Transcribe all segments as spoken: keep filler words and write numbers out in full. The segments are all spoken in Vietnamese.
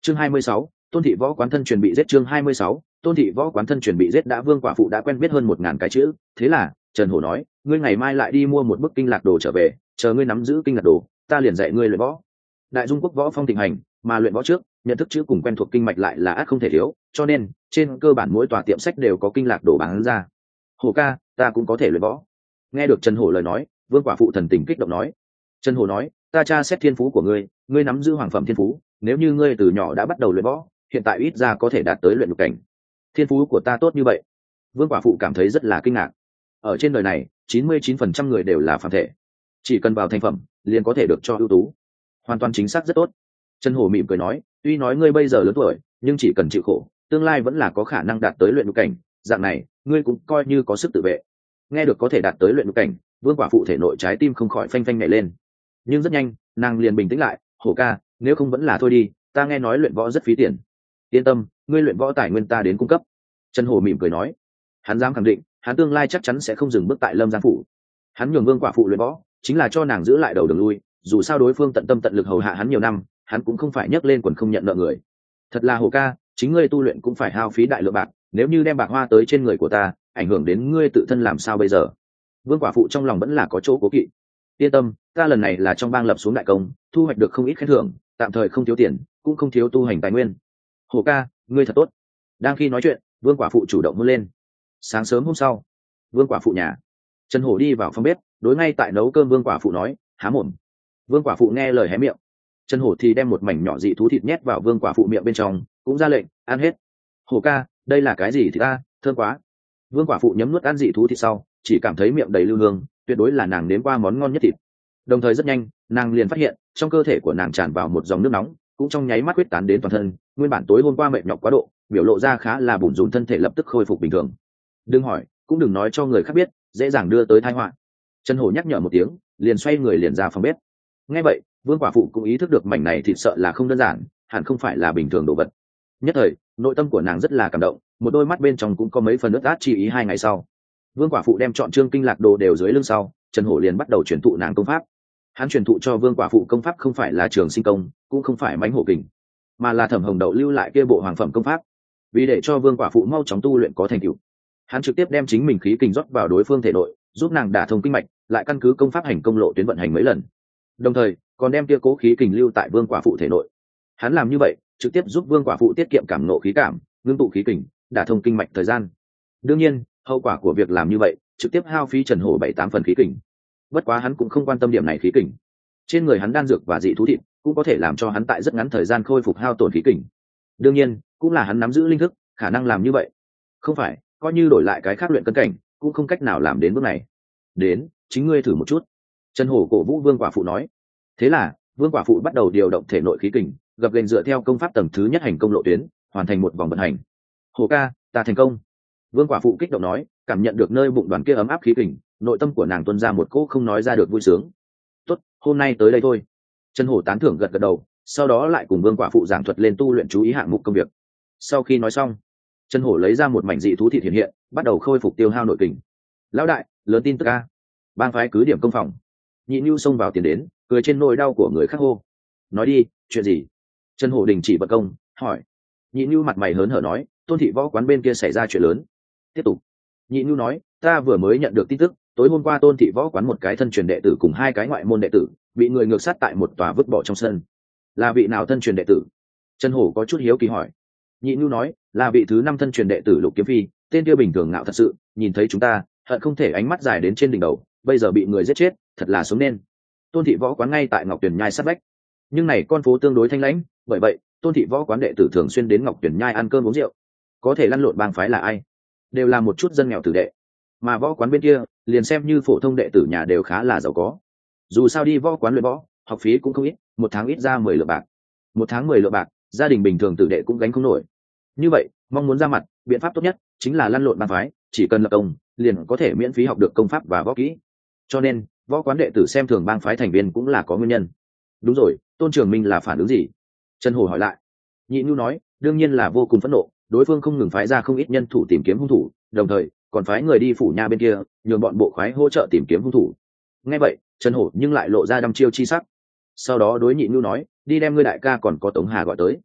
chương hai mươi sáu, tôn thị võ quán thân truyền bị giết. chương hai mươi sáu, tôn thị võ quán thân truyền bị giết. Đã Vương quả phụ đã quen biết hơn một ngàn cái chữ, thế là Trần Hổ nói, ngươi ngày mai lại đi mua một bức kinh lạc đồ trở về, chờ ngươi nắm giữ kinh lạc đồ, ta liền dạy ngươi luyện võ. Đại Dung quốc võ phong thịnh hành, mà luyện võ trước, nhận thức chữ cùng quen thuộc kinh mạch lại là ắt không thể thiếu, cho nên trên cơ bản mỗi tòa tiệm sách đều có kinh lạc đồ bán ra. Hổ ca, ta cũng có thể luyện võ. Nghe được Trần Hổ lời nói, Vương quả phụ thần tình kích động nói. Trần Hổ nói, ta tra xét thiên phú của ngươi, ngươi nắm giữ hoàng phẩm thiên phú, nếu như ngươi từ nhỏ đã bắt đầu luyện võ, hiện tại ít ra có thể đạt tới luyện lục cảnh. Thiên phú của ta tốt như vậy? Vương quả phụ cảm thấy rất là kinh ngạc. Ở trên đời này, chín mươi chín phần trăm người đều là phàm thể, chỉ cần vào thành phẩm, liền có thể được cho ưu tú. Hoàn toàn chính xác rất tốt. Trần Hổ mỉm cười nói, tuy nói ngươi bây giờ lớn tuổi, nhưng chỉ cần chịu khổ, tương lai vẫn là có khả năng đạt tới luyện lục cảnh, dạng này, ngươi cũng coi như có sức tự vệ. Nghe được có thể đạt tới luyện lục cảnh, Vương quả phụ thể nội trái tim không khỏi phanh phanh nhảy lên. Nhưng rất nhanh, nàng liền bình tĩnh lại, Hổ ca, nếu không vẫn là thôi đi, ta nghe nói luyện võ rất phí tiền. Yên tâm, ngươi luyện võ tài nguyên ta đến cung cấp. Trần Hổ mỉm cười nói. Hắn dám khẳng định, hắn tương lai chắc chắn sẽ không dừng bước tại Lâm Giang phủ. Hắn nhường Vương quả phụ luyện võ, chính là cho nàng giữ lại đầu đường lui, dù sao đối phương tận tâm tận lực hầu hạ hắn nhiều năm, hắn cũng không phải nhấc lên quần không nhận nợ người. Thật là Hổ ca, chính ngươi tu luyện cũng phải hao phí đại lượng bạc, nếu như đem bạc hoa tới trên người của ta, ảnh hưởng đến ngươi tự thân làm sao bây giờ? Vương quả phụ trong lòng vẫn là có chỗ cố kỵ. Yên tâm, ta lần này là trong bang lập xuống đại công, thu hoạch được không ít khen thưởng, tạm thời không thiếu tiền, cũng không thiếu tu hành tài nguyên. Hổ ca, ngươi thật tốt. Đang khi nói chuyện, Vương quả phụ chủ động hôn lên. Sáng sớm hôm sau, Vương quả phụ nhà, Trần Hổ đi vào phòng bếp, đối ngay tại nấu cơm Vương quả phụ nói, há mồm. Vương quả phụ nghe lời hé miệng. Trần Hổ thì đem một mảnh nhỏ dị thú thịt nhét vào Vương quả phụ miệng bên trong, cũng ra lệnh, ăn hết. Hổ ca, đây là cái gì thì ta, thơm quá. Vương quả phụ nhấm nuốt ăn dị thú thịt sau, chỉ cảm thấy miệng đầy lưu hương, tuyệt đối là nàng nếm qua món ngon nhất thịt. Đồng thời rất nhanh, nàng liền phát hiện, trong cơ thể của nàng tràn vào một dòng nước nóng, cũng trong nháy mắt huyết tán đến toàn thân, nguyên bản tối hôm qua mệt nhọc quá độ, biểu lộ ra khá là bủn rủn, thân thể lập tức khôi phục bình thường. Đừng hỏi, cũng đừng nói cho người khác biết, dễ dàng đưa tới tai họa. Trần Hổ nhắc nhở một tiếng, liền xoay người liền ra phòng bếp. Nghe vậy, Vương quả phụ cũng ý thức được mảnh này thịt sợ là không đơn giản, hẳn không phải là bình thường đồ vật. Nhất thời, nội tâm của nàng rất là cảm động, một đôi mắt bên trong cũng có mấy phần ướt át chi ý. Hai ngày sau, Vương quả phụ đem chọn chương kinh lạc đồ đều dưới lưng sau, Trần Hổ liền bắt đầu truyền thụ nàng công pháp. Hắn truyền thụ cho Vương quả phụ công pháp không phải là trường sinh công, cũng không phải mãnh hổ kình, mà là Thẩm Hồng Đậu lưu lại kia bộ hoàng phẩm công pháp. Vì để cho Vương quả phụ mau chóng tu luyện có thành tựu, hắn trực tiếp đem chính mình khí kình rót vào đối phương thể nội, giúp nàng đả thông kinh mạch, lại căn cứ công pháp hành công lộ tuyến vận hành mấy lần, đồng thời còn đem kia cố khí kình lưu tại Vương quả phụ thể nội. Hắn làm như vậy, trực tiếp giúp Vương quả phụ tiết kiệm cảm ngộ khí cảm, ngưng tụ khí kình, đả thông kinh mạch thời gian. Đương nhiên, hậu quả của việc làm như vậy, trực tiếp hao phí Trần Hổ bảy tám phần khí kình. Bất quá hắn cũng không quan tâm điểm này khí kình. Trên người hắn đan dược và dị thú thịt cũng có thể làm cho hắn tại rất ngắn thời gian khôi phục hao tổn khí kình. Đương nhiên, cũng là hắn nắm giữ linh thức, khả năng làm như vậy. Không phải, coi như đổi lại cái khác luyện cân cảnh, cũng không cách nào làm đến bước này. Đến, chính ngươi thử một chút. Trần Hổ cổ vũ Vương quả phụ nói. Thế là, Vương quả phụ bắt đầu điều động thể nội khí kình, gập ghềnh dựa theo công pháp tầng thứ nhất hành công lộ tuyến, hoàn thành một vòng vận hành. Hổ ca, ta thành công. Vương quả phụ kích động nói, cảm nhận được nơi bụng đoàn kia ấm áp khí kình, nội tâm của nàng tuôn ra một cỗ không nói ra được vui sướng. Tốt, hôm nay tới đây thôi. Trần Hổ tán thưởng gật gật đầu, sau đó lại cùng Vương quả phụ giảng thuật lên tu luyện chú ý hạng mục công việc. Sau khi nói xong, Trần Hổ lấy ra một mảnh dị thú thịt hiện hiện, bắt đầu khôi phục tiêu hao nội kình. Lão đại, lớn tin tức a. Bang phái cứ điểm công phòng. Nhị Nhu xông vào tiền đến, cười trên nỗi đau của người khác hô. Nói đi, chuyện gì? Trần Hổ đình chỉ bật công, hỏi. Nhị Nhu mặt mày hớn hở nói, Tôn thị võ quán bên kia xảy ra chuyện lớn. Tiếp tục. Nhị Nhu nói, ta vừa mới nhận được tin tức, tối hôm qua Tôn thị võ quán một cái thân truyền đệ tử cùng hai cái ngoại môn đệ tử bị người ngược sát tại một tòa vứt bỏ trong sân. Là vị nào thân truyền đệ tử? Trần Hổ có chút hiếu kỳ hỏi. Nhị Nhu nói, là vị thứ năm thân truyền đệ tử Lục Kiếm Phi, tên kia bình thường ngạo thật sự, nhìn thấy chúng ta, hận không thể ánh mắt dài đến trên đỉnh đầu, bây giờ bị người giết chết, thật là sống nên. Tôn thị võ quán ngay tại Ngọc Tuyển Nhai sát vách, nhưng này con phố tương đối thanh lãnh, bởi vậy Tôn thị võ quán đệ tử thường xuyên đến Ngọc Tuyển Nhai ăn cơm uống rượu. Có thể lăn lộn bang phái là ai? Đều là một chút dân nghèo tử đệ, mà võ quán bên kia liền xem như phổ thông đệ tử nhà đều khá là giàu có. Dù sao đi võ quán luyện võ, học phí cũng không ít, một tháng ít ra mười lượng bạc. Một tháng mười lượng bạc, gia đình bình thường tử đệ cũng gánh không nổi. Như vậy, mong muốn ra mặt, biện pháp tốt nhất chính là lăn lộn bang phái, chỉ cần lập công, liền có thể miễn phí học được công pháp và võ kỹ. Cho nên, võ quán đệ tử xem thường bang phái thành viên cũng là có nguyên nhân. Đúng rồi, Tôn Trường Minh là phản ứng gì? Trần Hổ hỏi lại. Nhị Nhu nói, đương nhiên là vô cùng phẫn nộ, đối phương không ngừng phái ra không ít nhân thủ tìm kiếm hung thủ, đồng thời còn phái người đi phủ nha bên kia, nhường bọn bộ khoái hỗ trợ tìm kiếm hung thủ. Nghe vậy, Trần Hổ nhưng lại lộ ra đăm chiêu chi sắc. Sau đó đối Nhị Nhu nói, đi đem ngươi đại ca còn có Tống Hà gọi tới.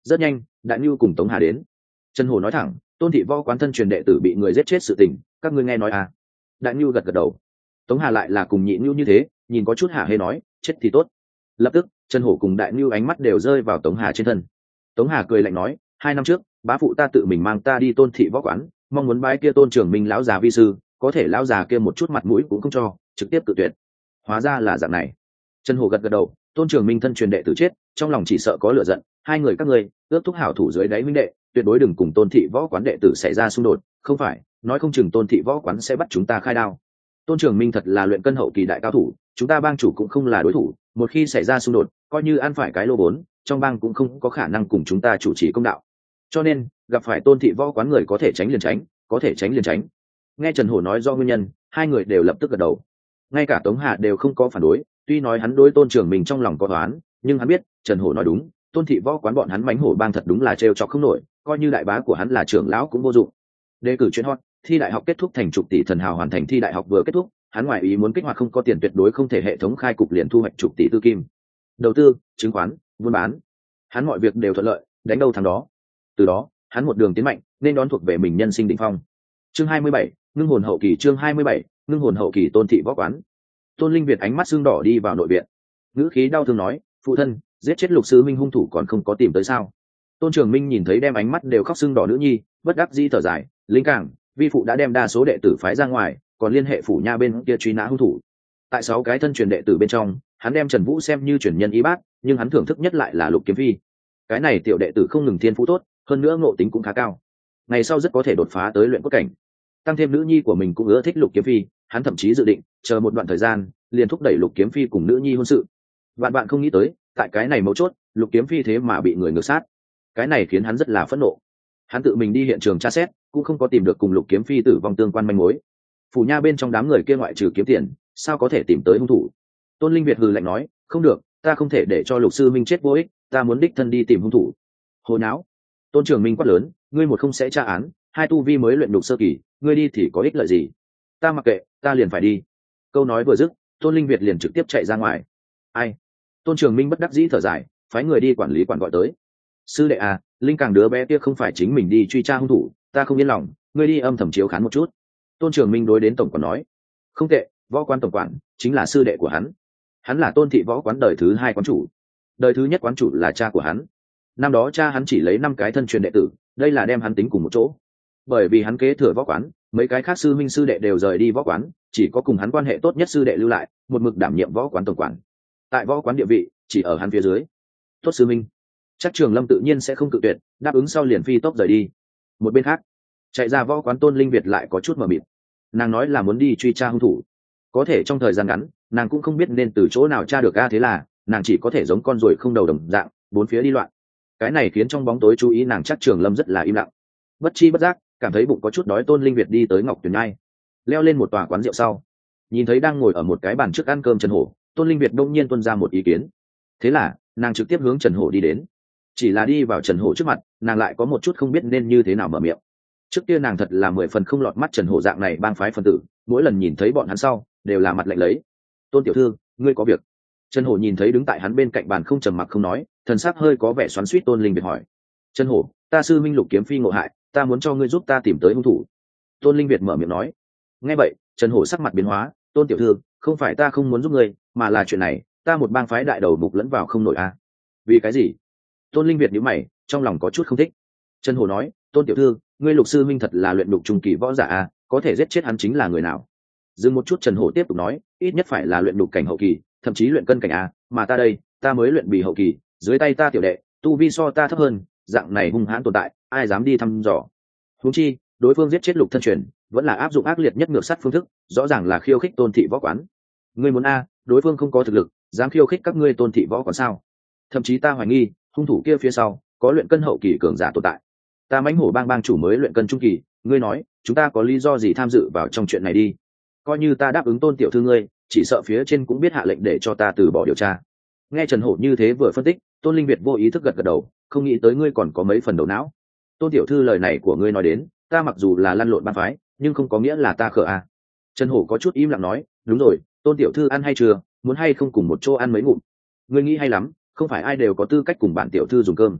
Rất nhanh Đại Nhu cùng Tống Hà đến. Trần Hổ nói thẳng, tôn thị võ quán thân truyền đệ tử bị người giết chết sự tình, các ngươi nghe nói à? Đại Nhu gật gật đầu. Tống Hà lại là cùng nhị Nhu như thế, nhìn có chút hả hê nói, chết thì tốt. Lập tức Trần Hổ cùng Đại Nhu ánh mắt đều rơi vào Tống Hà trên thân. Tống Hà cười lạnh nói, hai năm trước bá phụ ta tự mình mang ta đi tôn thị võ quán, mong muốn bái kia tôn trưởng minh lão già vi sư, có thể lão già kia một chút mặt mũi cũng không cho, trực tiếp tự tuyệt. Hóa ra là dạng này. Trần Hổ gật gật đầu, tôn trưởng minh thân truyền đệ tử chết, trong lòng chỉ sợ có lửa giận, hai người các ngươi ước thúc hảo thủ dưới đáy huynh đệ, tuyệt đối đừng cùng tôn thị võ quán đệ tử xảy ra xung đột, không phải nói không chừng tôn thị võ quán sẽ bắt chúng ta khai đao. Tôn trưởng minh thật là luyện cân hậu kỳ đại cao thủ, chúng ta bang chủ cũng không là đối thủ, một khi xảy ra xung đột coi như ăn phải cái lô vốn, trong bang cũng không có khả năng cùng chúng ta chủ trì công đạo, cho nên gặp phải tôn thị võ quán người có thể tránh liền tránh, có thể tránh liền tránh. Nghe Trần Hổ nói do nguyên nhân, hai người đều lập tức gật đầu. Ngay cả Tống Hà đều không có phản đối, tuy nói hắn đối tôn trưởng mình trong lòng có toán, nhưng hắn biết Trần Hổ nói đúng, tôn thị võ quán bọn hắn mánh hổ bang thật đúng là trêu chọc không nổi, coi như đại bá của hắn là trưởng lão cũng vô dụng. Đề cử chuyên hot, thi đại học kết thúc thành chục tỷ thần hào hoàn thành thi đại học vừa kết thúc, hắn ngoại ý muốn kích hoạt không có tiền tuyệt đối không thể hệ thống khai cục liền thu hoạch chục tỷ tư kim. Đầu tư, chứng khoán, buôn bán, hắn mọi việc đều thuận lợi, đánh đâu thắng đó. Từ đó hắn một đường tiến mạnh, nên đón thuộc về mình nhân sinh đỉnh phong. Chương hai mươi bảy, ngưng hồn hậu kỳ. Chương hai mươi bảy, ngưng hồn hậu kỳ. Tôn thị võ quán. Tôn Linh Việt ánh mắt sưng đỏ đi vào nội viện, ngữ khí đau thương nói, phụ thân, giết chết Lục sư minh hung thủ còn không có tìm tới sao? Tôn Trường Minh nhìn thấy đem ánh mắt đều khóc sưng đỏ nữ nhi, bất đắc dĩ thở dài, Linh Cảng, vi phụ đã đem đa số đệ tử phái ra ngoài, còn liên hệ phủ nha bên kia truy nã hung thủ. Tại sáu cái thân truyền đệ tử bên trong, hắn đem Trần Vũ xem như truyền nhân y bát, nhưng hắn thưởng thức nhất lại là Lục Kiếm Phi. Cái này tiểu đệ tử không ngừng thiên phú tốt, hơn nữa ngộ tính cũng khá cao, ngày sau rất có thể đột phá tới luyện cốt cảnh. Tăng thêm nữ nhi của mình cũng ưa thích Lục Kiếm Phi, hắn thậm chí dự định chờ một đoạn thời gian, liền thúc đẩy Lục Kiếm Phi cùng nữ nhi hôn sự. Vạn bạn không nghĩ tới, tại cái này mấu chốt, Lục Kiếm Phi thế mà bị người ngược sát. Cái này khiến hắn rất là phẫn nộ. Hắn tự mình đi hiện trường tra xét, cũng không có tìm được cùng Lục Kiếm Phi tử vong tương quan manh mối. Phủ nha bên trong đám người kia ngoại trừ kiếm tiền, sao có thể tìm tới hung thủ? Tôn Linh Việt hừ lạnh nói, không được, ta không thể để cho Lục sư minh chết vô ích, ta muốn đích thân đi tìm hung thủ. Hồ nháo! Tôn Trường Minh quát lớn, ngươi một không sẽ tra án, hai tu vi mới luyện đục sơ kỳ, ngươi đi thì có ích lợi gì? Ta mặc kệ, ta liền phải đi. Câu nói vừa dứt, Tôn Linh Việt liền trực tiếp chạy ra ngoài. Ai? Tôn Trường Minh bất đắc dĩ thở dài, phái người đi quản lý quản gọi tới. Sư đệ à, Linh Càng đứa bé kia không phải chính mình đi truy tra hung thủ, ta không yên lòng, ngươi đi âm thầm chiếu khán một chút. Tôn Trường Minh đối đến tổng quản nói, không tệ, võ quan tổng quản chính là sư đệ của hắn, hắn là tôn thị võ quán đời thứ hai quán chủ, đời thứ nhất quán chủ là cha của hắn. Năm đó cha hắn chỉ lấy năm cái thân truyền đệ tử, đây là đem hắn tính cùng một chỗ. Bởi vì hắn kế thừa võ quán, mấy cái khác sư minh sư đệ đều rời đi võ quán, chỉ có cùng hắn quan hệ tốt nhất sư đệ lưu lại, một mực đảm nhiệm võ quán tổng quản. Tại võ quán địa vị chỉ ở hắn phía dưới. Tốt sư minh, chắc Trường Lâm tự nhiên sẽ không cự tuyệt, đáp ứng sau liền phi tốc rời đi. Một bên khác, chạy ra võ quán Tôn Linh Việt lại có chút mờ mịt. Nàng nói là muốn đi truy tra hung thủ, có thể trong thời gian ngắn nàng cũng không biết nên từ chỗ nào tra được a, thế là nàng chỉ có thể giống con ruồi không đầu đồng dạng bốn phía đi loạn. Cái này khiến trong bóng tối chú ý nàng chắc Trường Lâm rất là im lặng. Bất chi bất giác cảm thấy bụng có chút đói, Tôn Linh Việt đi tới Ngọc Tuyền Nhai, leo lên một tòa quán rượu sau, nhìn thấy đang ngồi ở một cái bàn trước ăn cơm Trần Hổ, Tôn Linh Việt đông nhiên tuôn ra một ý kiến. Thế là nàng trực tiếp hướng Trần Hổ đi đến. Chỉ là đi vào Trần Hổ trước mặt, nàng lại có một chút không biết nên như thế nào mở miệng. Trước kia nàng thật là mười phần không lọt mắt Trần Hổ dạng này bang phái phân tử, mỗi lần nhìn thấy bọn hắn sau đều là mặt lạnh lấy. Tôn tiểu thư, ngươi có việc? Trần Hổ nhìn thấy đứng tại hắn bên cạnh bàn không trầm mặc không nói, thần sắc hơi có vẻ xoắn xuýt. Tôn Linh Việt hỏi, Trần Hổ, ta sư minh Lục Kiếm Phi ngộ hại, ta muốn cho ngươi giúp ta tìm tới hung thủ. Tôn Linh Việt mở miệng nói. Nghe vậy Trần Hổ sắc mặt biến hóa, Tôn tiểu thư, không phải ta không muốn giúp ngươi, mà là chuyện này ta một bang phái đại đầu mục lẫn vào không nổi a. À? Vì cái gì? Tôn Linh Việt nhíu mày, trong lòng có chút không thích. Trần Hổ nói, Tôn tiểu thư, ngươi Lục sư minh thật là luyện đục trung kỳ võ giả a, có thể giết chết hắn chính là người nào? Dừng một chút Trần Hổ tiếp tục nói, ít nhất phải là luyện đục cảnh hậu kỳ, thậm chí luyện cân cảnh a, mà ta đây, ta mới luyện bì hậu kỳ, dưới tay ta tiểu đệ, tu vi so ta thấp hơn, dạng này hung hãn tồn tại, ai dám đi thăm dò? Huống chi, đối phương giết chết Lục thân truyền, vẫn là áp dụng ác liệt nhất ngược sát phương thức, rõ ràng là khiêu khích Tôn thị võ quán. Ngươi muốn a, đối phương không có thực lực, dám khiêu khích các ngươi Tôn thị võ quán sao? Thậm chí ta hoài nghi, hung thủ kia phía sau có luyện cân hậu kỳ cường giả tồn tại. Ta mãnh hổ bang bang chủ mới luyện cân trung kỳ, ngươi nói chúng ta có lý do gì tham dự vào trong chuyện này đi? Coi như ta đáp ứng Tôn tiểu thư ngươi, chỉ sợ phía trên cũng biết hạ lệnh để cho ta từ bỏ điều tra. Nghe Trần Hổ như thế vừa phân tích, Tôn Linh Việt vô ý thức gật gật đầu, không nghĩ tới ngươi còn có mấy phần đầu não. Tôn tiểu thư, lời này của ngươi nói đến, ta mặc dù là lăn lộn bang phái, nhưng không có nghĩa là ta khờ a. Trần Hổ có chút im lặng nói, đúng rồi, Tôn tiểu thư ăn hay chưa, muốn hay không cùng một chỗ ăn mấy ngụm? Ngươi nghĩ hay lắm, không phải ai đều có tư cách cùng bản tiểu thư dùng cơm.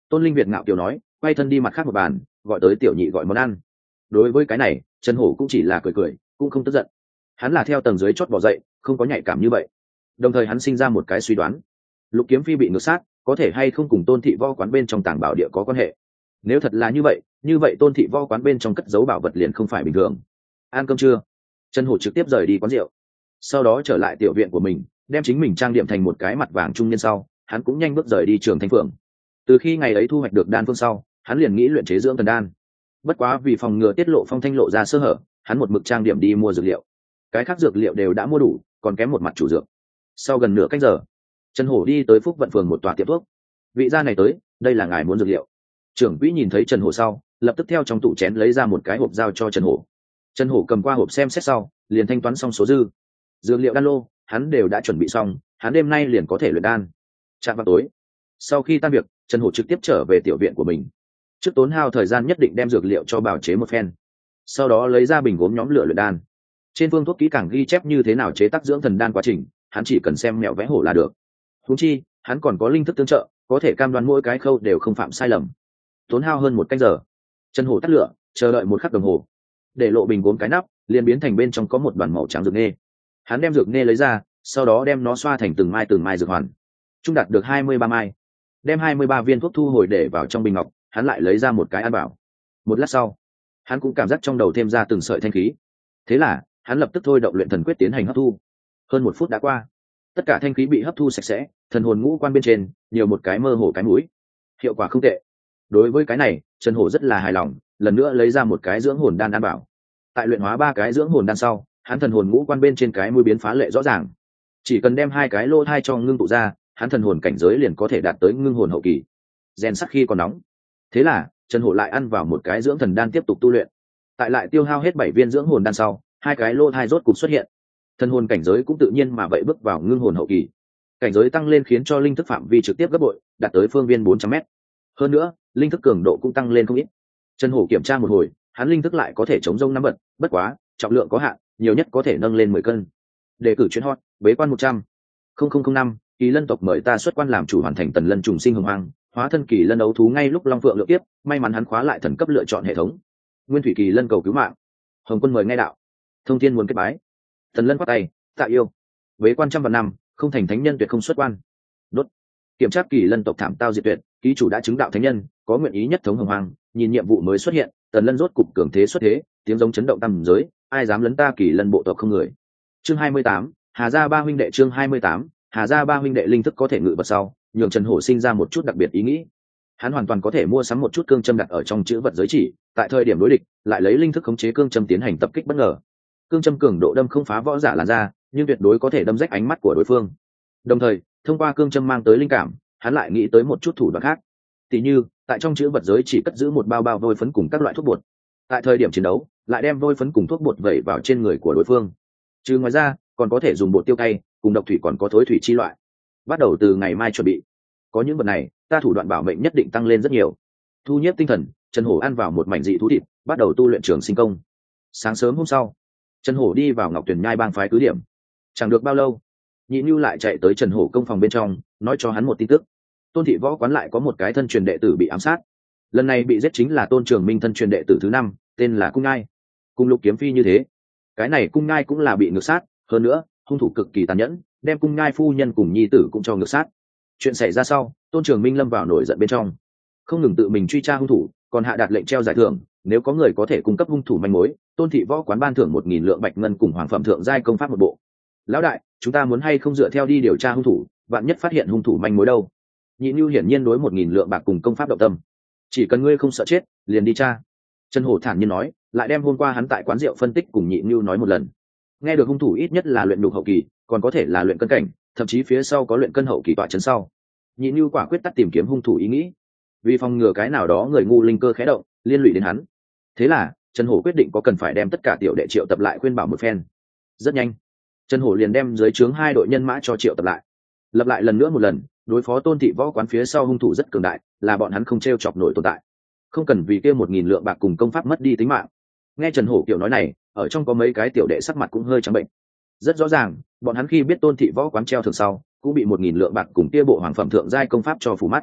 Tôn Linh Việt ngạo kiều nói, quay thân đi mặt khác một bàn, gọi tới tiểu nhị gọi món ăn. Đối với cái này, Trần Hổ cũng chỉ là cười cười, cũng không tức giận. Hắn là theo tầng dưới chót bỏ dậy, không có nhạy cảm như vậy. Đồng thời hắn sinh ra một cái suy đoán, Lục Kiếm Phi bị ngược sát, có thể hay không cùng Tôn Thị Võ quán bên trong tàng bảo địa có quan hệ. Nếu thật là như vậy, như vậy Tôn Thị Võ quán bên trong cất giấu bảo vật liền không phải bình thường. Ăn cơm trưa, Trần Hổ trực tiếp rời đi quán rượu, sau đó trở lại tiểu viện của mình, đem chính mình trang điểm thành một cái mặt vàng trung niên sau, hắn cũng nhanh bước rời đi Trường Thanh Phượng. Từ khi ngày ấy thu hoạch được đan phương sau, hắn liền nghĩ luyện chế dưỡng thần đan. Bất quá vì phòng ngừa tiết lộ Phong Thanh lộ ra sơ hở, hắn một mực trang điểm đi mua dược liệu. Cái khác dược liệu đều đã mua đủ, còn kém một mặt chủ dược. Sau gần nửa canh giờ, Trần Hổ đi tới Phúc Vận phường một tòa tiệm thuốc. Vị gia này tới, đây là ngài muốn dược liệu. Trưởng quỹ nhìn thấy Trần Hổ sau, lập tức theo trong tủ chén lấy ra một cái hộp giao cho Trần Hổ. Trần Hổ cầm qua hộp xem xét sau, liền thanh toán xong số dư. Dược liệu đan lô, hắn đều đã chuẩn bị xong, hắn đêm nay liền có thể luyện đan. Chạm vào tối, sau khi tan việc, Trần Hổ trực tiếp trở về tiểu viện của mình. Trước tốn hao thời gian nhất định đem dược liệu cho bào chế một phen, sau đó lấy ra bình gốm nhóm lửa luyện đan. Trên phương thuốc kỹ càng ghi chép như thế nào chế tác dưỡng thần đan quá trình, hắn chỉ cần xem mẹo vẽ hổ là được. Huống chi, hắn còn có linh thức tương trợ, có thể cam đoan mỗi cái khâu đều không phạm sai lầm. Tốn hao hơn một canh giờ, Trần Hổ tắt lửa, chờ đợi một khắc đồng hồ, để lộ bình gốm cái nắp, liền biến thành bên trong có một đoàn màu trắng dược nê. Hắn đem dược nê lấy ra, sau đó đem nó xoa thành từng mai từng mai dược hoàn, trung đạt được hai mươi ba mai. Đem hai mươi ba viên thuốc thu hồi để vào trong bình ngọc, hắn lại lấy ra một cái an bảo. Một lát sau, hắn cũng cảm giác trong đầu thêm ra từng sợi thanh khí. Thế là, hắn lập tức thôi động luyện thần quyết tiến hành hấp thu. Hơn một phút đã qua, tất cả thanh khí bị hấp thu sạch sẽ, thần hồn ngũ quan bên trên nhiều một cái mơ hồ cái mũi. Hiệu quả không tệ. Đối với cái này, Trần Hổ rất là hài lòng, lần nữa lấy ra một cái dưỡng hồn đan an bảo. Tại luyện hóa ba cái dưỡng hồn đan sau, hắn thần hồn ngũ quan bên trên cái mũi biến phá lệ rõ ràng. Chỉ cần đem hai cái lỗ thai cho ngưng tụ ra, hắn thần hồn cảnh giới liền có thể đạt tới ngưng hồn hậu kỳ. Rèn sắc khi còn nóng. Thế là, Trần Hổ lại ăn vào một cái dưỡng thần đan tiếp tục tu luyện. Tại lại tiêu hao hết bảy viên dưỡng hồn đan sau, hai cái lỗ thai rốt cục xuất hiện. Thần hồn cảnh giới cũng tự nhiên mà vậy bước vào ngưng hồn hậu kỳ. Cảnh giới tăng lên khiến cho linh thức phạm vi trực tiếp gấp bội, đạt tới phương viên bốn trăm mét. Hơn nữa, linh thức cường độ cũng tăng lên không ít. Trần Hổ kiểm tra một hồi, hắn linh thức lại có thể chống rông nắm bật, bất quá, trọng lượng có hạn, nhiều nhất có thể nâng lên mười cân. Đề cử chuyến hot, bế quan một trăm nghìn năm, Kỳ Lân tộc mời ta xuất quan làm chủ hoàn thành Tần Lân trùng sinh hồng hoang, hóa thân Kỳ Lân ấu thú ngay lúc Long Phượng lượng tiếp, may mắn hắn khóa lại thần cấp lựa chọn hệ thống. Nguyên Thủy Kỳ Lân cầu cứu mạng. Hồng Quân mời ngay đạo. Thông Thiên muốn kết bái. Tần Lân quát tay, tạ yêu. Bế quan trăm vạn năm, không thành thánh nhân tuyệt không xuất quan. Đốt. Kiểm tra Kỳ Lân tộc thảm tao diệt tuyệt, ký chủ đã chứng đạo thánh nhân, có nguyện ý nhất thống hồng hoang, nhìn nhiệm vụ mới xuất hiện, Tần Lân rốt cục cường thế xuất thế, tiếng giống chấn động tam giới, ai dám lấn ta Kỳ Lân bộ tộc không người. Chương hai mươi tám, Hà gia ba huynh đệ chương hai mươi tám, Hà gia ba huynh đệ linh thức có thể ngự vật sau, nhường Trần Hổ sinh ra một chút đặc biệt ý nghĩ. Hắn hoàn toàn có thể mua sắm một chút cương châm đặt ở trong chữ vật giới chỉ, tại thời điểm đối địch, lại lấy linh thức khống chế cương châm tiến hành tập kích bất ngờ. Cương châm cường độ đâm không phá võ giả làn ra, nhưng tuyệt đối có thể đâm rách ánh mắt của đối phương. Đồng thời, thông qua cương châm mang tới linh cảm, hắn lại nghĩ tới một chút thủ đoạn khác. Tỷ như, tại trong chữ vật giới chỉ cất giữ một bao bao vôi phấn cùng các loại thuốc bột. Tại thời điểm chiến đấu, lại đem vôi phấn cùng thuốc bột vẩy vào trên người của đối phương. Trừ ngoài ra, còn có thể dùng bột tiêu cay, cùng độc thủy còn có thối thủy chi loại. Bắt đầu từ ngày mai chuẩn bị. Có những vật này, ta thủ đoạn bảo mệnh nhất định tăng lên rất nhiều. Thu nhiếp tinh thần, Trần Hổ ăn vào một mảnh dị thú thịt, bắt đầu tu luyện trường sinh công. Sáng sớm hôm sau, Trần Hổ đi vào Ngọc Tuyền Nhai bang phái cứ điểm. Chẳng được bao lâu, Nhị Nhu lại chạy tới Trần Hổ công phòng bên trong, nói cho hắn một tin tức. Tôn thị võ quán lại có một cái thân truyền đệ tử bị ám sát. Lần này bị giết chính là Tôn Trường Minh thân truyền đệ tử thứ năm, tên là Cung Ngai. Cùng Lục Kiếm Phi như thế, cái này Cung Ngai cũng là bị ngược sát, hơn nữa, hung thủ cực kỳ tàn nhẫn, đem Cung Ngai phu nhân cùng nhi tử cũng cho ngược sát. Chuyện xảy ra sau, Tôn Trường Minh lâm vào nổi giận bên trong, không ngừng tự mình truy tra hung thủ, còn hạ đạt lệnh treo giải thưởng, nếu có người có thể cung cấp hung thủ manh mối, Tôn thị võ quán ban thưởng một nghìn lượng bạch ngân cùng hoàng phẩm thượng giai công pháp một bộ. Lão đại, chúng ta muốn hay không dựa theo đi điều tra hung thủ, vạn nhất phát hiện hung thủ manh mối đâu? Nhị Nhu hiển nhiên đối một nghìn lượng bạc cùng công pháp động tâm. Chỉ cần ngươi không sợ chết, liền đi tra. Trần Hổ thản nhiên nói, lại đem hôm qua hắn tại quán rượu phân tích cùng Nhị Nhu nói một lần. Nghe được hung thủ ít nhất là luyện nhục hậu kỳ, còn có thể là luyện cân cảnh, thậm chí phía sau có luyện cân hậu kỳ tọa trấn sau. Nhị Nhu quả quyết tắt tìm kiếm hung thủ ý nghĩ, vì phòng ngừa cái nào đó người ngu linh cơ khẽ động, liên lụy đến hắn. Thế là, Trần Hổ quyết định có cần phải đem tất cả tiểu đệ triệu tập lại khuyên bảo một phen. Rất nhanh, Trần Hổ liền đem dưới trướng hai đội nhân mã cho triệu tập lại. Lập lại lần nữa một lần, đối phó Tôn thị võ quán phía sau hung thủ rất cường đại, là bọn hắn không treo chọc nổi tồn tại. Không cần vì kia một nghìn lượng bạc cùng công pháp mất đi tính mạng. Nghe Trần Hổ kiểu nói này, ở trong có mấy cái tiểu đệ sắc mặt cũng hơi trắng bệnh. Rất rõ ràng, bọn hắn khi biết Tôn thị võ quán treo thường sau, cũng bị một nghìn lượng bạc cùng kia bộ hoàng phẩm thượng giai công pháp cho phủ mắt.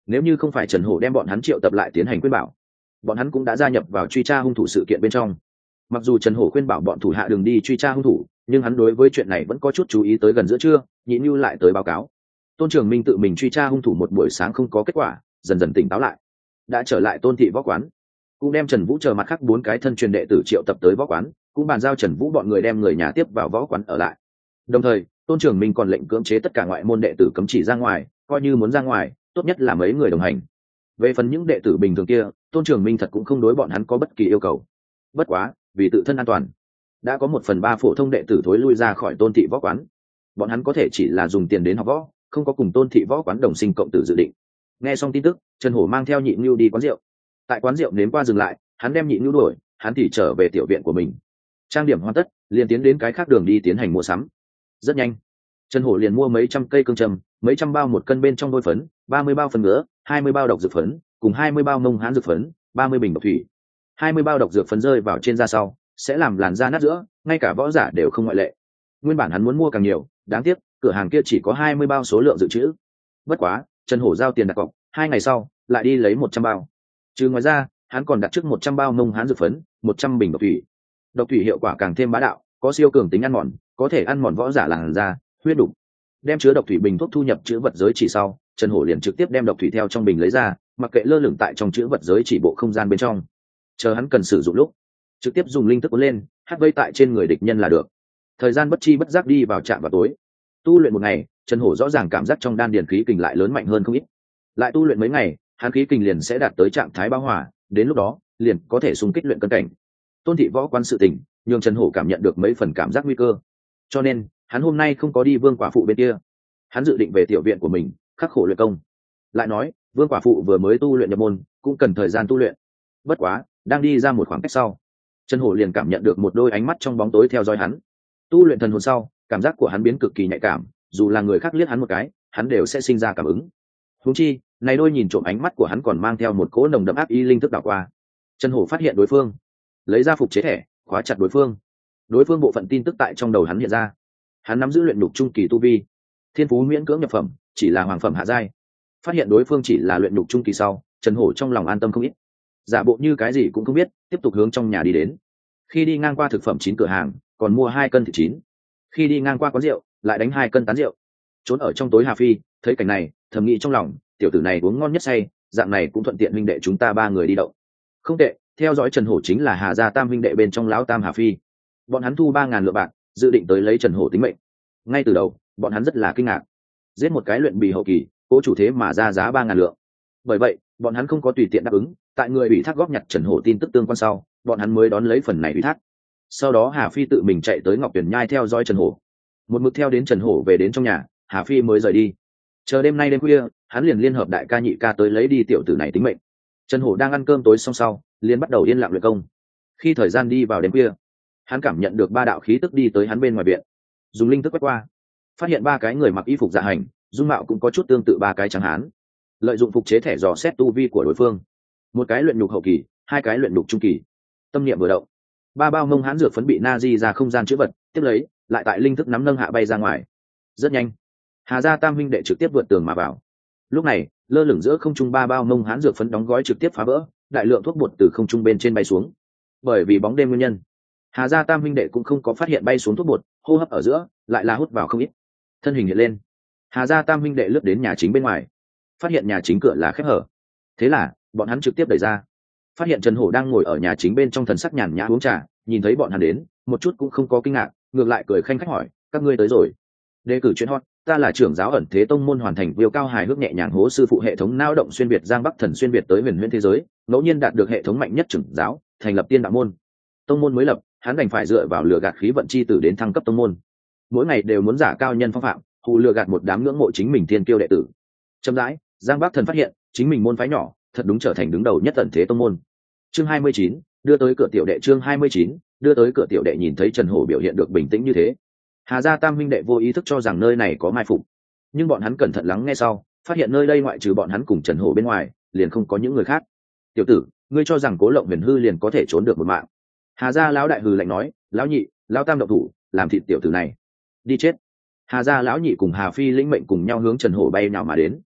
nếu như không phải Trần Hổ đem bọn hắn triệu tập lại tiến hành khuyên bảo, bọn hắn cũng đã gia nhập vào truy tra hung thủ sự kiện bên trong. Mặc dù Trần Hổ khuyên bảo bọn thủ hạ đừng đi truy tra hung thủ, nhưng hắn đối với chuyện này vẫn có chút chú ý. Tới gần giữa trưa, Nhị Nưu lại tới báo cáo Tôn Trường Minh tự mình truy tra hung thủ một buổi sáng không có kết quả, dần dần tỉnh táo lại, đã trở lại Tôn thị võ quán, cũng đem Trần Vũ chờ mặt khác bốn cái thân truyền đệ tử triệu tập tới võ quán, cũng bàn giao Trần Vũ bọn người đem người nhà tiếp vào võ quán ở lại. Đồng thời Tôn Trường Minh còn lệnh cưỡng chế tất cả ngoại môn đệ tử cấm chỉ ra ngoài, coi như muốn ra ngoài tốt nhất là mấy người đồng hành. Về phần những đệ tử bình thường kia, Tôn Trường Minh thật cũng không đối bọn hắn có bất kỳ yêu cầu. Bất quá vì tự thân an toàn, đã có một phần ba phổ thông đệ tử thối lui ra khỏi Tôn thị võ quán. Bọn hắn có thể chỉ là dùng tiền đến học võ, không có cùng Tôn thị võ quán đồng sinh cộng tử dự định. Nghe xong tin tức, Trần Hổ mang theo Nhị Nưu đi quán rượu. Tại quán rượu nếm qua dừng lại, hắn đem Nhị Nưu đuổi, hắn thì trở về tiểu viện của mình. Trang điểm hoàn tất, liền tiến đến cái khác đường đi tiến hành mua sắm. Rất nhanh, Trần Hổ liền mua mấy trăm cây cương trầm, mấy trăm bao một cân bên trong đôi phấn, ba mươi bao phân ngứa, hai mươi bao độc dược phấn, cùng hai mươi bao nông hán dược phấn, ba mươi bình độc thủy. hai mươi bao độc dược phấn rơi vào trên da sau, sẽ làm làn da nát giữa, ngay cả võ giả đều không ngoại lệ. Nguyên bản hắn muốn mua càng nhiều, đáng tiếc, cửa hàng kia chỉ có hai mươi bao số lượng dự trữ. Bất quá, Trần Hổ giao tiền đặt cọc, hai ngày sau, lại đi lấy một trăm bao. Trừ ngoài ra, hắn còn đặt trước một trăm bao nông hán dược phấn, một trăm bình độc thủy. Độc thủy hiệu quả càng thêm bá đạo, có siêu cường tính ăn mòn, có thể ăn mòn võ giả làn da, huyết đục. Đem chứa độc thủy bình thuốc thu nhập chữ vật giới chỉ sau, Trần Hổ liền trực tiếp đem độc thủy theo trong bình lấy ra, mặc kệ lơ lửng tại trong chữ vật giới chỉ bộ không gian bên trong. Chờ hắn cần sử dụng lúc, trực tiếp dùng linh thức cuốn lên, hắt vây tại trên người địch nhân là được. Thời gian bất chi bất giác đi vào trạm vào tối. Tu luyện một ngày, Trần Hổ rõ ràng cảm giác trong đan điền khí kình lại lớn mạnh hơn không ít. Lại tu luyện mấy ngày, hắn khí kình liền sẽ đạt tới trạng thái bão hỏa, đến lúc đó, liền có thể xung kích luyện cân cảnh. Tôn thị võ quan sự tình, nhưng Trần Hổ cảm nhận được mấy phần cảm giác nguy cơ. Cho nên, hắn hôm nay không có đi Vương quả phụ bên kia. Hắn dự định về tiểu viện của mình, khắc khổ luyện công. Lại nói, Vương quả phụ vừa mới tu luyện nhập môn, cũng cần thời gian tu luyện. Bất quá, đang đi ra một khoảng cách sau, Trần Hổ liền cảm nhận được một đôi ánh mắt trong bóng tối theo dõi hắn. Tu luyện thần hồn sau, cảm giác của hắn biến cực kỳ nhạy cảm, dù là người khác liếc hắn một cái, hắn đều sẽ sinh ra cảm ứng. Huống chi, này đôi nhìn trộm ánh mắt của hắn còn mang theo một cỗ nồng đậm ác ý linh thức đảo qua. Trần Hổ phát hiện đối phương, lấy ra phục chế thẻ, khóa chặt đối phương. Đối phương bộ phận tin tức tại trong đầu hắn hiện ra. Hắn nắm giữ luyện nhục trung kỳ tu vi, thiên phú miễn cưỡng nhập phẩm, chỉ là hoàng phẩm hạ giai. Phát hiện đối phương chỉ là luyện nhục trung kỳ sau, Trần Hổ trong lòng an tâm không ít. Giả bộ như cái gì cũng không biết, tiếp tục hướng trong nhà đi đến. Khi đi ngang qua thực phẩm chín cửa hàng, còn mua hai cân thịt chín. Khi đi ngang qua quán rượu, lại đánh hai cân tán rượu. Trốn ở trong tối Hà Phi, thấy cảnh này, thầm nghĩ trong lòng, tiểu tử này uống ngon nhất say, dạng này cũng thuận tiện huynh đệ chúng ta ba người đi đậu. Không tệ, theo dõi Trần Hổ chính là Hà gia tam huynh đệ bên trong lão tam Hà Phi. Bọn hắn thu ba ngàn lượng bạc, dự định tới lấy Trần Hổ tính mệnh. Ngay từ đầu, bọn hắn rất là kinh ngạc. Giết một cái luyện bì hậu kỳ, cố chủ thế mà ra giá ba ngàn lượng. Bởi vậy, bọn hắn không có tùy tiện đáp ứng, tại người ủy thác góp nhặt Trần Hổ tin tức tương quan sau, bọn hắn mới đón lấy phần này ủy thác. Sau đó Hà Phi tự mình chạy tới Ngọc Tuyển Nhai theo dõi Trần Hổ, một mực theo đến Trần Hổ về đến trong nhà, Hà Phi mới rời đi. Chờ đêm nay đêm khuya, hắn liền liên hợp đại ca nhị ca tới lấy đi tiểu tử này tính mệnh. Trần Hổ đang ăn cơm tối xong sau, liền bắt đầu yên lặng luyện công. Khi thời gian đi vào đêm khuya, hắn cảm nhận được ba đạo khí tức đi tới hắn bên ngoài viện, dùng linh thức quét qua, phát hiện ba cái người mặc y phục dạ hành, dung mạo cũng có chút tương tự ba cái trắng hán. Lợi dụng phục chế thẻ dò xét tu vi của đối phương, một cái luyện nhục hậu kỳ, hai cái luyện nhục trung kỳ. Tâm niệm vừa động, ba bao mông hán dược phấn bị na di ra không gian chữ vật, tiếp lấy lại tại linh thức nắm nâng hạ bay ra ngoài. Rất nhanh, Hà gia tam huynh đệ trực tiếp vượt tường mà vào. Lúc này, lơ lửng giữa không trung ba bao mông hán dược phấn đóng gói trực tiếp phá vỡ, đại lượng thuốc bột từ không trung bên trên bay xuống. Bởi vì bóng đêm nguyên nhân, Hà gia tam huynh đệ cũng không có phát hiện bay xuống thuốc bột, hô hấp ở giữa lại là hút vào không ít. Thân hình hiện lên, Hà gia tam huynh đệ lướt đến nhà chính bên ngoài, phát hiện nhà chính cửa là khép hở. Thế là bọn hắn trực tiếp đẩy ra, phát hiện Trần Hổ đang ngồi ở nhà chính bên trong thần sắc nhàn nhã uống trà, nhìn thấy bọn hắn đến, một chút cũng không có kinh ngạc, ngược lại cười khanh khách hỏi, các ngươi tới rồi. Đề cử chuyện hot, ta là trưởng giáo ẩn thế tông môn hoàn thành viêu cao hài hước nhẹ nhàng hố sư phụ hệ thống nao động xuyên việt giang bắc thần xuyên việt tới huyền huyễn thế giới, ngẫu nhiên đạt được hệ thống mạnh nhất trưởng giáo, thành lập tiên đạo môn. Tông môn mới lập, hắn đành phải dựa vào lừa gạt khí vận chi tử đến thăng cấp tông môn. Mỗi ngày đều muốn giả cao nhân phong phạm, hù lừa gạt một đám ngưỡng mộ chính mình thiên kiêu đệ tử. Chậm rãi, Giang Bắc Thần phát hiện, chính mình môn phái nhỏ, thật đúng trở thành đứng đầu nhất ẩn thế tông môn. Chương hai mươi chín, đưa tới cửa tiểu đệ chương hai mươi chín, đưa tới cửa tiểu đệ nhìn thấy Trần Hổ biểu hiện được bình tĩnh như thế. Hà gia tam huynh đệ vô ý thức cho rằng nơi này có mai phục, nhưng bọn hắn cẩn thận lắng nghe sau, phát hiện nơi đây ngoại trừ bọn hắn cùng Trần Hổ bên ngoài, liền không có những người khác. Tiểu tử, ngươi cho rằng Cố Lộng Huyền hư liền có thể trốn được một mạng? Hà gia lão đại hừ lạnh nói, lão nhị, lão tam động thủ, làm thịt tiểu tử này, đi chết. Hà gia lão nhị cùng Hà Phi lĩnh mệnh cùng nhau hướng Trần Hổ bay nào mà đến.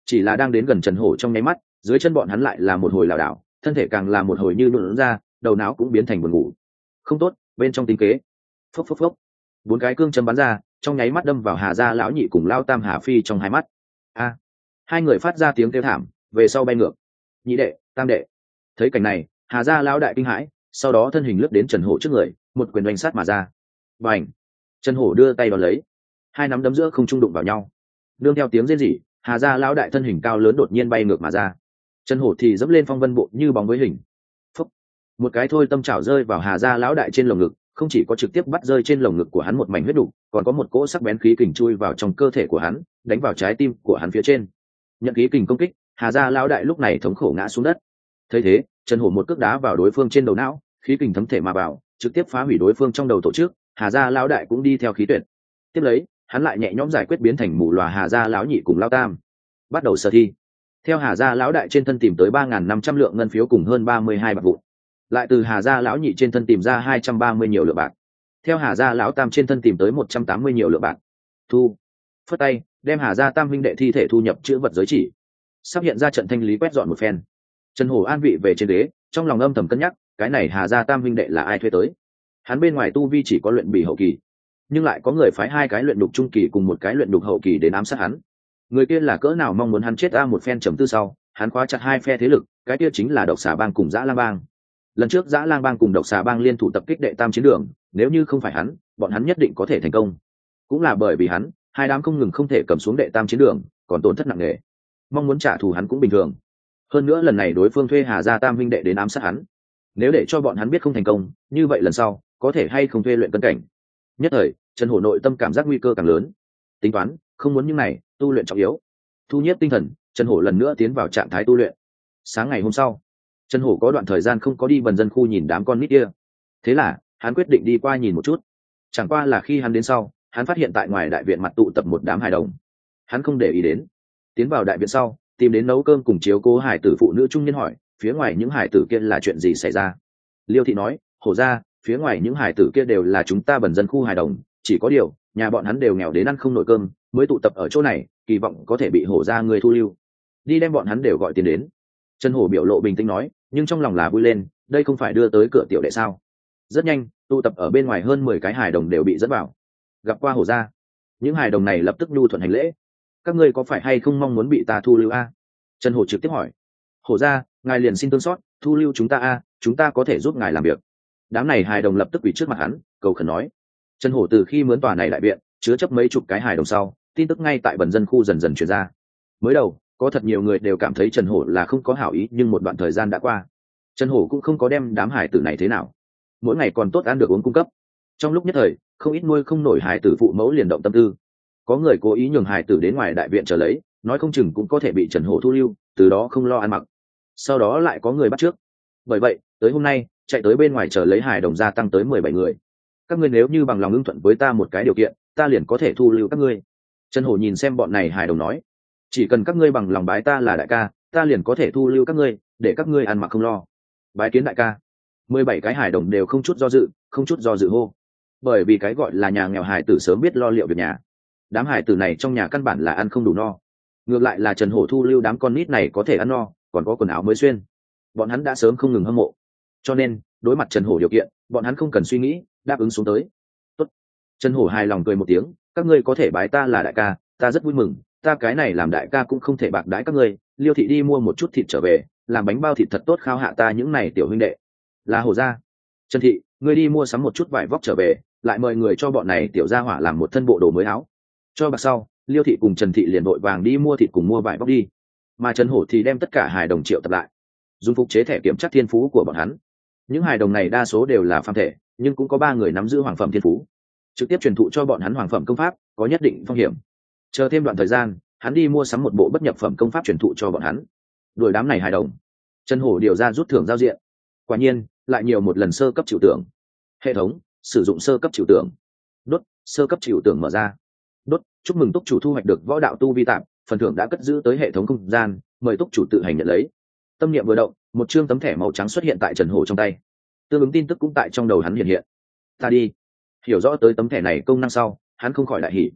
chỉ là đang đến gần Trần Hổ trong nháy mắt, dưới chân bọn hắn lại là một hồi lảo đảo, thân thể càng là một hồi như nụn ra, đầu não cũng biến thành buồn ngủ. Không tốt, bên trong tính kế. Phốc phốc phốc. Bốn cái cương châm bắn ra, trong nháy mắt đâm vào Hà gia lão nhị cùng Lao Tam Hà Phi trong hai mắt. A! Hai người phát ra tiếng kêu thảm, về sau bay ngược. Nhị đệ, tam đệ. Thấy cảnh này, Hà gia lão đại kinh hãi, sau đó thân hình lướt đến Trần Hổ trước người, một quyền đánh sát mà ra. Bành! Trần Hổ đưa tay đón lấy, hai nắm đấm giữa không trung đụng vào nhau. Nương theo tiếng rên rỉ, Hà gia lão đại thân hình cao lớn đột nhiên bay ngược mà ra. Trần Hổ thì dẫm lên phong vân bộ như bóng với hình. Phúc. Một cái thôi tâm chảo rơi vào Hà gia lão đại trên lồng ngực, không chỉ có trực tiếp bắt rơi trên lồng ngực của hắn một mảnh huyết đủ, còn có một cỗ sắc bén khí kình chui vào trong cơ thể của hắn, đánh vào trái tim của hắn phía trên. Nhận khí kình công kích, Hà gia lão đại lúc này thống khổ ngã xuống đất. Thấy thế, Trần Hổ một cước đá vào đối phương trên đầu não, khí kình thấm thể mà vào, trực tiếp phá hủy đối phương trong đầu tổ chức. Hà gia lão đại cũng đi theo khí tuyệt. Tiếp lấy, hắn lại nhẹ nhõm giải quyết biến thành mù lòa Hà gia lão nhị cùng Lao Tam. Bắt đầu sở thi. Theo Hà gia lão đại trên thân tìm tới ba nghìn năm trăm lượng ngân phiếu cùng hơn ba mươi hai bạc vụn. Lại từ Hà gia lão nhị trên thân tìm ra hai trăm ba mươi nhiều lượng bạc. Theo Hà gia lão Tam trên thân tìm tới một trăm tám mươi nhiều lượng bạc. Thu. Phất tay, đem Hà gia Tam huynh đệ thi thể thu nhập chữ vật giới chỉ. Sắp hiện ra trận thanh lý quét dọn một phen. Trần Hổ an vị về trên ghế, trong lòng âm thầm cân nhắc, cái này Hà gia Tam huynh đệ là ai thuê tới? Hắn bên ngoài tu vi chỉ có luyện bỉ hậu kỳ, nhưng lại có người phái hai cái luyện đục trung kỳ cùng một cái luyện đục hậu kỳ đến ám sát hắn. Người kia là cỡ nào mong muốn hắn chết. A một phen trầm tư sau, hắn khóa chặt hai phe thế lực, cái kia chính là Độc Xà Bang cùng Dã Lang Bang. Lần trước Dã Lang Bang cùng Độc Xà Bang liên thủ tập kích đệ tam chiến đường, nếu như không phải hắn, bọn hắn nhất định có thể thành công. Cũng là bởi vì hắn, hai đám không ngừng không thể cầm xuống đệ tam chiến đường, còn tổn thất nặng nề. Mong muốn trả thù hắn cũng bình thường. Hơn nữa lần này đối phương thuê Hà gia Tam huynh đệ đến ám sát hắn. Nếu để cho bọn hắn biết không thành công, như vậy lần sau có thể hay không thuê luyện cân cảnh. Nhất thời, Trần Hổ nội tâm cảm giác nguy cơ càng lớn. Tính toán, không muốn những này, tu luyện trọng yếu. Thu nhiếp tinh thần, Trần Hổ lần nữa tiến vào trạng thái tu luyện. Sáng ngày hôm sau, Trần Hổ có đoạn thời gian không có đi vần dân khu nhìn đám con nít kia. Thế là, hắn quyết định đi qua nhìn một chút. Chẳng qua là khi hắn đến sau, hắn phát hiện tại ngoài đại viện mặt tụ tập một đám hài đồng. Hắn không để ý đến. Tiến vào đại viện sau, tìm đến nấu cơm cùng chiếu cố hài tử phụ nữ trung niên hỏi, phía ngoài những hài tử kia là chuyện gì xảy ra? Liêu thị nói, Hổ ra, phía ngoài những hài tử kia đều là chúng ta bần dân khu hài đồng, chỉ có điều nhà bọn hắn đều nghèo đến ăn không nổi cơm, mới tụ tập ở chỗ này, kỳ vọng có thể bị Hổ ra người thu lưu. Đi đem bọn hắn đều gọi tiền đến. Trần Hổ biểu lộ bình tĩnh nói, nhưng trong lòng là vui lên, đây không phải đưa tới cửa tiểu đệ sao? Rất nhanh, tụ tập ở bên ngoài hơn mười cái hài đồng đều bị dẫn vào. Gặp qua Hổ ra, những hài đồng này lập tức nhu thuận hành lễ. Các ngươi có phải hay không mong muốn bị ta thu lưu a? Trần Hổ trực tiếp hỏi. Hổ ra, ngài liền xin tương xót, thu lưu chúng ta a, chúng ta có thể giúp ngài làm việc. Đám này hài đồng lập tức quỳ trước mặt hắn, cầu khẩn nói. Trần Hổ từ khi mướn tòa này đại viện, chứa chấp mấy chục cái hài đồng sau, tin tức ngay tại bần dân khu dần dần truyền ra. Mới đầu, có thật nhiều người đều cảm thấy Trần Hổ là không có hảo ý, nhưng một đoạn thời gian đã qua, Trần Hổ cũng không có đem đám hài tử này thế nào. Mỗi ngày còn tốt ăn được uống cung cấp. Trong lúc nhất thời, không ít nuôi không nổi hài tử phụ mẫu liền động tâm tư. Có người cố ý nhường hài tử đến ngoài đại viện chờ lấy, nói không chừng cũng có thể bị Trần Hổ thu lưu, từ đó không lo ăn mặc. Sau đó lại có người bắt trước. Bởi vậy, tới hôm nay, chạy tới bên ngoài chờ lấy hài đồng gia tăng tới mười bảy người. Các ngươi nếu như bằng lòng ưng thuận với ta một cái điều kiện, ta liền có thể thu lưu các ngươi. Trần Hổ nhìn xem bọn này hài đồng nói, chỉ cần các ngươi bằng lòng bái ta là đại ca, ta liền có thể thu lưu các ngươi, để các ngươi ăn mặc không lo. Bái kiến đại ca. Mười bảy cái hài đồng đều không chút do dự, không chút do dự hô. Bởi vì cái gọi là nhà nghèo hài tử sớm biết lo liệu việc nhà. Đám hài tử này trong nhà căn bản là ăn không đủ no. Ngược lại là Trần Hổ thu lưu đám con nít này có thể ăn no, còn có quần áo mới xuyên. Bọn hắn đã sớm không ngừng hâm mộ. Cho nên, đối mặt Trần Hổ điều kiện, bọn hắn không cần suy nghĩ, đáp ứng xuống tới. Tốt. Trần Hổ hài lòng cười một tiếng, các ngươi có thể bái ta là đại ca, ta rất vui mừng, ta cái này làm đại ca cũng không thể bạc đãi các ngươi. Liêu thị đi mua một chút thịt trở về, làm bánh bao thịt thật tốt khao hạ ta những này tiểu huynh đệ. Là Hổ gia. Trần thị, ngươi đi mua sắm một chút vải vóc trở về, lại mời người cho bọn này tiểu gia hỏa làm một thân bộ đồ mới áo. Cho bạc sau, Liêu thị cùng Trần thị liền vội vàng đi mua thịt cùng mua vải vóc đi. Mà Trần Hổ thì đem tất cả hài đồng triệu tập lại, dùng phục chế thẻ kiểm tra thiên phú của bọn hắn. Những hài đồng này đa số đều là phàm thể, nhưng cũng có ba người nắm giữ hoàng phẩm thiên phú, trực tiếp truyền thụ cho bọn hắn hoàng phẩm công pháp, có nhất định phong hiểm. Chờ thêm đoạn thời gian, hắn đi mua sắm một bộ bất nhập phẩm công pháp truyền thụ cho bọn hắn. Đuổi đám này hài đồng, Trần Hổ điều ra rút thưởng giao diện. Quả nhiên, lại nhiều một lần sơ cấp chịu tưởng. Hệ thống sử dụng sơ cấp chịu tưởng. Đốt, sơ cấp chịu tưởng mở ra. Đốt, chúc mừng túc chủ thu hoạch được võ đạo tu vi tạm, phần thưởng đã cất giữ tới hệ thống không gian, mời túc chủ tự hành nhận lấy. Tâm niệm vừa động, một chương tấm thẻ màu trắng xuất hiện tại Trần Hổ trong tay. Tương ứng tin tức cũng tại trong đầu hắn hiện hiện. Ta đi. Hiểu rõ tới tấm thẻ này công năng sau, hắn không khỏi đại hỉ.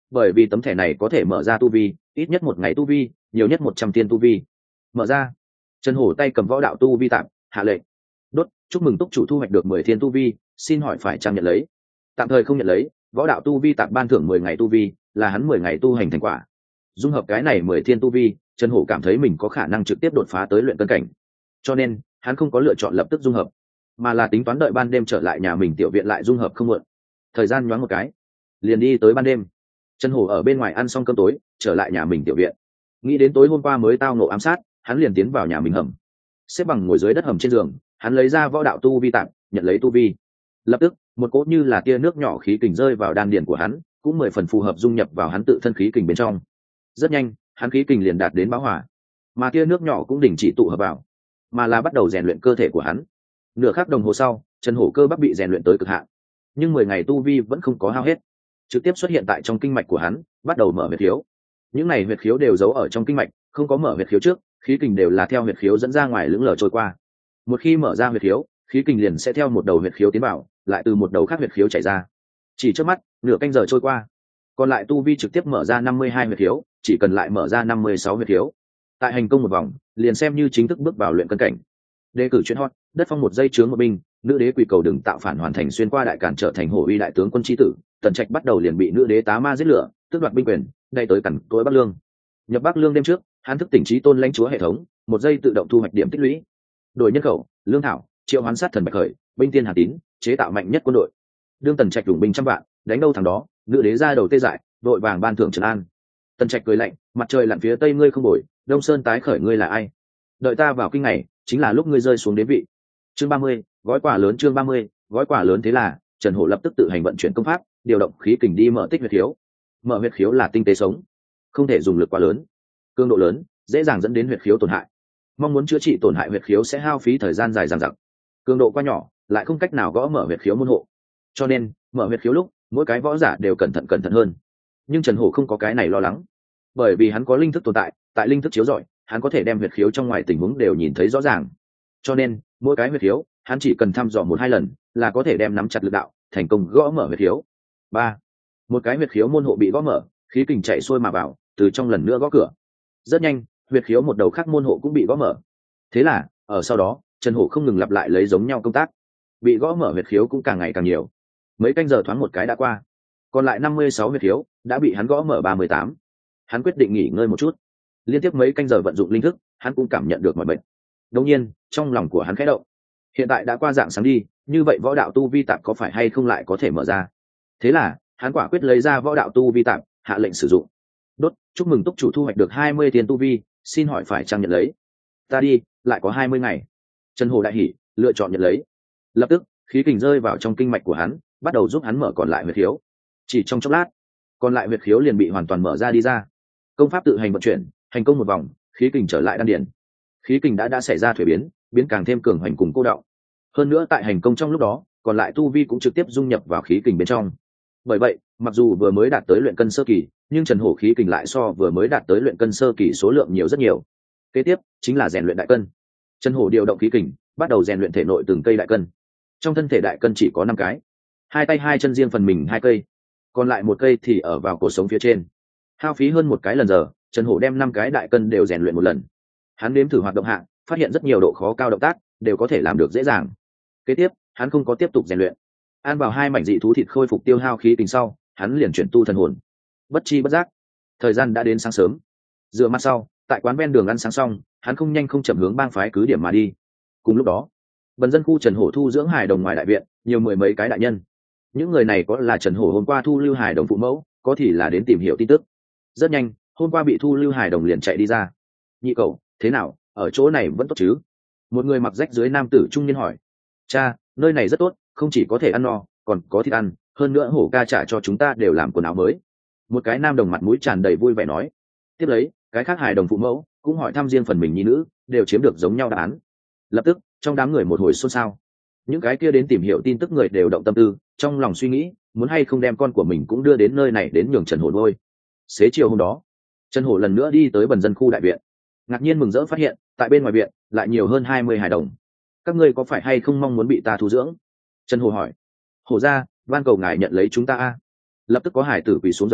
bởi vì tấm thẻ này có thể mở ra tu vi ít nhất một ngày tu vi, nhiều nhất một trăm tiên tu vi. Mở ra. Trần Hổ tay cầm võ đạo tu vi tạm, hạ lệnh. Đốt, chúc mừng túc chủ thu hoạch được mười thiên tu vi, xin hỏi phải chăng nhận lấy? Tạm thời không nhận lấy, võ đạo tu vi tạm ban thưởng mười ngày tu vi, là hắn mười ngày tu hành thành quả. Dung hợp cái này mười thiên tu vi, Trần Hổ cảm thấy mình có khả năng trực tiếp đột phá tới luyện cân cảnh. Cho nên, hắn không có lựa chọn lập tức dung hợp, mà là tính toán đợi ban đêm trở lại nhà mình tiểu viện lại dung hợp không muộn. Thời gian nhoáng một cái, liền đi tới ban đêm. Trần Hổ ở bên ngoài ăn xong cơm tối, trở lại nhà mình tiểu viện. Nghĩ đến tối hôm qua mới tao nộ ám sát, hắn liền tiến vào nhà mình hầm. Xếp bằng ngồi dưới đất hầm trên giường, hắn lấy ra võ đạo tu vi tạm, nhận lấy tu vi. Lập tức, một cỗ như là tia nước nhỏ khí kình rơi vào đan điền của hắn, cũng mười phần phù hợp dung nhập vào hắn tự thân khí kình bên trong. Rất nhanh, hắn khí kình liền đạt đến bão hỏa, mà tia nước nhỏ cũng đình chỉ tụ hợp vào, mà là bắt đầu rèn luyện cơ thể của hắn. Nửa khắc đồng hồ sau, Trần Hổ cơ bắp bị rèn luyện tới cực hạn, nhưng mười ngày tu vi vẫn không có hao hết, trực tiếp xuất hiện tại trong kinh mạch của hắn, bắt đầu mở huyệt khiếu. Những này huyệt khiếu đều giấu ở trong kinh mạch, không có mở huyệt khiếu trước, khí kình đều là theo huyệt khiếu dẫn ra ngoài lững lờ trôi qua. Một khi mở ra huyệt khiếu, khí kình liền sẽ theo một đầu huyệt khiếu tiến vào, lại từ một đầu khác huyệt khiếu chảy ra. Chỉ trước mắt, nửa canh giờ trôi qua, còn lại tu vi trực tiếp mở ra năm mươi hai huyệt khiếu, chỉ cần lại mở ra năm mươi sáu huyệt khiếu. Tại hành công một vòng, liền xem như chính thức bước vào luyện cân cảnh. Đề cử chuyên hot, đất phong một giây chướng một binh, nữ đế quỳ cầu đừng tạo phản hoàn thành xuyên qua đại cản trở thành hổ uy đại tướng quân chi tử, Tần Trạch bắt đầu liền bị nữ đế tá ma giết lửa, tước đoạt binh quyền, đây tới cẩn tối Bắc Lương. Nhập Bắc Lương đêm trước, hắn thức tỉnh trí tôn lãnh chúa hệ thống, một giây tự động thu hoạch điểm tích lũy. Đổi nhân khẩu, lương thảo, triệu hoán sát thần bạch khởi, binh tiên hà tín, chế tạo mạnh nhất quân đội. Đương Tần Trạch dùng binh trăm vạn, đánh đâu thằng đó, nữ đế ra đầu tê dại, đội vàng ban thưởng trấn an. Tần Trạch cười lạnh, mặt trời lặn phía tây ngươi không bồi, đông sơn tái khởi ngươi là ai? Đợi ta vào kinh này, chính là lúc ngươi rơi xuống đế vị. Chương ba mươi, gói quà lớn chương ba mươi, gói quà lớn thế là, Trần Hổ lập tức tự hành vận chuyển công pháp, điều động khí kình đi mở tích huyệt khiếu. Mở huyệt khiếu là tinh tế sống, không thể dùng lực quá lớn, cường độ lớn dễ dàng dẫn đến huyệt khiếu tổn hại. Mong muốn chữa trị tổn hại huyệt khiếu sẽ hao phí thời gian dài dằng dặc. Cường độ quá nhỏ, lại không cách nào gõ mở huyệt khiếu môn hộ. Cho nên, mở huyệt khiếu lúc, mỗi cái võ giả đều cẩn thận cẩn thận hơn. Nhưng Trần Hổ không có cái này lo lắng, bởi vì hắn có linh thức tồn tại, tại linh thức chiếu rọi, hắn có thể đem huyệt khiếu trong ngoài tình huống đều nhìn thấy rõ ràng. Cho nên, mỗi cái huyệt khiếu, hắn chỉ cần thăm dò một hai lần, là có thể đem nắm chặt lực đạo, thành công gõ mở huyệt khiếu. Ba, một cái huyệt khiếu môn hộ bị gõ mở, khí kình chạy xuôi mà vào, từ trong lần nữa gõ cửa. Rất nhanh, huyệt khiếu một đầu khác môn hộ cũng bị gõ mở. Thế là, ở sau đó, Trần Hổ không ngừng lặp lại lấy giống nhau công tác, bị gõ mở huyệt khiếu cũng càng ngày càng nhiều. Mấy canh giờ thoáng một cái đã qua, còn lại năm mươi sáu huyệt khiếu đã bị hắn gõ mở ba mươi tám. Hắn quyết định nghỉ ngơi một chút. Liên tiếp mấy canh giờ vận dụng linh thức, hắn cũng cảm nhận được mỏi mệt. Đột nhiên, trong lòng của hắn khẽ động. Hiện tại đã qua dạng sáng đi, như vậy võ đạo tu vi tạm có phải hay không lại có thể mở ra? Thế là, hắn quả quyết lấy ra võ đạo tu vi tạm, hạ lệnh sử dụng. Đốt, chúc mừng túc chủ thu hoạch được hai mươi tiền tu vi, xin hỏi phải chăng nhận lấy? Ta đi, lại có hai mươi ngày. Trần Hổ đại hỉ, lựa chọn nhận lấy. Lập tức, khí kình rơi vào trong kinh mạch của hắn, bắt đầu giúp hắn mở còn lại huyệt khiếu. Chỉ trong chốc lát, còn lại huyệt khiếu liền bị hoàn toàn mở ra đi ra. Công pháp tự hành vận chuyển, thành công một vòng, khí kình trở lại đan điền. Khí kình đã đã xảy ra thuế biến, biến càng thêm cường hoành cùng cô đọng. Hơn nữa tại hành công trong lúc đó, còn lại tu vi cũng trực tiếp dung nhập vào khí kình bên trong. Bởi vậy, mặc dù vừa mới đạt tới luyện cân sơ kỳ, nhưng Trần Hổ khí kình lại so vừa mới đạt tới luyện cân sơ kỳ số lượng nhiều rất nhiều. Kế tiếp chính là rèn luyện đại cân. Trần Hổ điều động khí kình, bắt đầu rèn luyện thể nội từng cây đại cân. Trong thân thể đại cân chỉ có năm cái, hai tay hai chân riêng phần mình hai cây, còn lại một cây thì ở vào cổ sống phía trên. Hao phí hơn một cái lần giờ, Trần Hổ đem năm cái đại cân đều rèn luyện một lần. Hắn nếm thử hoạt động hạng, phát hiện rất nhiều độ khó cao động tác đều có thể làm được dễ dàng. Kế tiếp, hắn không có tiếp tục rèn luyện, ăn vào hai mảnh dị thú thịt khôi phục tiêu hao khí kình sau, hắn liền chuyển tu thần hồn. Bất chi bất giác, thời gian đã đến sáng sớm. Dựa mặt sau, tại quán ven đường ăn sáng xong, hắn không nhanh không chậm hướng bang phái cứ điểm mà đi. Cùng lúc đó, bần dân khu Trần Hổ thu dưỡng hài đồng ngoài đại viện, nhiều mười mấy cái đại nhân. Những người này có là Trần Hổ hôm qua thu lưu hài đồng phụ mẫu, có thì là đến tìm hiểu tin tức. Rất nhanh, hôm qua bị thu lưu hài đồng liền chạy đi ra. Nhị cậu, thế nào, ở chỗ này vẫn tốt chứ? Một người mặc rách dưới nam tử trung niên hỏi. Cha, nơi này rất tốt, không chỉ có thể ăn no, còn có thịt ăn, hơn nữa Hổ ca trả cho chúng ta đều làm quần áo mới. Một cái nam đồng mặt mũi tràn đầy vui vẻ nói. Tiếp lấy, cái khác hài đồng phụ mẫu cũng hỏi thăm riêng phần mình nhi nữ, đều chiếm được giống nhau đáp án. Lập tức, trong đám người một hồi xôn xao. Những cái kia đến tìm hiểu tin tức người đều động tâm tư, trong lòng suy nghĩ, muốn hay không đem con của mình cũng đưa đến nơi này đến nhường Trần Hổ nuôi. Xế chiều hôm đó, Trần Hổ lần nữa đi tới bần dân khu đại viện, ngạc nhiên mừng rỡ phát hiện, tại bên ngoài viện lại nhiều hơn hai mươi hài đồng. Các ngươi có phải hay không mong muốn bị ta thu dưỡng? Trần Hổ hỏi. Hổ ra, van cầu ngài nhận lấy chúng ta a. Lập tức có hải tử quỳ xuống dập đầu,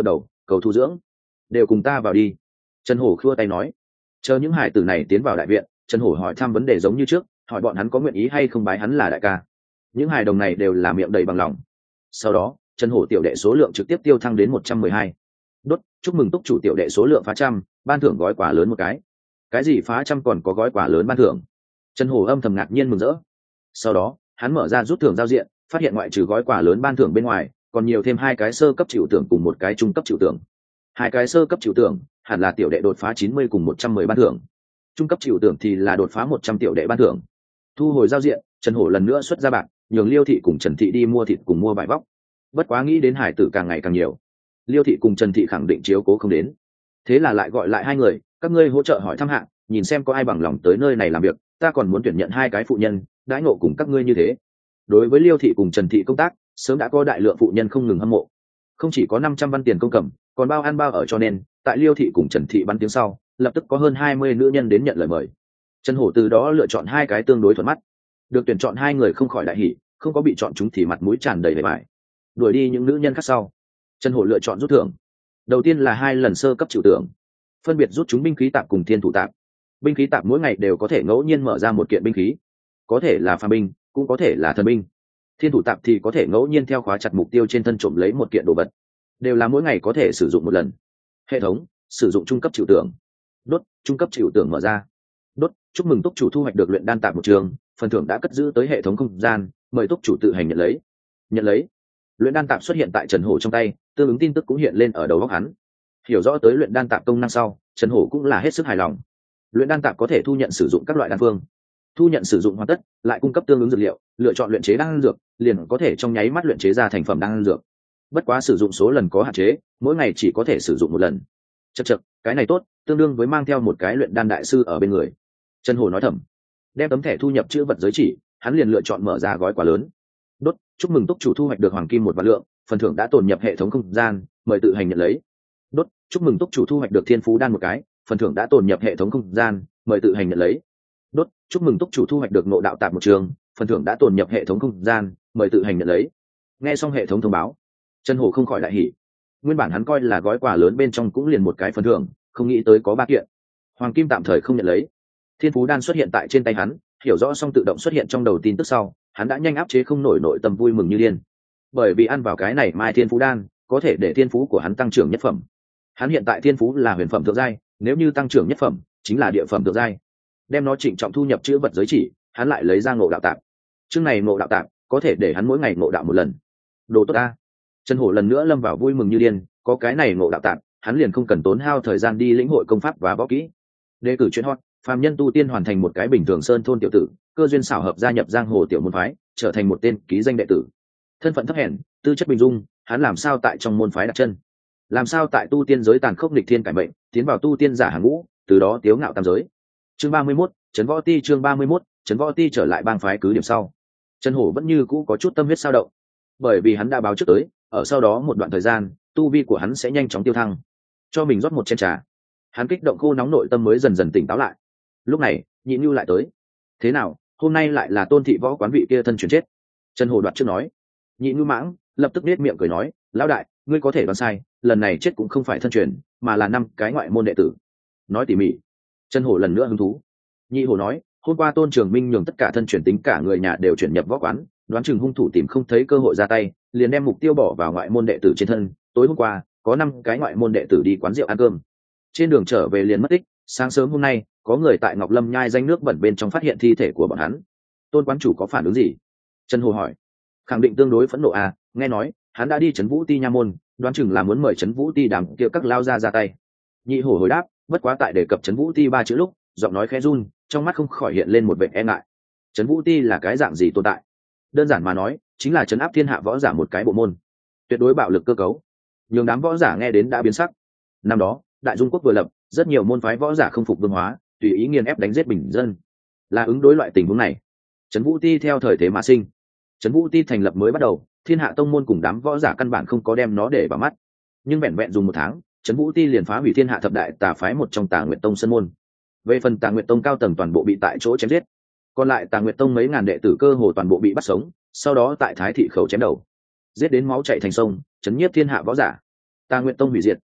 cầu thu dưỡng, đều cùng ta vào đi. Trần Hổ khua tay nói. Chờ những hải tử này tiến vào đại viện, Trần Hổ hỏi thăm vấn đề giống như trước, hỏi bọn hắn có nguyện ý hay không bái hắn là đại ca. Những hài đồng này đều là miệng đầy bằng lòng. Sau đó Trần Hổ tiểu đệ số lượng trực tiếp tiêu thăng đến một trăm mười hai. Đốt, chúc mừng túc chủ tiểu đệ số lượng phá trăm, ban thưởng gói quà lớn một cái. Cái gì phá trăm còn có gói quà lớn ban thưởng? Trần Hổ âm thầm ngạc nhiên mừng rỡ. Sau đó hắn mở ra rút thưởng giao diện, phát hiện ngoại trừ gói quà lớn ban thưởng bên ngoài, còn nhiều thêm hai cái sơ cấp chịu tưởng cùng một cái trung cấp chịu tưởng. Hai cái sơ cấp chịu tưởng hẳn là tiểu đệ đột phá chín mươi cùng một trăm mười ban thưởng, trung cấp chịu tưởng thì là đột phá một trăm tiểu đệ ban thưởng. Thu hồi giao diện, Trần Hổ lần nữa xuất ra bạc, nhường Liêu thị cùng Trần thị đi mua thịt cùng mua vải vóc. Bất quá nghĩ đến hải tử càng ngày càng nhiều, Liêu thị cùng Trần thị khẳng định chiếu cố không đến, thế là lại gọi lại hai người, các ngươi hỗ trợ hỏi thăm hạng, nhìn xem có ai bằng lòng tới nơi này làm việc, ta còn muốn tuyển nhận hai cái phụ nhân đãi ngộ cùng các ngươi như thế. Đối với Liêu thị cùng Trần thị công tác, sớm đã có đại lượng phụ nhân không ngừng hâm mộ, không chỉ có năm trăm văn tiền công cầm, còn bao ăn bao ở, cho nên tại Liêu thị cùng Trần thị bắn tiếng sau, lập tức có hơn hai mươi nữ nhân đến nhận lời mời. Trần Hổ từ đó lựa chọn hai cái tương đối thuận mắt, được tuyển chọn hai người không khỏi đại hỉ, không có bị chọn chúng thì mặt mũi tràn đầy vẻ vải. Đuổi đi những nữ nhân khác sau, Trần Hổ lựa chọn rút thưởng. Đầu tiên là hai lần sơ cấp chịu tưởng, phân biệt rút chúng binh khí tạp cùng thiên thủ tạp. Binh khí tạp mỗi ngày đều có thể ngẫu nhiên mở ra một kiện binh khí, có thể là phàm binh, cũng có thể là thần binh. Thiên thủ tạp thì có thể ngẫu nhiên theo khóa chặt mục tiêu trên thân trộm lấy một kiện đồ vật, đều là mỗi ngày có thể sử dụng một lần. Hệ thống sử dụng trung cấp chịu tưởng. Đốt, trung cấp chịu tưởng mở ra. Đốt, chúc mừng túc chủ thu hoạch được luyện đan tạp một trường, phần thưởng đã cất giữ tới hệ thống không gian, mời túc chủ tự hành nhận lấy. Nhận lấy. Luyện đan tạp xuất hiện tại Trần Hổ trong tay, tương ứng tin tức cũng hiện lên ở đầu óc hắn. Hiểu rõ tới luyện đan tạp công năng sau, Trần Hổ cũng là hết sức hài lòng. Luyện đan tạp có thể thu nhận sử dụng các loại đan phương, thu nhận sử dụng hoàn tất, lại cung cấp tương ứng dược liệu, lựa chọn luyện chế đan dược, liền có thể trong nháy mắt luyện chế ra thành phẩm đan dược. Bất quá sử dụng số lần có hạn chế, mỗi ngày chỉ có thể sử dụng một lần. Chậc chậc, cái này tốt, tương đương với mang theo một cái luyện đan đại sư ở bên người. Trần Hổ nói thầm. Đem tấm thẻ thu nhập chữ vật giới chỉ, hắn liền lựa chọn mở ra gói quà lớn. Đốt, chúc mừng túc chủ thu hoạch được hoàng kim một vạn lượng, phần thưởng đã tồn nhập hệ thống không gian, mời tự hành nhận lấy. Đốt, chúc mừng túc chủ thu hoạch được thiên phú đan một cái, phần thưởng đã tồn nhập hệ thống không gian, mời tự hành nhận lấy. Đốt, chúc mừng túc chủ thu hoạch được ngộ đạo tạp một trường, phần thưởng đã tồn nhập hệ thống không gian, mời tự hành nhận lấy. Nghe xong hệ thống thông báo, Trần Hổ không khỏi đại hỉ. Nguyên bản hắn coi là gói quà lớn bên trong cũng liền một cái phần thưởng, không nghĩ tới có ba kiện. Hoàng kim tạm thời không nhận lấy. Thiên phú đan xuất hiện tại trên tay hắn, hiểu rõ xong tự động xuất hiện trong đầu tin tức sau, hắn đã nhanh áp chế không nổi nội tâm vui mừng như điên. Bởi vì ăn vào cái này mai thiên phú đan, có thể để thiên phú của hắn tăng trưởng nhất phẩm. Hắn hiện tại thiên phú là huyền phẩm thượng giai, nếu như tăng trưởng nhất phẩm, chính là địa phẩm thượng giai. Đem nó trịnh trọng thu nhập chữ vật giới chỉ, hắn lại lấy ra ngộ đạo tạp. Chương này ngộ đạo tạp có thể để hắn mỗi ngày ngộ đạo một lần. Đồ tốt a. Trần Hổ lần nữa lâm vào vui mừng như điên, có cái này ngộ đạo tạp, hắn liền không cần tốn hao thời gian đi lĩnh hội công pháp và võ kỹ. Đề cử chuyện hot, phàm nhân tu tiên hoàn thành một cái bình thường sơn thôn tiểu tử, cơ duyên xảo hợp gia nhập giang hồ tiểu môn phái, trở thành một tên ký danh đệ tử. Thân phận thấp hèn, tư chất bình dung, hắn làm sao tại trong môn phái đặt chân? Làm sao tại tu tiên giới tàn khốc nghịch thiên cải mệnh, tiến vào tu tiên giả hàng ngũ, từ đó tiếu ngạo tam giới. Chương ba mươi mốt, Trấn Võ Ti chương ba mươi mốt, Trấn Võ Ti trở lại bang phái cứ điểm sau. Trần Hổ vẫn như cũ có chút tâm huyết sao động, bởi vì hắn đã báo trước tới, ở sau đó một đoạn thời gian, tu vi của hắn sẽ nhanh chóng tiêu thăng. Cho mình rót một chén trà, hắn kích động khô nóng nội tâm mới dần dần tỉnh táo lại. Lúc này, Nhị Nưu lại tới. Thế nào, hôm nay lại là Tôn thị võ quán vị kia thân truyền chết? Trần Hổ đoạt trước nói. Nhị Nưu mãng lập tức nết miệng cười nói, lão đại, ngươi có thể đoán sai, lần này chết cũng không phải thân truyền, mà là năm cái ngoại môn đệ tử. Nói tỉ mỉ. Trần Hổ lần nữa hứng thú. Nhị Hổ nói, hôm qua Tôn Trường Minh nhường tất cả thân truyền tính cả người nhà đều chuyển nhập võ quán, đoán chừng hung thủ tìm không thấy cơ hội ra tay, liền đem mục tiêu bỏ vào ngoại môn đệ tử trên thân. Tối hôm qua, có năm cái ngoại môn đệ tử đi quán rượu ăn cơm, trên đường trở về liền mất tích. Sáng sớm hôm nay, có người tại Ngọc Lâm nhai danh nước bẩn bên trong phát hiện thi thể của bọn hắn. Tôn quán chủ có phản ứng gì? Trần Hồ hỏi. Khẳng định tương đối phẫn nộ à, nghe nói hắn đã đi Trấn Vũ Ti nha môn, đoán chừng là muốn mời Trấn Vũ Ti đàm kia các lao ra ra tay. Nhị Hổ hồi đáp, bất quá tại đề cập Trấn Vũ Ti ba chữ lúc, giọng nói khẽ run, trong mắt không khỏi hiện lên một vẻ e ngại. Trấn Vũ Ti là cái dạng gì tồn tại? Đơn giản mà nói, chính là trấn áp thiên hạ võ giả một cái bộ môn, tuyệt đối bạo lực cơ cấu, nhường đám võ giả nghe đến đã biến sắc. Năm đó, Đại Dung quốc vừa lập, rất nhiều môn phái võ giả không phục vương hóa, tùy ý nghiền ép đánh giết bình dân. Là ứng đối loại tình huống này, Trấn Vũ Ti theo thời thế mà sinh. Trấn Vũ Ti thành lập mới bắt đầu, thiên hạ tông môn cùng đám võ giả căn bản không có đem nó để vào mắt. Nhưng vẹn vẹn dùng một tháng, Trấn Vũ Ti liền phá hủy thiên hạ thập đại tà phái một trong Tà Nguyệt Tông sân môn. Về phần Tà Nguyệt Tông cao tầng toàn bộ bị tại chỗ chém giết, còn lại Tà Nguyệt Tông mấy ngàn đệ tử cơ hồ toàn bộ bị bắt sống, sau đó tại Thái thị khẩu chém đầu, giết đến máu chảy thành sông, chấn nhiếp thiên hạ võ giả. Tà Nguyệt Tông hủy diệt,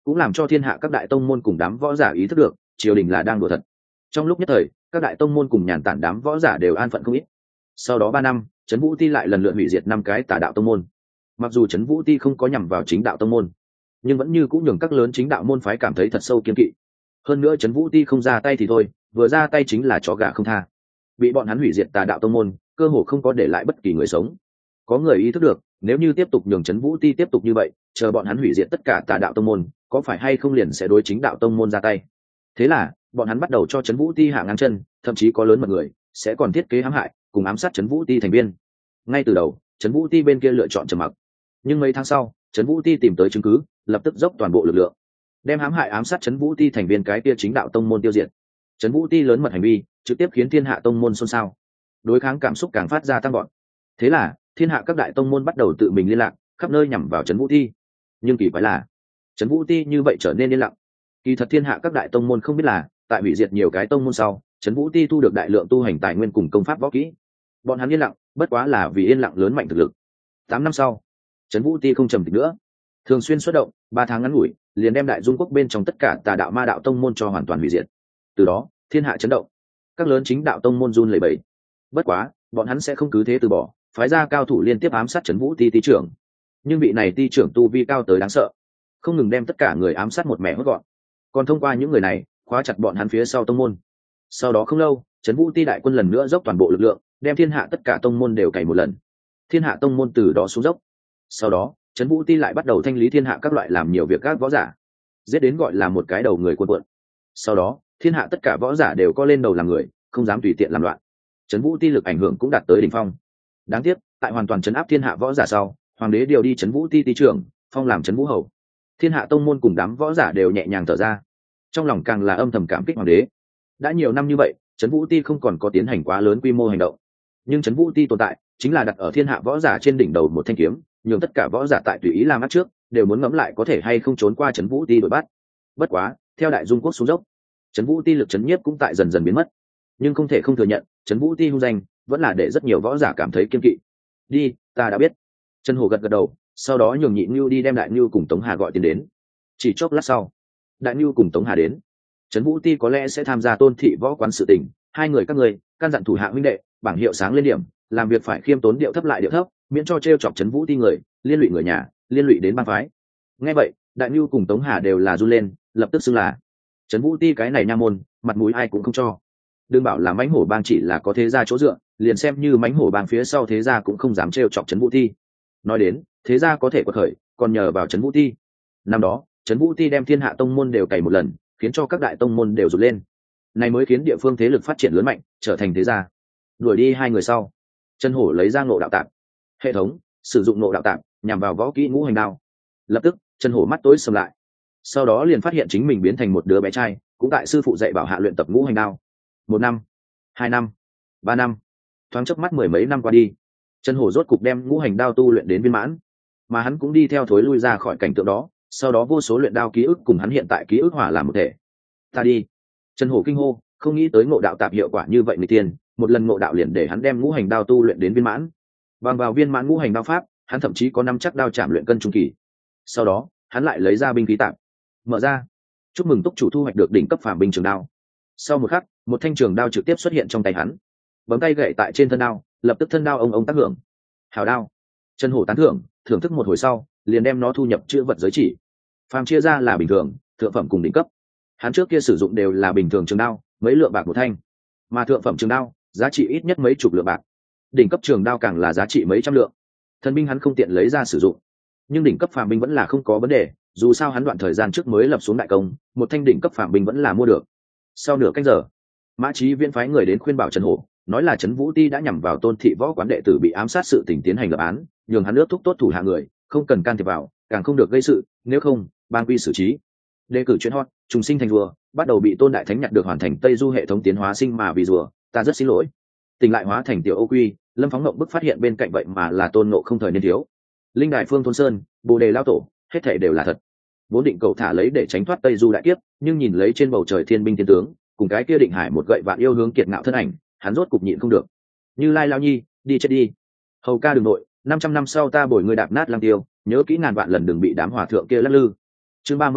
cũng làm cho thiên hạ các đại tông môn cùng đám võ giả ý thức được triều đình là đang đùa thật. Trong lúc nhất thời các đại tông môn cùng nhàn tản đám võ giả đều an phận không ít. Sau đó ba năm, Trấn Vũ Ti lại lần lượt hủy diệt năm cái tà đạo tông môn. Mặc dù Trấn Vũ Ti không có nhằm vào chính đạo tông môn, nhưng vẫn như cũng nhường các lớn chính đạo môn phái cảm thấy thật sâu kiên kỵ. Hơn nữa Trấn Vũ Ti không ra tay thì thôi, vừa ra tay chính là chó gà không tha. Bị bọn hắn hủy diệt tà đạo tông môn, cơ hồ không có để lại bất kỳ người sống. Có người ý thức được, nếu như tiếp tục nhường Trấn Vũ Ti tiếp tục như vậy, chờ bọn hắn hủy diệt tất cả tà đạo tông môn, có phải hay không liền sẽ đối chính đạo tông môn ra tay. Thế là bọn hắn bắt đầu cho Trấn Vũ Ti hạ ngang chân, thậm chí có lớn mật người sẽ còn thiết kế hãm hại cùng ám sát Trấn Vũ Ti thành viên. Ngay từ đầu Trấn Vũ Ti bên kia lựa chọn trầm mặc, nhưng mấy tháng sau Trấn Vũ Ti tìm tới chứng cứ, lập tức dốc toàn bộ lực lượng đem hãm hại ám sát Trấn Vũ Ti thành viên cái kia chính đạo tông môn tiêu diệt. Trấn Vũ Ti lớn mật hành vi trực tiếp khiến thiên hạ tông môn xôn xao, đối kháng cảm xúc càng phát ra tăng gọn. Thế là thiên hạ các đại tông môn bắt đầu tự mình liên lạc khắp nơi nhằm vào Trấn Vũ Ti. Nhưng kỳ quái là Trấn Vũ Ti như vậy trở nên yên lặng. Kỳ thật thiên hạ các đại tông môn không biết là tại hủy diệt nhiều cái tông môn sau, Trấn Vũ Ti thu được đại lượng tu hành tài nguyên cùng công pháp võ kỹ. Bọn hắn yên lặng bất quá là vì yên lặng lớn mạnh thực lực. Tám năm sau Trấn Vũ Ti không trầm tĩnh nữa, thường xuyên xuất động, ba tháng ngắn ngủi liền đem đại dung quốc bên trong tất cả tà đạo ma đạo tông môn cho hoàn toàn hủy diệt. Từ đó thiên hạ chấn động, các lớn chính đạo tông môn run lẩy bẩy. Bất quá bọn hắn sẽ không cứ thế từ bỏ, phái ra cao thủ liên tiếp ám sát Trấn Vũ Ti ti trưởng. Nhưng vị này ti trưởng tu vi cao tới đáng sợ, không ngừng đem tất cả người ám sát một mẻ hốt gọn, còn thông qua những người này khóa chặt bọn hắn phía sau tông môn. Sau đó không lâu, Trấn Vũ Ti đại quân lần nữa dốc toàn bộ lực lượng, đem thiên hạ tất cả tông môn đều cày một lần. Thiên hạ tông môn từ đó xuống dốc. Sau đó Trấn Vũ Ti lại bắt đầu thanh lý thiên hạ các loại làm nhiều việc các võ giả, giết đến gọi là một cái đầu người cuộn cuộn. Sau đó thiên hạ tất cả võ giả đều co lên đầu làm người, không dám tùy tiện làm loạn. Trấn Vũ Ti lực ảnh hưởng cũng đạt tới đỉnh phong. Đáng tiếc tại hoàn toàn trấn áp thiên hạ võ giả sau, hoàng đế điều đi Trấn Vũ Ti ti trưởng, phong làm Trấn Vũ hầu. Thiên hạ tông môn cùng đám võ giả đều nhẹ nhàng thở ra, trong lòng càng là âm thầm cảm kích hoàng đế. Đã nhiều năm như vậy, Trấn Vũ Ti không còn có tiến hành quá lớn quy mô hành động, nhưng Trấn Vũ Ti tồn tại chính là đặt ở thiên hạ võ giả trên đỉnh đầu một thanh kiếm, nhường tất cả võ giả tại tùy ý làm ác trước đều muốn ngẫm lại có thể hay không trốn qua Trấn Vũ Ti đuổi bắt. Bất quá theo đại dung quốc xuống dốc, Trấn Vũ Ti lực trấn nhiếp cũng tại dần dần biến mất. Nhưng không thể không thừa nhận, Trấn Vũ Ti hung danh vẫn là để rất nhiều võ giả cảm thấy kiên kỵ. Đi, ta đã biết. Trần Hổ gật gật đầu, sau đó nhường Nhị Nưu đi đem Đại Nưu cùng Tống Hà gọi tiền đến. Chỉ chốc lát sau, Đại Nưu cùng Tống Hà đến. Trấn Vũ Ti có lẽ sẽ tham gia Tôn thị võ quán sự tình, hai người các ngươi căn dặn thủ hạ huynh đệ, bảng hiệu sáng lên điểm, làm việc phải khiêm tốn điệu thấp lại điệu thấp, miễn cho trêu chọc Trấn Vũ Ti người, liên lụy người nhà, liên lụy đến bang phái. Nghe vậy, Đại Nưu cùng Tống Hà đều là run lên, lập tức xưng là Trấn Vũ Ti cái này nha môn, mặt mũi ai cũng không cho. Đừng bảo là mãnh hổ bang chỉ là có thế gia chỗ dựa, liền xem như mãnh hổ bang phía sau thế gia cũng không dám trêu chọc Trấn Vũ Ti. Nói đến thế gia có thể quật khởi, còn nhờ vào Trấn Vũ Ti. Năm đó Trấn Vũ Ti đem thiên hạ tông môn đều cày một lần, khiến cho các đại tông môn đều rụt lên, này mới khiến địa phương thế lực phát triển lớn mạnh, trở thành thế gia. Đuổi đi hai người sau, Trần Hổ lấy ra Ngộ Đạo Tạp, hệ thống sử dụng Ngộ Đạo Tạp nhằm vào võ kỹ ngũ hành đao. Lập tức Trần Hổ mắt tối sầm lại, sau đó liền phát hiện chính mình biến thành một đứa bé trai, cũng tại sư phụ dạy bảo hạ luyện tập ngũ hành đao. Một năm, hai năm, ba năm, thoáng chớp mắt mười mấy năm qua đi, Trần Hổ rốt cục đem ngũ hành đao tu luyện đến viên mãn, mà hắn cũng đi theo thối lui ra khỏi cảnh tượng đó. Sau đó vô số luyện đao ký ức cùng hắn hiện tại ký ức hòa làm một thể. Ta đi. Trần Hổ kinh hô, không nghĩ tới Ngộ Đạo Tạp hiệu quả như vậy người tiên, một lần ngộ đạo liền để hắn đem ngũ hành đao tu luyện đến viên mãn. Bằng vào viên mãn ngũ hành đao pháp, hắn thậm chí có năm chắc đao chạm luyện cân trung kỳ. Sau đó hắn lại lấy ra binh khí tạp, mở ra. Chúc mừng túc chủ thu hoạch được đỉnh cấp phàm binh trường đao. Sau một khắc, một thanh trường đao trực tiếp xuất hiện trong tay hắn, bấm tay gậy tại trên thân đao, lập tức thân đao ông ông tác hưởng. Hào đao. Trần Hổ tán thưởng, thưởng thức một hồi sau, liền đem nó thu nhập chữ vật giới chỉ. Phàm chia ra là bình thường, thượng phẩm cùng đỉnh cấp. Hắn trước kia sử dụng đều là bình thường trường đao, mấy lượng bạc một thanh, mà thượng phẩm trường đao giá trị ít nhất mấy chục lượng bạc, đỉnh cấp trường đao càng là giá trị mấy trăm lượng. Thần binh hắn không tiện lấy ra sử dụng, nhưng đỉnh cấp phàm binh vẫn là không có vấn đề, dù sao hắn đoạn thời gian trước mới lập xuống đại công, một thanh đỉnh cấp phàm binh vẫn là mua được. Sau nửa canh giờ, Mã Chí Viễn phái người đến khuyên bảo Trần Hổ, nói là Trấn Vũ Ti đã nhằm vào Tôn thị võ quán đệ tử bị ám sát sự tình tiến hành lập án, nhường hắn ước thúc tốt thủ hạ người, không cần can thiệp vào, càng không được gây sự, nếu không bang quy xử trí. Đề cử chuyện hot, trùng sinh thành rùa, bắt đầu bị Tôn đại thánh nhặt được hoàn thành Tây Du hệ thống tiến hóa sinh mà vì rùa, ta rất xin lỗi. Tỉnh lại hóa thành tiểu Ô Quy, Lâm Phóng Ngộng bức phát hiện bên cạnh vậy mà là Tôn Ngộ không thời niên thiếu. Linh Đài Phương Thôn Sơn, Bồ Đề lao tổ, hết thảy đều là thật. Vốn định cậu thả lấy để tránh thoát Tây Du đại kiếp, nhưng nhìn lấy trên bầu trời thiên binh thiên tướng, cùng cái kia Định Hải một gậy vạn yêu hướng kiệt ngạo thân ảnh, hắn rốt cục nhịn không được. Như Lai Lao Nhi, đi chết đi. Hầu ca đừng nội, năm trăm năm sau ta bồi ngươi đạp nát Lăng Tiêu, nhớ kỹ ngàn vạn lần đừng bị đám hòa thượng kia lắc lư. Chương ba mươi hai,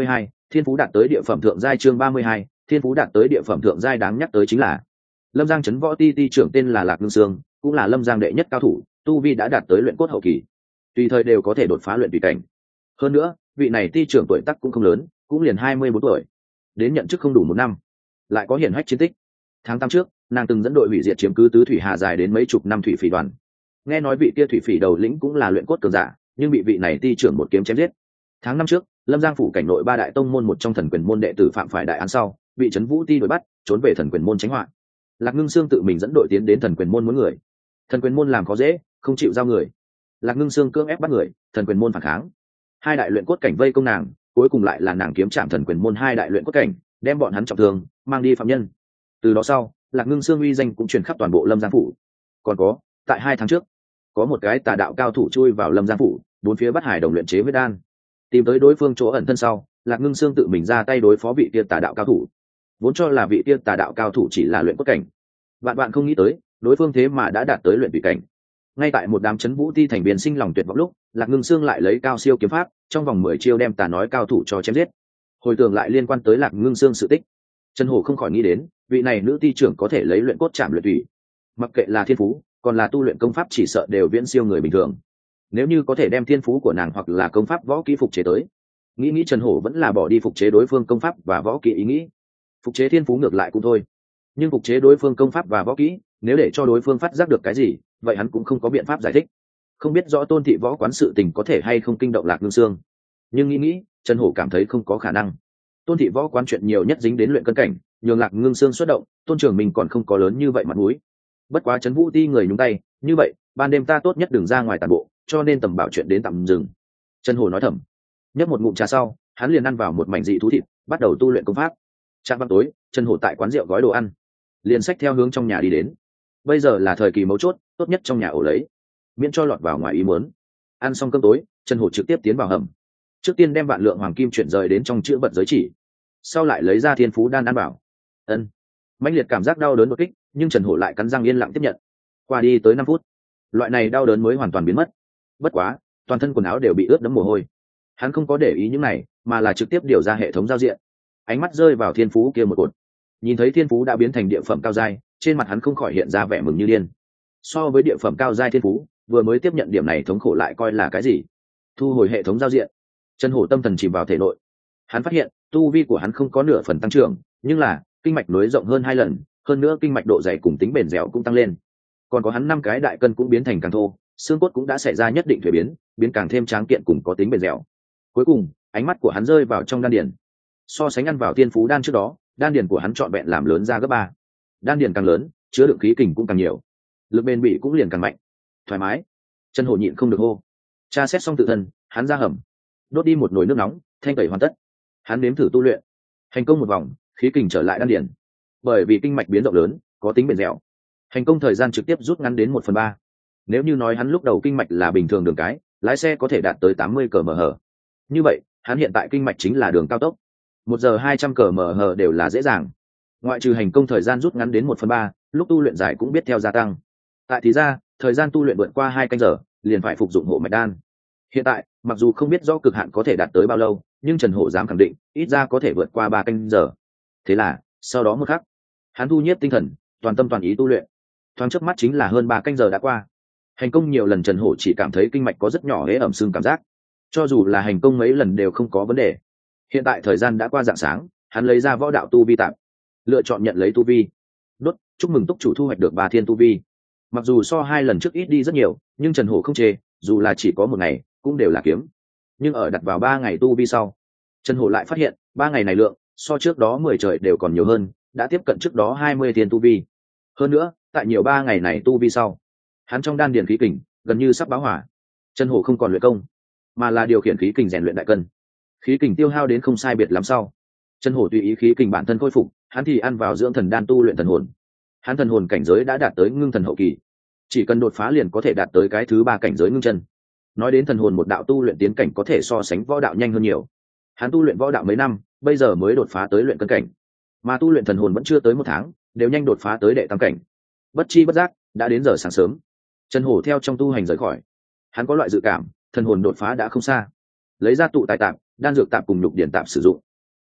Thiên phú đạt tới địa phẩm thượng giai chương ba mươi hai, thiên phú đạt tới địa phẩm thượng giai đáng nhắc tới chính là Lâm Giang trấn võ ti ti trưởng tên là Lạc Ngưng Sương, cũng là Lâm Giang đệ nhất cao thủ, tu vi đã đạt tới luyện cốt hậu kỳ, tùy thời đều có thể đột phá luyện tùy cảnh. Hơn nữa, vị này ti trưởng tuổi tác cũng không lớn, cũng liền hai mươi bốn tuổi, đến nhận chức không đủ một năm, lại có hiển hách chiến tích. Tháng tám trước, nàng từng dẫn đội hủy diệt chiếm cứ tứ thủy hà dài đến mấy chục năm thủy phỉ đoàn. Nghe nói vị kia thủy phỉ đầu lĩnh cũng là luyện cốt cường giả, nhưng bị vị này ti trưởng một kiếm chém giết. Tháng năm trước, Lâm Giang phủ cảnh nội ba đại tông môn một trong thần quyền môn đệ tử phạm phải đại án sau, bị trấn vũ ti đuổi bắt, trốn về thần quyền môn tránh họa. Lạc Ngưng Sương tự mình dẫn đội tiến đến thần quyền môn muốn người. Thần quyền môn làm khó dễ, không chịu giao người. Lạc Ngưng Sương cưỡng ép bắt người, thần quyền môn phản kháng. Hai đại luyện cốt cảnh vây công nàng, cuối cùng lại là nàng kiếm chạm thần quyền môn hai đại luyện cốt cảnh, đem bọn hắn trọng thương, mang đi phạm nhân. Từ đó sau, Lạc Ngưng Sương uy danh cũng truyền khắp toàn bộ Lâm Giang phủ. Còn có, tại hai tháng trước, có một cái tà đạo cao thủ chui vào Lâm Giang phủ, bốn phía bắt hải đồng luyện chế huyết đan. Tìm tới đối phương chỗ ẩn thân sau, Lạc Ngưng Sương tự mình ra tay đối phó vị kia tà đạo cao thủ. Vốn cho là vị kia tà đạo cao thủ chỉ là luyện cốt cảnh, bạn bạn không nghĩ tới, đối phương thế mà đã đạt tới luyện tùy cảnh. Ngay tại một đám chấn vũ ti thành viên sinh lòng tuyệt vọng lúc, Lạc Ngưng Sương lại lấy cao siêu kiếm pháp, trong vòng mười chiêu đem tà nói cao thủ cho chém giết. Hồi tưởng lại liên quan tới Lạc Ngưng Sương sự tích, Trần Hổ không khỏi nghĩ đến, vị này nữ ti trưởng có thể lấy luyện cốt chạm luyện tùy, mặc kệ là thiên phú, còn là tu luyện công pháp chỉ sợ đều viễn siêu người bình thường. Nếu như có thể đem thiên phú của nàng hoặc là công pháp võ kỹ phục chế tới, nghĩ nghĩ Trần Hổ vẫn là bỏ đi phục chế đối phương công pháp và võ kỹ ý nghĩ. Phục chế thiên phú ngược lại cũng thôi, nhưng phục chế đối phương công pháp và võ kỹ, nếu để cho đối phương phát giác được cái gì, vậy hắn cũng không có biện pháp giải thích. Không biết rõ Tôn thị võ quán sự tình có thể hay không kinh động Lạc Ngưng Sương, nhưng nghĩ nghĩ Trần Hổ cảm thấy không có khả năng. Tôn thị võ quán chuyện nhiều nhất dính đến luyện cân cảnh, nhường Lạc Ngưng Sương xuất động, Tôn trưởng mình còn không có lớn như vậy mặt mũi. Bất quá trấn vũ ti người nhúng tay, như vậy ban đêm ta tốt nhất đừng ra ngoài tàn bộ, cho nên tầm bảo chuyện đến tạm dừng. Trần Hổ nói thầm. Nhấp một ngụm trà sau, hắn liền ăn vào một mảnh dị thú thịt, bắt đầu tu luyện công pháp. Trạm vào tối, Trần Hổ tại quán rượu gói đồ ăn, liền xách theo hướng trong nhà đi đến. Bây giờ là thời kỳ mấu chốt, tốt nhất trong nhà ổ lấy, miễn cho lọt vào ngoài ý muốn. Ăn xong cơm tối, Trần Hổ trực tiếp tiến vào hầm. Trước tiên đem vạn lượng hoàng kim chuyển rời đến trong chữ vật giới chỉ, sau lại lấy ra thiên phú đan ăn bảo. Ân. Mãnh liệt cảm giác đau đớn đột kích, nhưng Trần Hổ lại cắn răng yên lặng tiếp nhận. Qua đi tới năm phút, loại này đau đớn mới hoàn toàn biến mất. Bất quá, toàn thân quần áo đều bị ướt đẫm mồ hôi. Hắn không có để ý những này, mà là trực tiếp điều ra hệ thống giao diện. Ánh mắt rơi vào thiên phú kia một cột, nhìn thấy thiên phú đã biến thành địa phẩm cao giai, trên mặt hắn không khỏi hiện ra vẻ mừng như điên. So với địa phẩm cao giai thiên phú, vừa mới tiếp nhận điểm này thống khổ lại coi là cái gì? Thu hồi hệ thống giao diện, Trần Hổ tâm thần chìm vào thể nội. Hắn phát hiện tu vi của hắn không có nửa phần tăng trưởng, nhưng là kinh mạch nối rộng hơn hai lần, hơn nữa kinh mạch độ dày cùng tính bền dẻo cũng tăng lên. Còn có hắn năm cái đại cân cũng biến thành càng thô, xương cốt cũng đã xảy ra nhất định thuế biến, biến càng thêm tráng kiện cùng có tính bền dẻo. Cuối cùng, ánh mắt của hắn rơi vào trong đan điền. So sánh ăn vào tiên phú đan trước đó, đan điền của hắn trọn vẹn làm lớn ra gấp ba. Đan điền càng lớn, chứa đựng khí kình cũng càng nhiều, lực bền bỉ cũng liền càng mạnh. Thoải mái. Trần Hổ nhịn không được hô. Tra xét xong tự thân, hắn ra hầm, đốt đi một nồi nước nóng, thanh tẩy hoàn tất. Hắn nếm thử tu luyện, thành công một vòng, khí kình trở lại đan điền. Bởi vì kinh mạch biến động lớn, có tính bền dẻo, thành công thời gian trực tiếp rút ngắn đến một phần ba. Nếu như nói hắn lúc đầu kinh mạch là bình thường đường cái, lái xe có thể đạt tới tám mươi cờ mờ hờ, như vậy hắn hiện tại kinh mạch chính là đường cao tốc, một giờ hai trăm cờ mờ hờ đều là dễ dàng. Ngoại trừ hành công thời gian rút ngắn đến một phần ba, lúc tu luyện dài cũng biết theo gia tăng. Tại thì ra, thời gian tu luyện vượt qua hai canh giờ, liền phải phục dụng hộ mạch đan. Hiện tại, mặc dù không biết do cực hạn có thể đạt tới bao lâu, nhưng Trần Hổ dám khẳng định, ít ra có thể vượt qua ba canh giờ. Thế là, sau đó một khắc, hắn thu nhiếp tinh thần, toàn tâm toàn ý tu luyện. Thoáng chớp mắt chính là hơn ba canh giờ đã qua. Hành công nhiều lần Trần Hổ chỉ cảm thấy kinh mạch có rất nhỏ hễ ẩm sưng cảm giác. Cho dù là hành công mấy lần đều không có vấn đề. Hiện tại thời gian đã qua rạng sáng, hắn lấy ra võ đạo tu vi tạm, lựa chọn nhận lấy tu vi. Đốt, chúc mừng túc chủ thu hoạch được ba thiên tu vi. Mặc dù so hai lần trước ít đi rất nhiều, nhưng Trần Hổ không chê, dù là chỉ có một ngày, cũng đều là kiếm. Nhưng ở đặt vào ba ngày tu vi sau, Trần Hổ lại phát hiện, ba ngày này lượng, so trước đó mười trời đều còn nhiều hơn, đã tiếp cận trước đó hai mươi thiên tu vi. Hơn nữa, tại nhiều ba ngày này tu vi sau, hắn trong đan điền khí kình gần như sắp báo hỏa. Trần Hổ không còn luyện công, mà là điều khiển khí kình rèn luyện đại cân. Khí kình tiêu hao đến không sai biệt lắm sau, Trần Hổ tùy ý khí kình bản thân khôi phục, hắn thì ăn vào dưỡng thần đan tu luyện thần hồn. Hắn thần hồn cảnh giới đã đạt tới ngưng thần hậu kỳ, chỉ cần đột phá liền có thể đạt tới cái thứ ba cảnh giới ngưng chân. Nói đến thần hồn một đạo tu luyện tiến cảnh có thể so sánh võ đạo nhanh hơn nhiều. Hắn tu luyện võ đạo mấy năm, bây giờ mới đột phá tới luyện cân cảnh, mà tu luyện thần hồn vẫn chưa tới một tháng, đều nhanh đột phá tới đệ tam cảnh. Bất chi bất giác, đã đến giờ sáng sớm. Trần Hổ theo trong tu hành rời khỏi. Hắn có loại dự cảm, thần hồn đột phá đã không xa. Lấy ra tụ tài tạm, đan dược tạm cùng nhục điển tạm sử dụng.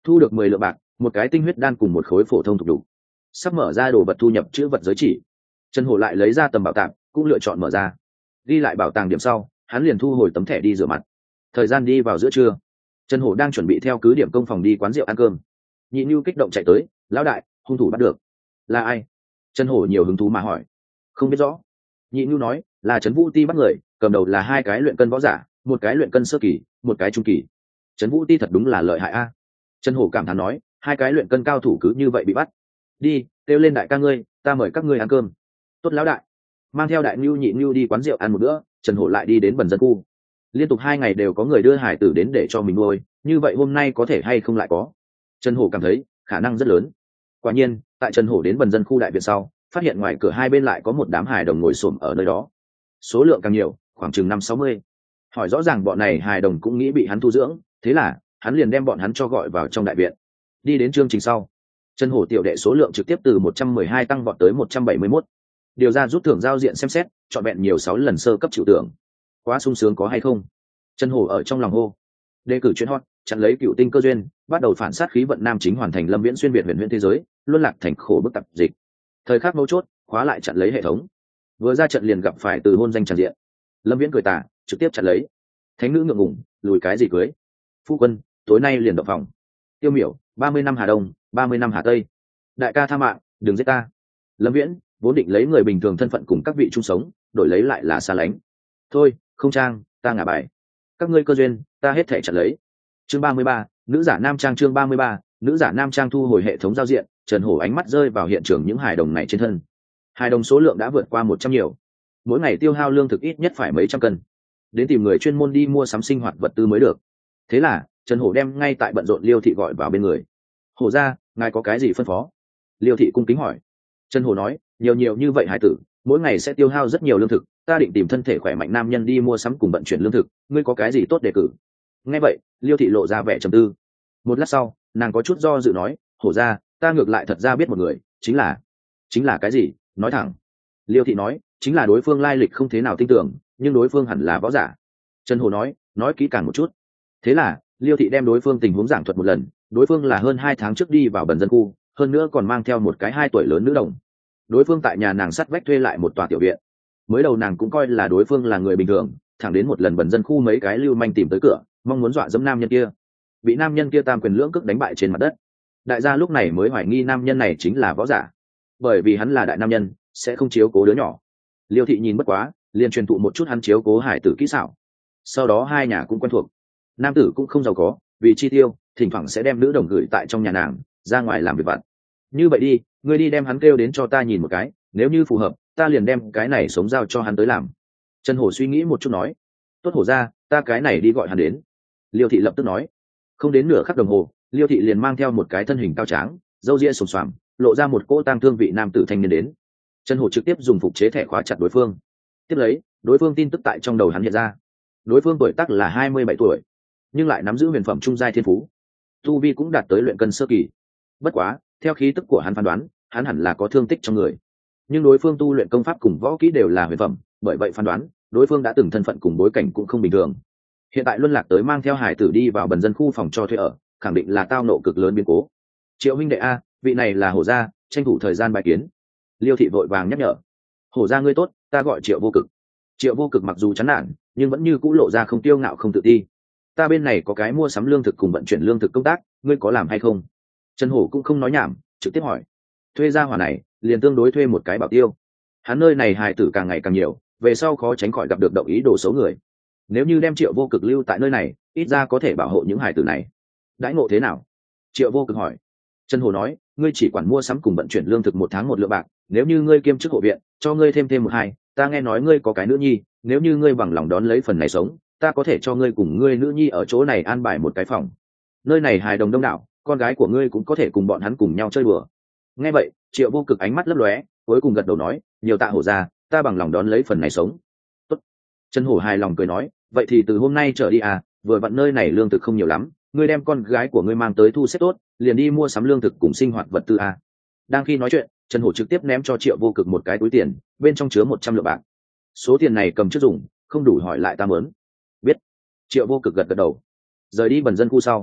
thu được mười lượng bạc, một cái tinh huyết đan cùng một khối phổ thông thục đủ. Sắp mở ra đồ vật thu nhập chữ vật giới chỉ, Trần Hổ lại lấy ra tầm bảo tàng, cũng lựa chọn mở ra. Đi lại bảo tàng điểm sau, hắn liền thu hồi tấm thẻ đi rửa mặt. Thời gian đi vào giữa trưa, Trần Hổ đang chuẩn bị theo cứ điểm công phòng đi quán rượu ăn cơm. Nhị Nưu kích động chạy tới, lão đại, hung thủ bắt được. Là ai? Trần Hổ nhiều hứng thú mà hỏi. Không biết rõ. Nhị Nưu nói, là Trấn Vũ Ti bắt người, cầm đầu là hai cái luyện cân võ giả, một cái luyện cân sơ kỳ, một cái trung kỳ. Trấn Vũ Ti thật đúng là lợi hại a. Trần Hổ cảm thán nói, hai cái luyện cân cao thủ cứ như vậy bị bắt. Đi, kêu lên đại ca ngươi, ta mời các ngươi ăn cơm. Tốt lão đại. Mang theo đại Nưu Nhị Nưu đi quán rượu ăn một bữa, Trần Hổ lại đi đến bần dân khu. Liên tục hai ngày đều có người đưa hải tử đến để cho mình nuôi, như vậy hôm nay có thể hay không lại có. Trần Hổ cảm thấy khả năng rất lớn. Quả nhiên, tại Trần Hổ đến bần dân khu đại viện sau, phát hiện ngoài cửa hai bên lại có một đám hài đồng ngồi xổm ở nơi đó. Số lượng càng nhiều, khoảng chừng năm sáu mươi. Hỏi rõ ràng bọn này hài đồng cũng nghĩ bị hắn thu dưỡng, thế là hắn liền đem bọn hắn cho gọi vào trong đại viện. Đi đến chương trình sau, Trần Hổ tiểu đệ số lượng trực tiếp từ một trăm mười hai tăng vọt tới một trăm bảy mươi mốt. Điều ra rút thưởng giao diện xem xét, chọn vẹn nhiều sáu lần sơ cấp chịu tưởng. Quá sung sướng có hay không? Trần Hổ ở trong lòng hô. Đề cử chuyên hot, chặn lấy cựu tinh cơ duyên, bắt đầu phản sát khí vận nam chính hoàn thành lâm viễn xuyên việt huyền huyền thế giới, luân lạc thành khổ bức tập dịch. Thời khắc mấu chốt, khóa lại chặn lấy hệ thống. Vừa ra trận liền gặp phải từ hôn danh tràn diện. Lâm Viễn cười tà, trực tiếp chặn lấy. Thánh nữ ngượng ngùng, lùi cái gì cưới? Phu quân, tối nay liền động phòng. Tiêu Miểu, ba mươi năm Hà Đông, ba mươi năm Hà Tây. Đại ca tha mạng, đừng giết ta. Lâm Viễn vốn định lấy người bình thường thân phận cùng các vị chung sống, đổi lấy lại là xa lánh. Thôi, không trang, ta ngả bài. Các ngươi cơ duyên, ta hết thể chặn lấy. Chương ba mươi ba, nữ giả nam trang chương ba mươi ba, nữ giả nam trang thu hồi hệ thống giao diện. Trần Hổ ánh mắt rơi vào hiện trường những hài đồng này trên thân. Hài đồng số lượng đã vượt qua một trăm nhiều, mỗi ngày tiêu hao lương thực ít nhất phải mấy trăm cân, đến tìm người chuyên môn đi mua sắm sinh hoạt vật tư mới được. Thế là Trần Hổ đem ngay tại bận rộn Liêu thị gọi vào bên người. Hổ ra, ngài có cái gì phân phó? Liêu thị cung kính hỏi. Trần Hổ nói, nhiều nhiều như vậy hải tử, mỗi ngày sẽ tiêu hao rất nhiều lương thực, ta định tìm thân thể khỏe mạnh nam nhân đi mua sắm cùng vận chuyển lương thực, ngươi có cái gì tốt đề cử? Nghe vậy, Liêu thị lộ ra vẻ trầm tư. Một lát sau, nàng có chút do dự nói, Hổ ra, ta ngược lại thật ra biết một người, chính là chính là cái gì, nói thẳng. Liêu thị nói, chính là đối phương lai lịch không thế nào tin tưởng, nhưng đối phương hẳn là võ giả. Trần Hổ nói, nói kỹ càng một chút. Thế là Liêu thị đem đối phương tình huống giảng thuật một lần. Đối phương là hơn hai tháng trước đi vào bần dân khu, hơn nữa còn mang theo một cái hai tuổi lớn nữ đồng. Đối phương tại nhà nàng sắt vách thuê lại một tòa tiểu viện. Mới đầu nàng cũng coi là đối phương là người bình thường, thẳng đến một lần bần dân khu mấy cái lưu manh tìm tới cửa, mong muốn dọa dẫm nam nhân kia, bị nam nhân kia tam quyền lưỡng cước đánh bại trên mặt đất. Đại gia lúc này mới hoài nghi nam nhân này chính là võ giả, bởi vì hắn là đại nam nhân, sẽ không chiếu cố đứa nhỏ. Liêu thị nhìn bất quá, liền truyền thụ một chút hắn chiếu cố hải tử kỹ xảo. Sau đó hai nhà cũng quen thuộc. Nam tử cũng không giàu có, vì chi tiêu, thỉnh thoảng sẽ đem nữ đồng gửi tại trong nhà nàng, ra ngoài làm việc vặt. Như vậy đi, ngươi đi đem hắn kêu đến cho ta nhìn một cái, nếu như phù hợp, ta liền đem cái này sống giao cho hắn tới làm. Trần Hổ suy nghĩ một chút nói, tốt Hổ ra, ta cái này đi gọi hắn đến. Liêu thị lập tức nói. Không đến nửa khắc đồng hồ, Liêu thị liền mang theo một cái thân hình cao tráng, râu ria xồm xoàm, lộ ra một cỗ tang thương vị nam tử thanh niên đến. Trần Hổ trực tiếp dùng phục chế thẻ khóa chặt đối phương. Tiếp lấy, đối phương tin tức tại trong đầu hắn hiện ra. Đối phương tuổi tác là hai mươi bảy tuổi, nhưng lại nắm giữ huyền phẩm trung giai thiên phú. Tu vi cũng đạt tới luyện cân sơ kỳ. Bất quá, theo khí tức của hắn phán đoán, hắn hẳn là có thương tích trong người. Nhưng đối phương tu luyện công pháp cùng võ kỹ đều là huyền phẩm, bởi vậy phán đoán, đối phương đã từng thân phận cùng bối cảnh cũng không bình thường. Hiện tại luân lạc tới mang theo hải tử đi vào bần dân khu phòng cho thuê ở, khẳng định là tao nộ cực lớn biến cố. Triệu huynh đệ a, vị này là Hổ gia, tranh thủ thời gian bài kiến. Liêu thị vội vàng nhắc nhở. Hổ gia ngươi tốt, ta gọi Triệu Vô Cực. Triệu Vô Cực mặc dù chán nản, nhưng vẫn như cũ lộ ra không tiêu ngạo không tự ti. Ta bên này có cái mua sắm lương thực cùng vận chuyển lương thực công tác, ngươi có làm hay không? Trần Hổ cũng không nói nhảm, trực tiếp hỏi. Thuê gia hỏa này, liền tương đối thuê một cái bảo tiêu. Hắn nơi này hài tử càng ngày càng nhiều, về sau khó tránh khỏi gặp được động ý đồ xấu người. Nếu như đem Triệu Vô Cực lưu tại nơi này, ít ra có thể bảo hộ những hài tử này. Đãi ngộ thế nào? Triệu Vô Cực hỏi. Trần Hổ nói, ngươi chỉ quản mua sắm cùng vận chuyển lương thực một tháng một lượng bạc, nếu như ngươi kiêm chức hộ viện, cho ngươi thêm thêm một hai. Ta nghe nói ngươi có cái nữ nhi, nếu như ngươi bằng lòng đón lấy phần này sống, ta có thể cho ngươi cùng ngươi nữ nhi ở chỗ này an bài một cái phòng. Nơi này hài đồng đông đảo, con gái của ngươi cũng có thể cùng bọn hắn cùng nhau chơi đùa. Nghe vậy, Triệu Vô Cực ánh mắt lấp lóe, cuối cùng gật đầu nói, nhiều tạ Hổ ra, ta bằng lòng đón lấy phần này sống. Tốt. Trần Hổ hài lòng cười nói, vậy thì từ hôm nay trở đi à, vừa vặn nơi này lương thực không nhiều lắm, ngươi đem con gái của ngươi mang tới thu xếp tốt, liền đi mua sắm lương thực cùng sinh hoạt vật tư à. Đang khi nói chuyện, Trần Hổ trực tiếp ném cho Triệu Vô Cực một cái túi tiền, bên trong chứa một trăm lượng bạc. Số tiền này cầm trước dùng, không đủ hỏi lại ta mớn. Biết. Triệu Vô Cực gật gật đầu. Rời đi bần dân khu sau,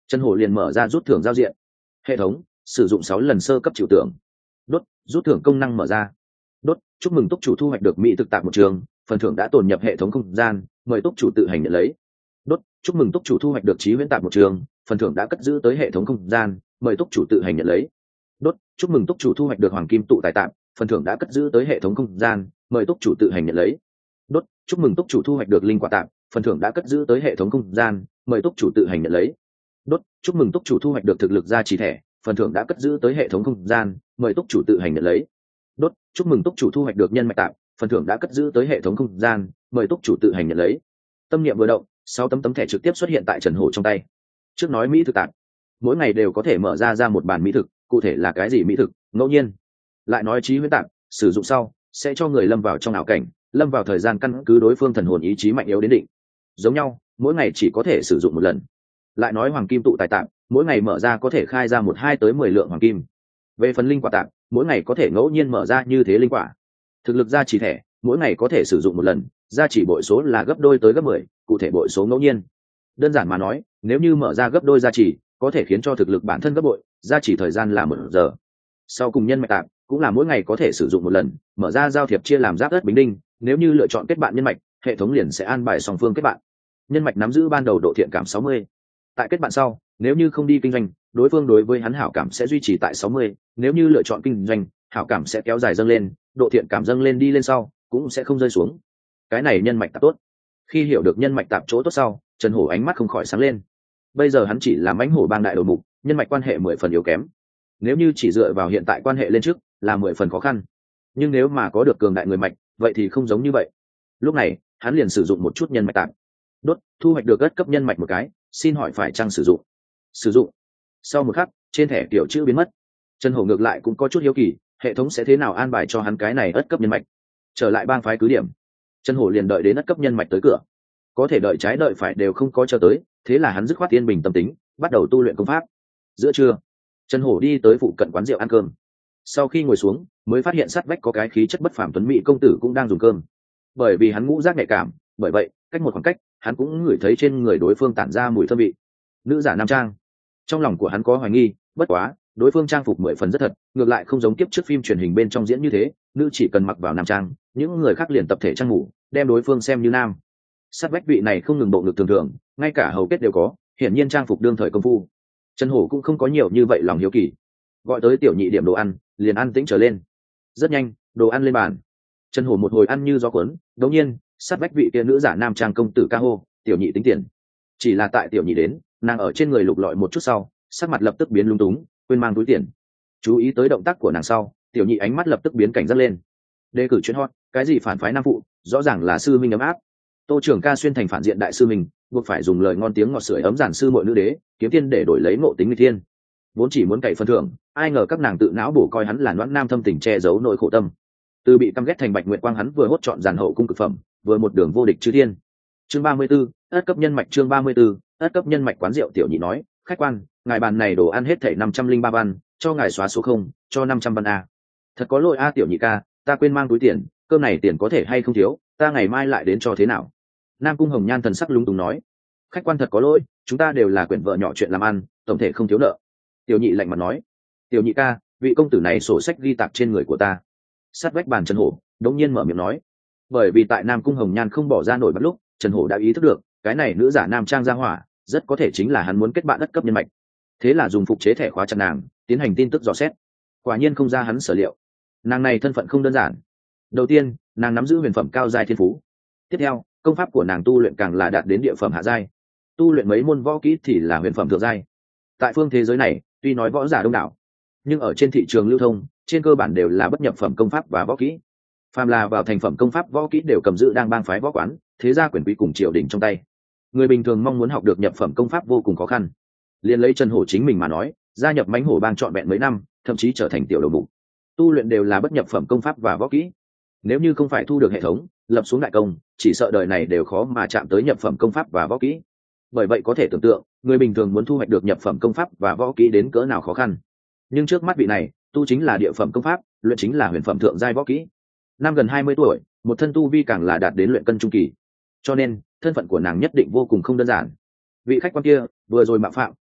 Trần Hổ liền mở ra rút thưởng giao diện. Hệ thống sử dụng sáu lần sơ cấp chịu tưởng. Đốt rút thưởng công năng mở ra. Đốt chúc mừng túc chủ thu hoạch được mỹ thực tạp một trường, phần thưởng đã tồn nhập hệ thống không gian, mời túc chủ tự hành nhận lấy. Đốt chúc mừng túc chủ thu hoạch được trí huyễn tạp một trường, phần thưởng đã cất giữ tới hệ thống không gian, mời túc chủ tự hành nhận lấy. Đốt chúc mừng túc chủ thu hoạch được hoàng kim tụ tài tạp, phần thưởng đã cất giữ tới hệ thống không gian, mời túc chủ tự hành nhận lấy. Đốt chúc mừng túc chủ thu hoạch được linh quả tạp, phần thưởng đã cất giữ tới hệ thống không gian, mời túc chủ tự hành nhận lấy. Đốt chúc mừng túc chủ thu hoạch được thực lực gia trì thẻ, phần thưởng đã cất giữ tới hệ thống không gian, mời túc chủ tự hành nhận lấy. Đốt chúc mừng túc chủ thu hoạch được nhân mạch tạp, phần thưởng đã cất giữ tới hệ thống không gian, mời túc chủ tự hành nhận lấy. Tâm niệm vừa động, sáu tấm tấm thẻ trực tiếp xuất hiện tại Trần Hổ trong tay. Trước nói mỹ thực tạp, mỗi ngày đều có thể mở ra ra một bàn mỹ thực, cụ thể là cái gì mỹ thực, ngẫu nhiên. Lại nói trí huyễn tạp, sử dụng sau sẽ cho người lâm vào trong ảo cảnh, lâm vào thời gian căn cứ đối phương thần hồn ý chí mạnh yếu đến định. Giống nhau, mỗi ngày chỉ có thể sử dụng một lần. Lại nói hoàng kim tụ tài tạp, mỗi ngày mở ra có thể khai ra một hai tới mười lượng hoàng kim. Về phần linh quả tạp, mỗi ngày có thể ngẫu nhiên mở ra như thế linh quả. Thực lực gia trì thẻ, mỗi ngày có thể sử dụng một lần, gia trì bội số là gấp đôi tới gấp mười, cụ thể bội số ngẫu nhiên. Đơn giản mà nói, nếu như mở ra gấp đôi gia trì, có thể khiến cho thực lực bản thân gấp bội, gia trì thời gian là một giờ. Sau cùng nhân mạch tạp, cũng là mỗi ngày có thể sử dụng một lần, mở ra giao thiệp chia làm giáp đất bình đinh, nếu như lựa chọn kết bạn nhân mạch, hệ thống liền sẽ an bài song phương kết bạn. Nhân mạch nắm giữ ban đầu độ thiện cảm sáu mươi. Tại kết bạn sau, nếu như không đi kinh doanh, đối phương đối với hắn hảo cảm sẽ duy trì tại sáu mươi, nếu như lựa chọn kinh doanh, hảo cảm sẽ kéo dài dâng lên, độ thiện cảm dâng lên đi lên sau, cũng sẽ không rơi xuống. Cái này nhân mạch tạp tốt. Khi hiểu được nhân mạch tạp chỗ tốt sau, Trần Hổ ánh mắt không khỏi sáng lên. Bây giờ hắn chỉ là mãnh hổ bang đại đầu mục, nhân mạch quan hệ mười phần yếu kém. Nếu như chỉ dựa vào hiện tại quan hệ lên trước, là mười phần khó khăn. Nhưng nếu mà có được cường đại người mạch, vậy thì không giống như vậy. Lúc này, hắn liền sử dụng một chút nhân mạch tạp. Đốt, thu hoạch được ất cấp nhân mạch một cái, xin hỏi phải chăng sử dụng? Sử dụng. Sau một khắc, trên thẻ tiểu chữ biến mất. Trần Hổ ngược lại cũng có chút hiếu kỳ, hệ thống sẽ thế nào an bài cho hắn cái này ất cấp nhân mạch. Trở lại bang phái cứ điểm, Trần Hổ liền đợi đến ất cấp nhân mạch tới cửa. Có thể đợi trái đợi phải đều không có cho tới, thế là hắn dứt khoát yên bình tâm tính, bắt đầu tu luyện công pháp. Giữa trưa, Trần Hổ đi tới phụ cận quán rượu ăn cơm. Sau khi ngồi xuống, mới phát hiện sát vách có cái khí chất bất phàm tuấn mỹ công tử cũng đang dùng cơm. Bởi vì hắn ngũ giác nhạy cảm, bởi vậy, cách một khoảng cách, hắn cũng ngửi thấy trên người đối phương tản ra mùi thơm vị. Nữ giả nam trang. Trong lòng của hắn có hoài nghi, bất quá, đối phương trang phục mười phần rất thật, ngược lại không giống kiếp trước phim truyền hình bên trong diễn như thế, nữ chỉ cần mặc vào nam trang, những người khác liền tập thể trang ngủ, đem đối phương xem như nam. Sát vách vị này không ngừng bộ ngực thường thường, ngay cả hầu kết đều có, hiển nhiên trang phục đương thời công phu. Trần Hổ cũng không có nhiều như vậy lòng hiếu kỳ, gọi tới tiểu nhị điểm đồ ăn, liền ăn tĩnh trở lên. Rất nhanh, đồ ăn lên bàn. Trần Hổ một hồi ăn như gió cuốn, đột nhiên, sát vách vị kia nữ giả nam trang công tử ca hô, tiểu nhị tính tiền. Chỉ là tại tiểu nhị đến, nàng ở trên người lục lọi một chút sau, sắc mặt lập tức biến lung túng, quên mang túi tiền. Chú ý tới động tác của nàng sau, tiểu nhị ánh mắt lập tức biến cảnh giác lên. Đề cử chuyên hot, cái gì phản phái nam phụ, rõ ràng là sư minh ấm áp. Tô trưởng ca xuyên thành phản diện đại sư mình, buộc phải dùng lời ngon tiếng ngọt sưởi ấm giản sư muội nữ đế, kiếm tiên để đổi lấy ngộ tính người thiên. Vốn chỉ muốn cày phân thưởng, ai ngờ các nàng tự não bổ coi hắn là noãn nam thâm tình che giấu nỗi khổ tâm. Từ bị căm ghét thành bạch nguyệt quang, hắn vừa hốt chọn giàn hậu cung cực phẩm, vừa một đường vô địch chư thiên. Chương ba mươi 34, ất cấp nhân mạch chương ba mươi 34, ất cấp nhân mạch quán rượu tiểu nhị nói, khách quan, ngài bàn này đồ ăn hết thảy năm trăm linh ba văn, cho ngài xóa số không, cho năm trăm văn a. Thật có lỗi a tiểu nhị ca, ta quên mang túi tiền, cơm này tiền có thể hay không thiếu, ta ngày mai lại đến cho thế nào? Nam Cung Hồng Nhan thần sắc lúng túng nói, khách quan thật có lỗi, chúng ta đều là quyển vợ nhỏ chuyện làm ăn, tổng thể không thiếu nợ. Tiểu nhị lạnh mặt nói, tiểu nhị ca, vị công tử này sổ sách ghi tạc trên người của ta. Sát vách bàn Trần Hổ đống nhiên mở miệng nói, bởi vì tại Nam Cung Hồng Nhan không bỏ ra nổi bắt lúc, Trần Hổ đã ý thức được, cái này nữ giả nam trang gia hỏa, rất có thể chính là hắn muốn kết bạn đất cấp nhân mạch. Thế là dùng phục chế thẻ khóa chặt nàng, tiến hành tin tức dò xét. Quả nhiên không ra hắn sở liệu, nàng này thân phận không đơn giản. Đầu tiên, nàng nắm giữ huyền phẩm cao giai thiên phú. Tiếp theo, công pháp của nàng tu luyện càng là đạt đến địa phẩm hạ giai, tu luyện mấy môn võ kỹ thì là huyền phẩm thượng giai. Tại phương thế giới này, tuy nói võ giả đông đảo, nhưng ở trên thị trường lưu thông, trên cơ bản đều là bất nhập phẩm công pháp và võ kỹ. Phàm là vào thành phẩm công pháp võ kỹ đều cầm giữ đang bang phái võ quán, thế gia quyền quý cùng triều đình trong tay. Người bình thường mong muốn học được nhập phẩm công pháp vô cùng khó khăn. Liên lấy Trần Hổ chính mình mà nói, gia nhập mãnh hổ bang trọn vẹn mấy năm, thậm chí trở thành tiểu đầu mục. Tu luyện đều là bất nhập phẩm công pháp và võ kỹ. Nếu như không phải thu được hệ thống, lập xuống đại công, chỉ sợ đời này đều khó mà chạm tới nhập phẩm công pháp và võ kỹ. Bởi vậy có thể tưởng tượng, người bình thường muốn thu hoạch được nhập phẩm công pháp và võ kỹ đến cỡ nào khó khăn. Nhưng trước mắt vị này, tu chính là địa phẩm công pháp, luyện chính là huyền phẩm thượng giai võ kỹ. Năm gần hai mươi tuổi, một thân tu vi càng là đạt đến luyện cân trung kỳ. Cho nên, thân phận của nàng nhất định vô cùng không đơn giản. Vị khách quan kia, vừa rồi mạo phạm,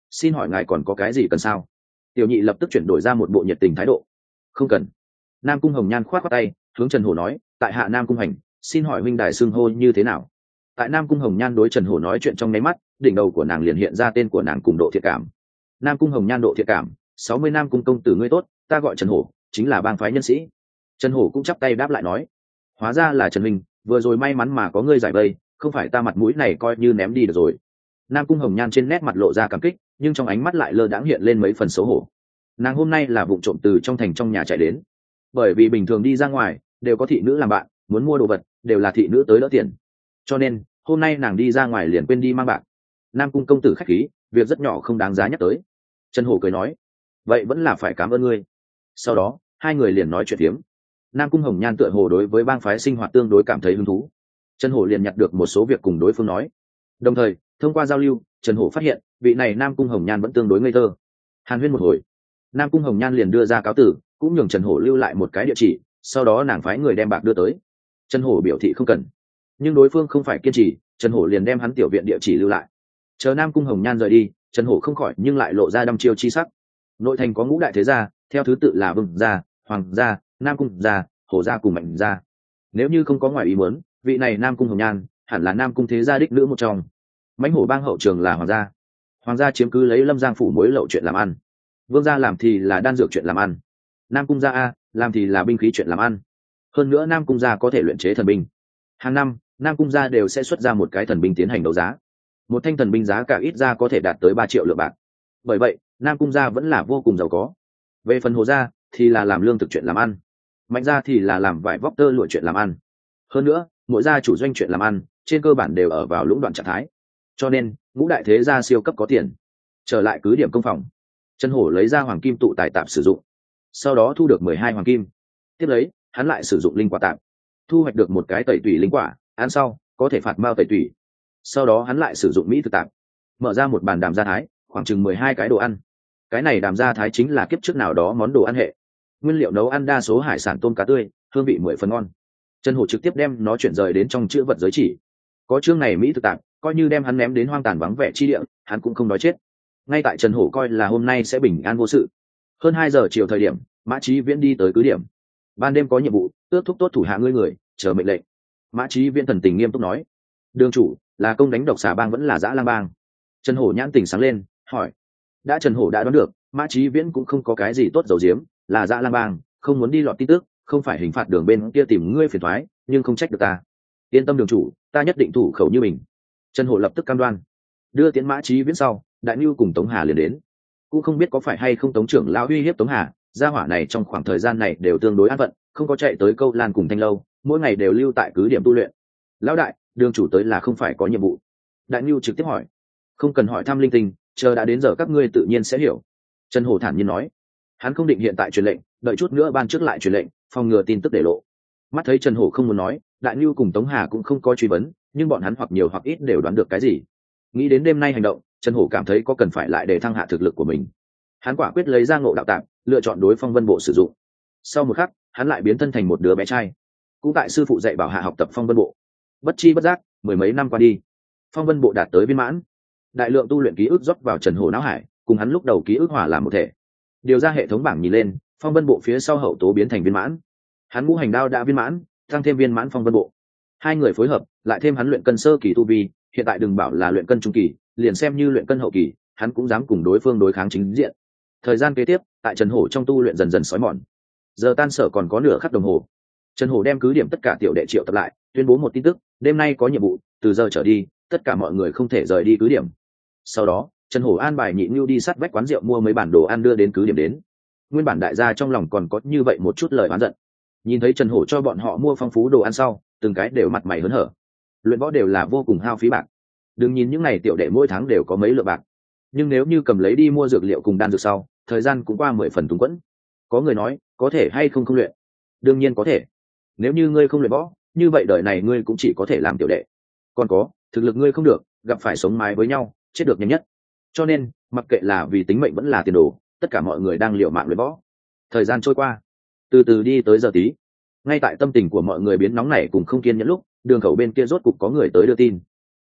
xin hỏi ngài còn có cái gì cần sao? Tiểu nhị lập tức chuyển đổi ra một bộ nhiệt tình thái độ. Không cần. Nam Cung Hồng Nhan khoát khoát tay hướng Trần Hổ nói, tại hạ Nam Cung Hành, xin hỏi huynh đài xưng hô như thế nào? Tại Nam Cung Hồng Nhan đối Trần Hổ nói chuyện trong nháy mắt, đỉnh đầu của nàng liền hiện ra tên của nàng cùng Độ Thiện Cảm. Nam Cung Hồng Nhan Độ Thiện Cảm, sáu mươi Nam Cung công tử ngươi tốt, ta gọi Trần Hổ, chính là bang phái nhân sĩ. Trần Hổ cũng chắp tay đáp lại nói, hóa ra là Trần huynh, vừa rồi may mắn mà có ngươi giải vây, không phải ta mặt mũi này coi như ném đi được rồi. Nam Cung Hồng Nhan trên nét mặt lộ ra cảm kích, nhưng trong ánh mắt lại lơ đãng hiện lên mấy phần xấu hổ. Nàng hôm nay là vụng trộm từ trong thành trong nhà chạy đến, bởi vì bình thường đi ra ngoài đều có thị nữ làm bạn, muốn mua đồ vật đều là thị nữ tới đỡ tiền, cho nên hôm nay nàng đi ra ngoài liền quên đi mang bạc. Nam Cung công tử khách khí, việc rất nhỏ không đáng giá nhắc tới. Trần Hổ cười nói, vậy vẫn là phải cảm ơn ngươi. Sau đó hai người liền nói chuyện phiếm. Nam Cung Hồng Nhan tựa hồ đối với bang phái sinh hoạt tương đối cảm thấy hứng thú, Trần Hổ liền nhặt được một số việc cùng đối phương nói. Đồng thời thông qua giao lưu, Trần Hổ phát hiện vị này Nam Cung Hồng Nhan vẫn tương đối ngây thơ. Hàn huyên một hồi, Nam Cung Hồng Nhan liền đưa ra cáo tử, cũng nhường Trần Hổ lưu lại một cái địa chỉ, sau đó nàng phái người đem bạc đưa tới. Trần Hổ biểu thị không cần, nhưng đối phương không phải kiên trì, Trần Hổ liền đem hắn tiểu viện địa chỉ lưu lại. Chờ Nam Cung Hồng Nhan rời đi, Trần Hổ không khỏi nhưng lại lộ ra đăm chiêu chi sắc. Nội thành có ngũ đại thế gia, theo thứ tự là Vương gia, Hoàng gia, Nam Cung gia, Hổ gia cùng Mạnh gia. Nếu như không có ngoài ý muốn, vị này Nam Cung Hồng Nhan hẳn là Nam Cung thế gia đích nữ một trong. Mãnh Hổ bang hậu trường là Hoàng gia, Hoàng gia chiếm cứ lấy Lâm Giang phủ mối lậu chuyện làm ăn. Vương gia làm thì là đan dược chuyện làm ăn. Nam Cung gia a làm thì là binh khí chuyện làm ăn. Hơn nữa Nam Cung gia có thể luyện chế thần binh. Hàng năm Nam Cung gia đều sẽ xuất ra một cái thần binh tiến hành đấu giá. Một thanh thần binh giá cả ít ra có thể đạt tới ba triệu lượng bạc. Bởi vậy Nam Cung gia vẫn là vô cùng giàu có. Về phần Hồ gia thì là làm lương thực chuyện làm ăn, Mạnh gia thì là làm vải vóc tơ lụa chuyện làm ăn. Hơn nữa mỗi gia chủ doanh chuyện làm ăn trên cơ bản đều ở vào lũng đoạn trạng thái, cho nên ngũ đại thế gia siêu cấp có tiền. Trở lại cứ điểm công phòng, Trần Hổ lấy ra hoàng kim tụ tài tạp sử dụng, sau đó thu được mười hai hoàng kim. Tiếp lấy hắn lại sử dụng linh quả tạp, thu hoạch được một cái tẩy tủy linh quả, ăn sau có thể phạt mao tẩy tủy. Sau đó hắn lại sử dụng mỹ thực tạp, mở ra một bàn đàm gia thái, khoảng chừng mười hai cái đồ ăn. Cái này đàm gia thái chính là kiếp trước nào đó món đồ ăn hệ, nguyên liệu nấu ăn đa số hải sản tôm cá tươi, hương vị mười phần ngon. Trần Hổ trực tiếp đem nó chuyển rời đến trong chữ vật giới chỉ. Có chương này mỹ thực tạp, coi như đem hắn ném đến hoang tàn vắng vẻ chi địa, hắn cũng không nói chết. Ngay tại Trần Hổ coi là hôm nay sẽ bình an vô sự, hơn hai giờ chiều thời điểm, Mã Chí Viễn đi tới cứ điểm. Ban đêm có nhiệm vụ, ước thúc tốt thủ hạ ngươi người, chờ mệnh lệnh. Mã Chí Viễn thần tình nghiêm túc nói. Đường chủ, là công đánh độc xà bang vẫn là dã lang bang? Trần Hổ nhãn tỉnh sáng lên, hỏi. Đã Trần Hổ đã đoán được, Mã Chí Viễn cũng không có cái gì tốt giấu giếm, là dã lang bang, không muốn đi lọt tin tức, không phải hình phạt đường bên kia tìm ngươi phiền toái, nhưng không trách được ta. Yên tâm đường chủ, ta nhất định thủ khẩu như mình. Trần Hổ lập tức cam đoan. Đưa tiến Mã Chí Viễn sau, Đại Nưu cùng Tống Hà liền đến. Cũng không biết có phải hay không Tống trưởng lão uy hiếp Tống Hà, gia hỏa này trong khoảng thời gian này đều tương đối an phận, không có chạy tới Câu Lan cùng Thanh Lâu, mỗi ngày đều lưu tại cứ điểm tu luyện. Lão đại, đường chủ tới là không phải có nhiệm vụ? Đại Nưu trực tiếp hỏi. Không cần hỏi thăm linh tinh, chờ đã đến giờ các ngươi tự nhiên sẽ hiểu. Trần Hổ thản nhiên nói. Hắn không định hiện tại truyền lệnh, đợi chút nữa ban trước lại truyền lệnh, phòng ngừa tin tức để lộ. Mắt thấy Trần Hổ không muốn nói, Đại Nưu cùng Tống Hà cũng không có truy vấn, nhưng bọn hắn hoặc nhiều hoặc ít đều đoán được cái gì. Nghĩ đến đêm nay hành động, Trần Hổ cảm thấy có cần phải lại để thăng hạ thực lực của mình. Hắn quả quyết lấy ra ngộ đạo tạm, lựa chọn đối phong vân bộ sử dụng. Sau một khắc, hắn lại biến thân thành một đứa bé trai, cũng tại sư phụ dạy bảo hạ học tập phong vân bộ. Bất chi bất giác, mười mấy năm qua đi, phong vân bộ đạt tới viên mãn. Đại lượng tu luyện ký ức rót vào Trần Hổ não hải, cùng hắn lúc đầu ký ức hòa làm một thể. Điều ra hệ thống bảng nhìn lên, phong vân bộ phía sau hậu tố biến thành viên mãn. Hắn ngũ hành đao đã viên mãn, tăng thêm viên mãn phong vân bộ. Hai người phối hợp, lại thêm hắn luyện cân sơ kỳ tu vi, hiện tại đừng bảo là luyện cân trung kỳ, liền xem như luyện cân hậu kỳ, hắn cũng dám cùng đối phương đối kháng chính diện. Thời gian kế tiếp, tại Trần Hổ trong tu luyện dần dần sói mòn. Giờ tan sở còn có nửa khắc đồng hồ. Trần Hổ đem cứ điểm tất cả tiểu đệ triệu tập lại, tuyên bố một tin tức, đêm nay có nhiệm vụ, từ giờ trở đi, tất cả mọi người không thể rời đi cứ điểm. Sau đó, Trần Hổ an bài Nhị Nưu đi sát vách quán rượu mua mấy bản đồ ăn đưa đến cứ điểm đến. Nguyên bản đại gia trong lòng còn có như vậy một chút lời oán giận. Nhìn thấy Trần Hổ cho bọn họ mua phong phú đồ ăn sau, từng cái đều mặt mày hớn hở. Luyện võ đều là vô cùng hao phí bạc. Đừng nhìn những này tiểu đệ mỗi tháng đều có mấy lượng bạc, nhưng nếu như cầm lấy đi mua dược liệu cùng đan dược sau, thời gian cũng qua mười phần túng quẫn. Có người nói, có thể hay không không luyện? Đương nhiên có thể. Nếu như ngươi không luyện võ, như vậy đời này ngươi cũng chỉ có thể làm tiểu đệ. Còn có, thực lực ngươi không được, gặp phải sống mái với nhau, chết được nhanh nhất. Cho nên, mặc kệ là vì tính mệnh vẫn là tiền đồ, tất cả mọi người đang liều mạng luyện võ. Thời gian trôi qua, từ từ đi tới giờ tí. Ngay tại tâm tình của mọi người biến nóng nảy cùng không kiên nhẫn lúc, đường khẩu bên kia rốt cục có người tới đưa tin.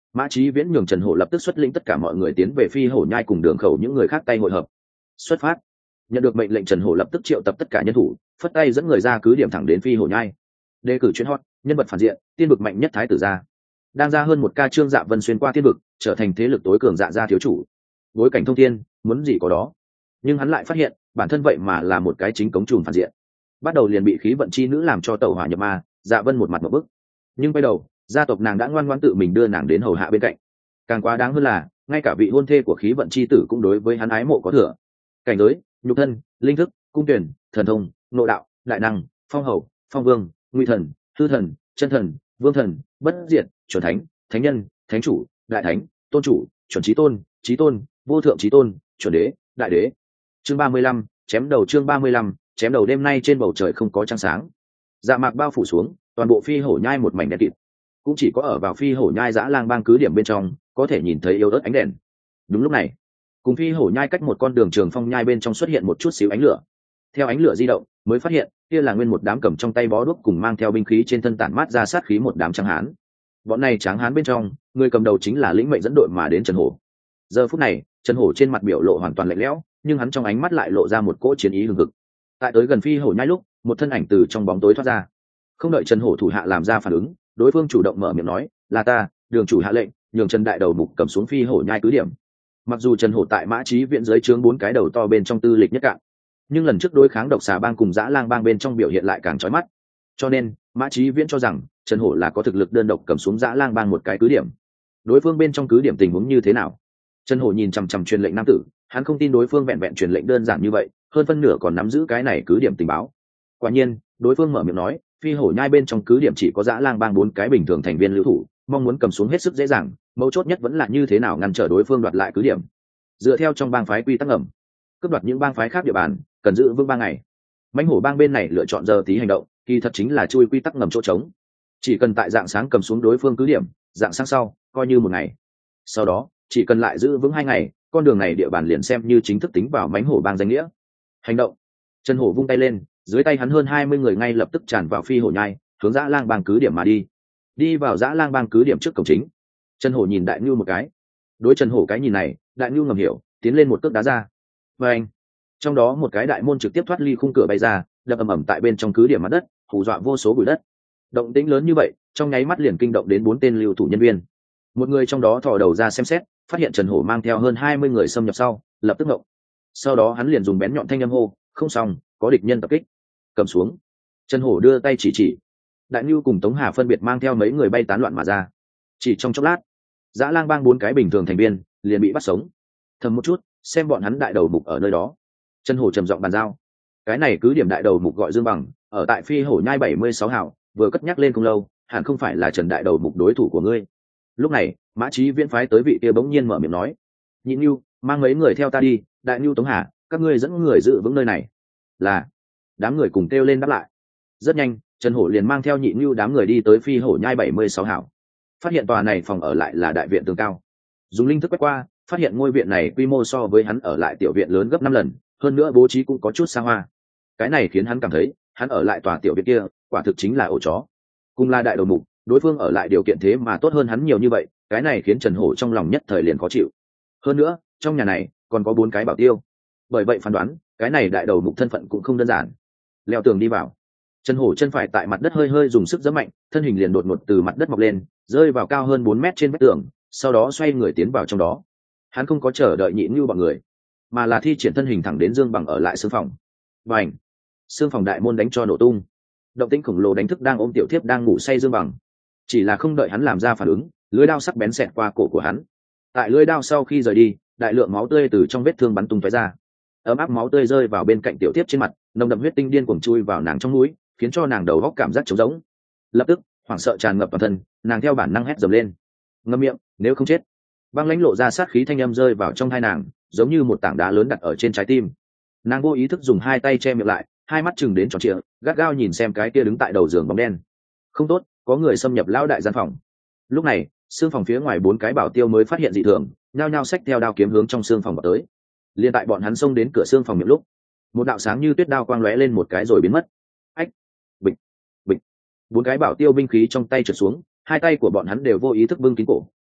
Mã Chí Viễn nhường Trần Hổ lập tức xuất lĩnh tất cả mọi người tiến về phi hổ nhai cùng đường khẩu những người khác tay hội hợp. Xuất phát. Nhận được mệnh lệnh, Trần Hổ lập tức triệu tập tất cả nhân thủ, phất tay dẫn người ra cứ điểm thẳng đến phi hổ nhai. Đề cử chuyên hot, nhân vật phản diện, tiên vực mạnh nhất thái tử gia. Đang ra hơn một ca Trương Dạ Vân xuyên qua tiên vực, trở thành thế lực tối cường dạ gia thiếu chủ. Bối cảnh thông thiên, muốn gì có đó. Nhưng hắn lại phát hiện, bản thân vậy mà là một cái chính cống trùm phản diện. Bắt đầu liền bị khí vận chi nữ làm cho tẩu hỏa nhập ma, Dạ Vân một mặt một bức. Nhưng quay đầu, gia tộc nàng đã ngoan ngoãn tự mình đưa nàng đến hầu hạ bên cạnh. Càng quá đáng hơn là, ngay cả vị hôn thê của khí vận chi tử cũng đối với hắn ái mộ có thừa. Cảnh giới, nhục thân, linh thức, cung tuyển, thần thông, nội đạo, đại năng, phong hầu, phong vương, nguy thần, hư thần, chân thần, vương thần, bất diệt, chuẩn thánh, thánh nhân, thánh chủ, đại thánh, tôn chủ, chuẩn chí tôn, chí tôn, vô thượng chí tôn, chuẩn đế, đại đế. Chương ba mươi lăm, chém đầu. Chương ba mươi lăm, chém đầu. Đêm nay trên bầu trời không có trăng sáng, dạ mạc bao phủ xuống, toàn bộ phi hổ nhai một mảnh đen kịt. Cũng chỉ có ở vào phi hổ nhai dã lang bang cứ điểm bên trong có thể nhìn thấy yếu ớt ánh đèn. Đúng lúc này, cùng phi hổ nhai cách một con đường trường phong nhai bên trong xuất hiện một chút xíu ánh lửa. Theo ánh lửa di động, mới phát hiện kia là nguyên một đám cầm trong tay bó đuốc cùng mang theo binh khí trên thân tản mát ra sát khí một đám tráng hán. Bọn này tráng hán bên trong, người cầm đầu chính là lĩnh mệnh dẫn đội mà đến Trần Hổ. Giờ phút này, Trần Hổ trên mặt biểu lộ hoàn toàn lạnh lẽo, nhưng hắn trong ánh mắt lại lộ ra một cỗ chiến ý hừng hực. Tại tới gần phi hổ nhai lúc, một thân ảnh từ trong bóng tối thoát ra. Không đợi Trần Hổ thủ hạ làm ra phản ứng, đối phương chủ động mở miệng nói, là ta, đường chủ hạ lệnh nhường Trần đại đầu mục cầm xuống phi hổ nhai cứ điểm. Mặc dù Trần Hổ tại Mã Chí Viễn dưới trướng bốn cái đầu to bên trong tư lịch nhất cạn, nhưng lần trước đối kháng độc xà bang cùng dã lang bang bên trong biểu hiện lại càng chói mắt, cho nên Mã Chí Viễn cho rằng Trần Hổ là có thực lực đơn độc cầm xuống dã lang bang một cái cứ điểm. Đối phương bên trong cứ điểm tình huống như thế nào? Trần Hổ nhìn chằm chằm truyền lệnh nam tử, hắn không tin đối phương vẹn vẹn truyền lệnh đơn giản như vậy, hơn phân nửa còn nắm giữ cái này cứ điểm tình báo. Quả nhiên, đối phương mở miệng nói, phi hổ nhai bên trong cứ điểm chỉ có dã lang bang bốn cái bình thường thành viên lưu thủ, mong muốn cầm xuống hết sức dễ dàng, mấu chốt nhất vẫn là như thế nào ngăn trở đối phương đoạt lại cứ điểm. Dựa theo trong bang phái quy tắc ngầm, cướp đoạt những bang phái khác địa bàn cần giữ vững ba ngày. Mãnh hổ bang bên này lựa chọn giờ tí hành động, kỳ thật chính là chui quy tắc ngầm chỗ trống. Chỉ cần tại dạng sáng cầm xuống đối phương cứ điểm, dạng sáng sau coi như một ngày. Sau đó chỉ cần lại giữ vững hai ngày, con đường này địa bàn liền xem như chính thức tính vào mãnh hổ bang danh nghĩa. Hành động. Trần Hổ vung tay lên, dưới tay hắn hơn hai mươi người ngay lập tức tràn vào phi hổ nhai, hướng dã lang bang cứ điểm mà đi. Đi vào dã lang bang cứ điểm trước cổng chính, Trần Hổ nhìn Đại Nưu một cái. Đối Trần Hổ cái nhìn này, Đại Nưu ngầm hiểu, tiến lên một cước đá ra. Và anh, trong đó một cái đại môn trực tiếp thoát ly khung cửa bay ra, đập ầm ầm tại bên trong cứ điểm mặt đất, hù dọa vô số bụi đất. Động tĩnh lớn như vậy, trong nháy mắt liền kinh động đến bốn tên lưu thủ nhân viên. Một người trong đó thò đầu ra xem xét, phát hiện Trần Hổ mang theo hơn hai mươi người xâm nhập sau, lập tức ngộng. Sau đó hắn liền dùng bén nhọn thanh âm hô, không xong, có địch nhân tập kích. Cầm xuống. Trần Hổ đưa tay chỉ chỉ. Đại Nưu cùng Tống Hà phân biệt mang theo mấy người bay tán loạn mà ra. Chỉ trong chốc lát, dã lang bang bốn cái bình thường thành viên liền bị bắt sống. Thầm một chút, xem bọn hắn đại đầu mục ở nơi đó. Trần Hổ trầm giọng bàn giao. Cái này cứ điểm đại đầu mục gọi Dương Bằng, ở tại phi hổ nhai bảy mươi sáu hảo, vừa cất nhắc lên không lâu, hẳn không phải là Trần đại đầu mục đối thủ của ngươi. Lúc này, Mã Chí Viễn phái tới vị kia bỗng nhiên mở miệng nói, Nhị Nưu, mang mấy người theo ta đi, Đại Nưu Tống Hà, các ngươi dẫn người giữ vững nơi này. Là. Đám người cùng kêu lên đáp lại. Rất nhanh, Trần Hổ liền mang theo Nhị Nưu đám người đi tới phi hổ nhai bảy mươi sáu hảo. Phát hiện tòa này phòng ở lại là đại viện tường cao. Dùng linh thức quét qua, phát hiện ngôi viện này quy mô so với hắn ở lại tiểu viện lớn gấp năm lần, hơn nữa bố trí cũng có chút xa hoa. Cái này khiến hắn cảm thấy, hắn ở lại tòa tiểu viện kia, quả thực chính là ổ chó. Cùng là đại đầu mục, đối phương ở lại điều kiện thế mà tốt hơn hắn nhiều như vậy, cái này khiến Trần Hổ trong lòng nhất thời liền khó chịu. Hơn nữa, trong nhà này còn có bốn cái bảo tiêu. Bởi vậy phán đoán, cái này đại đầu mục thân phận cũng không đơn giản. Leo tường đi vào. Trần Hổ chân phải tại mặt đất hơi hơi dùng sức giẫm mạnh, thân hình liền đột ngột từ mặt đất mọc lên, rơi vào cao hơn bốn mét trên vách tường, sau đó xoay người tiến vào trong đó. Hắn không có chờ đợi Nhị Nưu bọn người, mà là thi triển thân hình thẳng đến Dương Bằng ở lại xương phòng. Bành! Xương phòng đại môn đánh cho nổ tung. Động tĩnh khổng lồ đánh thức đang ôm tiểu thiếp đang ngủ say Dương Bằng. Chỉ là không đợi hắn làm ra phản ứng, lưỡi đao sắc bén xẹt qua cổ của hắn. Tại lưỡi đao sau khi rời đi, đại lượng máu tươi từ trong vết thương bắn tung tóe ra. Ấm áp máu tươi rơi vào bên cạnh tiểu thiếp trên mặt, nồng đậm huyết tinh điên cuồng chui vào nàng trong mũi, khiến cho nàng đầu óc cảm giác trống rỗng. Lập tức, hoảng sợ tràn ngập toàn thân, nàng theo bản năng hét dầm lên. Ngậm miệng, nếu không chết. Băng lãnh lộ ra sát khí thanh âm rơi vào trong tai nàng, giống như một tảng đá lớn đặt ở trên trái tim. Nàng vô ý thức dùng hai tay che miệng lại, hai mắt chừng đến tròn trịa, gắt gao nhìn xem cái kia đứng tại đầu giường bóng đen. Không tốt, có người xâm nhập lão đại gian phòng. Lúc này, xương phòng phía ngoài bốn cái bảo tiêu mới phát hiện dị thường, nhao nhao xách theo đao kiếm hướng trong xương phòng vào tới. Liên tại bọn hắn xông đến cửa xương phòng miệng lúc, một đạo sáng như tuyết đao quang lóe lên một cái rồi biến mất. Ách! Bịch! Bịch! Bốn cái bảo tiêu binh khí trong tay trượt xuống, hai tay của bọn hắn đều vô ý thức bưng kín cổ,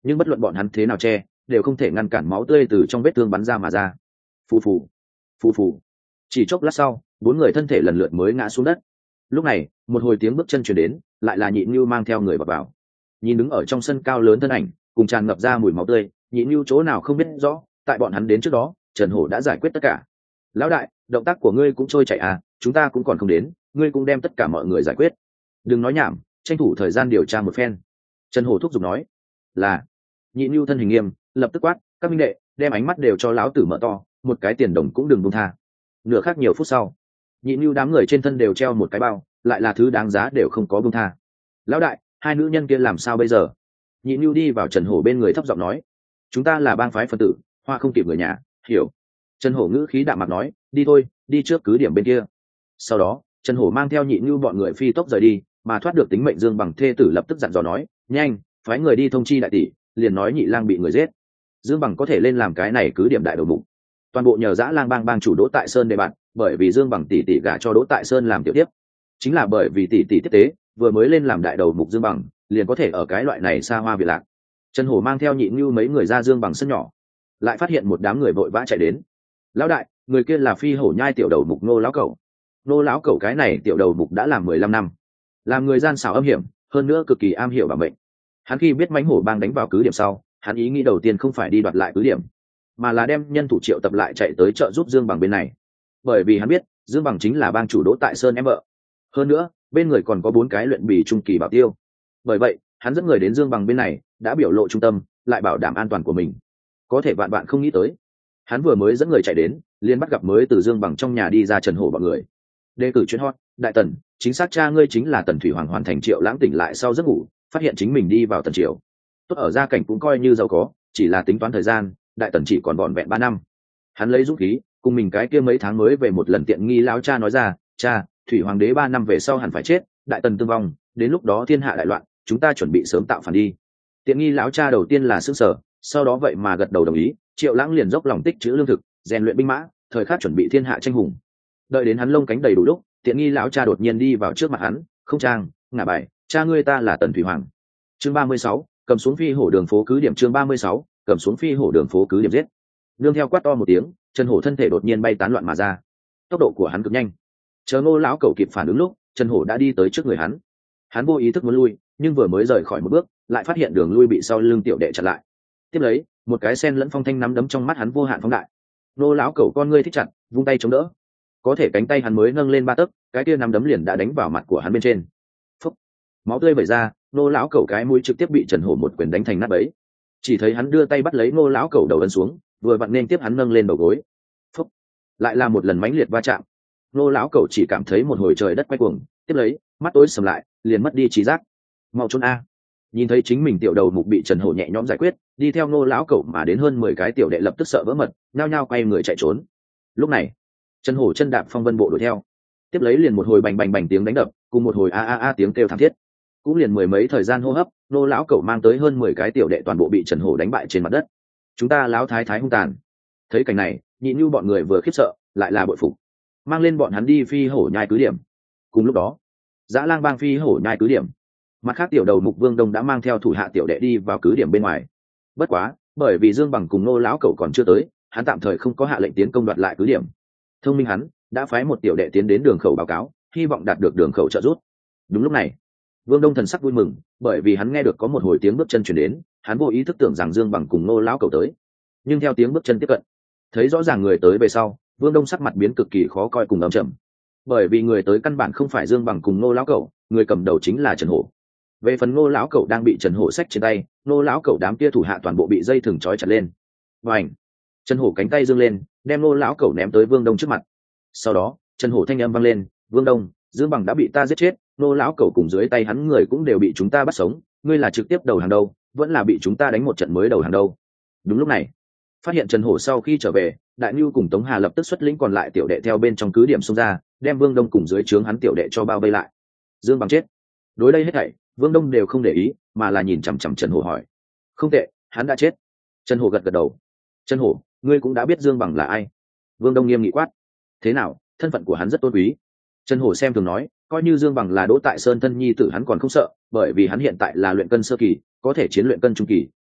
nhưng bất luận bọn hắn thế nào che đều không thể ngăn cản máu tươi từ trong vết thương bắn ra mà ra. Phù phù phù phù. Chỉ chốc lát sau, bốn người thân thể lần lượt mới ngã xuống đất. Lúc này, một hồi tiếng bước chân chuyển đến, lại là Nhị Nưu mang theo người vào vào. Nhìn đứng ở trong sân cao lớn thân ảnh, cùng tràn ngập ra mùi máu tươi, Nhị Nưu chỗ nào không biết rõ, tại bọn hắn đến trước đó, Trần Hổ đã giải quyết tất cả. Lão đại, động tác của ngươi cũng trôi chảy à, chúng ta cũng còn không đến, ngươi cũng đem tất cả mọi người giải quyết. Đừng nói nhảm, tranh thủ thời gian điều tra một phen. Trần Hổ thúc giục nói. Là. Nhị Nưu thân hình nghiêm, lập tức quát, các minh đệ, đem ánh mắt đều cho lão tử mở to, một cái tiền đồng cũng đừng buông tha. Nửa khắc nhiều phút sau, Nhị Nưu đám người trên thân đều treo một cái bao, lại là thứ đáng giá đều không có buông tha. Lão đại, hai nữ nhân kia làm sao bây giờ? Nhị Nưu đi vào Trần Hổ bên người thấp giọng nói, chúng ta là bang phái phân tử, hoa không kịp người nhà, hiểu. Trần Hổ ngữ khí đạm mạc nói, đi thôi, đi trước cứ điểm bên kia. Sau đó, Trần Hổ mang theo Nhị Nưu bọn người phi tốc rời đi, mà thoát được tính mệnh Dương Bằng thê tử lập tức dặn dò nói, nhanh, phái người đi thông chi đại tỷ, liền nói Nhị Lang bị người giết. Dương Bằng có thể lên làm cái này cứ điểm đại đầu mục. Toàn bộ nhờ Dã Lang bang bang chủ Đỗ Tại Sơn đề bạn, bởi vì Dương Bằng tỷ tỷ gả cho Đỗ Tại Sơn làm tiểu tiếp. Chính là bởi vì tỷ tỷ tiếp tế, vừa mới lên làm đại đầu mục Dương Bằng, liền có thể ở cái loại này xa hoa việt lạc. Trần Hổ mang theo Nhị Nưu mấy người ra Dương Bằng sân nhỏ, lại phát hiện một đám người vội vã chạy đến. Lão đại, người kia là Phi Hổ Nhai tiểu đầu mục Nô lão cẩu. Nô lão cẩu cái này tiểu đầu mục đã làm mười lăm năm, làm người gian xảo âm hiểm, hơn nữa cực kỳ am hiểu bảo mệnh. Hắn khi biết mãnh hổ bang đánh vào cứ điểm sau, hắn ý nghĩ đầu tiên không phải đi đoạt lại cứ điểm, mà là đem nhân thủ triệu tập lại chạy tới trợ giúp Dương Bằng bên này. Bởi vì hắn biết Dương Bằng chính là bang chủ Đỗ Tại Sơn em vợ, hơn nữa bên người còn có bốn cái luyện bì trung kỳ bảo tiêu. Bởi vậy hắn dẫn người đến Dương Bằng bên này, đã biểu lộ trung tâm, lại bảo đảm an toàn của mình. Có thể vạn bạn không nghĩ tới, hắn vừa mới dẫn người chạy đến, liền bắt gặp mới từ Dương Bằng trong nhà đi ra Trần Hổ bọn người. Đề cử chuyên hot, đại tần, chính xác cha ngươi chính là Tần Thủy Hoàng. Hoàn thành Triệu Lãng tỉnh lại sau giấc ngủ, phát hiện chính mình đi vào Tần Triều. Tốt ở gia cảnh cũng coi như giàu có, chỉ là tính toán thời gian, đại tần chỉ còn vỏn vẹn ba năm. Hắn lấy dũng khí, cùng mình cái kia mấy tháng mới về một lần tiện nghi lão cha nói ra, cha, Thủy Hoàng đế ba năm về sau hẳn phải chết, đại tần tương vong, đến lúc đó thiên hạ đại loạn, chúng ta chuẩn bị sớm tạo phản đi. Tiện nghi lão cha đầu tiên là sững sờ, sau đó vậy mà gật đầu đồng ý. Triệu Lãng liền dốc lòng tích trữ lương thực, rèn luyện binh mã, thời khắc chuẩn bị thiên hạ tranh hùng. Đợi đến hắn lông cánh đầy đủ lúc, tiện nghi lão cha đột nhiên đi vào trước mặt hắn, không trang, ngả bài, cha ngươi ta là Tần Thủy Hoàng. Chương ba mươi sáu, cầm xuống Phi Hổ đường phố cứ điểm. Chương ba mươi sáu, cầm xuống Phi Hổ đường phố cứ điểm giết. Nương theo quát to một tiếng, Trần Hổ thân thể đột nhiên bay tán loạn mà ra. Tốc độ của hắn cực nhanh. Chờ Ngô lão cẩu kịp phản ứng lúc, Trần Hổ đã đi tới trước người hắn. Hắn vô ý thức muốn lui, nhưng vừa mới rời khỏi một bước, lại phát hiện đường lui bị sau lưng tiểu đệ chặn lại. Tiếp lấy, một cái sen lẫn phong thanh nắm đấm trong mắt hắn vô hạn phóng đại. Ngô lão cẩu con ngươi thích chặt, vung tay chống đỡ. Có thể cánh tay hắn mới nâng lên ba tấc, cái kia nắm đấm liền đã đánh vào mặt của hắn bên trên. Phúc! Máu tươi vẩy ra, Ngô lão cẩu cái mũi trực tiếp bị Trần Hổ một quyền đánh thành nát bấy. Chỉ thấy hắn đưa tay bắt lấy Ngô lão cẩu đầu ấn xuống, vừa vặn nên tiếp hắn nâng lên đầu gối. Phúc! Lại là một lần mãnh liệt va chạm. Ngô lão cẩu chỉ cảm thấy một hồi trời đất quay cuồng, tiếp lấy, mắt tối sầm lại, liền mất đi trí giác. Mau trốn a! Nhìn thấy chính mình tiểu đầu mục bị Trần Hổ nhẹ nhõm giải quyết, đi theo Ngô lão cẩu mà đến hơn mười cái tiểu đệ lập tức sợ vỡ mật, nhao nhao quay người chạy trốn. Lúc này, Trần Hổ chân đạp phong vân bộ đuổi theo, tiếp lấy liền một hồi bành bành bành tiếng đánh đập, cùng một hồi a a a tiếng kêu thảm thiết. Cũng liền mười mấy thời gian hô hấp, Ngô lão cẩu mang tới hơn mười cái tiểu đệ toàn bộ bị Trần Hổ đánh bại trên mặt đất. Chúng ta lão thái thái hung tàn. Thấy cảnh này, Nhị Nưu bọn người vừa khiếp sợ, lại là bội phục. Mang lên bọn hắn đi Phi Hổ Nhai cứ điểm. Cùng lúc đó, Dã Lang bang Phi Hổ Nhai cứ điểm, mặt khác tiểu đầu mục Vương Đông đã mang theo thủ hạ tiểu đệ đi vào cứ điểm bên ngoài. Bất quá, bởi vì Dương Bằng cùng Ngô lão cẩu còn chưa tới, hắn tạm thời không có hạ lệnh tiến công đoạt lại cứ điểm. Thông minh hắn đã phái một tiểu đệ tiến đến đường khẩu báo cáo, hy vọng đạt được đường khẩu trợ giúp. Đúng lúc này, Vương Đông thần sắc vui mừng, bởi vì hắn nghe được có một hồi tiếng bước chân chuyển đến, hắn vô ý thức tưởng rằng Dương Bằng cùng Ngô lão cẩu tới. Nhưng theo tiếng bước chân tiếp cận, thấy rõ ràng người tới về sau, Vương Đông sắc mặt biến cực kỳ khó coi cùng ấm chầm. Bởi vì người tới căn bản không phải Dương Bằng cùng Ngô lão cẩu, người cầm đầu chính là Trần Hổ. Về phần Ngô lão cẩu đang bị Trần Hổ xách trên tay, Ngô lão cẩu đám kia thủ hạ toàn bộ bị dây thừng trói chặt lên. Và Trần Hổ cánh tay giương lên, đem Ngô lão cẩu ném tới Vương Đông trước mặt. Sau đó, Trần Hổ thanh âm vang lên, "Vương Đông, Dương Bằng đã bị ta giết chết, Ngô lão cẩu cùng dưới tay hắn người cũng đều bị chúng ta bắt sống, ngươi là trực tiếp đầu hàng đâu, vẫn là bị chúng ta đánh một trận mới đầu hàng đâu?" Đúng lúc này, phát hiện Trần Hổ sau khi trở về, Đại Nưu cùng Tống Hà lập tức xuất lĩnh còn lại tiểu đệ theo bên trong cứ điểm xông ra, đem Vương Đông cùng dưới trướng hắn tiểu đệ cho bao vây lại. Dương Bằng chết. Đối đây hết thảy, Vương Đông đều không để ý, mà là nhìn chằm chằm Trần Hổ hỏi. "Không tệ, hắn đã chết." Trần Hổ gật gật đầu. "Trần Hổ, ngươi cũng đã biết Dương Bằng là ai?" Vương Đông nghiêm nghị quát. "Thế nào, thân phận của hắn rất tôn quý." Trần Hổ xem thường nói, coi như Dương Bằng là Đỗ Tại Sơn thân nhi tử hắn còn không sợ, bởi vì hắn hiện tại là luyện cân sơ kỳ, có thể chiến luyện cân trung kỳ,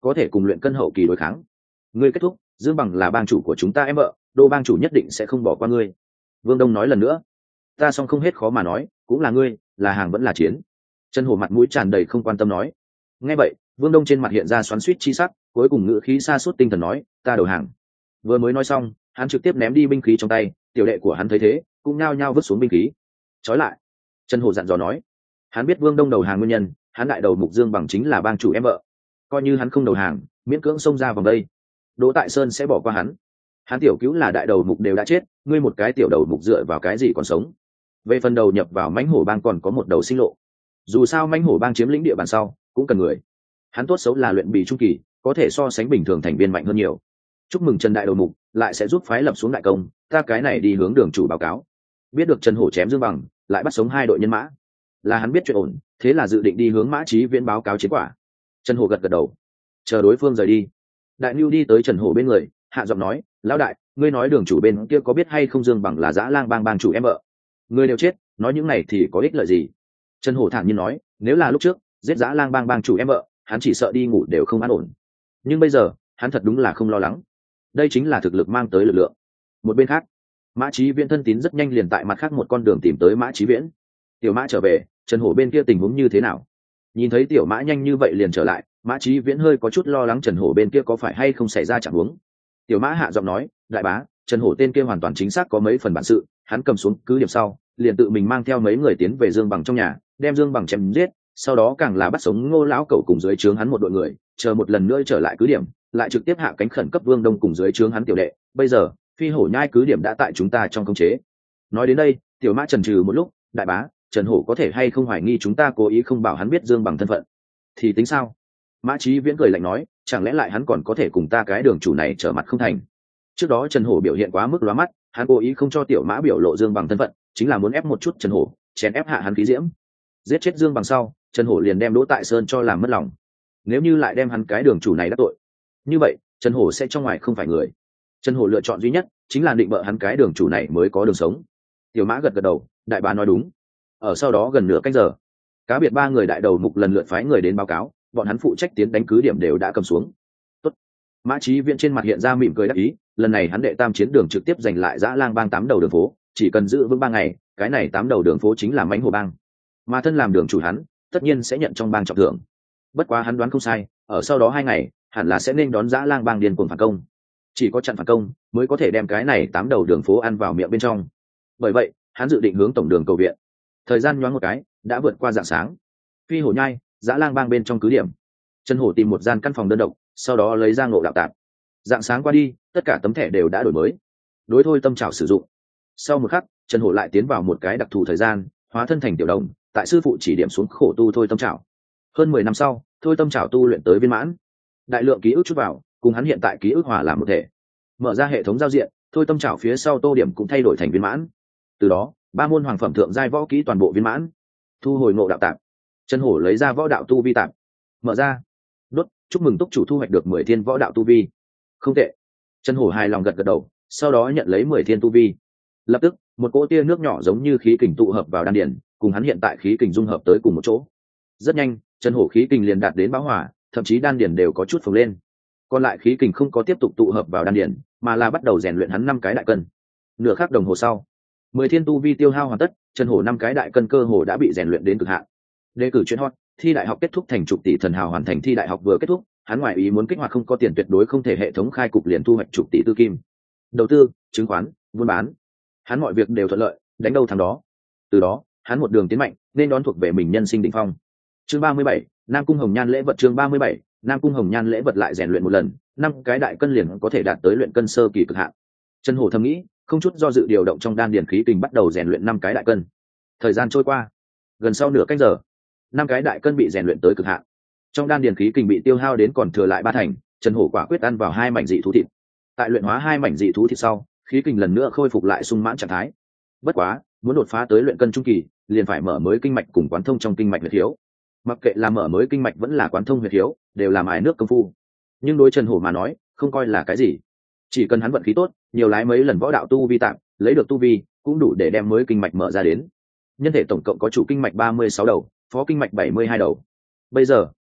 có thể cùng luyện cân hậu kỳ đối kháng. Ngươi kết thúc, Dương Bằng là bang chủ của chúng ta em vợ, Đô bang chủ nhất định sẽ không bỏ qua ngươi. Vương Đông nói lần nữa. Ta song không hết khó mà nói, cũng là ngươi, là hàng vẫn là chiến. Trần Hổ mặt mũi tràn đầy không quan tâm nói. Nghe vậy, Vương Đông trên mặt hiện ra xoắn xuýt chi sắc, cuối cùng ngữ khí sa sút tinh thần nói, ta đầu hàng. Vừa mới nói xong, hắn trực tiếp ném đi binh khí trong tay, tiểu đệ của hắn thấy thế, cũng nhao nhao vứt xuống binh khí. Chói lại. Trần Hổ dặn dò nói. Hắn biết Vương Đông đầu hàng nguyên nhân, hắn đại đầu mục Dương Bằng chính là bang chủ em vợ. Coi như hắn không đầu hàng, miễn cưỡng xông ra vòng đây, Đỗ Tại Sơn sẽ bỏ qua hắn. Hắn tiểu cứu là đại đầu mục đều đã chết, ngươi một cái tiểu đầu mục dựa vào cái gì còn sống? Về phần đầu nhập vào mãnh hổ bang còn có một đầu sinh lộ. Dù sao mãnh hổ bang chiếm lĩnh địa bàn sau, cũng cần người. Hắn tốt xấu là luyện bì trung kỳ, có thể so sánh bình thường thành viên mạnh hơn nhiều. Chúc mừng Trần đại đầu mục, lại sẽ giúp phái lập xuống đại công, ta cái này đi hướng đường chủ báo cáo. Biết được Trần Hổ chém Dương Bằng, lại bắt sống hai đội nhân mã. Là hắn biết chuyện ổn, thế là dự định đi hướng Mã Chí Viễn báo cáo chiến quả. Trần Hổ gật gật đầu, chờ đối phương rời đi. Đại Nưu đi tới Trần Hổ bên người, hạ giọng nói, lão đại, ngươi nói đường chủ bên kia có biết hay không Dương Bằng là Dã Lang bang bang chủ em vợ? Ngươi đều chết, nói những này thì có ích lợi gì? Trần Hổ thản nhiên nói, nếu là lúc trước giết Dã Lang bang bang chủ em vợ, hắn chỉ sợ đi ngủ đều không an ổn. Nhưng bây giờ, hắn thật đúng là không lo lắng. Đây chính là thực lực mang tới lực lượng. Một bên khác, Mã Chí Viễn thân tín rất nhanh liền tại mặt khác một con đường tìm tới Mã Chí Viễn. Tiểu Mã trở về, Trần Hổ bên kia tình huống như thế nào? Nhìn thấy Tiểu Mã nhanh như vậy liền trở lại, Mã Chí Viễn hơi có chút lo lắng Trần Hổ bên kia có phải hay không xảy ra trạng huống. Tiểu Mã hạ giọng nói, đại bá, Trần Hổ tên kia hoàn toàn chính xác có mấy phần bản sự, hắn cầm xuống cứ điểm sau, liền tự mình mang theo mấy người tiến về Dương Bằng trong nhà, đem Dương Bằng chém giết, sau đó càng là bắt sống Ngô lão cẩu cùng dưới trướng hắn một đội người, chờ một lần nữa trở lại cứ điểm, lại trực tiếp hạ cánh khẩn cấp Vương Đông cùng dưới trướng hắn tiểu đệ, bây giờ, Phi Hổ Nhai cứ điểm đã tại chúng ta trong khống chế. Nói đến đây, Tiểu Mã chần chừ một lúc, đại bá, Trần Hổ có thể hay không hoài nghi chúng ta cố ý không bảo hắn biết Dương Bằng thân phận? Thì tính sao? Mã Chí Viễn cười lạnh nói, chẳng lẽ lại hắn còn có thể cùng ta cái đường chủ này trở mặt không thành? Trước đó Trần Hổ biểu hiện quá mức lóa mắt, hắn cố ý không cho Tiểu Mã biểu lộ Dương Bằng thân phận, chính là muốn ép một chút Trần Hổ, chèn ép hạ hắn khí diễm. Giết chết Dương Bằng sau, Trần Hổ liền đem Đỗ Tại Sơn cho làm mất lòng. Nếu như lại đem hắn cái đường chủ này đắc tội, như vậy Trần Hổ sẽ trong ngoài không phải người. Trần Hổ lựa chọn duy nhất chính là định bợ hắn cái đường chủ này mới có đường sống. Tiểu Mã gật gật đầu, đại bá nói đúng. Ở sau đó gần nửa canh giờ, cá biệt ba người đại đầu mục lần lượt phái người đến báo cáo, bọn hắn phụ trách tiến đánh cứ điểm đều đã cầm xuống. Tốt. Mã Chí Viễn trên mặt hiện ra mỉm cười đắc ý, lần này hắn đệ tam chiến đường trực tiếp giành lại Dã Lang bang tám đầu đường phố, chỉ cần giữ vững ba ngày, cái này tám đầu đường phố chính là mãnh hổ bang. Mà thân làm đường chủ hắn, tất nhiên sẽ nhận trong bang trọng thưởng. Bất quá hắn đoán không sai, ở sau đó hai ngày, hẳn là sẽ nên đón Dã Lang bang điên cuồng phản công. Chỉ có chặn phản công mới có thể đem cái này tám đầu đường phố ăn vào miệng bên trong. Bởi vậy, hắn dự định hướng tổng đường cầu viện. Thời gian nhoáng một cái, đã vượt qua rạng sáng. Phi Hổ Nhai, Dã Lang bang bên trong cứ điểm. Trần Hổ tìm một gian căn phòng đơn độc, sau đó lấy ra ngộ đạo tạp. Rạng sáng qua đi, tất cả tấm thẻ đều đã đổi mới. Đối thôi tâm trảo sử dụng. Sau một khắc, Trần Hổ lại tiến vào một cái đặc thù thời gian, hóa thân thành tiểu đồng, tại sư phụ chỉ điểm xuống khổ tu thôi tâm trảo. Hơn mười năm sau, thôi tâm trảo tu luyện tới viên mãn. Đại lượng ký ức chút vào, cùng hắn hiện tại ký ức hòa làm một thể. Mở ra hệ thống giao diện, thôi tâm trảo phía sau tô điểm cũng thay đổi thành viên mãn. Từ đó, ba môn hoàng phẩm thượng giai võ kỹ toàn bộ viên mãn. Thu hồi ngộ đạo tạp. Trần Hổ lấy ra võ đạo tu vi tạp. Mở ra. Đốt, chúc mừng túc chủ thu hoạch được mười thiên võ đạo tu vi. Không tệ. Trần Hổ hài lòng gật gật đầu, sau đó nhận lấy mười thiên tu vi. Lập tức, một cỗ tia nước nhỏ giống như khí kình tụ hợp vào đan điền, cùng hắn hiện tại khí kình dung hợp tới cùng một chỗ. Rất nhanh, Trần Hổ khí kình liền đạt đến bão hỏa, thậm chí đan điền đều có chút phồng lên. Còn lại khí kình không có tiếp tục tụ hợp vào đan điền, mà là bắt đầu rèn luyện hắn năm cái đại cân. Nửa khắc đồng hồ sau, mười thiên tu vi tiêu hao hoàn tất, Trần Hổ năm cái đại cân cơ hồ đã bị rèn luyện đến cực hạn. Đề cử chuyên hot, thi đại học kết thúc thành chục tỷ thần hào hoàn thành thi đại học vừa kết thúc, hắn ngoại ý muốn kích hoạt không có tiền tuyệt đối không thể hệ thống khai cục liền thu hoạch chục tỷ tư kim. Đầu tư, chứng khoán, buôn bán, hắn mọi việc đều thuận lợi, đánh đâu thắng đó. Từ đó, hắn một đường tiến mạnh, nên đón thuộc về mình nhân sinh đỉnh phong. Chương ba mươi bảy, Nam Cung Hồng Nhan lễ vật chương ba mươi bảy, Nam Cung Hồng Nhan lễ vật lại rèn luyện một lần, năm cái đại cân liền có thể đạt tới luyện cân sơ kỳ cực hạn. Trần Hổ thầm nghĩ, không chút do dự điều động trong đan điền khí kình bắt đầu rèn luyện năm cái đại cân. Thời gian trôi qua, gần sau nửa canh giờ, năm cái đại cân bị rèn luyện tới cực hạn. Trong đan điền khí kình bị tiêu hao đến còn thừa lại ba thành, Trần Hổ quả quyết ăn vào hai mảnh dị thú thịt. Tại luyện hóa hai mảnh dị thú thịt sau, khí kình lần nữa khôi phục lại sung mãn trạng thái. Bất quá, muốn đột phá tới luyện cân trung kỳ, liền phải mở mới kinh mạch cùng quán thông trong kinh mạch huyết thiếu. Mặc kệ là mở mới kinh mạch vẫn là quán thông huyết thiếu, đều làm ải nước công phu. Nhưng đối Trần Hổ mà nói, không coi là cái gì. Chỉ cần hắn vận khí tốt, nhiều lái mấy lần võ đạo tu vi tạm, lấy được tu vi, cũng đủ để đem mới kinh mạch mở ra đến. Nhân thể tổng cộng có chủ kinh mạch ba mươi sáu đầu, phó kinh mạch bảy mươi hai đầu. Bây giờ,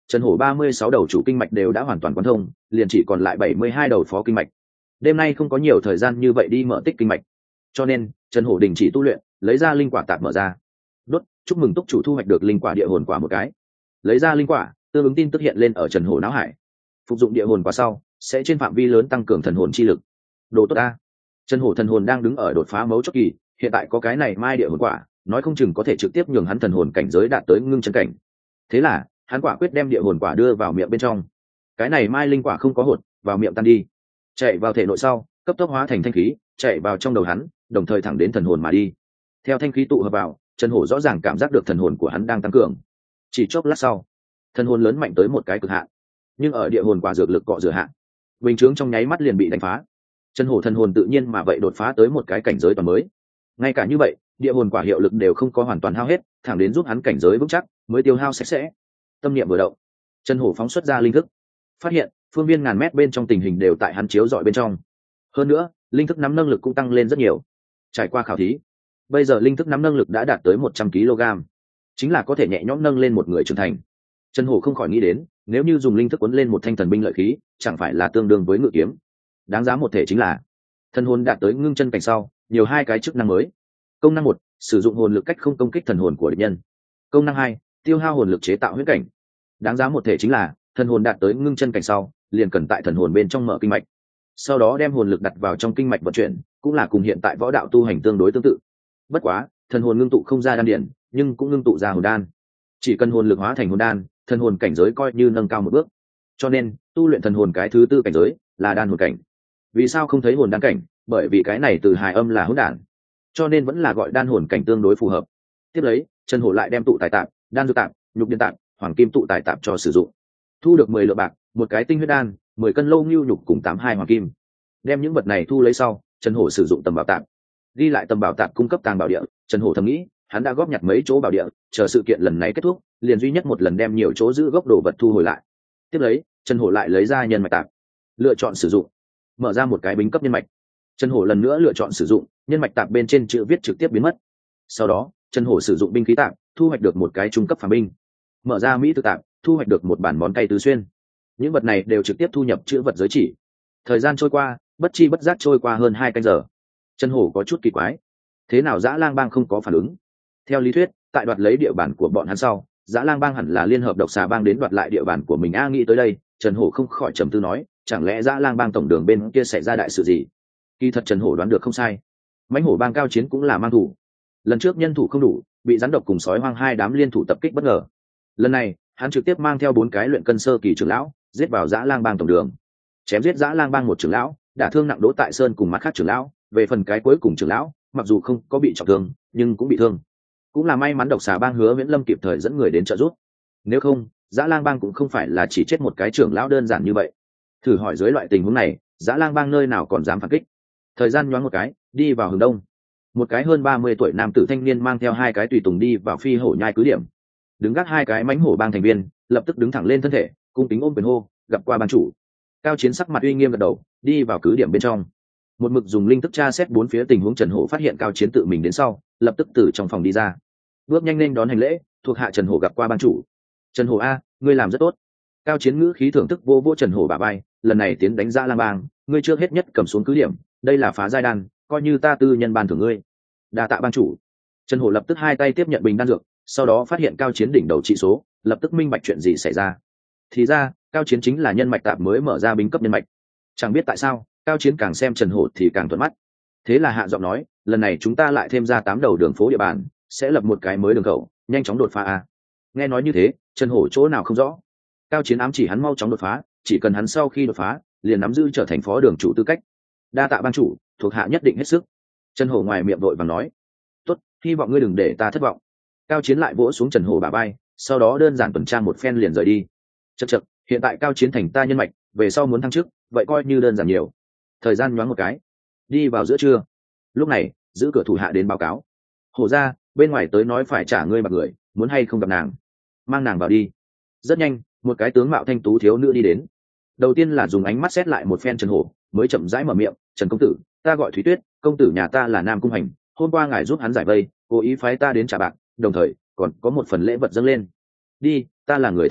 Trần Hổ ba mươi sáu đầu chủ kinh mạch đều đã hoàn toàn quán thông, liền chỉ còn lại bảy mươi hai đầu phó kinh mạch. Đêm nay không có nhiều thời gian như vậy đi mở tích kinh mạch, cho nên Trần Hổ đình chỉ tu luyện, lấy ra linh quả tạp mở ra. Đốt, chúc mừng túc chủ thu hoạch được linh quả địa hồn quả một cái. Lấy ra linh quả, tương ứng tin tức hiện lên ở Trần Hổ não hải. Phục dụng địa hồn quả sau, sẽ trên phạm vi lớn tăng cường thần hồn chi lực. Đồ tốt ta. Trần Hổ thần hồn đang đứng ở đột phá mấu chốt kỳ, hiện tại có cái này mai địa hồn quả, nói không chừng có thể trực tiếp nhường hắn thần hồn cảnh giới đạt tới ngưng chân cảnh. Thế là, hắn quả quyết đem địa hồn quả đưa vào miệng bên trong. Cái này mai linh quả không có hột, vào miệng tan đi, chạy vào thể nội sau, cấp tốc hóa thành thanh khí, chạy vào trong đầu hắn, đồng thời thẳng đến thần hồn mà đi. Theo thanh khí tụ hợp vào, Trần Hổ rõ ràng cảm giác được thần hồn của hắn đang tăng cường. Chỉ chốc lát sau, thần hồn lớn mạnh tới một cái cực hạn, nhưng ở địa hồn quả dược lực cọ rửa hạn, bình chướng trong nháy mắt liền bị đánh phá. Trần Hổ thần hồn tự nhiên mà vậy đột phá tới một cái cảnh giới toàn mới. Ngay cả như vậy, địa hồn quả hiệu lực đều không có hoàn toàn hao hết, thẳng đến giúp hắn cảnh giới vững chắc mới tiêu hao sạch sẽ. Tâm niệm vừa động, Trần Hổ phóng xuất ra linh thức, phát hiện phương viên ngàn mét bên trong tình hình đều tại hắn chiếu dọi bên trong. Hơn nữa, linh thức nắm nâng lực cũng tăng lên rất nhiều. Trải qua khảo thí, bây giờ linh thức nắm nâng lực đã đạt tới một trăm ki lô gam, chính là có thể nhẹ nhõm nâng lên một người trưởng thành. Trần Hổ không khỏi nghĩ đến, nếu như dùng linh thức cuốn lên một thanh thần binh lợi khí, chẳng phải là tương đương với ngự kiếm. Đáng giá một thể chính là thần hồn đạt tới ngưng chân cảnh sau, nhiều hai cái chức năng mới. Công năng một, sử dụng hồn lực cách không công kích thần hồn của địch nhân. Công năng hai, tiêu hao hồn lực chế tạo huyết cảnh. Đáng giá một thể chính là thần hồn đạt tới ngưng chân cảnh sau, liền cần tại thần hồn bên trong mở kinh mạch, sau đó đem hồn lực đặt vào trong kinh mạch vận chuyển, cũng là cùng hiện tại võ đạo tu hành tương đối tương tự. Bất quá, thần hồn ngưng tụ không ra đan điển, nhưng cũng ngưng tụ ra hồn đan. Chỉ cần hồn lực hóa thành hồn đan, thần hồn cảnh giới coi như nâng cao một bước. Cho nên, tu luyện thần hồn cái thứ tư cảnh giới là đan hồn cảnh. Vì sao không thấy hồn đan cảnh? Bởi vì cái này từ hài âm là hỗn đản, cho nên vẫn là gọi đan hồn cảnh tương đối phù hợp. Tiếp lấy, Trần Hổ lại đem tụ tài tạp, đan dược tạp, nhục điện tạp, hoàng kim tụ tài tạp cho sử dụng. Thu được mười lượng bạc, một cái tinh huyết đan, mười cân lâu ngưu nhục cùng tám hai hoàng kim. Đem những vật này thu lấy sau, Trần Hổ sử dụng tầm bảo tạp, ghi lại tầm bảo tạp cung cấp tàng bảo địa. Trần Hổ thầm nghĩ, hắn đã góp nhặt mấy chỗ bảo địa, chờ sự kiện lần này kết thúc, liền duy nhất một lần đem nhiều chỗ giữ gốc đồ vật thu hồi lại. Tiếp lấy, Trần Hổ lại lấy ra nhân mạch tạp, lựa chọn sử dụng, mở ra một cái bính cấp nhân mạch. Trần Hổ lần nữa lựa chọn sử dụng, nhân mạch tạp bên trên chữ viết trực tiếp biến mất. Sau đó, Trần Hổ sử dụng binh khí tạp, thu hoạch được một cái trung cấp phàm binh. Mở ra mỹ thực tạp, thu hoạch được một bản món cay tứ xuyên. Những vật này đều trực tiếp thu nhập chữ vật giới chỉ. Thời gian trôi qua, bất chi bất giác trôi qua hơn hai canh giờ. Trần Hổ có chút kỳ quái, thế nào Dã Lang Bang không có phản ứng? Theo lý thuyết, tại đoạt lấy địa bàn của bọn hắn sau, Dã Lang Bang hẳn là liên hợp độc xà bang đến đoạt lại địa bàn của mình. A nghĩ tới đây, Trần Hổ không khỏi trầm tư nói, chẳng lẽ Dã Lang Bang tổng đường bên kia xảy ra đại sự gì? Kỳ thật Trần Hổ đoán được không sai, mãnh hổ bang cao chiến cũng là mang thủ. Lần trước nhân thủ không đủ, bị rắn độc cùng sói hoang hai đám liên thủ tập kích bất ngờ. Lần này, hắn trực tiếp mang theo bốn cái luyện cân sơ kỳ trưởng lão, giết vào Dã Lang Bang tổng đường, chém giết Dã Lang Bang một trưởng lão, đả thương nặng Đỗ Tại Sơn cùng mắt khác trưởng lão. Về phần cái cuối cùng trưởng lão, mặc dù không có bị trọng thương, nhưng cũng bị thương. Cũng là may mắn độc xà bang Hứa Viễn Lâm kịp thời dẫn người đến trợ giúp. Nếu không, Dã Lang Bang cũng không phải là chỉ chết một cái trưởng lão đơn giản như vậy. Thử hỏi dưới loại tình huống này, Dã Lang Bang nơi nào còn dám phản kích? Thời gian nhoáng một cái, đi vào hướng đông. Một cái hơn ba mươi tuổi nam tử thanh niên mang theo hai cái tùy tùng đi vào Phi Hổ Nhai cứ điểm. Đứng gác hai cái mãnh hổ bang thành viên, lập tức đứng thẳng lên thân thể, cung kính ôm quyền hô, gặp qua ban chủ. Cao Chiến sắc mặt uy nghiêm gật đầu, đi vào cứ điểm bên trong. Một mực dùng linh thức tra xét bốn phía tình huống, Trần Hổ phát hiện Cao Chiến tự mình đến sau, lập tức từ trong phòng đi ra, bước nhanh lên đón hành lễ, thuộc hạ Trần Hổ gặp qua ban chủ. Trần Hổ a, ngươi làm rất tốt. Cao Chiến ngữ khí thưởng thức vô vô Trần Hổ bả vai, lần này tiến đánh Dã Lang Bang, ngươi trước hết nhất cầm xuống cứ điểm, đây là phá giai đan, coi như ta tư nhân ban thưởng ngươi. Đa tạ ban chủ. Trần Hổ lập tức hai tay tiếp nhận bình đan dược, sau đó phát hiện Cao Chiến đỉnh đầu trị số, lập tức minh bạch chuyện gì xảy ra. Thì ra, Cao Chiến chính là nhân mạch tạp mới mở ra bính cấp nhân mạch. Chẳng biết tại sao, Cao Chiến càng xem Trần Hổ thì càng thuận mắt. Thế là hạ giọng nói, lần này chúng ta lại thêm ra tám đầu đường phố địa bàn, sẽ lập một cái mới đường khẩu, nhanh chóng đột phá a. Nghe nói như thế, Trần Hổ chỗ nào không rõ. Cao Chiến ám chỉ hắn mau chóng đột phá, chỉ cần hắn sau khi đột phá, liền nắm giữ trở thành phó đường chủ tư cách. Đa tạ ban chủ, thuộc hạ nhất định hết sức. Trần Hổ ngoài miệng vội vàng nói, tốt, hy vọng ngươi đừng để ta thất vọng. Cao Chiến lại vỗ xuống Trần Hổ bả vai, sau đó đơn giản tuần tra một phen liền rời đi. Chậc chậc, hiện tại Cao Chiến thành ta nhân mạch, về sau muốn thăng chức, vậy coi như đơn giản nhiều. Thời gian nhoáng một cái, đi vào giữa trưa. Lúc này, giữ cửa thủ hạ đến báo cáo, Hổ ra, bên ngoài tới nói phải trả ngươi bạc người, muốn hay không gặp nàng, mang nàng vào đi. Rất nhanh, một cái tướng mạo thanh tú thiếu nữ đi đến. Đầu tiên là dùng ánh mắt xét lại một phen Trần Hổ, mới chậm rãi mở miệng, Trần công tử, ta gọi Thúy Tuyết, công tử nhà ta là Nam Cung Hành, hôm qua ngài giúp hắn giải vây, cố ý phái ta đến trả bạc, đồng thời còn có một phần lễ vật dâng lên. Đi, ta là người thô kệch,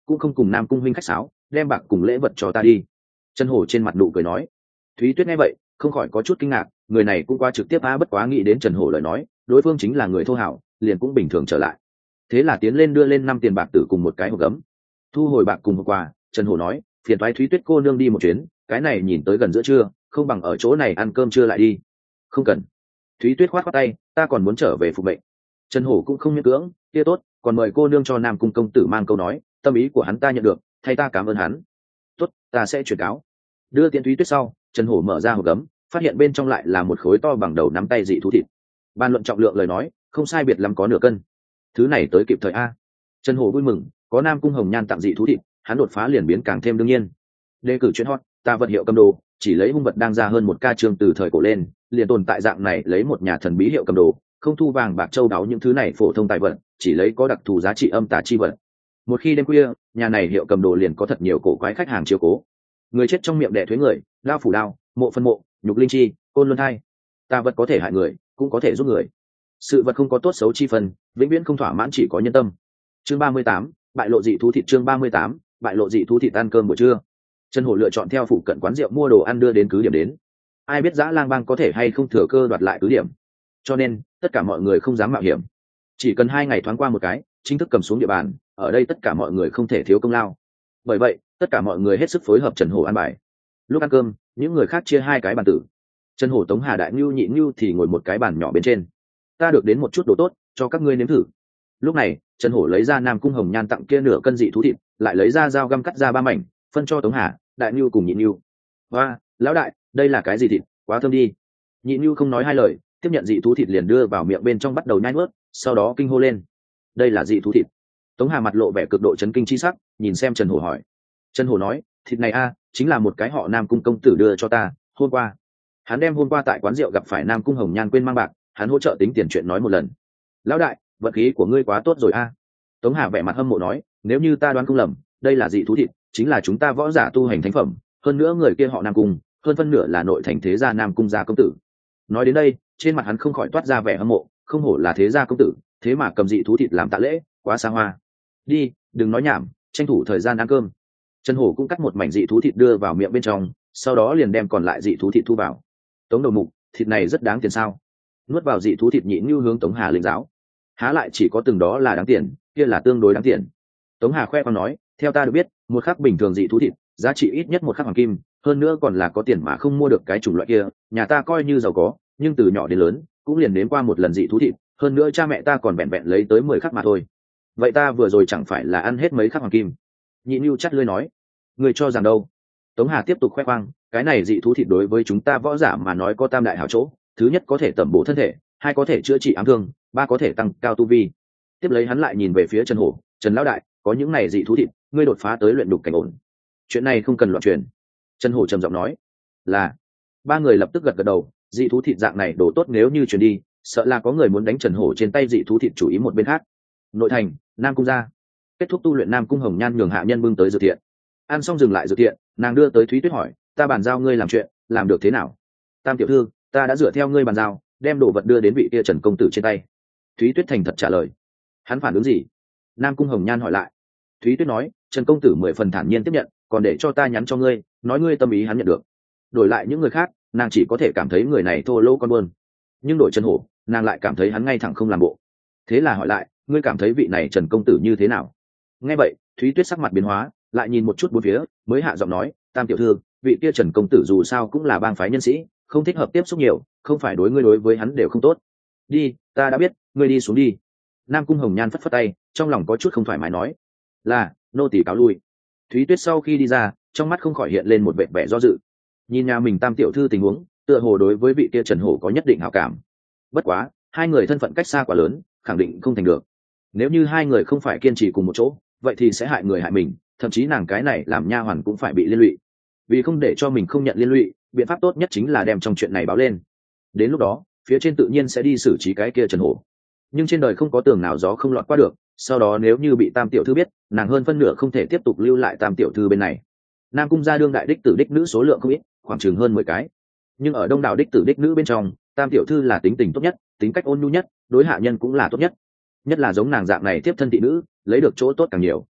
cũng không cùng nam cung huynh khách sáo, đem bạc cùng lễ vật cho ta đi. Trần Hổ trên mặt nụ cười nói. Thúy Tuyết nghe vậy không khỏi có chút kinh ngạc, người này cũng qua trực tiếp a, bất quá nghĩ đến Trần Hổ lời nói đối phương chính là người thô hảo, liền cũng bình thường trở lại. Thế là tiến lên đưa lên năm tiền bạc tử cùng một cái hộp gấm. Thu hồi bạc cùng hộp quà, Trần Hổ nói, phiền toái Thúy Tuyết cô nương đi một chuyến, cái này nhìn tới gần giữa trưa, không bằng ở chỗ này ăn cơm trưa lại đi. Không cần. Thúy Tuyết khoát khoát tay, ta còn muốn trở về phục mệnh. Trần Hổ cũng không miễn cưỡng, kia tốt, còn mời cô nương cho Nam cung công tử mang câu nói, tâm ý của hắn ta nhận được, thay ta cảm ơn hắn. Tốt, ta sẽ chuyển cáo. Đưa tiền Thúy Tuyết sau, Trần Hổ mở ra hộp gấm, phát hiện bên trong lại là một khối to bằng đầu nắm tay dị thú thịt. Ban luận trọng lượng lời nói, không sai biệt lắm có nửa cân. Thứ này tới kịp thời a. Trần Hổ vui mừng, có Nam cung hồng nhan tặng dị thú thịt, hắn đột phá liền biến càng thêm đương nhiên. Đề cử chuyện hot, ta vật hiệu cầm đồ, chỉ lấy hung vật đang ra hơn một ca chương từ thời cổ lên, liền tồn tại dạng này lấy một nhà thần bí hiệu cầm đồ, không thu vàng bạc châu đáo những thứ này phổ thông tài vật, chỉ lấy có đặc thù giá trị âm tà chi vật. Một khi đêm khuya, nhà này hiệu cầm đồ liền có thật nhiều cổ quái khách hàng chiếu cố. Người chết trong miệng đẻ thuế người, lao phủ đao, mộ phân mộ, nhục linh chi, côn luân thai. Tà vật có thể hại người, cũng có thể giúp người. Sự vật không có tốt xấu chi phần, vĩnh viễn không thỏa mãn, chỉ có nhân tâm. Chương ba mươi tám, bại lộ dị thú thịt. Chương ba mươi tám, bại lộ dị thú thịt. Ăn cơm buổi trưa, Trần Hổ lựa chọn theo phụ cận quán rượu mua đồ ăn đưa đến cứ điểm đến. Ai biết Dã Lang Bang có thể hay không thừa cơ đoạt lại cứ điểm, cho nên tất cả mọi người không dám mạo hiểm. Chỉ cần hai ngày thoáng qua một cái, chính thức cầm xuống địa bàn, ở đây tất cả mọi người không thể thiếu công lao. Bởi vậy, tất cả mọi người hết sức phối hợp Trần Hổ ăn bài. Lúc ăn cơm, những người khác chia hai cái bàn tử. Trần Hổ, Tống Hà, Đại Nưu, Nhị Nưu thì ngồi một cái bàn nhỏ bên trên. Ta được đến một chút đồ tốt, cho các ngươi nếm thử. Lúc này, Trần Hổ lấy ra Nam cung hồng nhan tặng kia nửa cân dị thú thịt, lại lấy ra dao găm cắt ra ba mảnh, phân cho Tống Hà, Đại Nưu cùng Nhị Nưu. Hoa, lão đại, đây là cái gì thịt, quá thơm đi. Nhị Nưu không nói hai lời, tiếp nhận dị thú thịt liền đưa vào miệng bên trong bắt đầu nhai nuốt, sau đó kinh hô lên. Đây là dị thú thịt. Tống Hà mặt lộ vẻ cực độ chấn kinh chi sắc, nhìn xem Trần Hổ hỏi. Trần Hổ nói, thịt này a, chính là một cái họ Nam cung công tử đưa cho ta, hôm qua. Hắn đem hôm qua tại quán rượu gặp phải Nam cung hồng nhan quên mang bạc, hắn hỗ trợ tính tiền chuyện nói một lần. Lão đại, vận khí của ngươi quá tốt rồi a. Tống Hà vẻ mặt hâm mộ nói, nếu như ta đoán không lầm, đây là dị thú thịt, chính là chúng ta võ giả tu hành thánh phẩm, hơn nữa người kia họ Nam cung, hơn phân nửa là nội thành thế gia Nam cung gia công tử. Nói đến đây, trên mặt hắn không khỏi toát ra vẻ hâm mộ, không hổ là thế gia công tử, thế mà cầm dị thú thịt làm tạ lễ, quá xa hoa. Đi, đừng nói nhảm, tranh thủ thời gian ăn cơm. Trần Hổ cũng cắt một mảnh dị thú thịt đưa vào miệng bên trong, sau đó liền đem còn lại dị thú thịt thu vào. Tống đầu mục, thịt này rất đáng tiền sao? Nuốt vào dị thú thịt Nhị Nưu hướng Tống Hà lĩnh giáo. Há lại chỉ có từng đó là đáng tiền, kia là tương đối đáng tiền. Tống Hà khoe khoang nói, theo ta được biết, một khắc bình thường dị thú thịt giá trị ít nhất một khắc hoàng kim, hơn nữa còn là có tiền mà không mua được cái chủng loại kia. Nhà ta coi như giàu có, nhưng từ nhỏ đến lớn cũng liền đến qua một lần dị thú thịt, hơn nữa cha mẹ ta còn vẹn vẹn lấy tới mười khắc mà thôi. Vậy ta vừa rồi chẳng phải là ăn hết mấy khắc hoàng kim? Nhị Nưu chắt lưỡi nói. Người cho rằng đâu? Tống Hà tiếp tục khoe khoang, cái này dị thú thịt đối với chúng ta võ giả mà nói có tam đại hảo chỗ, thứ nhất có thể tẩm bổ thân thể, hai có thể chữa trị ám thương, ba có thể tăng cao tu vi. Tiếp lấy hắn lại nhìn về phía Trần Hổ, Trần lão đại, có những này dị thú thịt, ngươi đột phá tới luyện đục cảnh ổn. Chuyện này không cần loạn truyền. Trần Hổ trầm giọng nói. Là. Ba người lập tức gật gật đầu, dị thú thịt dạng này đồ tốt nếu như truyền đi, sợ là có người muốn đánh Trần Hổ trên tay dị thú thịt chủ ý một bên khác. Nội thành, Nam cung gia. Kết thúc tu luyện, Nam cung hồng nhan nhường hạ nhân bưng tới dược thiện. Ăn xong dừng lại dược thiện, nàng đưa tới Thúy Tuyết hỏi, ta bàn giao ngươi làm chuyện, làm được thế nào? Tam tiểu thư, ta đã dựa theo ngươi bàn giao, đem đồ vật đưa đến vị kia Trần công tử trên tay. Thúy Tuyết thành thật trả lời. Hắn phản ứng gì? Nam cung hồng nhan hỏi lại. Thúy Tuyết nói, Trần công tử mười phần thản nhiên tiếp nhận, còn để cho ta nhắn cho ngươi, nói ngươi tâm ý hắn nhận được. Đổi lại những người khác, nàng chỉ có thể cảm thấy người này thô lỗ con buôn, nhưng đổi Trần Hổ, nàng lại cảm thấy hắn ngay thẳng không làm bộ. Thế là hỏi lại, ngươi cảm thấy vị này Trần công tử như thế nào? Nghe vậy, Thúy Tuyết sắc mặt biến hóa, lại nhìn một chút bốn phía, mới hạ giọng nói, Tam tiểu thư, vị kia Trần công tử dù sao cũng là bang phái nhân sĩ, không thích hợp tiếp xúc nhiều, không phải đối ngươi đối với hắn đều không tốt. Đi, ta đã biết, ngươi đi xuống đi. Nam cung hồng nhan phất phất tay, trong lòng có chút không thoải mái nói, là nô tỳ cáo lui. Thúy Tuyết sau khi đi ra, trong mắt không khỏi hiện lên một vẻ vẻ do dự. Nhìn nhà mình Tam tiểu thư tình huống, tựa hồ đối với vị kia Trần Hổ có nhất định hảo cảm. Bất quá, hai người thân phận cách xa quá lớn, khẳng định không thành được. Nếu như hai người không phải kiên trì cùng một chỗ, vậy thì sẽ hại người hại mình, thậm chí nàng cái này làm nha hoàn cũng phải bị liên lụy. Vì không để cho mình không nhận liên lụy, biện pháp tốt nhất chính là đem trong chuyện này báo lên. Đến lúc đó, phía trên tự nhiên sẽ đi xử trí cái kia Trần Hổ. Nhưng trên đời không có tường nào gió không lọt qua được, sau đó nếu như bị Tam tiểu thư biết, nàng hơn phân nửa không thể tiếp tục lưu lại Tam tiểu thư bên này. Nam cung gia đương đại đích tử đích nữ số lượng không ít, khoảng chừng hơn mười cái. Nhưng ở đông đảo đích tử đích nữ bên trong, Tam tiểu thư là tính tình tốt nhất, tính cách ôn nhu nhất, đối hạ nhân cũng là tốt nhất. Nhất là giống nàng dạng này tiếp thân thị nữ, lấy được chỗ tốt càng nhiều.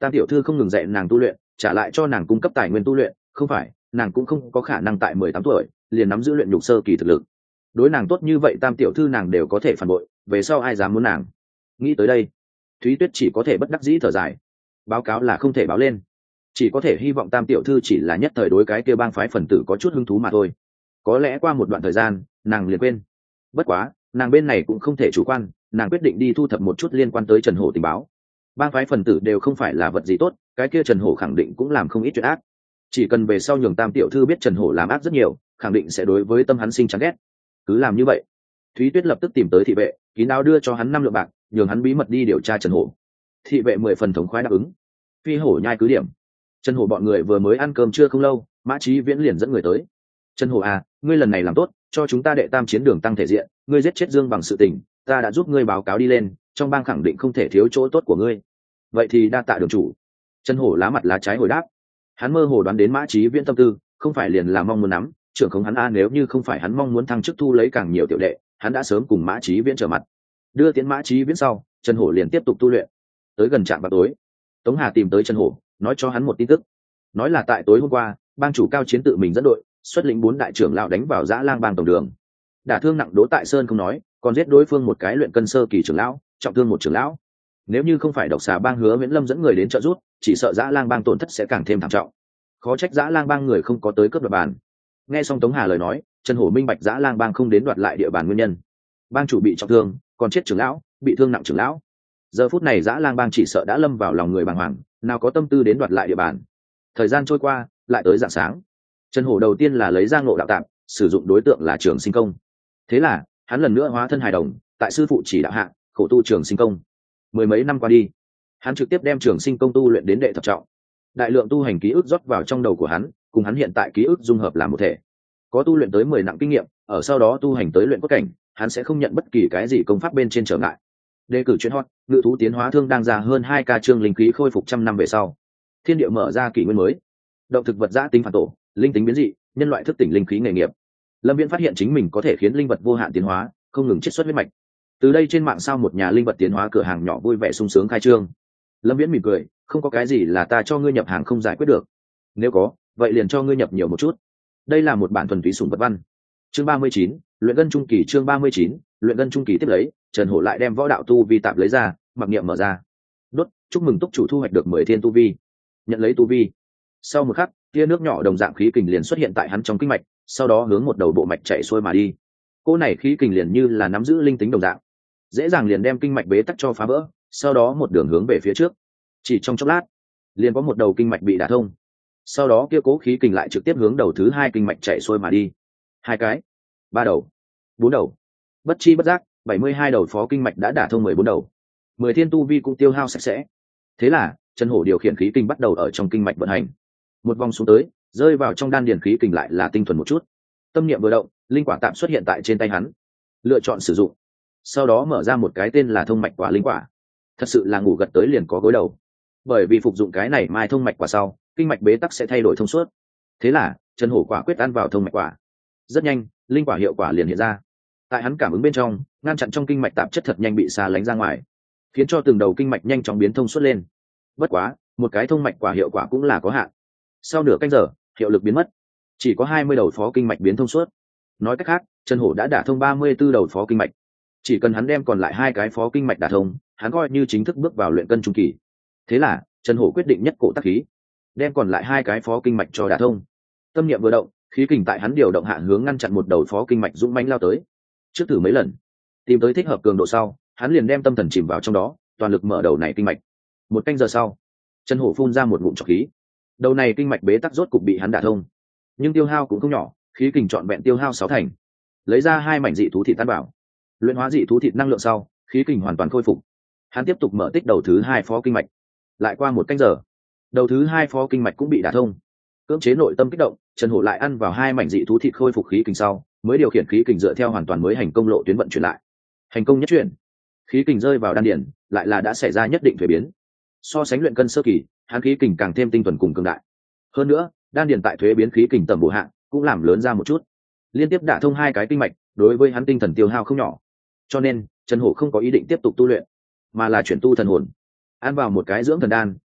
Tam tiểu thư không ngừng dạy nàng tu luyện, trả lại cho nàng cung cấp tài nguyên tu luyện, không phải nàng cũng không có khả năng tại mười tám tuổi liền nắm giữ luyện nhục sơ kỳ thực lực. Đối nàng tốt như vậy Tam tiểu thư nàng đều có thể phản bội, về sau ai dám muốn nàng. Nghĩ tới đây, Thúy Tuyết chỉ có thể bất đắc dĩ thở dài. Báo cáo là không thể báo lên, chỉ có thể hy vọng Tam tiểu thư chỉ là nhất thời đối cái kia bang phái phần tử có chút hứng thú mà thôi. Có lẽ qua một đoạn thời gian nàng liền quên. Bất quá nàng bên này cũng không thể chủ quan, nàng quyết định đi thu thập một chút liên quan tới Trần Hổ tình báo. Bang phái phần tử đều không phải là vật gì tốt, cái kia Trần Hổ khẳng định cũng làm không ít chuyện ác. Chỉ cần về sau nhường Tam tiểu thư biết Trần Hổ làm ác rất nhiều, khẳng định sẽ đối với tâm hắn sinh chán ghét. Cứ làm như vậy. Thúy Tuyết lập tức tìm tới thị vệ, kín đáo đưa cho hắn năm lượng bạc, nhường hắn bí mật đi điều tra Trần Hổ. Thị vệ mười phần thống khoái đáp ứng. Phi hổ nhai cứ điểm. Trần Hổ bọn người vừa mới ăn cơm chưa không lâu, Mã Chí Viễn liền dẫn người tới. Trần Hổ à, ngươi lần này làm tốt, cho chúng ta đệ tam chiến đường tăng thể diện, ngươi giết chết Dương Bằng sự tình, ta đã giúp ngươi báo cáo đi lên, trong bang khẳng định không thể thiếu chỗ tốt của ngươi. Vậy thì đa tạ đường chủ. Trần Hổ lá mặt lá trái hồi đáp. Hắn mơ hồ đoán đến Mã Chí Viễn tâm tư, không phải liền là mong muốn nắm trưởng không hắn a, nếu như không phải hắn mong muốn thăng chức thu lấy càng nhiều tiểu đệ, hắn đã sớm cùng Mã Chí Viễn trở mặt. Đưa tiến Mã Chí Viễn sau, Trần Hổ liền tiếp tục tu luyện. Tới gần trạm vào tối, Tống Hà tìm tới Trần Hổ, nói cho hắn một tin tức, nói là tại tối hôm qua, bang chủ Cao Chiến tự mình dẫn đội, xuất lĩnh bốn đại trưởng lão đánh vào Dã Lang bang tổng đường, đả thương nặng Đỗ Tại Sơn không nói, còn giết đối phương một cái luyện cân sơ kỳ trưởng lão, trọng thương một trưởng lão. Nếu như không phải độc xà bang Hứa Viễn Lâm dẫn người đến trợ giúp, chỉ sợ Dã Lang bang tổn thất sẽ càng thêm thảm trọng. Khó trách Dã Lang bang người không có tới cướp đoạt bàn. Nghe xong Tống Hà lời nói, Trần Hổ minh bạch Dã Lang bang không đến đoạt lại địa bàn nguyên nhân. Bang chủ bị trọng thương, còn chết trưởng lão, bị thương nặng trưởng lão. Giờ phút này Dã Lang bang chỉ sợ đã lâm vào lòng người bàng hoàng, nào có tâm tư đến đoạt lại địa bàn. Thời gian trôi qua, lại tới rạng sáng. Trần Hổ đầu tiên là lấy ra Ngộ Đạo Tạm, sử dụng đối tượng là Trường Sinh Công. Thế là, hắn lần nữa hóa thân hài đồng, tại sư phụ chỉ đạo hạ, khổ tu Trường Sinh Công. Mười mấy năm qua đi, hắn trực tiếp đem Trường Sinh Công tu luyện đến đệ thập trọng. Đại lượng tu hành ký ức rót vào trong đầu của hắn, cùng hắn hiện tại ký ức dung hợp làm một thể. Có tu luyện tới mười nặng kinh nghiệm, ở sau đó tu hành tới luyện cốt cảnh, hắn sẽ không nhận bất kỳ cái gì công pháp bên trên trở ngại. Đề cử chuyện hot, ngự thú tiến hóa thương đang ra hơn hai ca chương linh khí khôi phục trăm năm về sau. Thiên địa mở ra kỷ nguyên mới. Động thực vật giã tính phản tổ, linh tính biến dị, nhân loại thức tỉnh linh khí nghề nghiệp. Lâm Viễn phát hiện chính mình có thể khiến linh vật vô hạn tiến hóa, không ngừng chiết xuất huyết mạch. Từ đây trên mạng sao một nhà linh vật tiến hóa cửa hàng nhỏ vui vẻ sung sướng khai trương. Lâm Viễn mỉm cười, không có cái gì là ta cho ngươi nhập hàng không giải quyết được. Nếu có, vậy liền cho ngươi nhập nhiều một chút. Đây là một bản thuần túy sủng vật văn. Chương ba mươi chín, luyện ngân trung kỳ. Chương ba mươi chín, luyện ngân trung kỳ tiếp lấy, Trần Hổ lại đem võ đạo tu vi tạm lấy ra, mặc niệm mở ra. Đốt, chúc mừng túc chủ thu hoạch được mười thiên tu vi. Nhận lấy tu vi. Sau một khắc, tia nước nhỏ đồng dạng khí kình liền xuất hiện tại hắn trong kinh mạch, sau đó hướng một đầu bộ mạch chạy xuôi mà đi. Cô này khí kình liền như là nắm giữ linh tính đồng dạng, dễ dàng liền đem kinh mạch bế tắc cho phá vỡ, sau đó một đường hướng về phía trước. Chỉ trong chốc lát, liền có một đầu kinh mạch bị đả thông. Sau đó kia cố khí kình lại trực tiếp hướng đầu thứ hai kinh mạch chạy xuôi mà đi. Hai cái, ba đầu, bốn đầu. Bất chi bất giác, bảy mươi hai đầu phó kinh mạch đã đả thông mười bốn đầu. Mười thiên tu vi cũng tiêu hao sạch sẽ. Thế là, Trần Hổ điều khiển khí kình bắt đầu ở trong kinh mạch vận hành. Một vòng xuống tới, rơi vào trong đan điền khí kình lại là tinh thuần một chút. Tâm niệm vừa động, linh quả tạm xuất hiện tại trên tay hắn. Lựa chọn sử dụng. Sau đó mở ra một cái tên là thông mạch quả linh quả. Thật sự là ngủ gật tới liền có gối đầu. Bởi vì phục dụng cái này mai thông mạch quả sau, kinh mạch bế tắc sẽ thay đổi thông suốt. Thế là, Trần Hổ quả quyết ăn vào thông mạch quả. Rất nhanh, linh quả hiệu quả liền hiện ra. Tại hắn cảm ứng bên trong, ngăn chặn trong kinh mạch tạp chất thật nhanh bị xa lánh ra ngoài, khiến cho từng đầu kinh mạch nhanh chóng biến thông suốt lên. Bất quá, một cái thông mạch quả hiệu quả cũng là có hạn. Sau nửa canh giờ, hiệu lực biến mất, chỉ có hai mươi đầu phó kinh mạch biến thông suốt. Nói cách khác, Trần Hổ đã đả thông ba mươi tư đầu phó kinh mạch. Chỉ cần hắn đem còn lại hai cái phó kinh mạch đả thông, hắn coi như chính thức bước vào luyện cân trung kỳ. Thế là, Trần Hổ quyết định nhất cổ tác khí, đem còn lại hai cái phó kinh mạch cho đả thông. Tâm niệm vừa động, khí kình tại hắn điều động hạ hướng ngăn chặn một đầu phó kinh mạch dũng mãnh lao tới. Trước thử mấy lần, tìm tới thích hợp cường độ sau, hắn liền đem tâm thần chìm vào trong đó, toàn lực mở đầu này kinh mạch. Một canh giờ sau, Trần Hổ phun ra một ngụm trọc khí. Đầu này kinh mạch bế tắc rốt cục bị hắn đả thông, nhưng tiêu hao cũng không nhỏ, khí kình trọn vẹn tiêu hao sáu thành. Lấy ra hai mảnh dị thú thịt tan bảo, luyện hóa dị thú thịt năng lượng sau, khí kình hoàn toàn khôi phục. Hắn tiếp tục mở tích đầu thứ hai phó kinh mạch. Lại qua một canh giờ, đầu thứ hai phó kinh mạch cũng bị đả thông. Cưỡng chế nội tâm kích động, Trần Hổ lại ăn vào hai mảnh dị thú thịt khôi phục khí kình sau, mới điều khiển khí kình dựa theo hoàn toàn mới hành công lộ tuyến vận chuyển lại. Hành công nhất chuyển, khí kình rơi vào đan điền, lại là đã xảy ra nhất định thay biến. So sánh luyện cân sơ kỳ, hắn khí kình càng thêm tinh thuần cùng cường đại. Hơn nữa, đan điền tại thuế biến khí kình tầm bổ hạng cũng làm lớn ra một chút. Liên tiếp đả thông hai cái kinh mạch, đối với hắn tinh thần tiêu hao không nhỏ. Cho nên, Trần Hổ không có ý định tiếp tục tu luyện, mà là chuyển tu thần hồn. Ăn vào một cái dưỡng thần đan,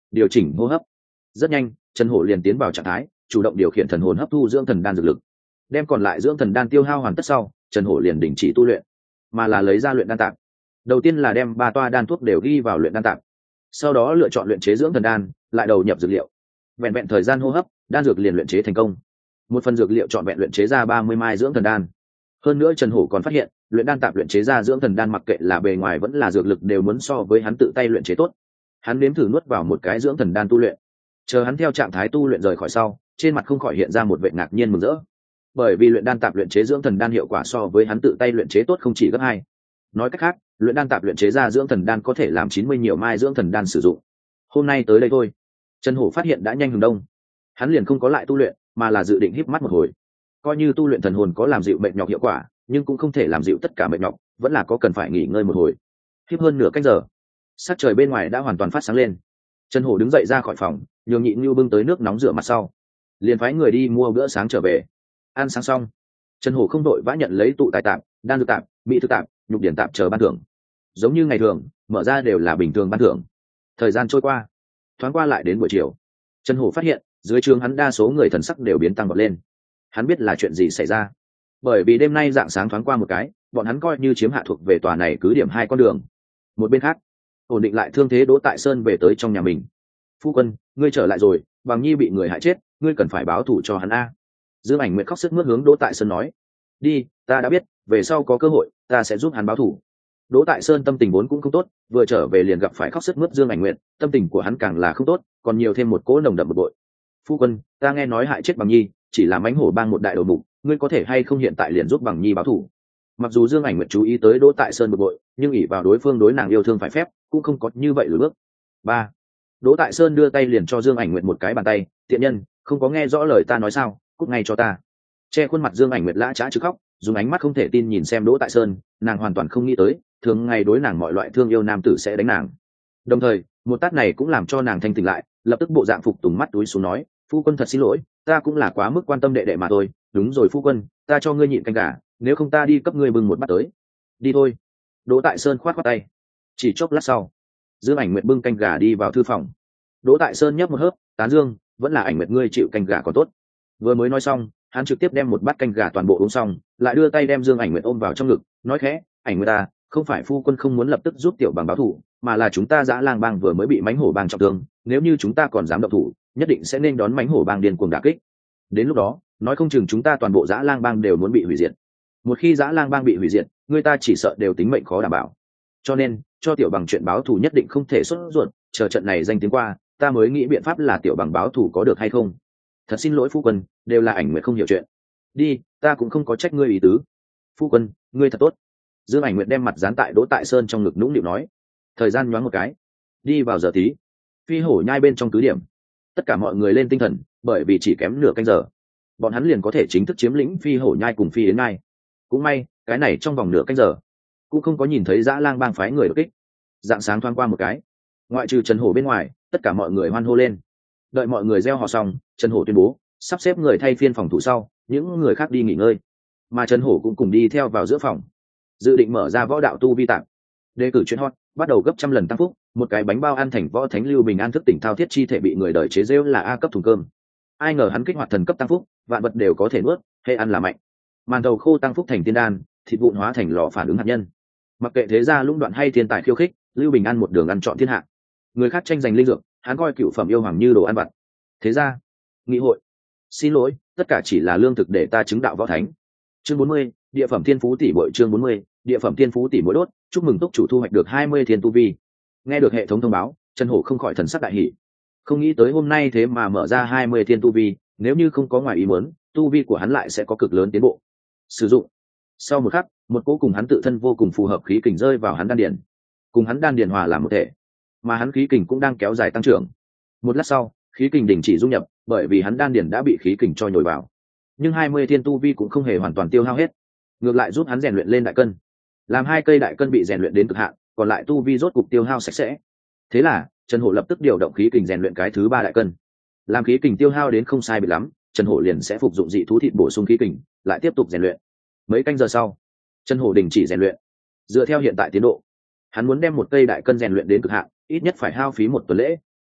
điều chỉnh hô hấp. Rất nhanh, Trần Hổ liền tiến vào trạng thái, chủ động điều khiển thần hồn hấp thu dưỡng thần đan dược lực. Đem còn lại dưỡng thần đan tiêu hao hoàn tất sau, Trần Hổ liền đình chỉ tu luyện, mà là lấy ra luyện đan tạp. Đầu tiên là đem ba toa đan thuốc đều ghi vào luyện đan tạp, sau đó lựa chọn luyện chế dưỡng thần đan, lại đầu nhập dược liệu. Vẹn vẹn thời gian hô hấp, đan dược liền luyện chế thành công. Một phần dược liệu chọn vẹn luyện chế ra ba mươi mai dưỡng thần đan. Hơn nữa Trần Hổ còn phát hiện, luyện đan tạp luyện chế ra dưỡng thần đan mặc kệ là bề ngoài vẫn là dược lực đều muốn so với hắn tự tay luyện chế tốt. Hắn nếm thử nuốt vào một cái dưỡng thần đan tu luyện. Chờ hắn theo trạng thái tu luyện rời khỏi sau, trên mặt không khỏi hiện ra một vẻ ngạc nhiên mừng rỡ. Bởi vì luyện đan tạp luyện chế dưỡng thần đan hiệu quả so với hắn tự tay luyện chế tốt không chỉ gấp hai. Nói cách khác, luyện đan tạp luyện chế ra dưỡng thần đan có thể làm chín mươi nhiều mai dưỡng thần đan sử dụng. Hôm nay tới đây thôi, Trần Hổ phát hiện đã nhanh hừng đông. Hắn liền không có lại tu luyện, mà là dự định híp mắt một hồi. Coi như tu luyện thần hồn có làm dịu mệt nhọc hiệu quả, nhưng cũng không thể làm dịu tất cả mệt nhọc, vẫn là có cần phải nghỉ ngơi một hồi. Híp hơn nửa canh giờ, sắc trời bên ngoài đã hoàn toàn phát sáng lên. Trần Hổ đứng dậy ra khỏi phòng, nhường Nhị Nưu bưng tới nước nóng rửa mặt sau, liền phái người đi mua bữa sáng trở về. Ăn sáng xong, Trần Hổ không đội vã nhận lấy tụ tài tạp, đan dược tạp, mỹ thực tạp, nhục điển tạp chờ ban thưởng. Giống như ngày thường, mở ra đều là bình thường ban thưởng. Thời gian trôi qua, thoáng qua lại đến buổi chiều, Trần Hổ phát hiện dưới trường hắn đa số người thần sắc đều biến tăng vọt lên. Hắn biết là chuyện gì xảy ra, bởi vì đêm nay dạng sáng thoáng qua một cái, bọn hắn coi như chiếm hạ thuộc về tòa này cứ điểm hai con đường. Một bên khác, ổn định lại thương thế Đỗ Tại Sơn về tới trong nhà mình. Phu quân, ngươi trở lại rồi, Bằng Nhi bị người hại chết, ngươi cần phải báo thù cho hắn a. Dương Ảnh Nguyệt khóc sức mướt hướng Đỗ Tại Sơn nói. Đi, ta đã biết, về sau có cơ hội ta sẽ giúp hắn báo thù. Đỗ Tại Sơn tâm tình vốn cũng không tốt, vừa trở về liền gặp phải khóc sức mướt Dương Ảnh Nguyệt, tâm tình của hắn càng là không tốt, còn nhiều thêm một cỗ nồng đậm bực bội. Phu quân, ta nghe nói hại chết Bằng Nhi chỉ là mãnh hổ bang một đại đầu mục, ngươi có thể hay không hiện tại liền giúp Bằng Nhi báo thù? Mặc dù Dương Ảnh Nguyệt chú ý tới Đỗ Tại Sơn bực bội, nhưng ỷ vào đối phương đối nàng yêu thương phải phép, cũng không có như vậy lùi bước. Ba. Đỗ Tại Sơn đưa tay liền cho Dương Ảnh Nguyệt một cái bàn tay, tiện nhân, không có nghe rõ lời ta nói sao, cút ngay cho ta. Che khuôn mặt Dương Ảnh Nguyệt lã chã chứ khóc, dùng ánh mắt không thể tin nhìn xem Đỗ Tại Sơn, nàng hoàn toàn không nghĩ tới, thường ngày đối nàng mọi loại thương yêu nam tử sẽ đánh nàng. Đồng thời, một tát này cũng làm cho nàng thanh tỉnh lại, lập tức bộ dạng phục tùng mắt túi xuống nói, phu quân thật xin lỗi, ta cũng là quá mức quan tâm đệ đệ mà thôi. Đúng rồi phu quân, ta cho ngươi nhịn canh gà, nếu không ta đi cấp ngươi bưng một bát tới. Đi thôi. Đỗ Tại Sơn khoát khoát tay. Chỉ chốc lát sau, Dương Ảnh Nguyệt bưng canh gà đi vào thư phòng. Đỗ Tại Sơn nhấp một hớp, tán dương, vẫn là Ảnh Nguyệt ngươi chịu canh gà còn tốt. Vừa mới nói xong, hắn trực tiếp đem một bát canh gà toàn bộ uống xong, lại đưa tay đem Dương Ảnh Nguyệt ôm vào trong ngực, nói khẽ, Ảnh Nguyệt ta, không phải phu quân không muốn lập tức giúp tiểu bằng báo thù, mà là chúng ta Dã Lang bang vừa mới bị mãnh hổ bang trọng thương, nếu như chúng ta còn dám động thủ, nhất định sẽ nên đón mãnh hổ bang điên cuồng đả kích. Đến lúc đó, nói không chừng chúng ta toàn bộ Dã Lang bang đều muốn bị hủy diệt. Một khi Dã Lang bang bị hủy diệt, người ta chỉ sợ đều tính mệnh khó đảm bảo. Cho nên, cho tiểu bằng chuyện báo thù nhất định không thể sốt ruột, chờ trận này danh tiếng qua, ta mới nghĩ biện pháp là tiểu bằng báo thù có được hay không. Thật xin lỗi phu quân, đều là Ảnh Nguyệt không hiểu chuyện. Đi, ta cũng không có trách ngươi ý tứ. Phu quân, ngươi thật tốt. Dương Ảnh Nguyệt đem mặt dán tại Đỗ Tại Sơn trong ngực nũng nịu nói. Thời gian nhoáng một cái, đi vào giờ tí, phi hổ nhai bên trong cứ điểm, tất cả mọi người lên tinh thần, bởi vì chỉ kém nửa canh giờ, bọn hắn liền có thể chính thức chiếm lĩnh phi hổ nhai cùng phi yến nhai. Cũng may, cái này trong vòng nửa canh giờ, cũng không có nhìn thấy Dã Lang bang phái người đột kích. Dạng sáng thoáng qua một cái, ngoại trừ Trần Hổ bên ngoài, tất cả mọi người hoan hô lên. Đợi mọi người gieo họ xong, Trần Hổ tuyên bố sắp xếp người thay phiên phòng thủ sau, những người khác đi nghỉ ngơi, mà Trần Hổ cũng cùng đi theo vào giữa phòng, dự định mở ra võ đạo tu vi tạm. Đề cử chuyên hot bắt đầu gấp trăm lần tăng phúc, một cái bánh bao ăn thành võ thánh Lưu Bình An thức tỉnh thao thiết chi thể bị người đời chế giễu là A cấp thùng cơm. Ai ngờ hắn kích hoạt thần cấp tăng phúc, vạn vật đều có thể nuốt, hệ ăn là mạnh. Màn đầu khô tăng phúc thành tiên đan, thịt vụn hóa thành lò phản ứng hạt nhân. Mặc kệ thế gia lũng đoạn hay thiên tài khiêu khích, Lưu Bình An một đường ăn chọn thiên hạ. Người khác tranh giành linh dược, hắn coi cựu phẩm yêu hoàng như đồ ăn vặt. Thế gia, nghị hội, xin lỗi, tất cả chỉ là lương thực để ta chứng đạo võ thánh. Chương bốn mươi, địa phẩm thiên phú tỷ muội. Chương bốn mươi, địa phẩm thiên phú tỷ muội đốt, chúc mừng túc chủ thu hoạch được hai mươi thiên tu vi. Nghe được hệ thống thông báo, Trần Hổ không khỏi thần sắc đại hỉ. Không nghĩ tới hôm nay thế mà mở ra hai mươi thiên tu vi, nếu như không có ngoài ý muốn, tu vi của hắn lại sẽ có cực lớn tiến bộ. Sử dụng. Sau một khắc, một cỗ cùng hắn tự thân vô cùng phù hợp khí kình rơi vào hắn đan điền, cùng hắn đan điền hòa làm một thể, mà hắn khí kình cũng đang kéo dài tăng trưởng. Một lát sau, khí kình đình chỉ dung nhập, bởi vì hắn đan điền đã bị khí kình cho nhồi vào. Nhưng hai mươi thiên tu vi cũng không hề hoàn toàn tiêu hao hết, ngược lại giúp hắn rèn luyện lên đại cân. Làm hai cây đại cân bị rèn luyện đến cực hạn, còn lại tu vi rốt cục tiêu hao sạch sẽ. Thế là, Trần Hổ lập tức điều động khí kình rèn luyện cái thứ ba đại cân. Làm khí kình tiêu hao đến không sai biệt lắm, Trần Hổ liền sẽ phục dụng dị thú thịt bổ sung khí kình, lại tiếp tục rèn luyện. Mấy canh giờ sau, Trần Hổ đình chỉ rèn luyện. Dựa theo hiện tại tiến độ, hắn muốn đem một cây đại cân rèn luyện đến cực hạn, ít nhất phải hao phí một tuần lễ.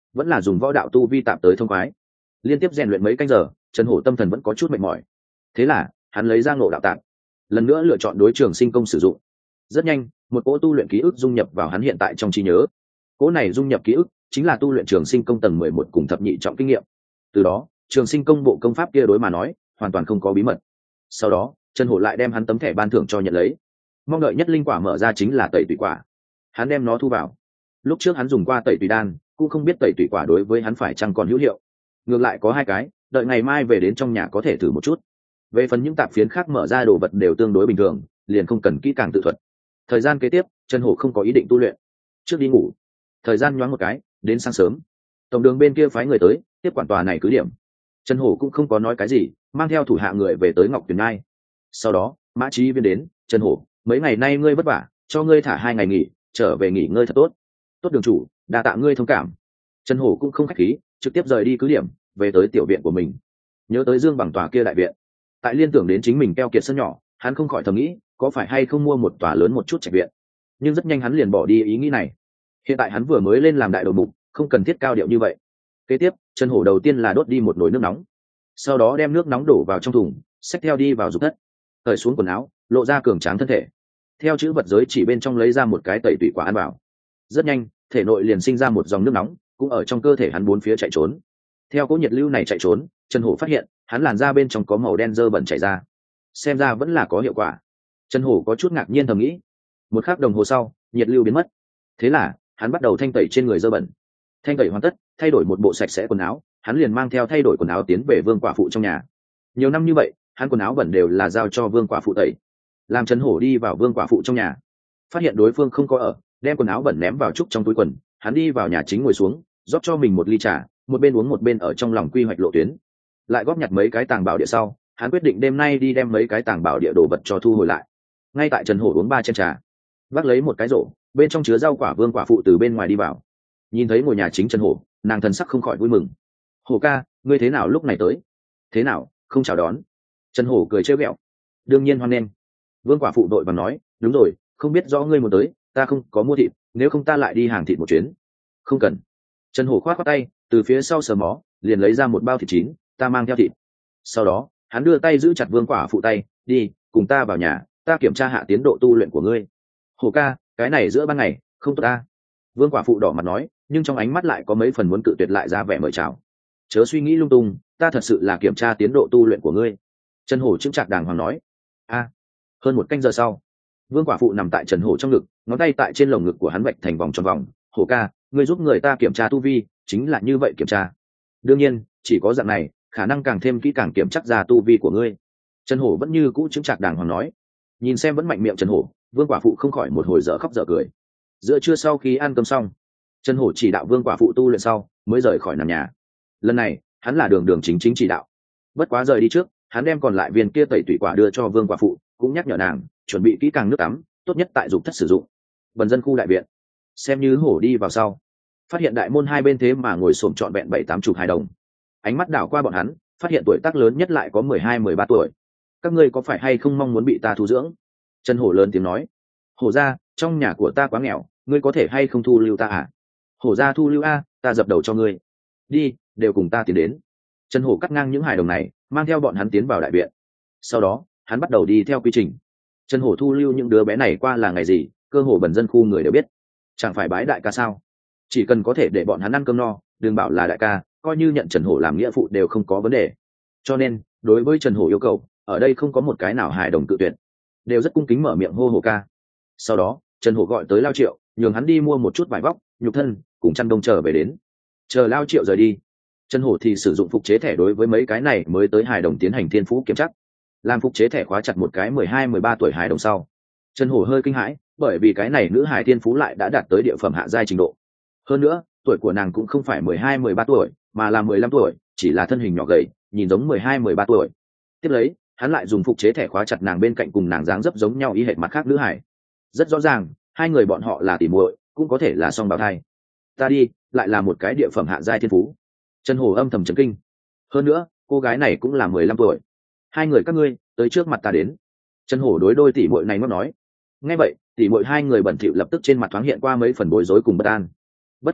vẫn là dùng võ đạo tu vi tạm tới thông khoái. Liên tiếp rèn luyện mấy canh giờ, Trần Hổ tâm thần vẫn có chút mệt mỏi. Thế là hắn lấy ra ngộ đạo tạng, lần nữa lựa chọn đối trường sinh công sử dụng. Rất nhanh, một cỗ tu luyện ký ức dung nhập vào hắn hiện tại trong trí nhớ. Cỗ này dung nhập ký ức chính là tu luyện trường sinh công tầng mười một cùng thập nhị trọng kinh nghiệm. Từ đó, trường sinh công bộ công pháp kia đối mà nói hoàn toàn không có bí mật. Sau đó, Trần Hổ lại đem hắn tấm thẻ ban thưởng cho nhận lấy, mong đợi nhất linh quả mở ra chính là tẩy tùy quả. Hắn đem nó thu vào. Lúc trước hắn dùng qua tẩy tùy đan, cũng không biết tẩy tùy quả đối với hắn phải chăng còn hữu hiệu. Ngược lại có hai cái, đợi ngày mai về đến trong nhà có thể thử một chút. Về phần những tạp phiến khác mở ra đồ vật đều tương đối bình thường, liền không cần kỹ càng tự thuật. Thời gian kế tiếp, Trần Hổ không có ý định tu luyện, trước đi ngủ. Thời gian nhoáng một cái, đến sáng sớm, tổng đường bên kia phái người tới tiếp quản tòa này cứ điểm. Trần Hổ cũng không có nói cái gì, mang theo thủ hạ người về tới Ngọc Tuyền Ngai. Sau đó Mã Chí Viên đến: Trần Hổ, mấy ngày nay ngươi vất vả, cho ngươi thả hai ngày nghỉ, trở về nghỉ ngơi thật tốt. Tốt đường chủ, đa tạ ngươi thông cảm. Trần Hổ cũng không khách khí, trực tiếp rời đi cứ điểm, về tới tiểu viện của mình. Nhớ tới Dương Bằng tòa kia đại viện, tại liên tưởng đến chính mình keo kiệt sân nhỏ, hắn không khỏi thầm nghĩ, có phải hay không mua một tòa lớn một chút trạch viện. Nhưng rất nhanh hắn liền bỏ đi ý nghĩ này. Hiện tại hắn vừa mới lên làm đại đầu mục, không cần thiết cao điệu như vậy. Kế tiếp, Trần Hổ đầu tiên là đốt đi một nồi nước nóng, sau đó đem nước nóng đổ vào trong thùng, xách theo đi vào dục thất, cởi xuống quần áo, lộ ra cường tráng thân thể. Theo chữ vật giới chỉ bên trong lấy ra một cái tẩy tủy quả ăn vào. Rất nhanh, thể nội liền sinh ra một dòng nước nóng, cũng ở trong cơ thể hắn bốn phía chạy trốn. Theo cỗ nhiệt lưu này chạy trốn, Trần Hổ phát hiện, hắn làn da bên trong có màu đen dơ bẩn chảy ra. Xem ra vẫn là có hiệu quả. Trần Hổ có chút ngạc nhiên thầm nghĩ. Một khắc đồng hồ sau, nhiệt lưu biến mất. Thế là, hắn bắt đầu thanh tẩy trên người dơ bẩn. Thanh tẩy hoàn tất, thay đổi một bộ sạch sẽ quần áo, hắn liền mang theo thay đổi quần áo tiến về Vương quả phụ trong nhà. Nhiều năm như vậy, hắn quần áo bẩn đều là giao cho Vương quả phụ tẩy. Làm Trần Hổ đi vào Vương quả phụ trong nhà, phát hiện đối phương không có ở, đem quần áo bẩn ném vào trúc trong túi quần, hắn đi vào nhà chính ngồi xuống, rót cho mình một ly trà, một bên uống một bên ở trong lòng quy hoạch lộ tuyến. Lại góp nhặt mấy cái tàng bảo địa sau, hắn quyết định đêm nay đi đem mấy cái tàng bảo địa đồ vật cho thu hồi lại. Ngay tại Trần Hổ uống ba chén trà, vác lấy một cái rổ, bên trong chứa rau quả Vương quả phụ từ bên ngoài đi vào. Nhìn thấy ngồi nhà chính Trần Hổ, nàng thần sắc không khỏi vui mừng. Hổ ca, ngươi thế nào lúc này tới? Thế nào, không chào đón? Trần Hổ cười trêu ghẹo. Đương nhiên hoan nghênh. Vương quả phụ đội và nói, đúng rồi, không biết rõ ngươi muốn tới, ta không có mua thịt, nếu không ta lại đi hàng thịt một chuyến. Không cần. Trần Hổ khoát khoát tay, từ phía sau sờ mó, liền lấy ra một bao thịt chín, ta mang theo thịt. Sau đó, hắn đưa tay giữ chặt Vương quả phụ tay, đi, cùng ta vào nhà, ta kiểm tra hạ tiến độ tu luyện của ngươi. Hổ ca, cái này giữa ban ngày, không tốt ta. Vương quả phụ đỏ mặt nói, nhưng trong ánh mắt lại có mấy phần muốn cự tuyệt lại ra vẻ mời chào. Chớ suy nghĩ lung tung, ta thật sự là kiểm tra tiến độ tu luyện của ngươi. Trần Hổ chững chạc đàng hoàng nói. A. Hơn một canh giờ sau, Vương quả phụ nằm tại Trần Hổ trong ngực, ngón tay tại trên lồng ngực của hắn vạch thành vòng tròn vòng. Hổ ca, ngươi giúp người ta kiểm tra tu vi, chính là như vậy kiểm tra. Đương nhiên, chỉ có dạng này, khả năng càng thêm kỹ càng kiểm chắc ra tu vi của ngươi. Trần Hổ vẫn như cũ chững chạc đàng hoàng nói. Nhìn xem vẫn mạnh miệng Trần Hổ, Vương quả phụ không khỏi một hồi dở khóc dở cười. Giữa trưa sau khi ăn cơm xong, Trần Hổ chỉ đạo Vương quả phụ tu luyện sau, mới rời khỏi nằm nhà. Lần này, hắn là đường đường chính chính chỉ đạo. Bất quá rời đi trước, hắn đem còn lại viên kia tẩy tủy quả đưa cho Vương quả phụ, cũng nhắc nhở nàng chuẩn bị kỹ càng nước tắm, tốt nhất tại dục thất sử dụng. Bần dân khu đại viện, xem như Hổ đi vào sau, phát hiện đại môn hai bên thế mà ngồi xổm trọn vẹn bảy tám chục hài đồng. Ánh mắt đảo qua bọn hắn, phát hiện tuổi tác lớn nhất lại có mười hai mười ba tuổi. Các ngươi có phải hay không mong muốn bị ta thu dưỡng? Trần Hổ lớn tiếng nói. Hổ gia, trong nhà của ta quá nghèo, ngươi có thể hay không thu lưu ta à? Hổ gia thu lưu a, ta dập đầu cho ngươi. Đi, đều cùng ta tiến đến. Trần Hổ cắt ngang những hài đồng này, mang theo bọn hắn tiến vào đại viện. Sau đó, hắn bắt đầu đi theo quy trình. Trần Hổ thu lưu những đứa bé này qua là ngày gì, cơ hồ bần dân khu người đều biết. Chẳng phải bái đại ca sao? Chỉ cần có thể để bọn hắn ăn cơm no, đừng bảo là đại ca, coi như nhận Trần Hổ làm nghĩa phụ đều không có vấn đề. Cho nên, đối với Trần Hổ yêu cầu, ở đây không có một cái nào hài đồng cự tuyệt, đều rất cung kính mở miệng hô Hổ ca. Sau đó, Trần Hổ gọi tới Lao Triệu, nhường hắn đi mua một chút vải vóc, nhục thân, cùng chăn đông trở về đến. Chờ Lao Triệu rời đi, Trần Hổ thì sử dụng phục chế thẻ đối với mấy cái này mới tới hài đồng tiến hành thiên phú kiểm chắc. Làm phục chế thẻ khóa chặt một cái mười hai mười ba tuổi hài đồng sau, Trần Hổ hơi kinh hãi, bởi vì cái này nữ hài thiên phú lại đã đạt tới địa phẩm hạ giai trình độ. Hơn nữa, tuổi của nàng cũng không phải mười hai mười ba tuổi, mà là mười lăm tuổi, chỉ là thân hình nhỏ gầy, nhìn giống mười hai mười ba tuổi. Tiếp lấy, hắn lại dùng phục chế thẻ khóa chặt nàng bên cạnh cùng nàng dáng dấp giống nhau ý hệt mặt khác nữ hải. Rất rõ ràng, hai người bọn họ là tỉ muội, cũng có thể là song bào thai. Ta đi, lại là một cái địa phẩm hạ giai thiên phú. Trần Hổ âm thầm chấn kinh. Hơn nữa, cô gái này cũng là mười lăm tuổi. Hai người các ngươi, tới trước mặt ta đến. Trần Hổ đối đôi tỉ muội này ngóc nói. Nghe vậy, tỉ muội hai người bẩn thỉu lập tức trên mặt thoáng hiện qua mấy phần bối rối cùng bất an. Bất quá,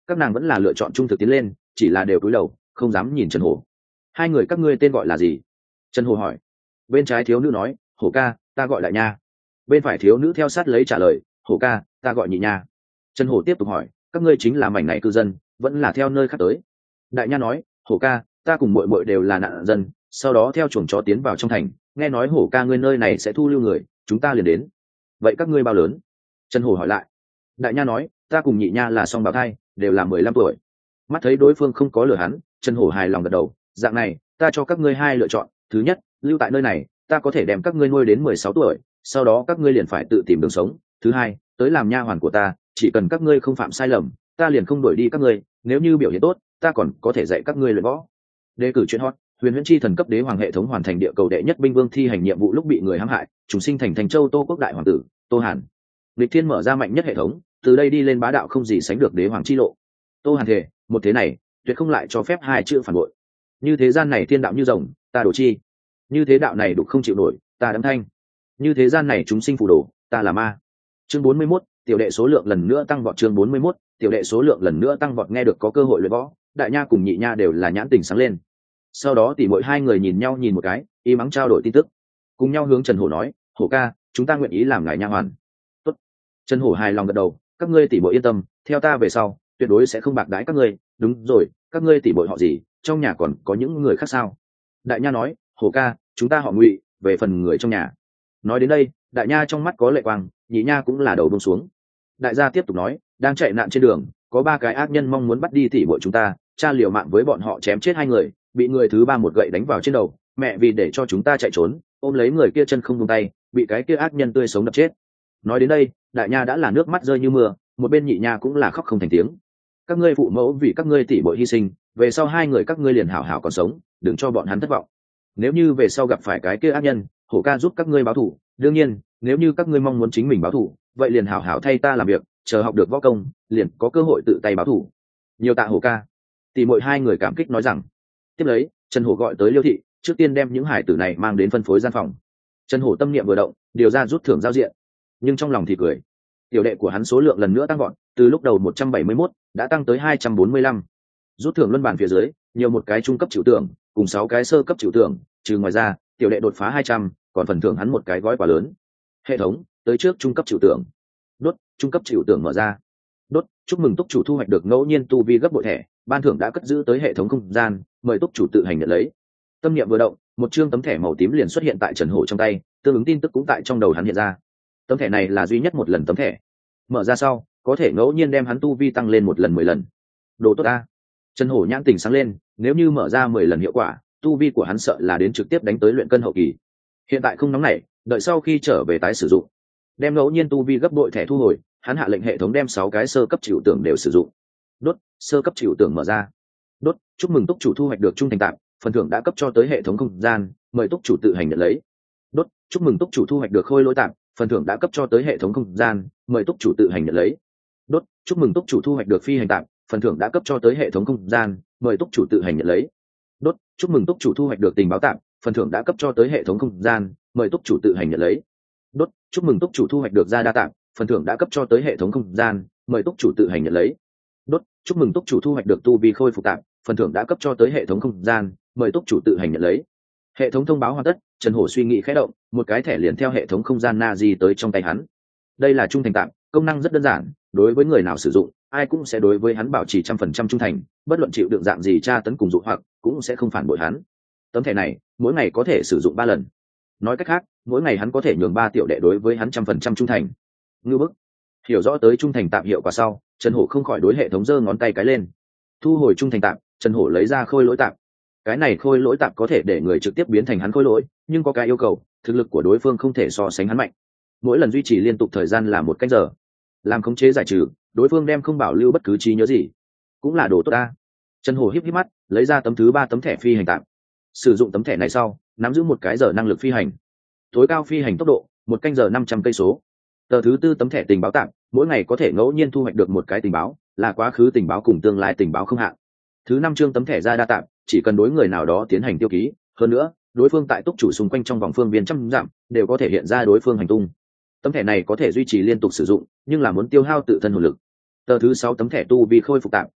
các nàng vẫn là lựa chọn trung thực tiến lên, chỉ là đều cúi đầu không dám nhìn Trần Hổ. Hai người các ngươi tên gọi là gì? Trần Hổ hỏi. Bên trái thiếu nữ nói, Hổ ca, ta gọi Đại Nha. Bên phải thiếu nữ theo sát lấy trả lời, Hổ ca, ta gọi Nhị Nha. Trần Hổ tiếp tục hỏi, các ngươi chính là mảnh này cư dân, vẫn là theo nơi khác tới? Đại Nha nói, Hổ ca, ta cùng muội muội đều là nạn dân, sau đó theo chuồng chó tiến vào trong thành, nghe nói Hổ ca ngươi nơi này sẽ thu lưu người, chúng ta liền đến. Vậy các ngươi bao lớn? Trần Hổ hỏi lại. Đại Nha nói, ta cùng Nhị Nha là song bào thai, đều là mười lăm tuổi. Mắt thấy đối phương không có lừa hắn, Trần Hổ hài lòng gật đầu, dạng này, ta cho các ngươi hai lựa chọn, thứ nhất, lưu tại nơi này, ta có thể đem các ngươi nuôi đến mười sáu tuổi, sau đó các ngươi liền phải tự tìm đường sống, thứ hai, tới làm nha hoàn của ta, chỉ cần các ngươi không phạm sai lầm, ta liền không đuổi đi các ngươi, nếu như biểu hiện tốt, ta còn có thể dạy các ngươi luyện võ. Đề cử chuyện hot, Huyền Huyễn Chi thần cấp đế hoàng hệ thống hoàn thành địa cầu đệ nhất binh vương thi hành nhiệm vụ lúc bị người hãm hại, trùng sinh thành Thành Châu Tô Quốc đại hoàng tử, Tô Hàn. Lịch Thiên mở ra mạnh nhất hệ thống, từ đây đi lên bá đạo không gì sánh được đế hoàng chi lộ. Tô Hàn thể, một thế này, tuyệt không lại cho phép hai chữ phản bội. Như thế gian này thiên đạo như rồng, ta đổ chi. Như thế đạo này đục không chịu nổi, ta đấm thanh. Như thế gian này chúng sinh phù đồ, ta là ma. Chương bốn mươi mốt, tiểu đệ số lượng lần nữa tăng vọt. Chương bốn mươi mốt, tiểu đệ số lượng lần nữa tăng vọt. Nghe được có cơ hội luyện võ, Đại Nha cùng Nhị Nha đều là nhãn tình sáng lên. Sau đó tỉ mỗi hai người nhìn nhau nhìn một cái, y mắng trao đổi tin tức, cùng nhau hướng Trần Hổ nói, Hổ ca, chúng ta nguyện ý làm ngài nha hoàn. Tốt. Trần Hổ hài lòng gật đầu, các ngươi tỉ mỗi yên tâm, theo ta về sau, tuyệt đối sẽ không bạc đãi các ngươi. Đúng rồi, các ngươi tỉ mỗi họ gì, trong nhà còn có những người khác sao? Đại Nha nói, Hổ ca, chúng ta họ Ngụy, về phần người trong nhà. Nói đến đây, Đại Nha trong mắt có lệ quang, Nhị Nha cũng là đầu buông xuống. Đại gia tiếp tục nói, đang chạy nạn trên đường, có ba cái ác nhân mong muốn bắt đi tỉ muội chúng ta, cha liều mạng với bọn họ chém chết hai người, bị người thứ ba một gậy đánh vào trên đầu, mẹ vì để cho chúng ta chạy trốn, ôm lấy người kia chân không buông tay, bị cái kia ác nhân tươi sống đập chết. Nói đến đây, Đại Nha đã là nước mắt rơi như mưa, một bên Nhị Nha cũng là khóc không thành tiếng. Các ngươi phụ mẫu vì các ngươi tỉ muội hy sinh, về sau hai người các ngươi liền hảo hảo còn sống, đừng cho bọn hắn thất vọng. Nếu như về sau gặp phải cái kia ác nhân, Hổ ca giúp các ngươi báo thù, đương nhiên, nếu như các ngươi mong muốn chính mình báo thù, vậy liền hảo hảo thay ta làm việc, chờ học được võ công, liền có cơ hội tự tay báo thù. Nhiều tạ Hổ ca. Tỷ muội hai người cảm kích nói rằng. Tiếp lấy, Trần Hổ gọi tới Liêu thị, trước tiên đem những hải tử này mang đến phân phối gian phòng. Trần Hổ tâm niệm vừa động, điều ra rút thưởng giao diện, nhưng trong lòng thì cười. Tiểu đệ của hắn số lượng lần nữa tăng gọn, từ lúc đầu một trăm bảy mươi mốt đã tăng tới hai trăm bốn mươi lăm. Rút thưởng luân bàn phía dưới, nhiều một cái trung cấp chịu tưởng, cùng sáu cái sơ cấp chịu tưởng, trừ ngoài ra, tiểu đệ đột phá hai trăm, còn phần thưởng hắn một cái gói quà lớn. Hệ thống, tới trước trung cấp chịu tưởng. Đốt, trung cấp chịu tưởng mở ra. Đốt, chúc mừng túc chủ thu hoạch được ngẫu nhiên tu vi gấp bội thẻ, ban thưởng đã cất giữ tới hệ thống không gian, mời túc chủ tự hành nhận lấy. Tâm niệm vừa động, một chương tấm thẻ màu tím liền xuất hiện tại Trần Hổ trong tay, tương ứng tin tức cũng tại trong đầu hắn hiện ra. Tấm thẻ này là duy nhất một lần tấm thẻ, mở ra sau có thể ngẫu nhiên đem hắn tu vi tăng lên một lần mười lần. Đồ tốt a. Trần Hổ nhãn tình sáng lên, nếu như mở ra mười lần hiệu quả, tu vi của hắn sợ là đến trực tiếp đánh tới luyện cân hậu kỳ. Hiện tại không nóng nảy, đợi sau khi trở về tái sử dụng. Đem ngẫu nhiên tu vi gấp bội thẻ thu hồi, hắn hạ lệnh hệ thống đem sáu cái sơ cấp chịu tưởng đều sử dụng. Đốt, sơ cấp chịu tưởng mở ra. Đốt, chúc mừng túc chủ thu hoạch được trung thành tạm, phần thưởng đã cấp cho tới hệ thống không gian, mời túc chủ tự hành nhận lấy. Đốt, chúc mừng túc chủ thu hoạch được khôi lỗi tạm, phần thưởng đã cấp cho tới hệ thống không gian, mời túc chủ tự hành nhận lấy. Đốt, chúc mừng túc chủ thu hoạch được phi hành tạm, phần thưởng đã cấp cho tới hệ thống không gian, mời túc chủ tự hành nhận lấy. Đốt, chúc mừng túc chủ thu hoạch được tình báo tạm, phần thưởng đã cấp cho tới hệ thống không gian, mời túc chủ tự hành nhận lấy. Đốt, chúc mừng túc chủ thu hoạch được gia đa tạm, phần thưởng đã cấp cho tới hệ thống không gian, mời túc chủ tự hành nhận lấy. Đốt, chúc mừng túc chủ thu hoạch được tu vi khôi phục tạm, phần thưởng đã cấp cho tới hệ thống không gian, mời túc chủ tự hành nhận lấy. Hệ thống thông báo hoàn tất, Trần Hổ suy nghĩ khẽ động, một cái thẻ liền theo hệ thống không gian na di tới trong tay hắn. Đây là trung thành tạm, công năng rất đơn giản, đối với người nào sử dụng, ai cũng sẽ đối với hắn bảo trì trăm phần trăm trung thành, bất luận chịu đựng dạng gì tra tấn cùng dụ hoặc, cũng sẽ không phản bội hắn. Tấm thẻ này, mỗi ngày có thể sử dụng ba lần. Nói cách khác, mỗi ngày hắn có thể nhường ba tiểu đệ đối với hắn trăm phần trăm trung thành. Ngưu bức. Hiểu rõ tới trung thành tạm hiệu quả sau, Trần Hổ không khỏi đối hệ thống giơ ngón tay cái lên. Thu hồi trung thành tạm, Trần Hổ lấy ra khôi lỗi tạm. Cái này khôi lỗi tạm có thể để người trực tiếp biến thành hắn khôi lỗi, nhưng có cái yêu cầu, thực lực của đối phương không thể so sánh hắn mạnh. Mỗi lần duy trì liên tục thời gian là một canh giờ. Làm khống chế giải trừ, đối phương đem không bảo lưu bất cứ trí nhớ gì. Cũng là đồ tốt ta. Trần Hổ híp híp mắt, lấy ra tấm thứ ba tấm thẻ phi hành tạm. Sử dụng tấm thẻ này sau, nắm giữ một cái giờ năng lực phi hành. Tối cao phi hành tốc độ, một canh giờ năm trăm cây số. Tờ thứ tư tấm thẻ tình báo tạm, mỗi ngày có thể ngẫu nhiên thu hoạch được một cái tình báo, là quá khứ tình báo cùng tương lai tình báo không hạn. Thứ năm chương tấm thẻ ra đa tạm, chỉ cần đối người nào đó tiến hành tiêu ký, hơn nữa, đối phương tại túc chủ xung quanh trong vòng phương viên trăm dặm đều có thể hiện ra đối phương hành tung. Tấm thẻ này có thể duy trì liên tục sử dụng, nhưng là muốn tiêu hao tự thân hồn lực. Tờ thứ sáu tấm thẻ tu vi khôi phục tạm,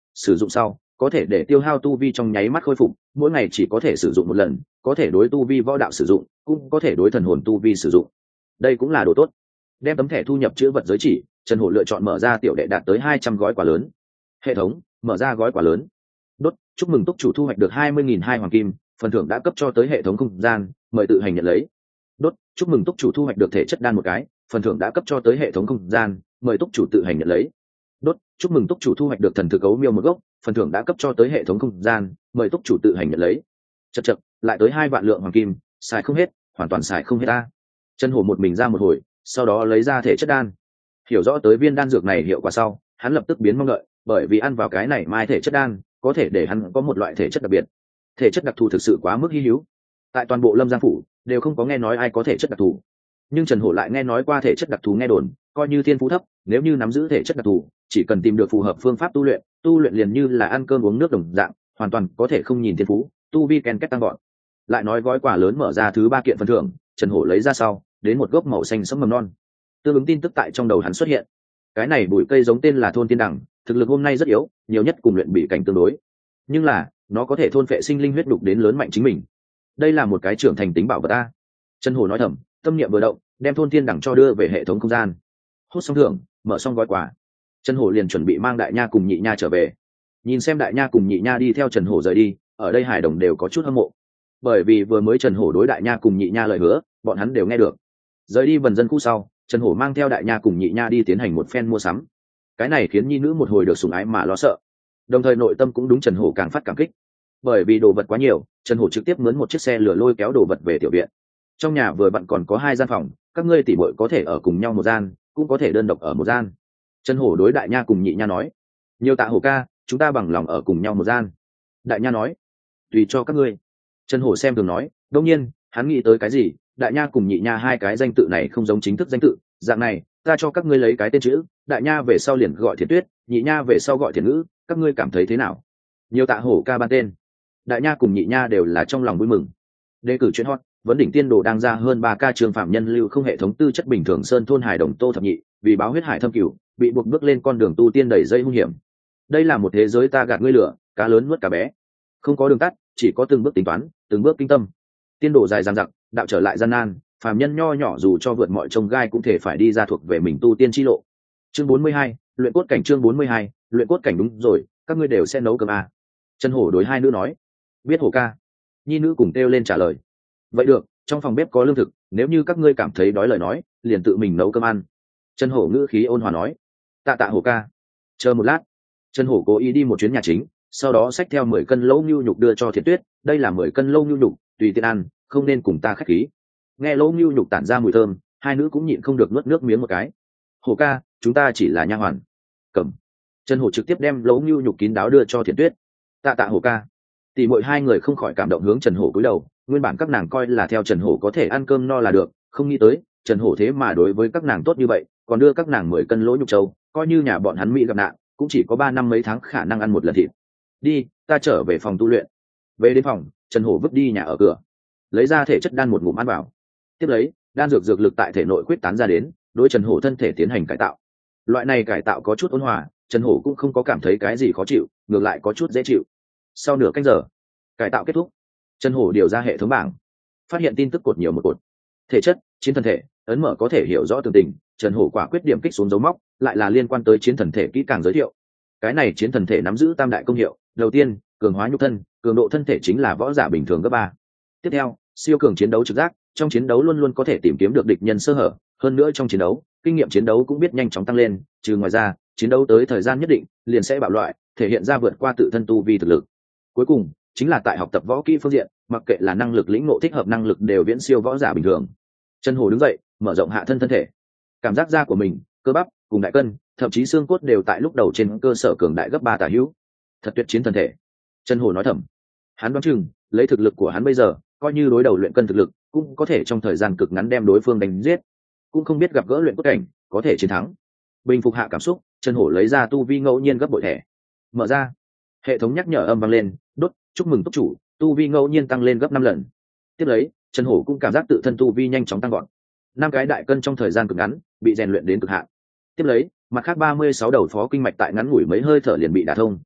sử dụng sau có thể để tiêu hao tu vi trong nháy mắt khôi phục, mỗi ngày chỉ có thể sử dụng một lần, có thể đối tu vi võ đạo sử dụng, cũng có thể đối thần hồn tu vi sử dụng. Đây cũng là đồ tốt. Đem tấm thẻ thu nhập chữ vật giới chỉ, Trần Hổ lựa chọn mở ra tiểu đệ đạt tới hai trăm gói quả lớn. Hệ thống mở ra gói quả lớn. Đốt, chúc mừng túc chủ thu hoạch được hai mươi nghìn hai hoàng kim, phần thưởng đã cấp cho tới hệ thống không gian, mời tự hành nhận lấy. Đốt, chúc mừng túc chủ thu hoạch được thể chất đan một cái, phần thưởng đã cấp cho tới hệ thống không gian, mời túc chủ tự hành nhận lấy. Đốt, chúc mừng túc chủ thu hoạch được thần thực ấu miêu một gốc, phần thưởng đã cấp cho tới hệ thống không gian, mời túc chủ tự hành nhận lấy. Chậc chậc, lại tới hai vạn lượng hoàng kim, xài không hết, hoàn toàn xài không hết ta. Trần Hổ một mình ra một hồi, sau đó lấy ra thể chất đan. Hiểu rõ tới viên đan dược này hiệu quả sau, hắn lập tức biến mong đợi, bởi vì ăn vào cái này mai thể chất đan, có thể để hắn có một loại thể chất đặc biệt. Thể chất đặc thù thực sự quá mức hi hữu. Tại toàn bộ Lâm Giang phủ, đều không có nghe nói ai có thể chất đặc thù. Nhưng Trần Hổ lại nghe nói qua thể chất đặc thù nghe đồn, coi như thiên phú thấp, nếu như nắm giữ thể chất đặc thù, chỉ cần tìm được phù hợp phương pháp tu luyện, tu luyện liền như là ăn cơm uống nước đồng dạng, hoàn toàn có thể không nhìn thiên phú, tu vi ken kết tăng gọn. Lại nói gói quà lớn mở ra thứ ba kiện phần thưởng, Trần Hổ lấy ra sau, đến một gốc màu xanh sẫm mầm non. Tương ứng tin tức tại trong đầu hắn xuất hiện. Cái này bụi cây giống tên là thôn tiên đằng, thực lực hôm nay rất yếu, nhiều nhất cùng luyện bị cảnh tương đối. Nhưng là, nó có thể thôn phệ sinh linh huyết đục đến lớn mạnh chính mình. Đây là một cái trưởng thành tính bảo vật a. Trần Hổ nói thầm, tâm niệm vừa động, đem thôn tiên đằng cho đưa về hệ thống không gian. Hốt xong thưởng, mở xong gói quà, Trần Hổ liền chuẩn bị mang đại nha cùng nhị nha trở về. Nhìn xem đại nha cùng nhị nha đi theo Trần Hổ rời đi, ở đây hải đồng đều có chút hâm mộ, bởi vì vừa mới Trần Hổ đối đại nha cùng nhị nha lời hứa, bọn hắn đều nghe được. Rời đi vần dân khu sau, Trần Hổ mang theo đại nha cùng nhị nha đi tiến hành một phen mua sắm. Cái này khiến nhi nữ một hồi được sủng ái mà lo sợ, đồng thời nội tâm cũng đúng Trần Hổ càng phát cảm kích, bởi vì đồ vật quá nhiều, Trần Hổ trực tiếp mướn một chiếc xe lửa lôi kéo đồ vật về tiểu viện. Trong nhà vừa vặn còn có hai gian phòng, các ngươi tỉ muội có thể ở cùng nhau một gian, cũng có thể đơn độc ở một gian. Trần Hổ đối đại nha cùng nhị nha nói, nhiều tạ Hổ ca, chúng ta bằng lòng ở cùng nhau một gian. Đại nha nói, tùy cho các ngươi. Trần Hổ xem thường nói, đương nhiên, hắn nghĩ tới cái gì, đại nha cùng nhị nha hai cái danh tự này không giống chính thức danh tự, dạng này, ta cho các ngươi lấy cái tên chữ, đại nha về sau liền gọi Thiện Tuyết, nhị nha về sau gọi Thiện Ngữ, các ngươi cảm thấy thế nào? Nhiều tạ Hổ ca ban tên. Đại nha cùng nhị nha đều là trong lòng vui mừng. Đề cử chuyện hot, vấn đỉnh tiên đồ đang ra hơn ba ca trường phạm nhân lưu không hệ thống tư chất bình thường sơn thôn hải đồng Tô Thập Nhị, vì báo huyết hải thâm cửu, bị buộc bước lên con đường tu tiên đầy dây hung hiểm. Đây là một thế giới ta gạt ngươi lửa, cá lớn nuốt cá bé. Không có đường tắt, chỉ có từng bước tính toán, từng bước kinh tâm. Tiên đồ dài dằng dặc, đạo trở lại gian nan, phàm nhân nho nhỏ dù cho vượt mọi trông gai cũng thể phải đi ra thuộc về mình tu tiên chi lộ. Chương bốn mươi hai, luyện cốt cảnh. Chương bốn mươi hai, luyện cốt cảnh. Đúng rồi, các ngươi đều sẽ nấu cơm à? Trần Hổ đối hai nữ nói. Biết Hổ ca. Nhi nữ cùng kêu lên trả lời. Vậy được, trong phòng bếp có lương thực, nếu như các ngươi cảm thấy đói lời nói, liền tự mình nấu cơm ăn. Trần Hổ ngữ khí ôn hòa nói. Tạ tạ Hổ ca. Chờ một lát. Trần Hổ cố ý đi một chuyến nhà chính, sau đó xách theo mười cân lỗ ngưu nhục đưa cho Thiện Tuyết. Đây là mười cân lỗ ngưu nhục, tùy tiện ăn, không nên cùng ta khách khí. Nghe lỗ ngưu nhục tản ra mùi thơm, hai nữ cũng nhịn không được nuốt nước miếng một cái. Hổ ca, chúng ta chỉ là nha hoàn. Cầm. Trần Hổ trực tiếp đem lỗ ngưu nhục kín đáo đưa cho Thiện Tuyết. Tạ tạ Hổ ca. Tỷ muội hai người không khỏi cảm động hướng Trần Hổ cúi đầu, nguyên bản các nàng coi là theo Trần Hổ có thể ăn cơm no là được, không nghĩ tới Trần Hổ thế mà đối với các nàng tốt như vậy, còn đưa các nàng mười cân lỗ nhục trâu, coi như nhà bọn hắn mỹ gặp nạn, cũng chỉ có ba năm mấy tháng khả năng ăn một lần thịt. Đi, ta trở về phòng tu luyện. Về đến phòng, Trần Hổ vứt đi nhà ở cửa, lấy ra thể chất đan một ngụm ăn vào. Tiếp lấy, đan dược dược lực tại thể nội quyết tán ra đến, đối Trần Hổ thân thể tiến hành cải tạo. Loại này cải tạo có chút ôn hòa, Trần Hổ cũng không có cảm thấy cái gì khó chịu, ngược lại có chút dễ chịu. Sau nửa canh giờ, cải tạo kết thúc, Trần Hổ điều ra hệ thống bảng, phát hiện tin tức cột nhiều một cột. Thể chất, chiến thần thể, ấn mở có thể hiểu rõ tường tình. Trần Hổ quả quyết điểm kích xuống dấu móc, lại là liên quan tới chiến thần thể kỹ càng giới thiệu. Cái này chiến thần thể nắm giữ tam đại công hiệu, đầu tiên, cường hóa nhục thân, cường độ thân thể chính là võ giả bình thường cấp ba. Tiếp theo, siêu cường chiến đấu trực giác, trong chiến đấu luôn luôn có thể tìm kiếm được địch nhân sơ hở, hơn nữa trong chiến đấu, kinh nghiệm chiến đấu cũng biết nhanh chóng tăng lên, trừ ngoài ra, chiến đấu tới thời gian nhất định, liền sẽ bạo loại, thể hiện ra vượt qua tự thân tu vi thực lực. Cuối cùng, chính là tại học tập võ kỹ phương diện, mặc kệ là năng lực lĩnh ngộ thích hợp năng lực đều viễn siêu võ giả bình thường. Trần Hổ đứng dậy, mở rộng hạ thân thân thể, cảm giác da của mình, cơ bắp cùng đại cân, thậm chí xương cốt đều tại lúc đầu trên cơ sở cường đại gấp ba tả hữu. Thật tuyệt chiến thân thể. Trần Hổ nói thầm. Hắn đoán chừng, lấy thực lực của hắn bây giờ, coi như đối đầu luyện cân thực lực, cũng có thể trong thời gian cực ngắn đem đối phương đánh giết. Cũng không biết gặp gỡ luyện cốt cảnh, có thể chiến thắng. Bình phục hạ cảm xúc, Trần Hổ lấy ra tu vi ngẫu nhiên gấp bội thẻ. Mở ra. Hệ thống nhắc nhở âm vang lên, đốt, chúc mừng túc chủ, tu vi ngẫu nhiên tăng lên gấp năm lần. Tiếp lấy, Trần Hổ cũng cảm giác tự thân tu vi nhanh chóng tăng gọn. Năm cái đại cân trong thời gian cực ngắn, bị rèn luyện đến cực hạn. Tiếp lấy, mặt khác ba mươi sáu đầu phó kinh mạch tại ngắn ngủi mấy hơi thở liền bị đả thông.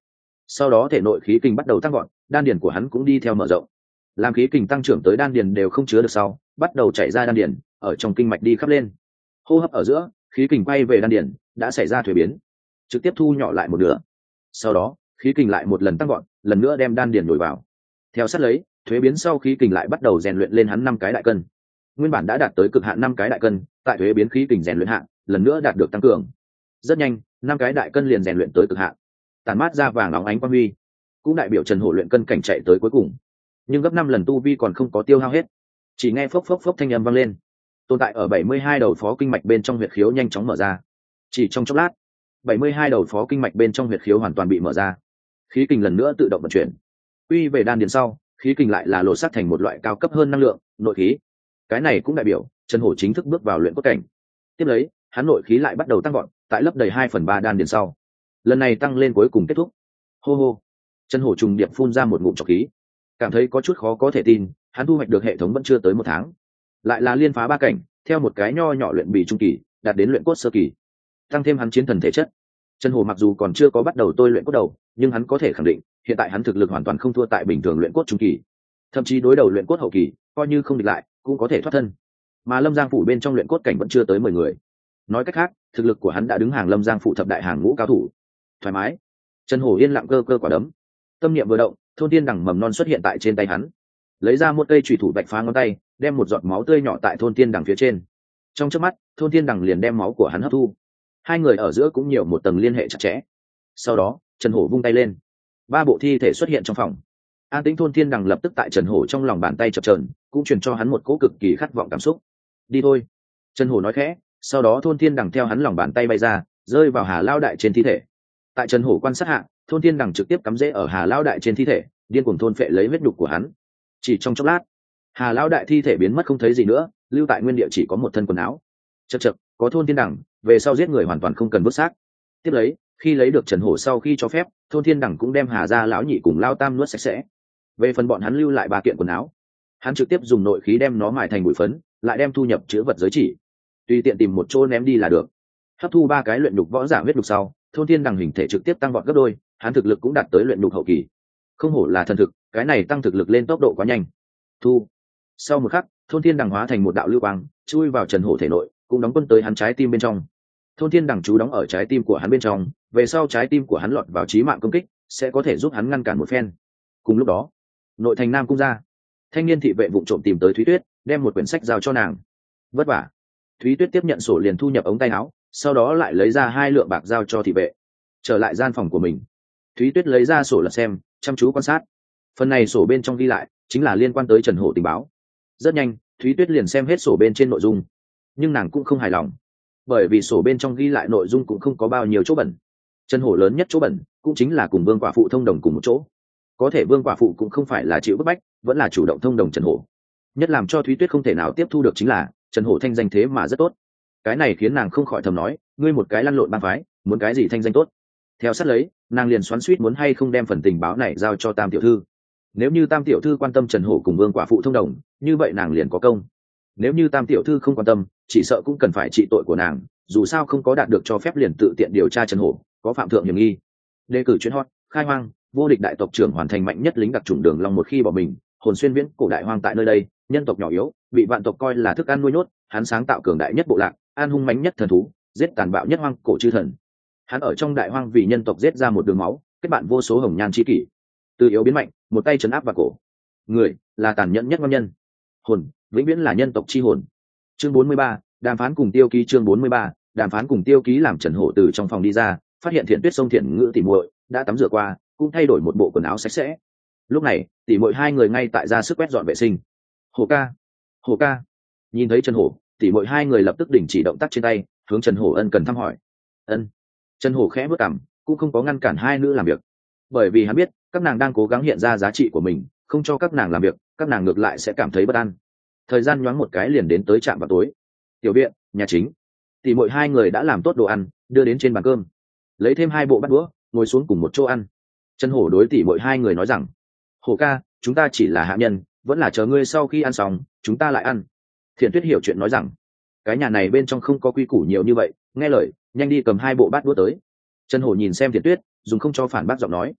sau đó thể nội khí kình bắt đầu tăng gọn, đan điền của hắn cũng đi theo mở rộng. Làm khí kình tăng trưởng tới đan điền đều không chứa được sau, bắt đầu chảy ra đan điền, ở trong kinh mạch đi khắp lên. Hô hấp ở giữa, khí kình quay về đan điền, đã xảy ra thuế biến, trực tiếp thu nhỏ lại một nửa. Sau đó, khí kình lại một lần tăng gọn, lần nữa đem đan điền nhồi vào. Theo sát lấy, thuế biến sau khí kình lại bắt đầu rèn luyện lên hắn năm cái đại cân. Nguyên bản đã đạt tới cực hạn năm cái đại cân, tại thuế biến khí kình rèn luyện hạn, lần nữa đạt được tăng cường. Rất nhanh, năm cái đại cân liền rèn luyện tới cực hạn, tản mát ra vàng óng ánh quang huy, cũng đại biểu Trần Hổ luyện cân cảnh chạy tới cuối cùng. Nhưng gấp năm lần tu vi còn không có tiêu hao hết, chỉ nghe phốc phốc phốc thanh âm vang lên. Tồn tại ở bảy mươi hai đầu phó kinh mạch bên trong huyệt khiếu nhanh chóng mở ra. Chỉ trong chốc lát, bảy mươi hai đầu phó kinh mạch bên trong huyệt khiếu hoàn toàn bị mở ra, khí kình lần nữa tự động vận chuyển. Quy về đan điền sau, khí kình lại là lột xác thành một loại cao cấp hơn năng lượng, nội khí. Cái này cũng đại biểu Trần Hổ chính thức bước vào luyện cốt cảnh. Tiếp lấy, hắn nội khí lại bắt đầu tăng gọn, tại lấp đầy hai phần ba đan điền sau, lần này tăng lên cuối cùng kết thúc. Hô hô, Trần Hổ trùng điệp phun ra một ngụm trọc khí, cảm thấy có chút khó có thể tin, hắn thu hoạch được hệ thống vẫn chưa tới một tháng, lại là liên phá ba cảnh, theo một cái nho nhỏ luyện bì trung kỳ đạt đến luyện cốt sơ kỳ, tăng thêm hắn chiến thần thể chất. Trần Hổ mặc dù còn chưa có bắt đầu tôi luyện cốt đầu, nhưng hắn có thể khẳng định hiện tại hắn thực lực hoàn toàn không thua tại bình thường luyện cốt trung kỳ, thậm chí đối đầu luyện cốt hậu kỳ, coi như không địch lại cũng có thể thoát thân. Mà Lâm Giang phủ bên trong luyện cốt cảnh vẫn chưa tới mười người, nói cách khác thực lực của hắn đã đứng hàng Lâm Giang phủ thập đại hàng ngũ cao thủ. Thoải mái. Trần Hổ yên lặng cơ cơ quả đấm, tâm niệm vừa động, thôn thiên đằng mầm non xuất hiện tại trên tay hắn, lấy ra một cây chùy thủ bạch phá ngón tay, đem một giọt máu tươi nhỏ tại thôn thiên đằng phía trên. Trong chớp mắt, thôn thiên đằng liền đem máu của hắn hấp thu, hai người ở giữa cũng nhiều một tầng liên hệ chặt chẽ. Sau đó, Trần Hổ vung tay lên, ba bộ thi thể xuất hiện trong phòng. An Tĩnh thôn thiên đằng lập tức tại Trần Hổ trong lòng bàn tay chập chờn, cũng truyền cho hắn một cỗ cực kỳ khát vọng cảm xúc. Đi thôi, Trần Hổ nói khẽ, sau đó thôn thiên đằng theo hắn lòng bàn tay bay ra, rơi vào Hà Lao Đại trên thi thể. Tại Trần Hổ quan sát hạ, thôn thiên đằng trực tiếp cắm rễ ở Hà Lao Đại trên thi thể, điên cuồng thôn phệ lấy huyết nhục của hắn. Chỉ trong chốc lát, Hà Lao Đại thi thể biến mất không thấy gì nữa, lưu tại nguyên địa chỉ có một thân quần áo. Chậc chậc, có thôn thiên đằng, về sau giết người hoàn toàn không cần vứt xác. Tiếp lấy, khi lấy được Trần Hổ sau khi cho phép, thôn thiên đằng cũng đem Hà gia lão nhị cùng Lao Tam nuốt sạch sẽ. Về phần bọn hắn lưu lại ba kiện quần áo, hắn trực tiếp dùng nội khí đem nó mài thành bụi phấn, lại đem thu nhập chứa vật giới chỉ, tùy tiện tìm một chỗ ném đi là được. Hấp thu ba cái luyện nhục võ giả huyết nhục sau, thôn thiên đằng hình thể trực tiếp tăng vọt gấp đôi, hắn thực lực cũng đạt tới luyện nhục hậu kỳ. Không hổ là thần thực, cái này tăng thực lực lên tốc độ quá nhanh. Thu. Sau một khắc, thôn thiên đằng hóa thành một đạo lưu quang, chui vào Trần Hổ thể nội, cũng đóng quân tới hắn trái tim bên trong. Thôn thiên đằng chú đóng ở trái tim của hắn bên trong, về sau trái tim của hắn lọt vào chí mạng công kích, sẽ có thể giúp hắn ngăn cản một phen. Cùng lúc đó, nội thành Nam cung ra, thanh niên thị vệ vụng trộm tìm tới Thúy Tuyết, đem một quyển sách giao cho nàng. Vất vả. Thúy Tuyết tiếp nhận sổ liền thu nhập ống tay áo, sau đó lại lấy ra hai lượng bạc giao cho thị vệ. Trở lại gian phòng của mình, Thúy Tuyết lấy ra sổ lật xem, chăm chú quan sát. Phần này sổ bên trong ghi lại chính là liên quan tới Trần Hổ tình báo. Rất nhanh, Thúy Tuyết liền xem hết sổ bên trên nội dung, nhưng nàng cũng không hài lòng, bởi vì sổ bên trong ghi lại nội dung cũng không có bao nhiêu chỗ bẩn. Trần Hổ lớn nhất chỗ bẩn cũng chính là cùng Vương quả phụ thông đồng cùng một chỗ. Có thể Vương quả phụ cũng không phải là chịu bức bách, vẫn là chủ động thông đồng Trần Hổ. Nhất làm cho Thúy Tuyết không thể nào tiếp thu được chính là Trần Hổ thanh danh thế mà rất tốt. Cái này khiến nàng không khỏi thầm nói, ngươi một cái lăn lộn bang phái, muốn cái gì thanh danh tốt? Theo sát lấy, nàng liền xoắn xuýt muốn hay không đem phần tình báo này giao cho Tam tiểu thư. Nếu như Tam tiểu thư quan tâm Trần Hổ cùng Vương quả phụ thông đồng, như vậy nàng liền có công. Nếu như Tam tiểu thư không quan tâm, chỉ sợ cũng cần phải trị tội của nàng, dù sao không có đạt được cho phép liền tự tiện điều tra Trần Hổ, có phạm thượng hiểm nghi. Đề cử chuyến hot, khai hoang, vô địch đại tộc trưởng hoàn thành mạnh nhất lính đặc chủng Đường Long một khi bỏ mình, hồn xuyên viễn cổ đại hoang tại nơi đây, nhân tộc nhỏ yếu, bị vạn tộc coi là thức ăn nuôi nhốt, hắn sáng tạo cường đại nhất bộ lạc, an hung mãnh nhất thần thú, giết tàn bạo nhất hoang cổ chư thần. Hắn ở trong đại hoang vì nhân tộc giết ra một đường máu, kết bạn vô số hồng nhan chi kỷ, từ yếu biến mạnh, một tay trấn áp vào cổ. Người là tàn nhẫn nhất ngon nhân. Hồn vĩnh viễn là nhân tộc chi hồn. Chương bốn mươi ba, đàm phán cùng Tiêu Ký. Chương bốn mươi ba, đàm phán cùng Tiêu Ký. Làm Trần Hổ từ trong phòng đi ra, phát hiện Thiện Tuyết sông Thiện Ngữ tỉ muội đã tắm rửa qua, cũng thay đổi một bộ quần áo sạch sẽ. Lúc này, tỉ muội hai người ngay tại ra sức quét dọn vệ sinh. Hổ ca, Hổ ca. Nhìn thấy Trần Hổ, tỉ muội hai người lập tức đình chỉ động tác trên tay, hướng Trần Hổ ân cần thăm hỏi. Ân. Trần Hổ khẽ bước cằm, cũng không có ngăn cản hai nữ làm việc, bởi vì hắn biết các nàng đang cố gắng hiện ra giá trị của mình, không cho các nàng làm việc, các nàng ngược lại sẽ cảm thấy bất an. Thời gian nhoáng một cái liền đến tới trạm vào tối. Tiểu viện, nhà chính, tỉ muội hai người đã làm tốt đồ ăn, đưa đến trên bàn cơm, lấy thêm hai bộ bát đũa, ngồi xuống cùng một chỗ ăn. Trần Hổ đối tỉ muội hai người nói rằng, Hổ ca, chúng ta chỉ là hạ nhân, vẫn là chờ ngươi sau khi ăn xong, chúng ta lại ăn. Thiện Tuyết hiểu chuyện nói rằng, cái nhà này bên trong không có quy củ nhiều như vậy, nghe lời, nhanh đi cầm hai bộ bát đũa tới. Trần Hổ nhìn xem Thiện Tuyết, dùng không cho phản bác giọng nói,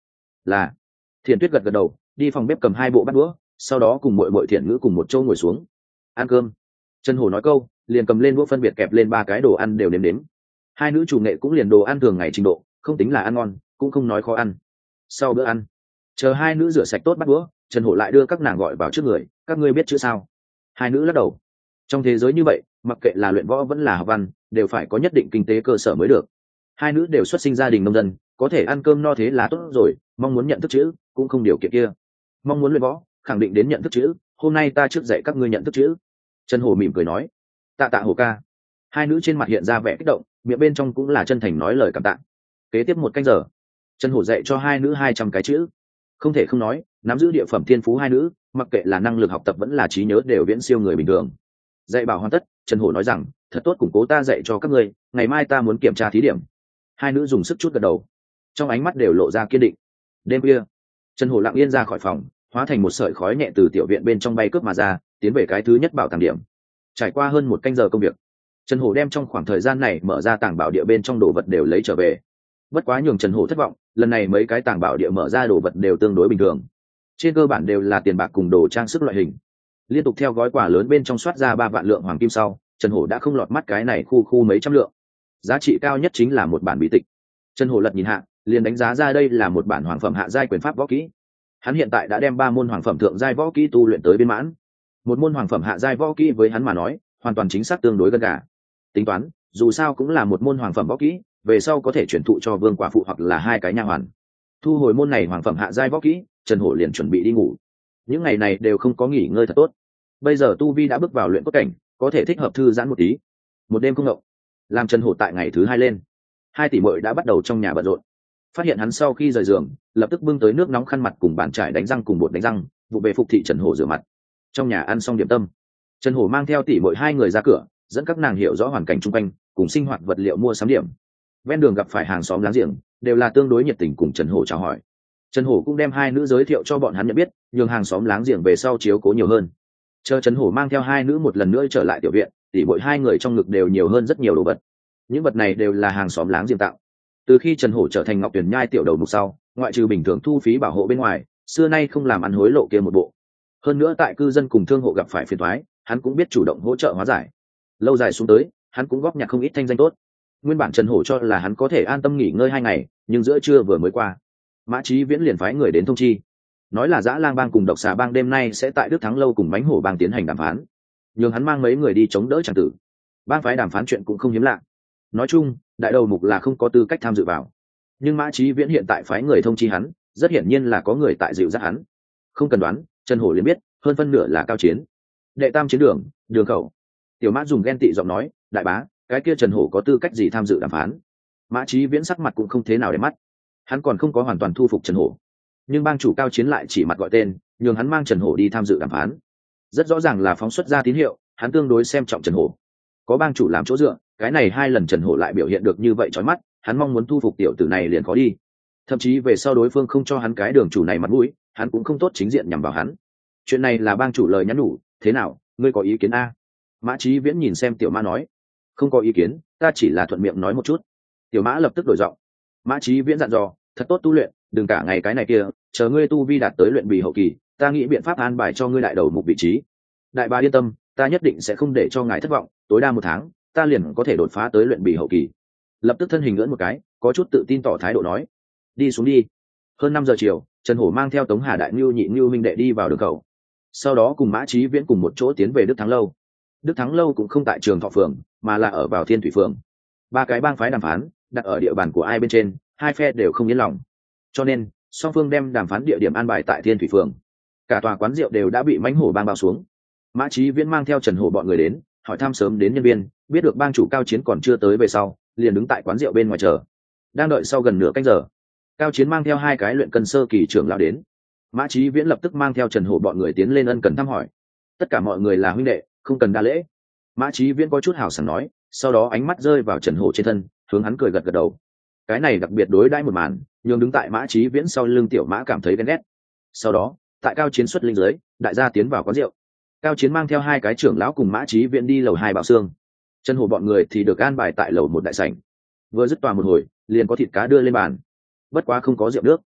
là. Thiện Tuyết gật gật đầu, đi phòng bếp cầm hai bộ bát đũa, sau đó cùng muội muội Thiện Ngữ cùng một chỗ ngồi xuống ăn cơm. Trần Hổ nói câu, liền cầm lên đũa phân biệt kẹp lên ba cái đồ ăn đều nếm nếm. Hai nữ chủ nghệ cũng liền đồ ăn thường ngày trình độ, không tính là ăn ngon, cũng không nói khó ăn. Sau bữa ăn, chờ hai nữ rửa sạch tốt bát đũa, Trần Hổ lại đưa các nàng gọi vào trước người, các ngươi biết chữ sao? Hai nữ lắc đầu. Trong thế giới như vậy, mặc kệ là luyện võ vẫn là học văn, đều phải có nhất định kinh tế cơ sở mới được. Hai nữ đều xuất sinh gia đình nông dân, có thể ăn cơm no thế là tốt rồi, mong muốn nhận thức chữ cũng không điều kiện kia. Mong muốn luyện võ, khẳng định đến nhận thức chữ, hôm nay ta trước dạy các ngươi nhận thức chữ. Trần Hổ mỉm cười nói, tạ tạ Hổ ca. Hai nữ trên mặt hiện ra vẻ kích động, miệng bên trong cũng là chân thành nói lời cảm tạ. Kế tiếp một canh giờ, Trần Hổ dạy cho hai nữ hai trăm cái chữ. Không thể không nói, nắm giữ địa phẩm thiên phú hai nữ, mặc kệ là năng lực học tập vẫn là trí nhớ đều viễn siêu người bình thường. Dạy bảo hoàn tất, Trần Hổ nói rằng, thật tốt củng cố ta dạy cho các ngươi, ngày mai ta muốn kiểm tra thí điểm. Hai nữ dùng sức chút gật đầu, trong ánh mắt đều lộ ra kiên định. Đêm khuya, Trần Hổ lặng yên ra khỏi phòng, hóa thành một sợi khói nhẹ từ tiểu viện bên trong bay cướp mà ra, tiến về cái thứ nhất bảo tàng điểm. Trải qua hơn một canh giờ công việc, Trần Hổ đem trong khoảng thời gian này mở ra tàng bảo địa bên trong đồ vật đều lấy trở về. Bất quá nhường Trần Hổ thất vọng, lần này mấy cái tàng bảo địa mở ra đồ vật đều tương đối bình thường, trên cơ bản đều là tiền bạc cùng đồ trang sức loại hình. Liên tục theo gói quà lớn bên trong soát ra ba vạn lượng hoàng kim sau, Trần Hổ đã không lọt mắt cái này khu khu mấy trăm lượng. Giá trị cao nhất chính là một bản bí tịch. Trần Hổ lật nhìn hạ, liền đánh giá ra đây là một bản hoàng phẩm hạ giai quyền pháp võ kỹ. Hắn hiện tại đã đem ba môn hoàng phẩm thượng giai võ kỹ tu luyện tới viên mãn. Một môn hoàng phẩm hạ giai võ kỹ với hắn mà nói, hoàn toàn chính xác tương đối gần gà. Tính toán, dù sao cũng là một môn hoàng phẩm võ kỹ, về sau có thể chuyển thụ cho vương quả phụ hoặc là hai cái nha hoàn. Thu hồi môn này hoàng phẩm hạ giai võ kỹ, Trần Hổ liền chuẩn bị đi ngủ. Những ngày này đều không có nghỉ ngơi thật tốt. Bây giờ tu vi đã bước vào luyện cốt cảnh, có thể thích hợp thư giãn một tí. Một đêm không ngộng, làm Trần Hổ tại ngày thứ hai lên, hai tỷ muội đã bắt đầu trong nhà bận rộn. Phát hiện hắn sau khi rời giường, lập tức bưng tới nước nóng khăn mặt cùng bàn chải đánh răng cùng bột đánh răng, vụ về phục thị Trần Hổ rửa mặt. Trong nhà ăn xong điểm tâm, Trần Hổ mang theo tỷ muội hai người ra cửa, dẫn các nàng hiểu rõ hoàn cảnh xung quanh, cùng sinh hoạt vật liệu mua sắm điểm. Ven đường gặp phải hàng xóm láng giềng, đều là tương đối nhiệt tình cùng Trần Hổ chào hỏi. Trần Hổ cũng đem hai nữ giới thiệu cho bọn hắn nhận biết, nhường hàng xóm láng giềng về sau chiếu cố nhiều hơn. Chờ Trần Hổ mang theo hai nữ một lần nữa trở lại tiểu viện, tỷ muội hai người trong ngực đều nhiều hơn rất nhiều đồ vật. Những vật này đều là hàng xóm láng giềng tặng. Từ khi Trần Hổ trở thành Ngọc Tuyền Nhai tiểu đầu mục sau, ngoại trừ bình thường thu phí bảo hộ bên ngoài, xưa nay không làm ăn hối lộ kia một bộ. Hơn nữa tại cư dân cùng thương hộ gặp phải phiền toái, hắn cũng biết chủ động hỗ trợ hóa giải. Lâu dài xuống tới, hắn cũng góp nhặt không ít thanh danh tốt. Nguyên bản Trần Hổ cho là hắn có thể an tâm nghỉ ngơi hai ngày, nhưng giữa trưa vừa mới qua, Mã Chí Viễn liền phái người đến thông chi, nói là Dã Lang bang cùng Độc Xà bang đêm nay sẽ tại Đức Thắng lâu cùng Mãnh Hổ bang tiến hành đàm phán, nhường hắn mang mấy người đi chống đỡ chàng tử. Bang phái đàm phán chuyện cũng không hiếm lạ. Nói chung, đại đầu mục là không có tư cách tham dự vào, nhưng Mã Chí Viễn hiện tại phái người thông chi hắn, rất hiển nhiên là có người tại dịu dắt hắn. Không cần đoán, Trần Hổ liền biết, hơn phân nửa là Cao Chiến. Đệ tam chiến đường, đường khẩu. Tiểu Mã dùng ghen tị giọng nói, đại bá, cái kia Trần Hổ có tư cách gì tham dự đàm phán? Mã Chí Viễn sắc mặt cũng không thế nào để mắt, hắn còn không có hoàn toàn thu phục Trần Hổ, nhưng bang chủ Cao Chiến lại chỉ mặt gọi tên, nhường hắn mang Trần Hổ đi tham dự đàm phán, rất rõ ràng là phóng xuất ra tín hiệu, hắn tương đối xem trọng Trần Hổ. Có bang chủ làm chỗ dựa, cái này hai lần Trần Hổ lại biểu hiện được như vậy chói mắt, hắn mong muốn thu phục tiểu tử này liền khó đi. Thậm chí về sau đối phương không cho hắn cái đường chủ này mặt mũi, hắn cũng không tốt chính diện nhằm vào hắn. Chuyện này là bang chủ lời nhắn nhủ, thế nào, ngươi có ý kiến a? Mã Chí Viễn nhìn xem Tiểu Mã nói, không có ý kiến, ta chỉ là thuận miệng nói một chút. Tiểu Mã lập tức đổi giọng. Mã Chí Viễn dặn dò, thật tốt tu luyện, đừng cả ngày cái này kia, chờ ngươi tu vi đạt tới luyện bì hậu kỳ, ta nghĩ biện pháp an bài cho ngươi đại đầu mục vị trí. Đại bá yên tâm, ta nhất định sẽ không để cho ngài thất vọng, tối đa một tháng, ta liền có thể đột phá tới luyện bì hậu kỳ. Lập tức thân hình ngưỡng một cái, có chút tự tin tỏ thái độ nói, đi xuống đi. Hơn năm giờ chiều, Trần Hổ mang theo Tống Hà Đại Nưu Nhị Nưu minh đệ đi vào đường khẩu, sau đó cùng Mã Chí Viễn cùng một chỗ tiến về Đức Thắng lâu. Đức Thắng lâu cũng không tại Trường Thọ phường, mà là ở vào Thiên Thủy phường. Ba cái bang phái đàm phán đặt ở địa bàn của ai bên trên, hai phe đều không yên lòng, cho nên song phương đem đàm phán địa điểm an bài tại Thiên Thủy phường. Cả tòa quán rượu đều đã bị Mãnh Hổ bang bao xuống. Mã Chí Viễn mang theo Trần Hổ bọn người đến, hỏi thăm sớm đến nhân viên, biết được bang chủ Cao Chiến còn chưa tới về sau, liền đứng tại quán rượu bên ngoài chờ. Đang đợi sau gần nửa canh giờ, Cao Chiến mang theo hai cái luyện cân sơ kỳ trưởng lão đến. Mã Chí Viễn lập tức mang theo Trần Hổ bọn người tiến lên ân cần thăm hỏi. Tất cả mọi người là huynh đệ, không cần đa lễ. Mã Chí Viễn có chút hào sảng nói, sau đó ánh mắt rơi vào Trần Hổ trên thân, hướng hắn cười gật gật đầu. Cái này đặc biệt đối đãi một màn, nhường đứng tại Mã Chí Viễn sau lưng Tiểu Mã cảm thấy ghen ghét. Sau đó, tại Cao Chiến xuất linh dưới, đại gia tiến vào quán rượu. Cao Chiến mang theo hai cái trưởng lão cùng Mã Chí Viễn đi lầu hai bảo xương. Trần Hổ bọn người thì được an bài tại lầu một đại sảnh. Vừa dứt tòa một hồi, liền có thịt cá đưa lên bàn. Bất quá không có rượu nước.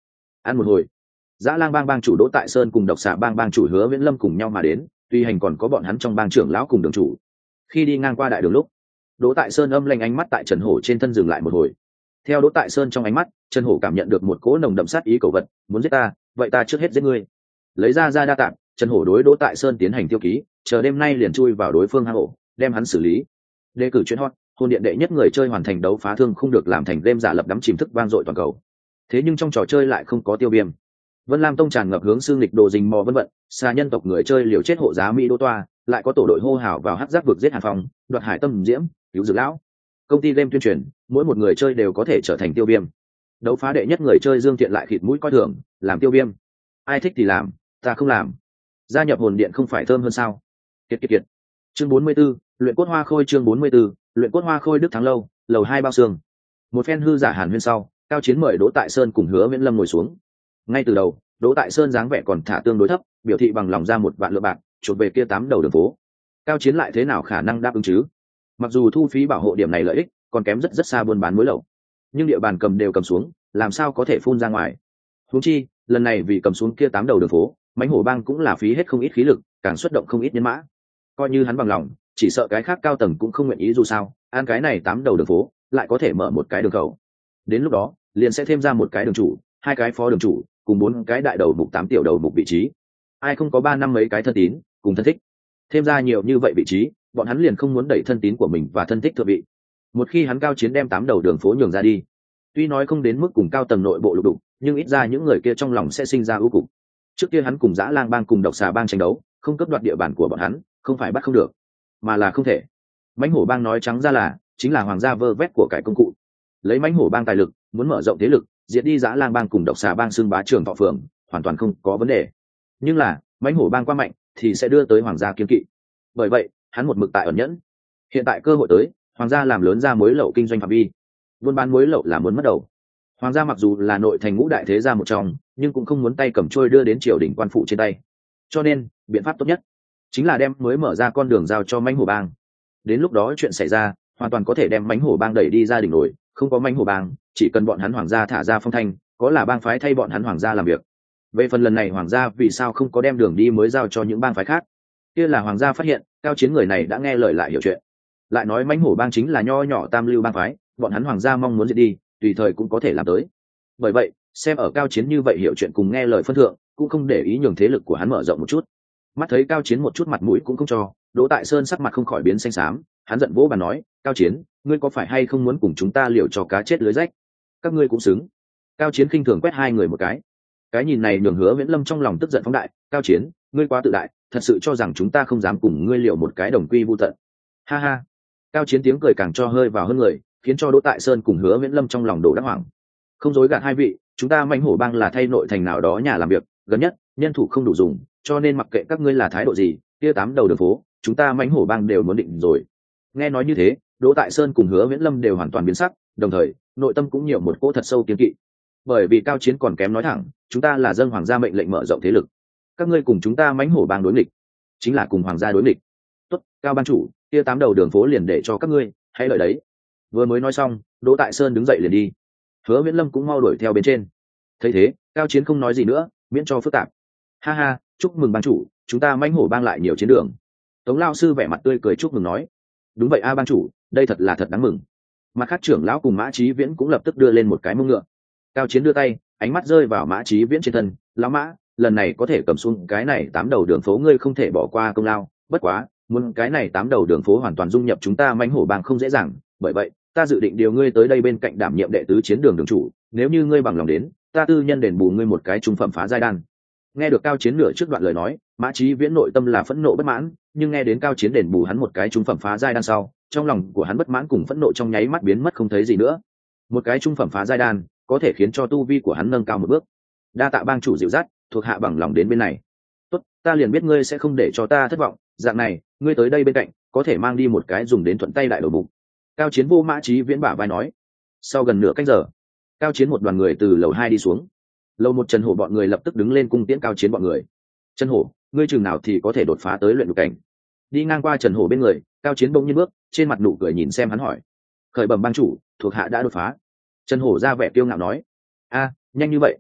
ăn một hồi. Dã Lang bang bang chủ Đỗ Tại Sơn cùng Độc Xà bang bang chủ Hứa Viễn Lâm cùng nhau mà đến, tuy hành còn có bọn hắn trong bang trưởng lão cùng đường chủ. Khi đi ngang qua đại đường lúc, Đỗ Tại Sơn âm lanh ánh mắt tại Trần Hổ trên thân dừng lại một hồi. Theo Đỗ Tại Sơn trong ánh mắt, Trần Hổ cảm nhận được một cỗ nồng đậm sát ý cầu vật, muốn giết ta, vậy ta trước hết giết ngươi. Lấy ra ra đa tạm, Trần Hổ đối Đỗ Tại Sơn tiến hành tiêu ký, chờ đêm nay liền chui vào đối phương hang ổ, đem hắn xử lý. Đề cử chuyên hot, hôn điện đệ nhất người chơi hoàn thành đấu phá thương không được làm thành game giả lập đắm chìm thức vang dội toàn cầu. Thế nhưng trong trò chơi lại không có tiêu viêm. Vân Lam Tông tràn ngập hướng xương lịch đồ rình mò vân vận, xa nhân tộc người chơi liều chết hộ giá Mỹ Đô Toa, lại có tổ đội hô hào vào hắc giác vực giết Hàn Phong, đoạt hải tâm diễm, cứu dược lão. Công ty game tuyên truyền, mỗi một người chơi đều có thể trở thành tiêu viêm. Đấu phá đệ nhất người chơi Dương Thiện lại khịt mũi coi thường, làm tiêu viêm. Ai thích thì làm, ta không làm. Gia nhập hồn điện không phải thơm hơn sao? Kiệt kiệt kiệt. Chương bốn mươi 44, luyện cốt hoa khôi chương bốn mươi 44, luyện cốt hoa khôi Đức Thắng lâu, lầu hai bao xương. Một phen hư giả hàn huyên sau, Cao Chiến mời Đỗ Tại Sơn cùng Hứa Viễn Lâm ngồi xuống. Ngay từ đầu, Đỗ Tại Sơn dáng vẻ còn thả tương đối thấp, biểu thị bằng lòng ra một vạn lượng bạc, chuột về kia tám đầu đường phố. Cao Chiến lại thế nào khả năng đáp ứng chứ? Mặc dù thu phí bảo hộ điểm này lợi ích còn kém rất rất xa buôn bán mối lậu, nhưng địa bàn cầm đều cầm xuống, làm sao có thể phun ra ngoài? Huống chi, lần này vì cầm xuống kia tám đầu đường phố, Mãnh Hổ Bang cũng là phí hết không ít khí lực, càng xuất động không ít nhân mã. Coi như hắn bằng lòng, chỉ sợ cái khác cao tầng cũng không nguyện ý dù sao, ăn cái này tám đầu đường phố, lại có thể mở một cái đường khẩu. Đến lúc đó, liền sẽ thêm ra một cái đường chủ, hai cái phó đường chủ, cùng bốn cái đại đầu mục tám tiểu đầu mục vị trí. Ai không có ba năm mấy cái thân tín, cùng thân thích. Thêm ra nhiều như vậy vị trí, bọn hắn liền không muốn đẩy thân tín của mình và thân thích thượng vị. Một khi hắn Cao Chiến đem tám đầu đường phố nhường ra đi, tuy nói không đến mức cùng cao tầng nội bộ lục đục, nhưng ít ra những người kia trong lòng sẽ sinh ra ưu cục. Trước kia hắn cùng Dã Lang bang cùng Độc Xà bang tranh đấu, không cướp đoạt địa bàn của bọn hắn, không phải bắt không được, mà là không thể. Mãnh Hổ bang nói trắng ra là chính là hoàng gia vơ vét của cải công cụ. Lấy Mãnh Hổ bang tài lực, muốn mở rộng thế lực, diệt đi Dã Lang bang cùng Độc Xà bang xưng bá trưởng thọ phường, hoàn toàn không có vấn đề. Nhưng là, Mãnh Hổ bang quá mạnh, thì sẽ đưa tới hoàng gia kiên kỵ. Bởi vậy, hắn một mực tại ẩn nhẫn. Hiện tại cơ hội tới, hoàng gia làm lớn ra mối lậu kinh doanh phạm vi. Buôn bán mối lậu là muốn mất đầu. Hoàng gia mặc dù là nội thành ngũ đại thế gia một trong, nhưng cũng không muốn tay cầm trôi đưa đến triều đình quan phụ trên tay. Cho nên, biện pháp tốt nhất chính là đem mới mở ra con đường giao cho Mãnh Hổ bang. Đến lúc đó chuyện xảy ra, hoàn toàn có thể đem Mãnh Hổ bang đẩy đi ra đỉnh nổi, không có Mãnh Hổ bang, chỉ cần bọn hắn hoàng gia thả ra phong thanh, có là bang phái thay bọn hắn hoàng gia làm việc. Về phần lần này hoàng gia vì sao không có đem đường đi mới giao cho những bang phái khác? Kia là hoàng gia phát hiện, Cao Chiến người này đã nghe lời lại hiểu chuyện. Lại nói Mãnh Hổ bang chính là nho nhỏ tam lưu bang phái, bọn hắn hoàng gia mong muốn diệt đi, tùy thời cũng có thể làm tới. Bởi vậy, xem ở Cao Chiến như vậy hiểu chuyện cùng nghe lời phân thượng, cũng không để ý nhường thế lực của hắn mở rộng một chút. Mắt thấy Cao Chiến một chút mặt mũi cũng không cho, Đỗ Tại Sơn sắc mặt không khỏi biến xanh xám, hắn giận vỗ bàn nói, Cao Chiến, ngươi có phải hay không muốn cùng chúng ta liều cho cá chết lưới rách? Các ngươi cũng xứng. Cao Chiến khinh thường quét hai người một cái. Cái nhìn này nhường Hứa Viễn Lâm trong lòng tức giận phóng đại, Cao Chiến, ngươi quá tự đại, thật sự cho rằng chúng ta không dám cùng ngươi liều một cái đồng quy vu tận. Ha ha. Cao Chiến tiếng cười càng cho hơi vào hơn người, khiến cho Đỗ Tại Sơn cùng Hứa Viễn Lâm trong lòng đổ đắc hoảng. Không dối gạt hai vị, chúng ta Mãnh Hổ bang là thay nội thành nào đó nhà làm việc, gần nhất nhân thủ không đủ dùng, cho nên mặc kệ các ngươi là thái độ gì, kia tám đầu đường phố, chúng ta Mãnh Hổ bang đều muốn định rồi. Nghe nói như thế, Đỗ Tại Sơn cùng Hứa Viễn Lâm đều hoàn toàn biến sắc, đồng thời nội tâm cũng nhiều một cỗ thật sâu kiên kỵ. Bởi vì Cao Chiến còn kém nói thẳng, chúng ta là dân hoàng gia mệnh lệnh mở rộng thế lực, các ngươi cùng chúng ta Mãnh Hổ bang đối nghịch, chính là cùng hoàng gia đối nghịch. Tốt, Cao ban chủ, kia tám đầu đường phố liền để cho các ngươi, hãy lợi đấy. Vừa mới nói xong, Đỗ Tại Sơn đứng dậy liền đi. Hứa Viễn Lâm cũng mau đuổi theo bên trên. Thấy thế, Cao Chiến không nói gì nữa, miễn cho phức tạp. Ha ha, chúc mừng ban chủ, chúng ta Mãnh Hổ bang lại nhiều chiến đường. Tống lão sư vẻ mặt tươi cười chúc mừng nói. Đúng vậy a ban chủ, đây thật là thật đáng mừng. Mặt khác trưởng lão cùng Mã Chí Viễn cũng lập tức đưa lên một cái mông ngựa. Cao Chiến đưa tay, ánh mắt rơi vào Mã Chí Viễn trên thân, lão Mã, lần này có thể cầm xuống cái này tám đầu đường phố ngươi không thể bỏ qua công lao, bất quá, muốn cái này tám đầu đường phố hoàn toàn dung nhập chúng ta Mãnh Hổ bang không dễ dàng, bởi vậy, ta dự định điều ngươi tới đây bên cạnh đảm nhiệm đệ tứ chiến đường đường chủ, nếu như ngươi bằng lòng đến, ta tư nhân đền bù ngươi một cái trung phẩm phá giai đan. Nghe được Cao Chiến nửa trước đoạn lời nói, Mã Chí Viễn nội tâm là phẫn nộ bất mãn, nhưng nghe đến Cao Chiến đền bù hắn một cái trung phẩm phá giai đan sau, trong lòng của hắn bất mãn cùng phẫn nộ trong nháy mắt biến mất không thấy gì nữa. Một cái trung phẩm phá giai đan có thể khiến cho tu vi của hắn nâng cao một bước. Đa tạ bang chủ dịu dắt, thuộc hạ bằng lòng đến bên này. Tốt, ta liền biết ngươi sẽ không để cho ta thất vọng, dạng này, ngươi tới đây bên cạnh, có thể mang đi một cái dùng đến thuận tay đại đầu bụng. Cao Chiến vô Mã Chí Viễn bả vai nói. Sau gần nửa canh giờ, Cao Chiến một đoàn người từ lầu hai đi xuống. Lầu một Trần Hổ bọn người lập tức đứng lên cung tiễn Cao Chiến bọn người. Trần Hổ, ngươi chừng nào thì có thể đột phá tới luyện ngục cảnh? Đi ngang qua Trần Hổ bên người, Cao Chiến bỗng nhiên bước, trên mặt nụ cười nhìn xem hắn hỏi. Khởi bẩm bang chủ, thuộc hạ đã đột phá. Trần Hổ ra vẻ kiêu ngạo nói. A, nhanh như vậy?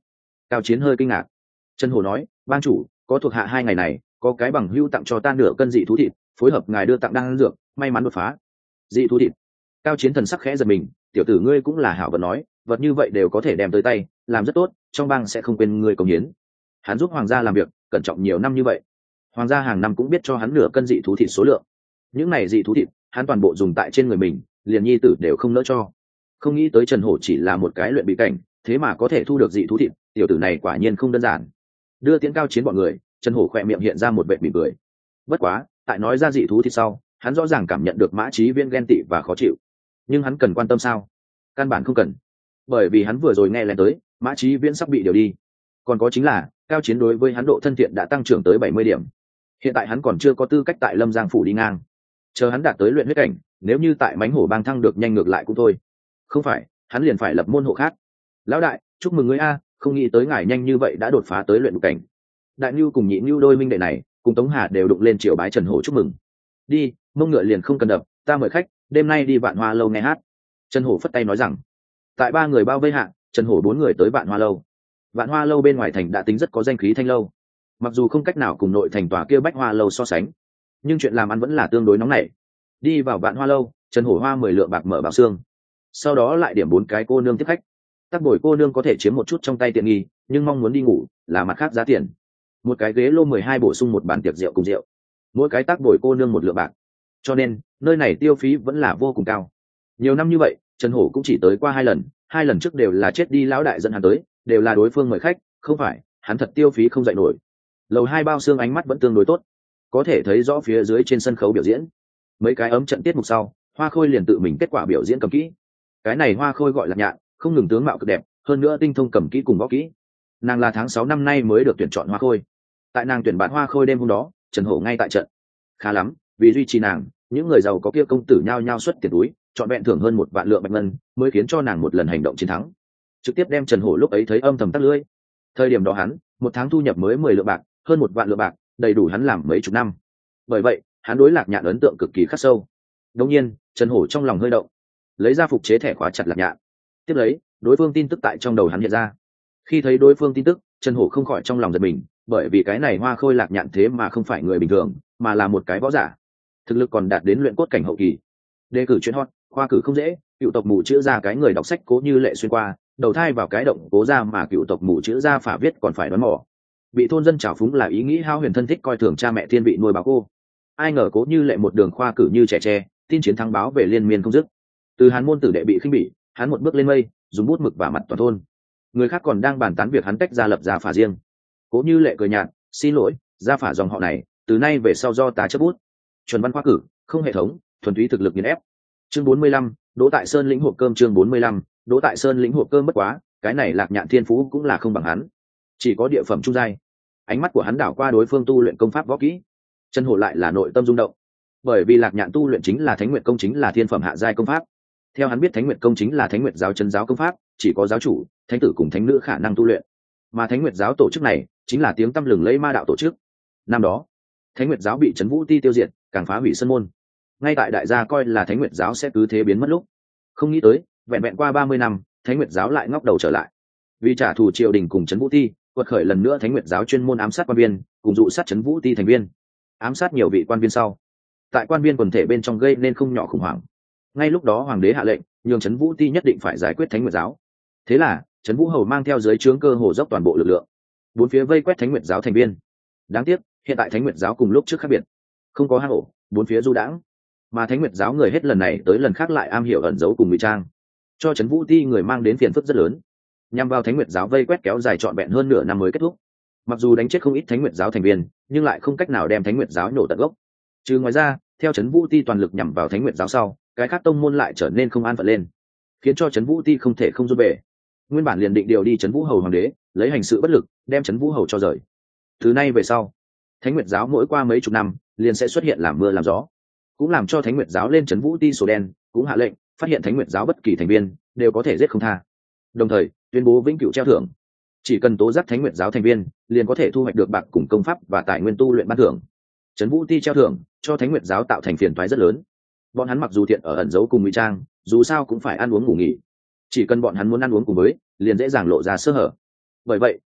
Cao Chiến hơi kinh ngạc. Trần Hổ nói, bang chủ, có thuộc hạ hai ngày này có cái bằng hữu tặng cho ta nửa cân dị thú thịt, phối hợp ngài đưa tặng đan dược, may mắn đột phá. Dị thú thịt? Cao Chiến thần sắc khẽ giật mình, tiểu tử ngươi cũng là hảo vật nói, vật như vậy đều có thể đem tới tay, làm rất tốt, trong bang sẽ không quên ngươi công hiến. Hắn giúp hoàng gia làm việc cẩn trọng nhiều năm như vậy, hoàng gia hàng năm cũng biết cho hắn nửa cân dị thú thịt số lượng. Những này dị thú thịt hắn toàn bộ dùng tại trên người mình, liền nhi tử đều không nỡ cho. Không nghĩ tới Trần Hổ chỉ là một cái luyện bị cảnh, thế mà có thể thu được dị thú thịt, tiểu tử này quả nhiên không đơn giản. Đưa Tiễn Cao Chiến bọn người, Trần Hổ khỏe miệng hiện ra một vệt mỉm cười. Bất quá, tại nói ra dị thú thịt sau, hắn rõ ràng cảm nhận được Mã Chí Viễn ghen tị và khó chịu. Nhưng hắn cần quan tâm sao? Căn bản không cần, bởi vì hắn vừa rồi nghe lên tới Mã Chí Viễn sắp bị điều đi. Còn có chính là Cao Chiến đối với hắn độ thân thiện đã tăng trưởng tới bảy mươi điểm. Hiện tại hắn còn chưa có tư cách tại Lâm Giang phủ đi ngang, chờ hắn đạt tới luyện huyết cảnh, nếu như tại Mánh Hổ bang thăng được nhanh ngược lại cũng thôi. Không phải, hắn liền phải lập môn hộ khác. Lão đại, chúc mừng ngươi a, không nghĩ tới ngài nhanh như vậy đã đột phá tới luyện đục cảnh. Đại Nưu cùng Nhị Nưu đôi minh đệ này, cùng Tống Hà đều đụng lên triều bái Trần Hổ chúc mừng. Đi, mông ngựa liền không cần đập, ta mời khách, đêm nay đi Vạn Hoa lâu nghe hát. Trần Hổ phất tay nói rằng. Tại ba người bao vây hạ, Trần Hổ bốn người tới Vạn Hoa lâu. Vạn Hoa lâu bên ngoài thành đã tính rất có danh khí thanh lâu, mặc dù không cách nào cùng nội thành tòa kia Bách Hoa lâu so sánh, nhưng chuyện làm ăn vẫn là tương đối nóng nảy. Đi vào Vạn Hoa lâu, Trần Hổ hoa mười lượng bạc mở bảo xương, sau đó lại điểm bốn cái cô nương tiếp khách. Tác bồi cô nương có thể chiếm một chút trong tay tiện nghi, nhưng mong muốn đi ngủ là mặt khác giá tiền. Một cái ghế lô mười hai bổ sung một bàn tiệc rượu cùng rượu, mỗi cái tác bồi cô nương một lượng bạc, cho nên nơi này tiêu phí vẫn là vô cùng cao. Nhiều năm như vậy, Trần Hổ cũng chỉ tới qua hai lần, hai lần trước đều là chết đi lão đại dẫn hắn tới, đều là đối phương mời khách, không phải hắn thật tiêu phí không dậy nổi. Lầu hai bao xương ánh mắt vẫn tương đối tốt, có thể thấy rõ phía dưới trên sân khấu biểu diễn. Mấy cái ấm trận tiết mục sau, Hoa Khôi liền tự mình kết quả biểu diễn cầm kỹ. Cái này Hoa Khôi gọi là Nhạn, không ngừng tướng mạo cực đẹp, hơn nữa tinh thông cầm kỹ cùng võ kỹ. Nàng là tháng sáu năm nay mới được tuyển chọn Hoa Khôi. Tại nàng tuyển bạn Hoa Khôi đêm hôm đó, Trần Hổ ngay tại trận. Khá lắm, vì duy trì nàng, những người giàu có kia công tử nhao nhao xuất tiền túi, chọn vẹn thưởng hơn một vạn lượng bạch ngân, mới khiến cho nàng một lần hành động chiến thắng. Trực tiếp đem Trần Hổ lúc ấy thấy âm thầm tắt lưỡi. Thời điểm đó hắn, một tháng thu nhập mới mười lượng bạc, hơn một vạn lượng bạc, đầy đủ hắn làm mấy chục năm. Bởi vậy, hắn đối Lạc Nhạn ấn tượng cực kỳ khắc sâu. Đương nhiên, Trần Hổ trong lòng hơi động, lấy ra phục chế thẻ khóa chặt Lạc Nhạn. Tiếp lấy, đối phương tin tức tại trong đầu hắn hiện ra. Khi thấy đối phương tin tức, Trần Hổ không khỏi trong lòng giật mình, bởi vì cái này Hoa Khôi Lạc Nhạn thế mà không phải người bình thường, mà là một cái võ giả, thực lực còn đạt đến luyện cốt cảnh hậu kỳ. Đề cử chuyên hot, khoa cử không dễ, cựu tộc mù chữ ra cái người đọc sách Cố Như Lệ xuyên qua, đầu thai vào cái động Cố ra mà cựu tộc mù chữ ra phả viết còn phải đoán mò. Bị thôn dân trào phúng là ý nghĩ hao huyền thân thích coi thường cha mẹ thiên vị nuôi báo cô. Ai ngờ Cố Như Lệ một đường khoa cử như trẻ tre, tin chiến thắng báo về liên miên không dứt. Từ Hán môn tử đệ bị khinh bỉ, hắn một bước lên mây, dùng bút mực và mặt toàn thôn. Người khác còn đang bàn tán việc hắn tách ra lập gia phả riêng. Cố Như Lệ cười nhạt, xin lỗi, gia phả dòng họ này, từ nay về sau do ta chấp bút. Chuẩn văn khoa cử, không hệ thống, thuần túy thực lực nghiền ép. Chương bốn mươi lăm, Đỗ Tại Sơn lĩnh hộp cơm. Chương bốn mươi lăm, Đỗ Tại Sơn lĩnh hộp cơm. Bất quá, cái này Lạc Nhạn thiên phú cũng là không bằng hắn, chỉ có địa phẩm trung giai. Ánh mắt của hắn đảo qua đối phương tu luyện công pháp võ kỹ, Trần Hổ lại là nội tâm rung động, bởi vì Lạc Nhạn tu luyện chính là Thánh Nguyệt công, chính là thiên phẩm hạ giai công pháp. Theo hắn biết, Thánh Nguyệt công chính là Thánh Nguyệt giáo chân giáo công pháp, chỉ có giáo chủ, thánh tử cùng thánh nữ khả năng tu luyện, mà Thánh Nguyệt giáo tổ chức này chính là tiếng tăm lừng lẫy ma đạo tổ chức. Năm đó, Thánh Nguyệt giáo bị Trấn Vũ Ti tiêu diệt, càng phá hủy sơn môn. Ngay tại đại gia coi là Thánh Nguyệt giáo sẽ cứ thế biến mất lúc, không nghĩ tới, vẹn vẹn qua ba mươi năm, Thánh Nguyệt giáo lại ngóc đầu trở lại. Vì trả thù triều đình cùng Trấn Vũ Ti, quật khởi lần nữa Thánh Nguyệt giáo chuyên môn ám sát quan viên, cùng dụ sát Trấn Vũ Ti thành viên, ám sát nhiều vị quan viên sau, tại quan viên quần thể bên trong gây nên không nhỏ khủng hoảng. Ngay lúc đó hoàng đế hạ lệnh, nhường Trấn Vũ Ti nhất định phải giải quyết Thánh Nguyệt giáo. Thế là, Trấn Vũ Hầu mang theo dưới trướng cơ hồ dốc toàn bộ lực lượng, bốn phía vây quét Thánh Nguyệt giáo thành viên. Đáng tiếc, hiện tại Thánh Nguyệt giáo cùng lúc trước khác biệt, không có hang ổ, bốn phía du đãng, mà Thánh Nguyệt giáo người hết lần này tới lần khác lại am hiểu ẩn giấu cùng ngụy trang, cho Trấn Vũ Ti người mang đến phiền phức rất lớn. Nhằm vào Thánh Nguyệt giáo vây quét kéo dài trọn vẹn hơn nửa năm mới kết thúc. Mặc dù đánh chết không ít Thánh Nguyệt giáo thành viên, nhưng lại không cách nào đem Thánh Nguyệt giáo nổ tận gốc. Trừ ngoài ra, theo Trấn Vũ Ti toàn lực nhằm vào Thánh Nguyệt giáo sau, cái khác tông môn lại trở nên không an phận lên, khiến cho Trấn Vũ Ti không thể không rút về. Nguyên bản liền định điều đi Trấn Vũ Hầu hoàng đế, lấy hành sự bất lực, đem Trấn Vũ Hầu cho rời. Từ nay về sau, Thánh Nguyệt giáo mỗi qua mấy chục năm, liền sẽ xuất hiện làm mưa làm gió, cũng làm cho Thánh Nguyệt giáo lên Trấn Vũ Ti sổ đen, cũng hạ lệnh, phát hiện Thánh Nguyệt giáo bất kỳ thành viên đều có thể giết không tha. Đồng thời, tuyên bố vĩnh cửu treo thưởng, chỉ cần tố giác Thánh Nguyệt giáo thành viên, liền có thể thu hoạch được bạc cùng công pháp và tài nguyên tu luyện ban thưởng. Trấn Vũ Ti treo thưởng, cho Thánh Nguyệt giáo tạo thành phiền toái rất lớn. Bọn hắn mặc dù thiện ở ẩn giấu cùng ngụy trang, dù sao cũng phải ăn uống ngủ nghỉ, chỉ cần bọn hắn muốn ăn uống cùng với, liền dễ dàng lộ ra sơ hở. Bởi vậy,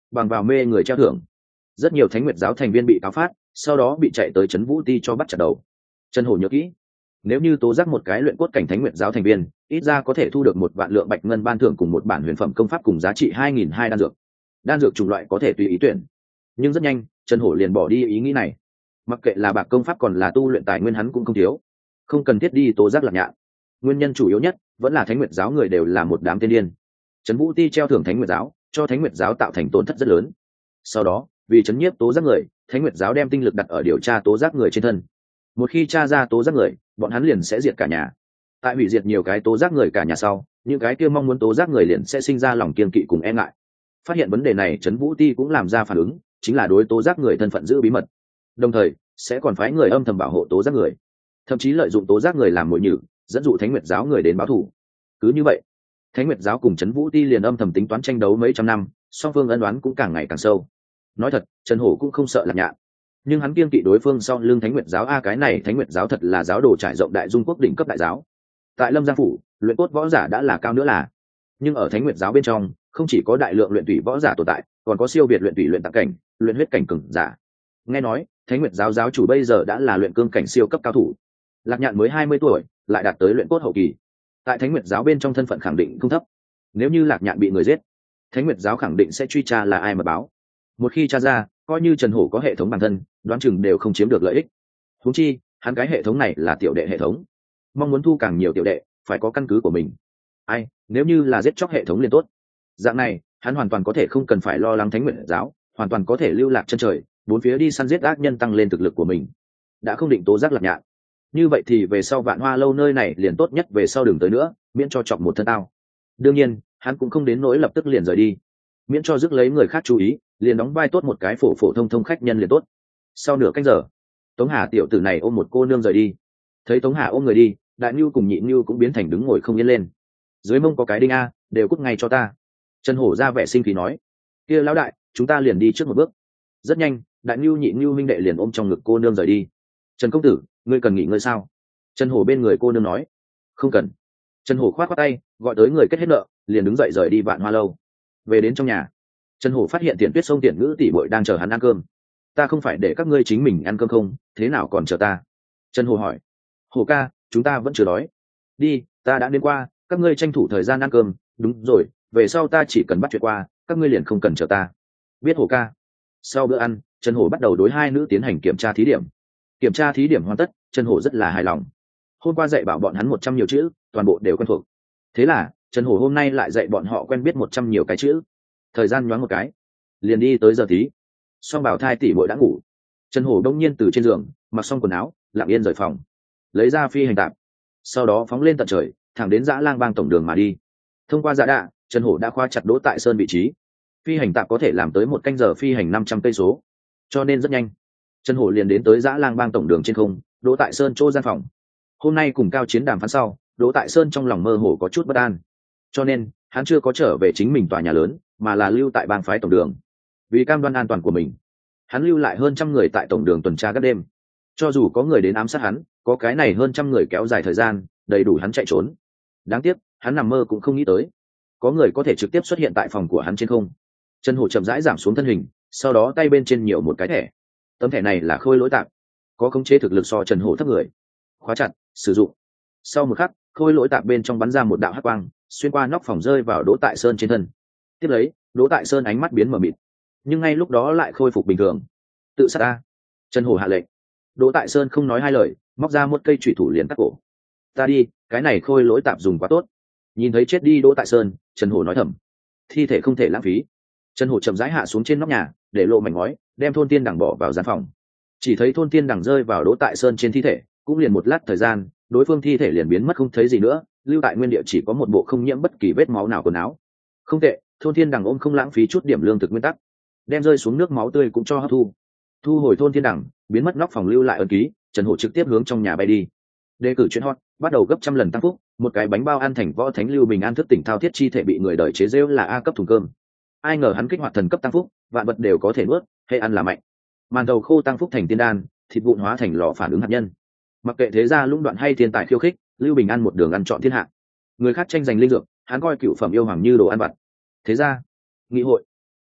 bằng vào mê người treo thưởng. Rất nhiều Thánh Nguyệt giáo thành viên bị cáo phát, sau đó bị chạy tới Trấn Vũ Ti cho bắt chặt đầu. Trần Hổ nhớ kỹ, nếu như tố giác một cái luyện cốt cảnh Thánh Nguyệt giáo thành viên, ít ra có thể thu được một vạn lượng bạch ngân ban thưởng cùng một bản huyền phẩm công pháp cùng giá trị hai nghìn hai đan dược. Đan dược chủng loại có thể tùy ý tuyển, nhưng rất nhanh Trần Hổ liền bỏ đi ý nghĩ này. Mặc kệ là bạc công pháp còn là tu luyện tài nguyên hắn cũng không thiếu, không cần thiết đi tố giác Lạc Nhạn. Nguyên nhân chủ yếu nhất vẫn là Thánh Nguyệt giáo người đều là một đám tiên điên. Trấn Vũ Ti treo thưởng Thánh Nguyệt giáo, cho Thánh Nguyệt giáo tạo thành tổn thất rất lớn. Sau đó, vì chấn nhiếp tố giác người, Thánh Nguyệt giáo đem tinh lực đặt ở điều tra tố giác người trên thân. Một khi tra ra tố giác người, bọn hắn liền sẽ diệt cả nhà. Tại hủy diệt nhiều cái tố giác người cả nhà sau, những cái kia mong muốn tố giác người liền sẽ sinh ra lòng kiên kỵ cùng e ngại. Phát hiện vấn đề này, Trấn Vũ Ti cũng làm ra phản ứng, chính là đối tố giác người thân phận giữ bí mật, đồng thời sẽ còn phái người âm thầm bảo hộ tố giác người, thậm chí lợi dụng tố giác người làm mồi nhử, dẫn dụ Thánh Nguyệt giáo người đến báo thù. Cứ như vậy, Thánh Nguyệt giáo cùng Trấn Vũ Ti liền âm thầm tính toán tranh đấu mấy trăm năm, song phương ân oán cũng càng ngày càng sâu. Nói thật, Trần Hổ cũng không sợ Lạc Nhạn, nhưng hắn kiêng kỵ đối phương sau lưng Thánh Nguyệt giáo. A cái này Thánh Nguyệt giáo thật là giáo đồ trải rộng đại dung quốc đỉnh cấp đại giáo. Tại Lâm Giang phủ, luyện cốt võ giả đã là cao nữa là, nhưng ở Thánh Nguyệt giáo bên trong, không chỉ có đại lượng luyện tủy võ giả tồn tại, còn có siêu việt luyện tủy luyện tạng cảnh, luyện huyết cảnh cường giả. Nghe nói, Thánh Nguyệt giáo giáo chủ bây giờ đã là luyện cương cảnh siêu cấp cao thủ. Lạc Nhạn mới hai mươi tuổi, lại đạt tới luyện cốt hậu kỳ. Tại Thánh Nguyệt giáo bên trong thân phận khẳng định không thấp. Nếu như Lạc Nhạn bị người giết, Thánh Nguyệt giáo khẳng định sẽ truy tra là ai mà báo. Một khi tra ra, coi như Trần Hổ có hệ thống bản thân, đoán chừng đều không chiếm được lợi ích. Huống chi, hắn cái hệ thống này là tiểu đệ hệ thống, mong muốn thu càng nhiều tiểu đệ, phải có căn cứ của mình. Ai, nếu như là giết chóc hệ thống liền tốt. Dạng này, hắn hoàn toàn có thể không cần phải lo lắng Thánh Nguyệt giáo, hoàn toàn có thể lưu lạc chân trời, bốn phía đi săn giết ác nhân tăng lên thực lực của mình. Đã không định tố giác Lạc Nhạn, như vậy thì về sau Vạn Hoa lâu nơi này liền tốt nhất về sau đừng tới nữa, miễn cho chọc một thân tao. Đương nhiên, hắn cũng không đến nỗi lập tức liền rời đi, miễn cho rước lấy người khác chú ý, liền đóng vai tốt một cái phổ phổ thông thông khách nhân liền tốt. Sau nửa canh giờ, Tống Hà tiểu tử này ôm một cô nương rời đi. Thấy Tống Hà ôm người đi, Đại Nưu cùng Nhị Nưu cũng biến thành đứng ngồi không yên lên. Dưới mông có cái đinh a, đều cút ngay cho ta. Trần Hổ ra vẻ sinh khí nói, kia lão đại, chúng ta liền đi trước một bước. Rất nhanh, Đại Nưu Nhị Nưu minh đệ liền ôm trong ngực cô nương rời đi. Trần công tử, ngươi cần nghỉ ngơi sao? Trần Hổ bên người cô nương nói, không cần. Trần Hổ khoát khoát tay, gọi tới người kết hết nợ, liền đứng dậy rời đi Vạn Hoa lâu. Về đến trong nhà, Trần Hổ phát hiện Tiễn Tuyết Sông Tiễn Ngữ tỷ muội đang chờ hắn ăn cơm. Ta không phải để các ngươi chính mình ăn cơm không, thế nào còn chờ ta? Trần Hổ hỏi. Hổ ca, chúng ta vẫn chưa đói. Đi, ta đã đến qua, các ngươi tranh thủ thời gian ăn cơm. Đúng rồi, về sau ta chỉ cần bắt chuyện qua, các ngươi liền không cần chờ ta. Biết Hổ ca. Sau bữa ăn, Trần Hổ bắt đầu đối hai nữ tiến hành kiểm tra thí điểm. Kiểm tra thí điểm hoàn tất, Trần Hổ rất là hài lòng. Hôm qua dạy bảo bọn hắn một trăm nhiều chữ, toàn bộ đều quen thuộc. Thế là Trần Hổ hôm nay lại dạy bọn họ quen biết một trăm nhiều cái chữ. Thời gian nhoáng một cái, liền đi tới giờ tí. Song Bảo Thai tỷ muội đã ngủ. Trần Hổ đông nhiên từ trên giường mặc xong quần áo, lặng yên rời phòng, lấy ra phi hành tạp, sau đó phóng lên tận trời, thẳng đến Dã Lang Bang tổng đường mà đi. Thông qua Dã Đạ, Trần Hổ đã khóa chặt Đỗ Tại Sơn vị trí. Phi hành tạp có thể làm tới một canh giờ phi hành năm trăm cây số, cho nên rất nhanh. Trần Hổ liền đến tới Dã Lang Bang tổng đường trên không, Đỗ Tại Sơn chỗ gian phòng. Hôm nay cùng Cao Chiến đàm phán sau, Đỗ Tại Sơn trong lòng mơ hồ có chút bất an, cho nên hắn chưa có trở về chính mình tòa nhà lớn, mà là lưu tại bang phái tổng đường. Vì cam đoan an toàn của mình, hắn lưu lại hơn trăm người tại tổng đường tuần tra các đêm. Cho dù có người đến ám sát hắn, có cái này hơn trăm người kéo dài thời gian, đầy đủ hắn chạy trốn. Đáng tiếc, hắn nằm mơ cũng không nghĩ tới, có người có thể trực tiếp xuất hiện tại phòng của hắn trên không. Trần Hổ chậm rãi giảm xuống thân hình, sau đó tay bên trên nhiều một cái thẻ. Tấm thẻ này là khôi lỗi tạp, có khống chế thực lực so Trần Hổ thấp người. Khóa chặt, sử dụng. Sau một khắc, khôi lỗi tạp bên trong bắn ra một đạo hắc quang, xuyên qua nóc phòng rơi vào Đỗ Tại Sơn trên thân. Tiếp lấy, Đỗ Tại Sơn ánh mắt biến mờ mịt, nhưng ngay lúc đó lại khôi phục bình thường. Tự sát ta. Trần Hổ hạ lệnh. Đỗ Tại Sơn không nói hai lời, móc ra một cây chủy thủ liền cắt cổ. Ta đi, cái này khôi lỗi tạp dùng quá tốt. Nhìn thấy chết đi Đỗ Tại Sơn, Trần Hổ nói thầm, thi thể không thể lãng phí. Trần Hổ chậm rãi hạ xuống trên nóc nhà, để lộ mảnh ngói, đem thôn tiên đằng bỏ vào gian phòng. Chỉ thấy thôn tiên đằng rơi vào Đỗ Tại Sơn trên thi thể, cũng liền một lát thời gian, đối phương thi thể liền biến mất không thấy gì nữa, lưu tại nguyên địa chỉ có một bộ không nhiễm bất kỳ vết máu nào quần áo. Không tệ, thôn thiên đằng ôm không lãng phí chút điểm lương thực nguyên tắc, đem rơi xuống nước máu tươi cũng cho hấp thu. Thu hồi thôn thiên đằng, biến mất nóc phòng lưu lại ấn ký, Trần Hổ trực tiếp hướng trong nhà bay đi. Đề cử chuyên hot, bắt đầu gấp trăm lần tăng phúc, một cái bánh bao ăn thành võ thánh Lưu Bình an thức tỉnh thao thiết chi thể bị người đời chế giễu là A cấp thùng cơm. Ai ngờ hắn kích hoạt thần cấp tăng phúc, vạn vật đều có thể nuốt, hay ăn là mạnh. Màn đầu khô tăng phúc thành tiên đan, thịt vụn hóa thành lò phản ứng hạt nhân. Mặc kệ thế gia lũng đoạn hay thiên tài khiêu khích, Lưu Bình an một đường ăn trọn thiên hạ. Người khác tranh giành linh dược, hắn coi cựu phẩm yêu hoàng như đồ ăn vặt. Thế gia, nghị hội,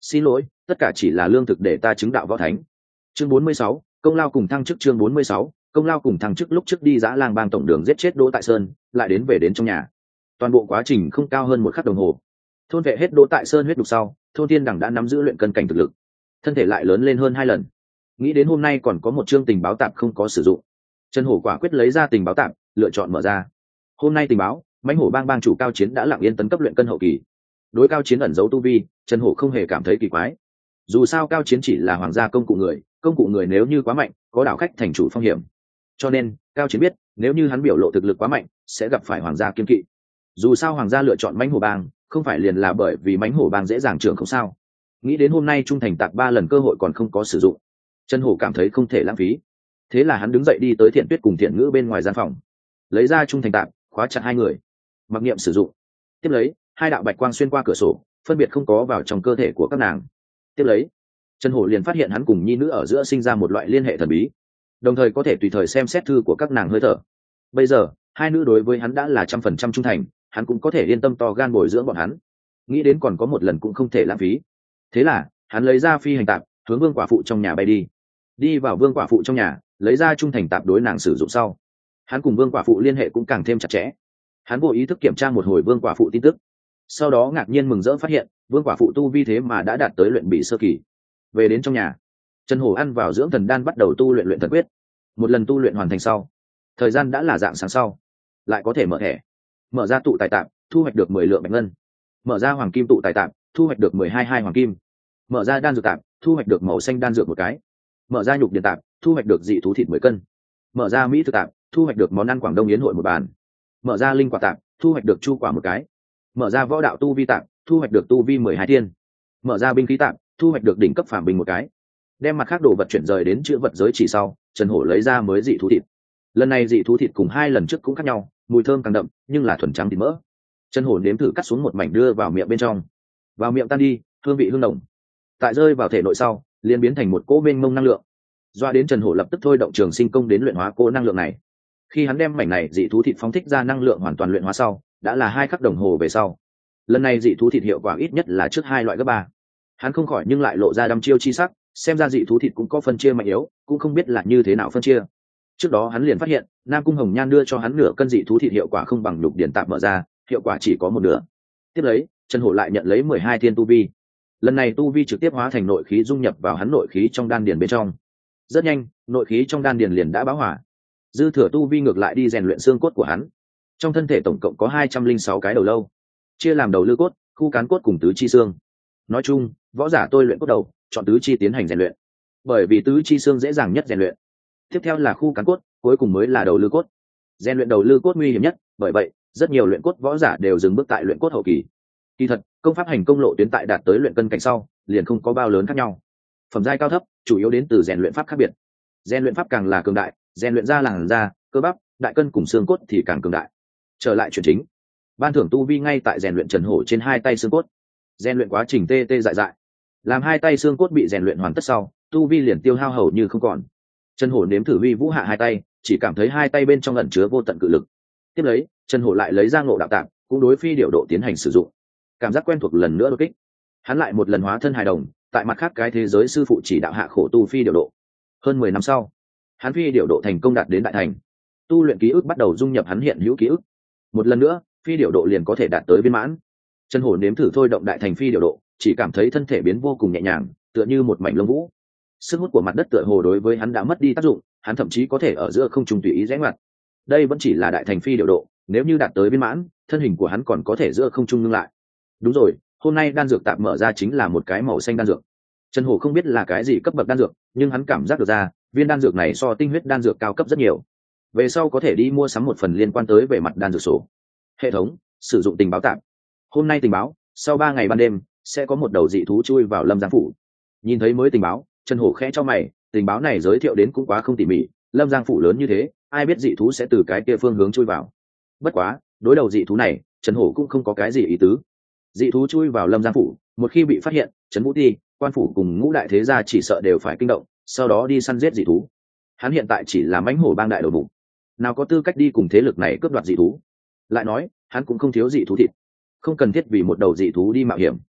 Xin lỗi, tất cả chỉ là lương thực để ta chứng đạo võ thánh. Chương bốn mươi sáu, công lao cùng thăng chức. Chương bốn mươi sáu, công lao cùng thăng chức. Lúc trước đi dã lang bang tổng đường giết chết Đỗ Tại Sơn, lại đến về đến trong nhà. Toàn bộ quá trình không cao hơn một khắc đồng hồ. Thôn vệ hết Đỗ Tại Sơn huyết đục sau, Thôn Thiên Đằng đã nắm giữ luyện cân cảnh thực lực, thân thể lại lớn lên hơn hai lần. Nghĩ đến hôm nay còn có một chương tình báo tạp không có sử dụng, Trần Hổ quả quyết lấy ra tình báo tạp, lựa chọn mở ra. Hôm nay tình báo, mãnh hổ bang bang chủ Cao Chiến đã lặng yên tấn cấp luyện cân hậu kỳ. Đối Cao Chiến ẩn giấu tu vi, Trần Hổ không hề cảm thấy kỳ quái. Dù sao Cao Chiến chỉ là hoàng gia công cụ người, công cụ người nếu như quá mạnh, có đảo khách thành chủ phong hiểm. Cho nên, Cao Chiến biết, nếu như hắn biểu lộ thực lực quá mạnh, sẽ gặp phải hoàng gia kiên kỵ. Dù sao hoàng gia lựa chọn mãnh hổ bang, không phải liền là bởi vì mãnh hổ bang dễ dàng trưởng không sao. Nghĩ đến hôm nay trung thành tạc ba lần cơ hội còn không có sử dụng, Trần Hổ cảm thấy không thể lãng phí. Thế là hắn đứng dậy đi tới Thiện Tuyết cùng Thiện Ngữ bên ngoài gian phòng, lấy ra trung thành tạc, khóa chặt hai người, mặc niệm sử dụng. Tiếp lấy, hai đạo bạch quang xuyên qua cửa sổ, phân biệt không có vào trong cơ thể của các nàng. Tiếp lấy, Trần Hổ liền phát hiện hắn cùng nhi nữ ở giữa sinh ra một loại liên hệ thần bí, đồng thời có thể tùy thời xem xét thư của các nàng hơi thở. Bây giờ, hai nữ đối với hắn đã là trăm phần trăm trung thành, hắn cũng có thể yên tâm to gan bồi dưỡng bọn hắn. Nghĩ đến còn có một lần cũng không thể lãng phí. Thế là, hắn lấy ra phi hành tạp, hướng Vương quả phụ trong nhà bay đi. Đi vào Vương quả phụ trong nhà, lấy ra trung thành tạp đối nàng sử dụng sau, hắn cùng Vương quả phụ liên hệ cũng càng thêm chặt chẽ. Hắn vô ý thức kiểm tra một hồi Vương quả phụ tin tức, sau đó ngạc nhiên mừng rỡ phát hiện Vương quả phụ tu vi thế mà đã đạt tới luyện bị sơ kỳ. Về đến trong nhà, Trần Hổ ăn vào dưỡng thần đan, bắt đầu tu luyện luyện thần quyết. Một lần tu luyện hoàn thành sau, thời gian đã là dạng sáng sau, lại có thể mở thẻ, mở ra tụ tài tạp, thu hoạch được mười lượng bạch ngân, mở ra hoàng kim tụ tài tạp, thu hoạch được mười hai hai hoàng kim, mở ra đan dược tạp, thu hoạch được màu xanh đan dược một cái, mở ra nhục điện tạp, thu hoạch được dị thú thịt mười cân, mở ra mỹ thực tạp, thu hoạch được món ăn Quảng Đông yến hội một bàn, mở ra linh quả tạp, thu hoạch được chu quả một cái, mở ra võ đạo tu vi tạp, thu hoạch được tu vi mười hai thiên, mở ra binh khí tạp, thu hoạch được đỉnh cấp phàm binh một cái. Đem mặt khác đồ vật chuyển rời đến chữ vật giới chỉ sau, Trần Hổ lấy ra mới dị thú thịt. Lần này dị thú thịt cùng hai lần trước cũng khác nhau, mùi thơm càng đậm, nhưng là thuần trắng thịt mỡ. Trần Hổ nếm thử cắt xuống một mảnh đưa vào miệng bên trong, vào miệng tan đi, hương vị hương nồng. Tại rơi vào thể nội sau, liền biến thành một cỗ mênh mông năng lượng. Doa đến Trần Hổ lập tức thôi động trường sinh công đến luyện hóa cỗ năng lượng này. Khi hắn đem mảnh này dị thú thịt phóng thích ra năng lượng hoàn toàn luyện hóa sau, đã là hai khắc đồng hồ về sau. Lần này dị thú thịt hiệu quả ít nhất là trước hai loại gấp ba. Hắn không khỏi nhưng lại lộ ra đăm chiêu chi sắc, xem ra dị thú thịt cũng có phân chia mạnh yếu, cũng không biết là như thế nào phân chia. Trước đó hắn liền phát hiện, Nam Cung Hồng Nhan đưa cho hắn nửa cân dị thú thịt hiệu quả không bằng lục điển tạm mở ra, hiệu quả chỉ có một nửa. Tiếp lấy, Trần Hổ lại nhận lấy mười hai thiên tu vi. Lần này tu vi trực tiếp hóa thành nội khí dung nhập vào hắn nội khí trong đan điền bên trong. Rất nhanh, nội khí trong đan điền liền đã bão hỏa. Dư thừa tu vi ngược lại đi rèn luyện xương cốt của hắn. Trong thân thể tổng cộng có hai trăm linh sáu cái đầu lâu, chia làm đầu lư cốt, khu cán cốt cùng tứ chi xương. Nói chung, võ giả tôi luyện cốt đầu, chọn tứ chi tiến hành rèn luyện, bởi vì tứ chi xương dễ dàng nhất rèn luyện. Tiếp theo là khu cán cốt, cuối cùng mới là đầu lư cốt. Rèn luyện đầu lư cốt nguy hiểm nhất, bởi vậy rất nhiều luyện cốt võ giả đều dừng bước tại luyện cốt hậu kỳ. Kỳ thật, công pháp hành công lộ tuyến tại đạt tới luyện cân cảnh sau, liền không có bao lớn khác nhau. Phẩm giai cao thấp, chủ yếu đến từ rèn luyện pháp khác biệt. Rèn luyện pháp càng là cường đại, rèn luyện ra làn da, cơ bắp, đại cân cùng xương cốt thì càng cường đại. Trở lại chuyện chính, ban thưởng tu vi ngay tại rèn luyện Trần Hổ trên hai tay xương cốt. Rèn luyện quá trình tê tê dại dại, làm hai tay xương cốt bị rèn luyện hoàn tất sau, tu vi liền tiêu hao hầu như không còn. Trần Hổ nếm thử huy vũ hạ hai tay, chỉ cảm thấy hai tay bên trong ẩn chứa vô tận cự lực. Tiếp lấy, Trần Hổ lại lấy ra ngộ đạo tạm, cũng đối phi điệu độ tiến hành sử dụng. Cảm giác quen thuộc lần nữa đột kích. Hắn lại một lần hóa thân hài đồng, tại mặt khác cái thế giới sư phụ chỉ đạo hạ khổ tu phi điệu độ. Hơn mười năm sau, hắn phi điệu độ thành công đạt đến đại thành. Tu luyện ký ức bắt đầu dung nhập hắn hiện hữu ký ức. Một lần nữa, phi điệu độ liền có thể đạt tới viên mãn. Trần Hổ nếm thử thôi động đại thành phi điệu độ, chỉ cảm thấy thân thể biến vô cùng nhẹ nhàng, tựa như một mảnh lông vũ. Sức hút của mặt đất tựa hồ đối với hắn đã mất đi tác dụng, hắn thậm chí có thể ở giữa không trung tùy ý rẽ ngoặt. Đây vẫn chỉ là đại thành phi điệu độ, nếu như đạt tới viên mãn, thân hình của hắn còn có thể giữa không trung ngưng lại. Đúng rồi, hôm nay đan dược tạm mở ra chính là một cái màu xanh đan dược. Trần Hổ không biết là cái gì cấp bậc đan dược, nhưng hắn cảm giác được ra, viên đan dược này so tinh huyết đan dược cao cấp rất nhiều. Về sau có thể đi mua sắm một phần liên quan tới về mặt đan dược sổ. Hệ thống sử dụng tình báo tạm. Hôm nay tình báo, sau ba ngày ban đêm sẽ có một đầu dị thú chui vào Lâm Giang phủ. Nhìn thấy mới tình báo, Trần Hổ khẽ cho mày, tình báo này giới thiệu đến cũng quá không tỉ mỉ, Lâm Giang phủ lớn như thế, ai biết dị thú sẽ từ cái kia phương hướng chui vào. Bất quá, đối đầu dị thú này, Trần Hổ cũng không có cái gì ý tứ. Dị thú chui vào Lâm Giang phủ, một khi bị phát hiện, Trấn Vũ Ti, quan phủ cùng ngũ đại thế gia chỉ sợ đều phải kinh động, sau đó đi săn giết dị thú. Hắn hiện tại chỉ là mãnh hổ bang đại đầu mục, nào có tư cách đi cùng thế lực này cướp đoạt dị thú. Lại nói, hắn cũng không thiếu dị thú thịt, không cần thiết vì một đầu dị thú đi mạo hiểm.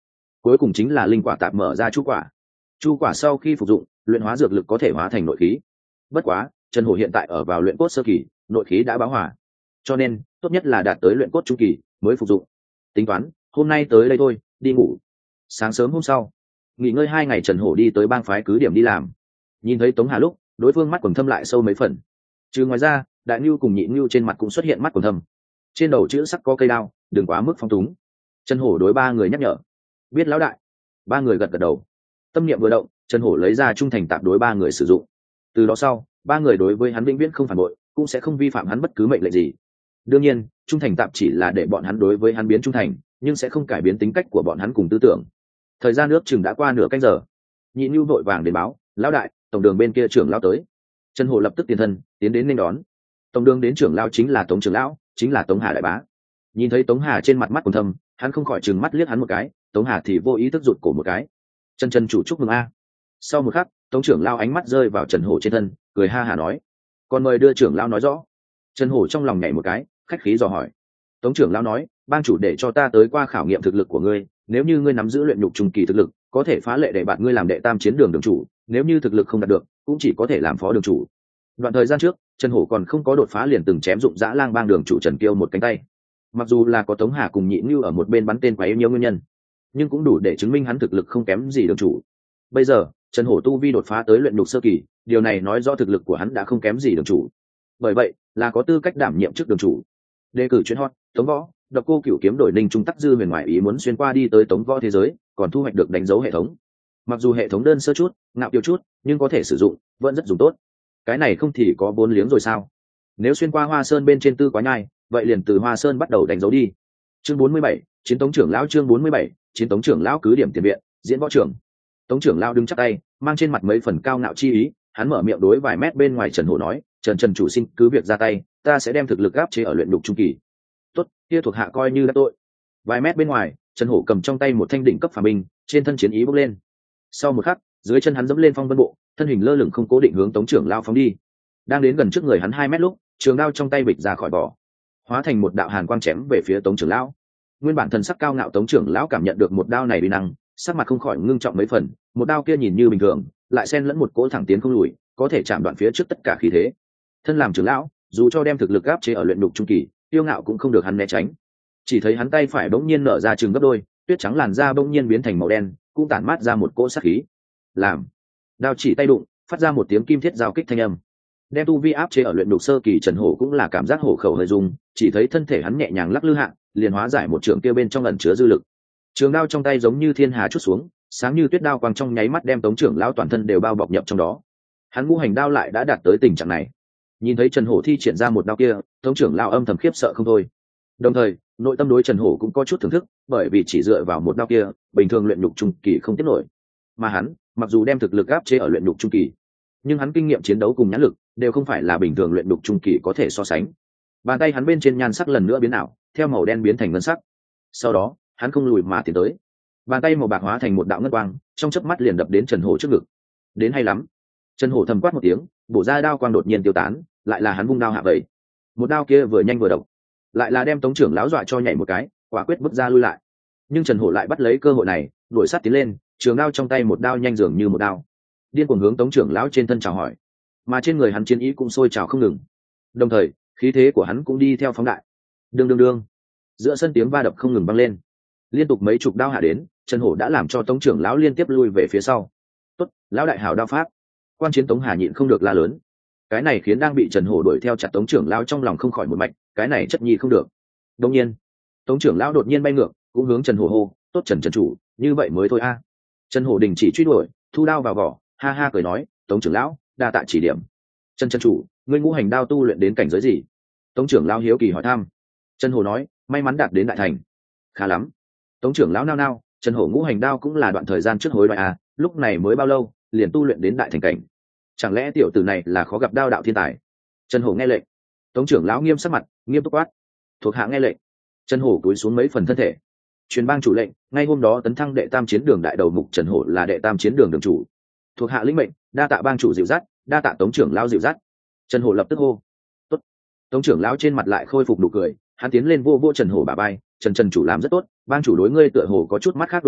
cuối cùng chính là linh quả tạp mở ra chu quả. Chu quả sau khi phục dụng, luyện hóa dược lực có thể hóa thành nội khí. Bất quá Trần Hổ hiện tại ở vào luyện cốt sơ kỳ, nội khí đã bão hòa, cho nên tốt nhất là đạt tới luyện cốt trung kỳ mới phục dụng. Tính toán hôm nay tới đây thôi, đi ngủ. Sáng sớm hôm sau, nghỉ ngơi hai ngày, Trần Hổ đi tới bang phái cứ điểm đi làm. Nhìn thấy Tống Hà lúc, đối phương mắt quầng thâm lại sâu mấy phần. Trừ ngoài ra, Đại Nưu cùng Nhị Nưu trên mặt cũng xuất hiện mắt quầng thâm. Trên đầu chữ sắc có cây đao, đừng quá mức phong túng. Trần Hổ đối ba người nhắc nhở. Biết lão đại. Ba người gật gật đầu. Tâm niệm vừa động, Trần Hổ lấy ra trung thành tạp đối ba người sử dụng. Từ đó sau, ba người đối với hắn vĩnh viễn không phản bội, cũng sẽ không vi phạm hắn bất cứ mệnh lệnh gì. Đương nhiên, trung thành tạp chỉ là để bọn hắn đối với hắn biến trung thành, nhưng sẽ không cải biến tính cách của bọn hắn cùng tư tưởng. Thời gian nước chừng đã qua nửa canh giờ. Nhị Nưu vội vàng đến báo, lão đại, tổng đường bên kia trưởng lão tới. Trần Hổ lập tức tiền thân tiến đến nên đón. Tổng đường đến trưởng lão chính là Tống trưởng lão, chính là Tống Hà đại bá. Nhìn thấy Tống Hà trên mặt mắt còn thâm, hắn không khỏi trừng mắt liếc hắn một cái, Tống Hà thì vô ý thức rụt cổ một cái. Trần Trần chủ chúc mừng a. Sau một khắc, Tống trưởng lão ánh mắt rơi vào Trần Hổ trên thân, cười ha hả nói, còn mời đưa trưởng lão nói rõ. Trần Hổ trong lòng nhảy một cái, khách khí dò hỏi. Tống trưởng lão nói, bang chủ để cho ta tới qua khảo nghiệm thực lực của ngươi, nếu như ngươi nắm giữ luyện nhục trung kỳ thực lực, có thể phá lệ để bạn ngươi làm đệ tam chiến đường đường chủ, nếu như thực lực không đạt được, cũng chỉ có thể làm phó đường chủ. Đoạn thời gian trước, Trần Hổ còn không có đột phá liền từng chém dụng Dã Lang bang đường chủ Trần Kiêu một cánh tay. Mặc dù là có Tống Hà cùng Nhị Nưu ở một bên bắn tên quá yêu nhiều nguyên nhân, nhưng cũng đủ để chứng minh hắn thực lực không kém gì đường chủ. Bây giờ, Trần Hổ tu vi đột phá tới luyện nhục sơ kỳ, điều này nói rõ thực lực của hắn đã không kém gì đường chủ. Bởi vậy, là có tư cách đảm nhiệm chức đường chủ. Đề cử chuyên hot, Tống Võ, Độc Cô Cửu kiếm đổi Ninh Trung Tắc Dư huyền ngoại ý muốn xuyên qua đi tới Tống Võ thế giới, còn thu hoạch được đánh dấu hệ thống. Mặc dù hệ thống đơn sơ chút, ngạo kiều chút, nhưng có thể sử dụng, vẫn rất dùng tốt. Cái này không thì có vốn liếng rồi sao? Nếu xuyên qua Hoa Sơn bên trên tư quá nhai, vậy liền từ Hoa Sơn bắt đầu đánh dấu đi. Chương bốn mươi bảy, chiến Tống trưởng lão chương bốn mươi bảy, chiến Tống trưởng lão cứ điểm tiền viện, diễn võ trưởng. Tống trưởng lão đứng chắp tay, mang trên mặt mấy phần cao ngạo chi ý, hắn mở miệng đối vài mét bên ngoài Trần Hổ nói, "Trần Trần chủ xin cứ việc ra tay, ta sẽ đem thực lực áp chế ở luyện đục trung kỳ." "Tốt, kia thuộc hạ coi như đã tội." Vài mét bên ngoài, Trần Hổ cầm trong tay một thanh đỉnh cấp phàm binh, trên thân chiến ý bốc lên. Sau một khắc, dưới chân hắn dẫm lên phong vân bộ, thân hình lơ lửng không cố định hướng Tống trưởng lão phóng đi. Đang đến gần trước người hắn hai mét lúc, trường đao trong tay bịch ra khỏi vỏ, hóa thành một đạo hàn quang chém về phía Tống trưởng lão. Nguyên bản thần sắc cao ngạo Tống trưởng lão cảm nhận được một đao này uy năng, sắc mặt không khỏi ngưng trọng mấy phần. Một đao kia nhìn như bình thường, lại xen lẫn một cỗ thẳng tiến không lùi, có thể chạm đoạn phía trước tất cả khí thế. Thân làm trưởng lão, dù cho đem thực lực áp chế ở luyện đục trung kỳ, tiêu ngạo cũng không được hắn né tránh. Chỉ thấy hắn tay phải bỗng nhiên nở ra trường gấp đôi, tuyết trắng làn da bỗng nhiên biến thành màu đen, cũng tản mát ra một cỗ sát khí. Làm đao chỉ tay đụng, phát ra một tiếng kim thiết giao kích thanh âm. Đem tu vi áp chế ở luyện đục sơ kỳ Trần Hổ cũng là cảm giác hổ khẩu hơi rung, chỉ thấy thân thể hắn nhẹ nhàng lắc lư hạ, liền hóa giải một trường kia bên trong ẩn chứa dư lực. Trường đao trong tay giống như thiên hà chút xuống, sáng như tuyết đao quang trong nháy mắt đem Tống trưởng lão toàn thân đều bao bọc nhập trong đó. Hắn ngũ hành đao lại đã đạt tới tình trạng này. Nhìn thấy Trần Hổ thi triển ra một đao kia, Tống trưởng lão âm thầm khiếp sợ không thôi. Đồng thời, nội tâm đối Trần Hổ cũng có chút thưởng thức, bởi vì chỉ dựa vào một đao kia, bình thường luyện nhục trung kỳ không tiếp nổi. Mà hắn, mặc dù đem thực lực áp chế ở luyện nhục trung kỳ, nhưng hắn kinh nghiệm chiến đấu cùng nhãn lực đều không phải là bình thường luyện nhục trung kỳ có thể so sánh. Bàn tay hắn bên trên nhan sắc lần nữa biến ảo, theo màu đen biến thành ngân sắc. Sau đó, hắn không lùi mà tiến tới. Bàn tay màu bạc hóa thành một đạo ngân quang, trong chớp mắt liền đập đến Trần Hổ trước ngực. Đến hay lắm. Trần Hổ thầm quát một tiếng, bổ ra đao quang đột nhiên tiêu tán, lại là hắn vung đao hạ vậy. Một đao kia vừa nhanh vừa độc, lại là đem Tống trưởng lão dọa cho nhảy một cái, quả quyết bước ra lui lại. Nhưng Trần Hổ lại bắt lấy cơ hội này, đuổi sát tiến lên, trường đao trong tay một đao nhanh dường như một đao, điên cuồng hướng Tống trưởng lão trên thân chào hỏi, mà trên người hắn chiến ý cũng sôi trào không ngừng. Đồng thời, khí thế của hắn cũng đi theo phóng đại. Đương đương đương, giữa sân tiếng va đập không ngừng vang lên, liên tục mấy chục đao hạ đến, Trần Hổ đã làm cho Tống trưởng lão liên tiếp lui về phía sau. Tốt, lão đại hảo đao pháp. Quan chiến Tống Hà nhịn không được la lớn. Cái này khiến đang bị Trần Hổ đuổi theo chặt Tống trưởng lão trong lòng không khỏi một mạch, cái này chất nhi không được. Đột nhiên, Tống trưởng lão đột nhiên bay ngược, cũng hướng Trần Hổ hô, tốt Trần Trần chủ, như vậy mới thôi a. Trần Hổ đình chỉ truy đuổi, thu đao vào vỏ, ha ha cười nói, Tống trưởng lão, đa tạ chỉ điểm. Trần Trần chủ, ngươi ngũ hành đao tu luyện đến cảnh giới gì? Tống trưởng lão hiếu kỳ hỏi thăm. Trần Hổ nói, may mắn đạt đến đại thành. Khá lắm. Tống trưởng lão nao nao, Trần Hổ ngũ hành đao cũng là đoạn thời gian trước hối đoái à, lúc này mới bao lâu, liền tu luyện đến đại thành cảnh. Chẳng lẽ tiểu tử này là khó gặp đao đạo thiên tài? Trần Hổ nghe lệnh. Tống trưởng lão nghiêm sắc mặt, nghiêm túc quát. Thuộc hạ nghe lệnh. Trần Hổ cúi xuống mấy phần thân thể. Truyền bang chủ lệnh, ngay hôm đó tấn thăng đệ tam chiến đường đại đầu mục Trần Hổ là đệ tam chiến đường đường chủ. Thuộc hạ lĩnh mệnh, đa tạ bang chủ dịu dắt, đa tạ Tống trưởng lão dịu dắt. Trần Hổ lập tức hô. Tốt. Tống trưởng lão trên mặt lại khôi phục nụ cười, hắn tiến lên vô vô Trần Hổ bả vai, Trần Trần chủ làm rất tốt, bang chủ đối ngươi tựa hồ có chút mắt khác đối đãi,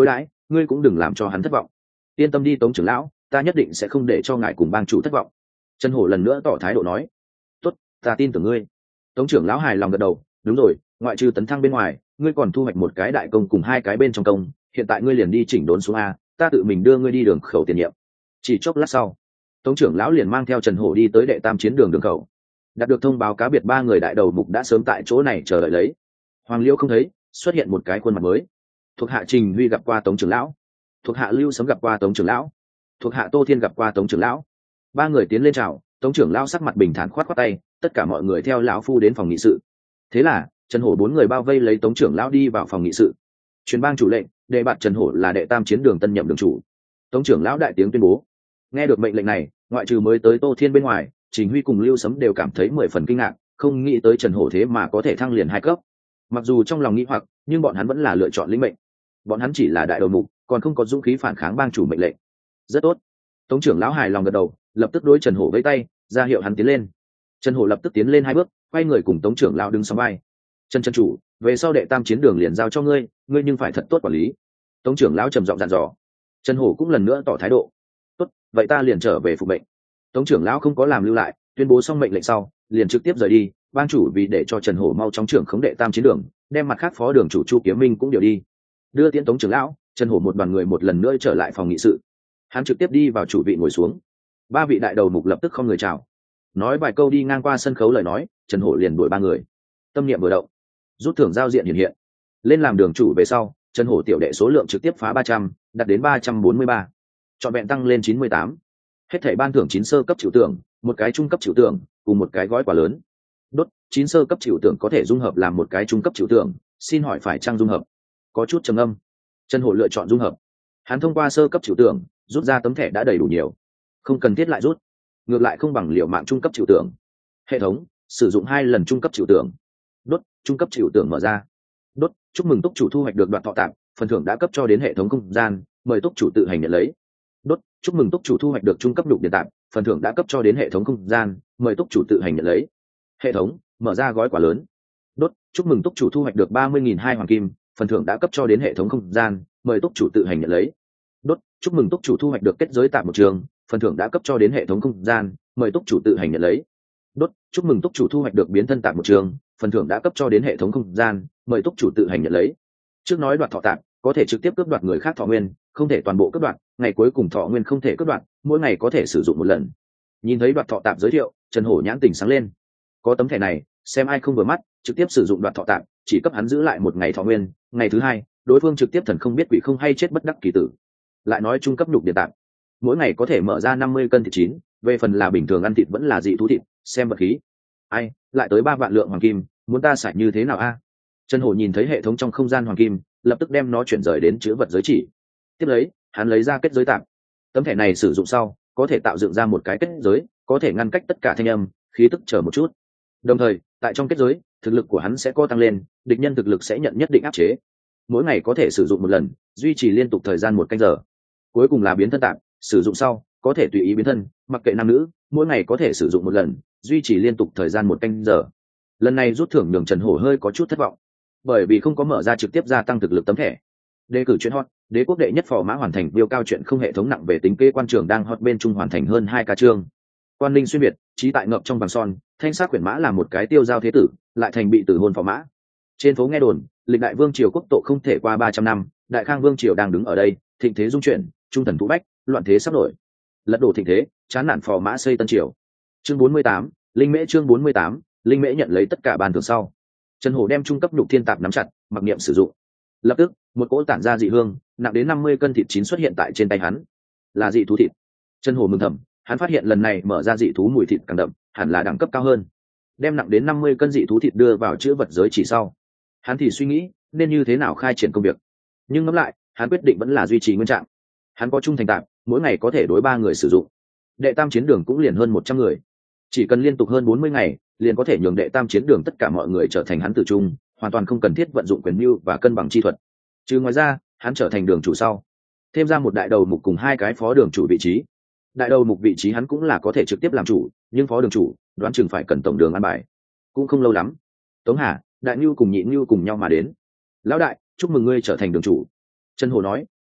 ngươi cũng đừng làm cho hắn thất vọng. Yên tâm đi Tống trưởng lão, ta nhất định sẽ không để cho ngài cùng bang chủ thất vọng. Trần Hổ lần nữa tỏ thái độ nói. Tốt, ta tin tưởng ngươi. Tống trưởng lão hài lòng gật đầu. Đúng rồi, ngoại trừ tấn thăng bên ngoài, ngươi còn thu hoạch một cái đại công cùng hai cái bên trong công, hiện tại ngươi liền đi chỉnh đốn xuống a, ta tự mình đưa ngươi đi đường khẩu tiền nhiệm. Chỉ chốc lát sau, Tống trưởng lão liền mang theo Trần Hổ đi tới đệ tam chiến đường đường khẩu. Đạt được thông báo cá biệt ba người đại đầu mục đã sớm tại chỗ này chờ đợi lấy. Hoàng Liêu không thấy, xuất hiện một cái khuôn mặt mới. Thuộc hạ Trình Huy gặp qua Tống trưởng lão, thuộc hạ Lưu Sấm gặp qua Tống trưởng lão, thuộc hạ Tô Thiên gặp qua Tống trưởng lão. Ba người tiến lên chào. Tống trưởng lão sắc mặt bình thản khoát khoát tay, tất cả mọi người theo lão phu đến phòng nghị sự. Thế là Trần Hổ bốn người bao vây lấy Tống trưởng lão đi vào phòng nghị sự. Truyền bang chủ lệnh, đề bạt Trần Hổ là đệ tam chiến đường tân nhậm đường chủ. Tống trưởng lão đại tiếng tuyên bố. Nghe được mệnh lệnh này, ngoại trừ mới tới Tô Thiên bên ngoài, Trình Huy cùng Lưu Sấm đều cảm thấy mười phần kinh ngạc, không nghĩ tới Trần Hổ thế mà có thể thăng liền hai cấp. Mặc dù trong lòng nghĩ hoặc, nhưng bọn hắn vẫn là lựa chọn lĩnh mệnh. Bọn hắn chỉ là đại đầu mục, còn không có dũng khí phản kháng bang chủ mệnh lệnh. Rất tốt. Tống trưởng lão hài lòng gật đầu, lập tức đối Trần Hổ vẫy tay, ra hiệu hắn tiến lên. Trần Hổ lập tức tiến lên hai bước, quay người cùng Tống trưởng lão đứng song vai. Trần Trần chủ, về sau đệ tam chiến đường liền giao cho ngươi, ngươi nhưng phải thật tốt quản lý. Tống trưởng lão trầm giọng dặn dò. Trần Hổ cũng lần nữa tỏ thái độ. Tốt, vậy ta liền trở về phục mệnh. Tống trưởng lão không có làm lưu lại, tuyên bố xong mệnh lệnh sau, liền trực tiếp rời đi. Bang chủ vì để cho Trần Hổ mau chóng trưởng khống đệ tam chiến đường, đem mặt khác phó đường chủ Chu Kiếm Minh cũng điều đi. Đưa tiễn Tống trưởng lão, Trần Hổ một đoàn người một lần nữa trở lại phòng nghị sự. Hắn trực tiếp đi vào chủ vị ngồi xuống. Ba vị đại đầu mục lập tức không người chào. Nói vài câu đi ngang qua sân khấu lời nói, Trần Hổ liền đuổi ba người. Tâm niệm vừa động, rút thưởng giao diện hiện hiện. Lên làm đường chủ về sau, Trần Hổ tiểu đệ số lượng trực tiếp phá ba trăm, đạt đến ba trăm bốn mươi ba. Trọn vẹn tăng lên chín mươi tám. Hết thảy ban thưởng chín sơ cấp chịu tưởng, một cái trung cấp chịu tưởng, cùng một cái gói quà lớn. Đốt, chín sơ cấp chịu tưởng có thể dung hợp làm một cái trung cấp chịu tưởng, xin hỏi phải chăng dung hợp? Có chút trầm âm. Trần Hổ lựa chọn dung hợp. Hắn thông qua sơ cấp chịu tưởng, rút ra tấm thẻ đã đầy đủ nhiều, không cần thiết lại rút, ngược lại không bằng liệu mạng trung cấp chịu tưởng. Hệ thống sử dụng hai lần trung cấp chịu tưởng. Đốt, trung cấp chịu tưởng mở ra. Đốt, chúc mừng túc chủ thu hoạch được đoạt thọ tạm, phần thưởng đã cấp cho đến hệ thống không gian, mời túc chủ tự hành nhận lấy. Đốt, chúc mừng túc chủ thu hoạch được trung cấp nhục điện tạm, phần thưởng đã cấp cho đến hệ thống không gian, mời túc chủ tự hành nhận lấy. Hệ thống mở ra gói quà lớn. Đốt, chúc mừng túc chủ thu hoạch được ba mươi nghìn hai hoàng kim, phần thưởng đã cấp cho đến hệ thống không gian, mời túc chủ tự hành nhận lấy. Đốt, chúc mừng túc chủ thu hoạch được kết giới tạm một trường, phần thưởng đã cấp cho đến hệ thống không gian, mời túc chủ tự hành nhận lấy. Đốt, chúc mừng túc chủ thu hoạch được biến thân tạm một trường, phần thưởng đã cấp cho đến hệ thống không gian, mời túc chủ tự hành nhận lấy. Trước nói đoạt thọ tạm, có thể trực tiếp cướp đoạt người khác thọ nguyên, không thể toàn bộ cướp đoạt, ngày cuối cùng thọ nguyên không thể cướp đoạt, mỗi ngày có thể sử dụng một lần. Nhìn thấy đoạt thọ tạm giới thiệu, Trần Hổ nhãn tỉnh sáng lên. Có tấm thẻ này, xem ai không vừa mắt, trực tiếp sử dụng đoạt thọ tạm, chỉ cấp hắn giữ lại một ngày thọ nguyên, ngày thứ hai, đối phương trực tiếp thần không biết quỷ không hay chết bất đắc kỳ tử. Lại nói trung cấp nhục điện tạm, mỗi ngày có thể mở ra năm mươi cân thịt chín, về phần là bình thường ăn thịt vẫn là dị thú thịt, xem vật khí. Ai, lại tới ba vạn lượng hoàng kim, muốn ta xài như thế nào a? Trần Hổ nhìn thấy hệ thống trong không gian hoàng kim, lập tức đem nó chuyển rời đến chữ vật giới chỉ. Tiếp lấy, hắn lấy ra kết giới tạm. Tấm thẻ này sử dụng sau, có thể tạo dựng ra một cái kết giới, có thể ngăn cách tất cả thanh âm, khí tức chờ một chút. Đồng thời, tại trong kết giới, thực lực của hắn sẽ có tăng lên, địch nhân thực lực sẽ nhận nhất định áp chế. Mỗi ngày có thể sử dụng một lần, duy trì liên tục thời gian một canh giờ. Cuối cùng là biến thân tạm, sử dụng sau, có thể tùy ý biến thân, mặc kệ nam nữ, mỗi ngày có thể sử dụng một lần, duy trì liên tục thời gian một canh giờ. Lần này rút thưởng nhường Trần Hổ hơi có chút thất vọng, bởi vì không có mở ra trực tiếp gia tăng thực lực tấm thẻ. Đề cử chuyện hot, đế quốc đệ nhất phò mã hoàn thành biêu cao chuyện không hệ thống nặng về tính kế quan trường đang hot bên trung hoàn thành hơn hai ca chương. Quan linh xuyên biệt, trí tại ngậm trong vàng son, thanh sát quyển mã là một cái tiêu giao thế tử, lại thành bị tử hôn phò mã. Trên phố nghe đồn, lịch đại vương triều quốc tộ không thể qua ba trăm năm, đại khang vương triều đang đứng ở đây, thịnh thế dung chuyển, trung thần thú bách, loạn thế sắp nổi. Lật đổ thịnh thế, chán nản phò mã xây tân triều. Chương bốn mươi tám, linh mễ chương bốn mươi tám, linh mễ nhận lấy tất cả bàn thưởng sau. Trần Hổ đem trung cấp nhục thiên tạp nắm chặt, mặc niệm sử dụng. Lập tức, một cỗ tản ra dị hương, nặng đến năm mươi cân thịt chín xuất hiện tại trên tay hắn. Là dị thú thịt. Trần Hổ mừng thầm, hắn phát hiện lần này mở ra dị thú mùi thịt càng đậm, hẳn là đẳng cấp cao hơn. Đem nặng đến năm mươi cân dị thú thịt đưa vào chữ vật giới chỉ sau, hắn thì suy nghĩ nên như thế nào khai triển công việc. Nhưng ngẫm lại, hắn quyết định vẫn là duy trì nguyên trạng. Hắn có trung thành tạp, mỗi ngày có thể đối ba người sử dụng. Đệ tam chiến đường cũng liền hơn một trăm người, chỉ cần liên tục hơn bốn mươi ngày, liền có thể nhường đệ tam chiến đường tất cả mọi người trở thành hắn tử trung, hoàn toàn không cần thiết vận dụng quyền mưu và cân bằng chi thuật. Trừ ngoài ra, hắn trở thành đường chủ sau, thêm ra một đại đầu mục cùng hai cái phó đường chủ vị trí. Đại đầu mục vị trí hắn cũng là có thể trực tiếp làm chủ, nhưng phó đường chủ đoán chừng phải cần tổng đường ăn bài. Cũng không lâu lắm, Tống Hà, Đại Nưu cùng Nhị Nưu cùng nhau mà đến. Lão đại, chúc mừng ngươi trở thành đường chủ. Trần Hổ nói,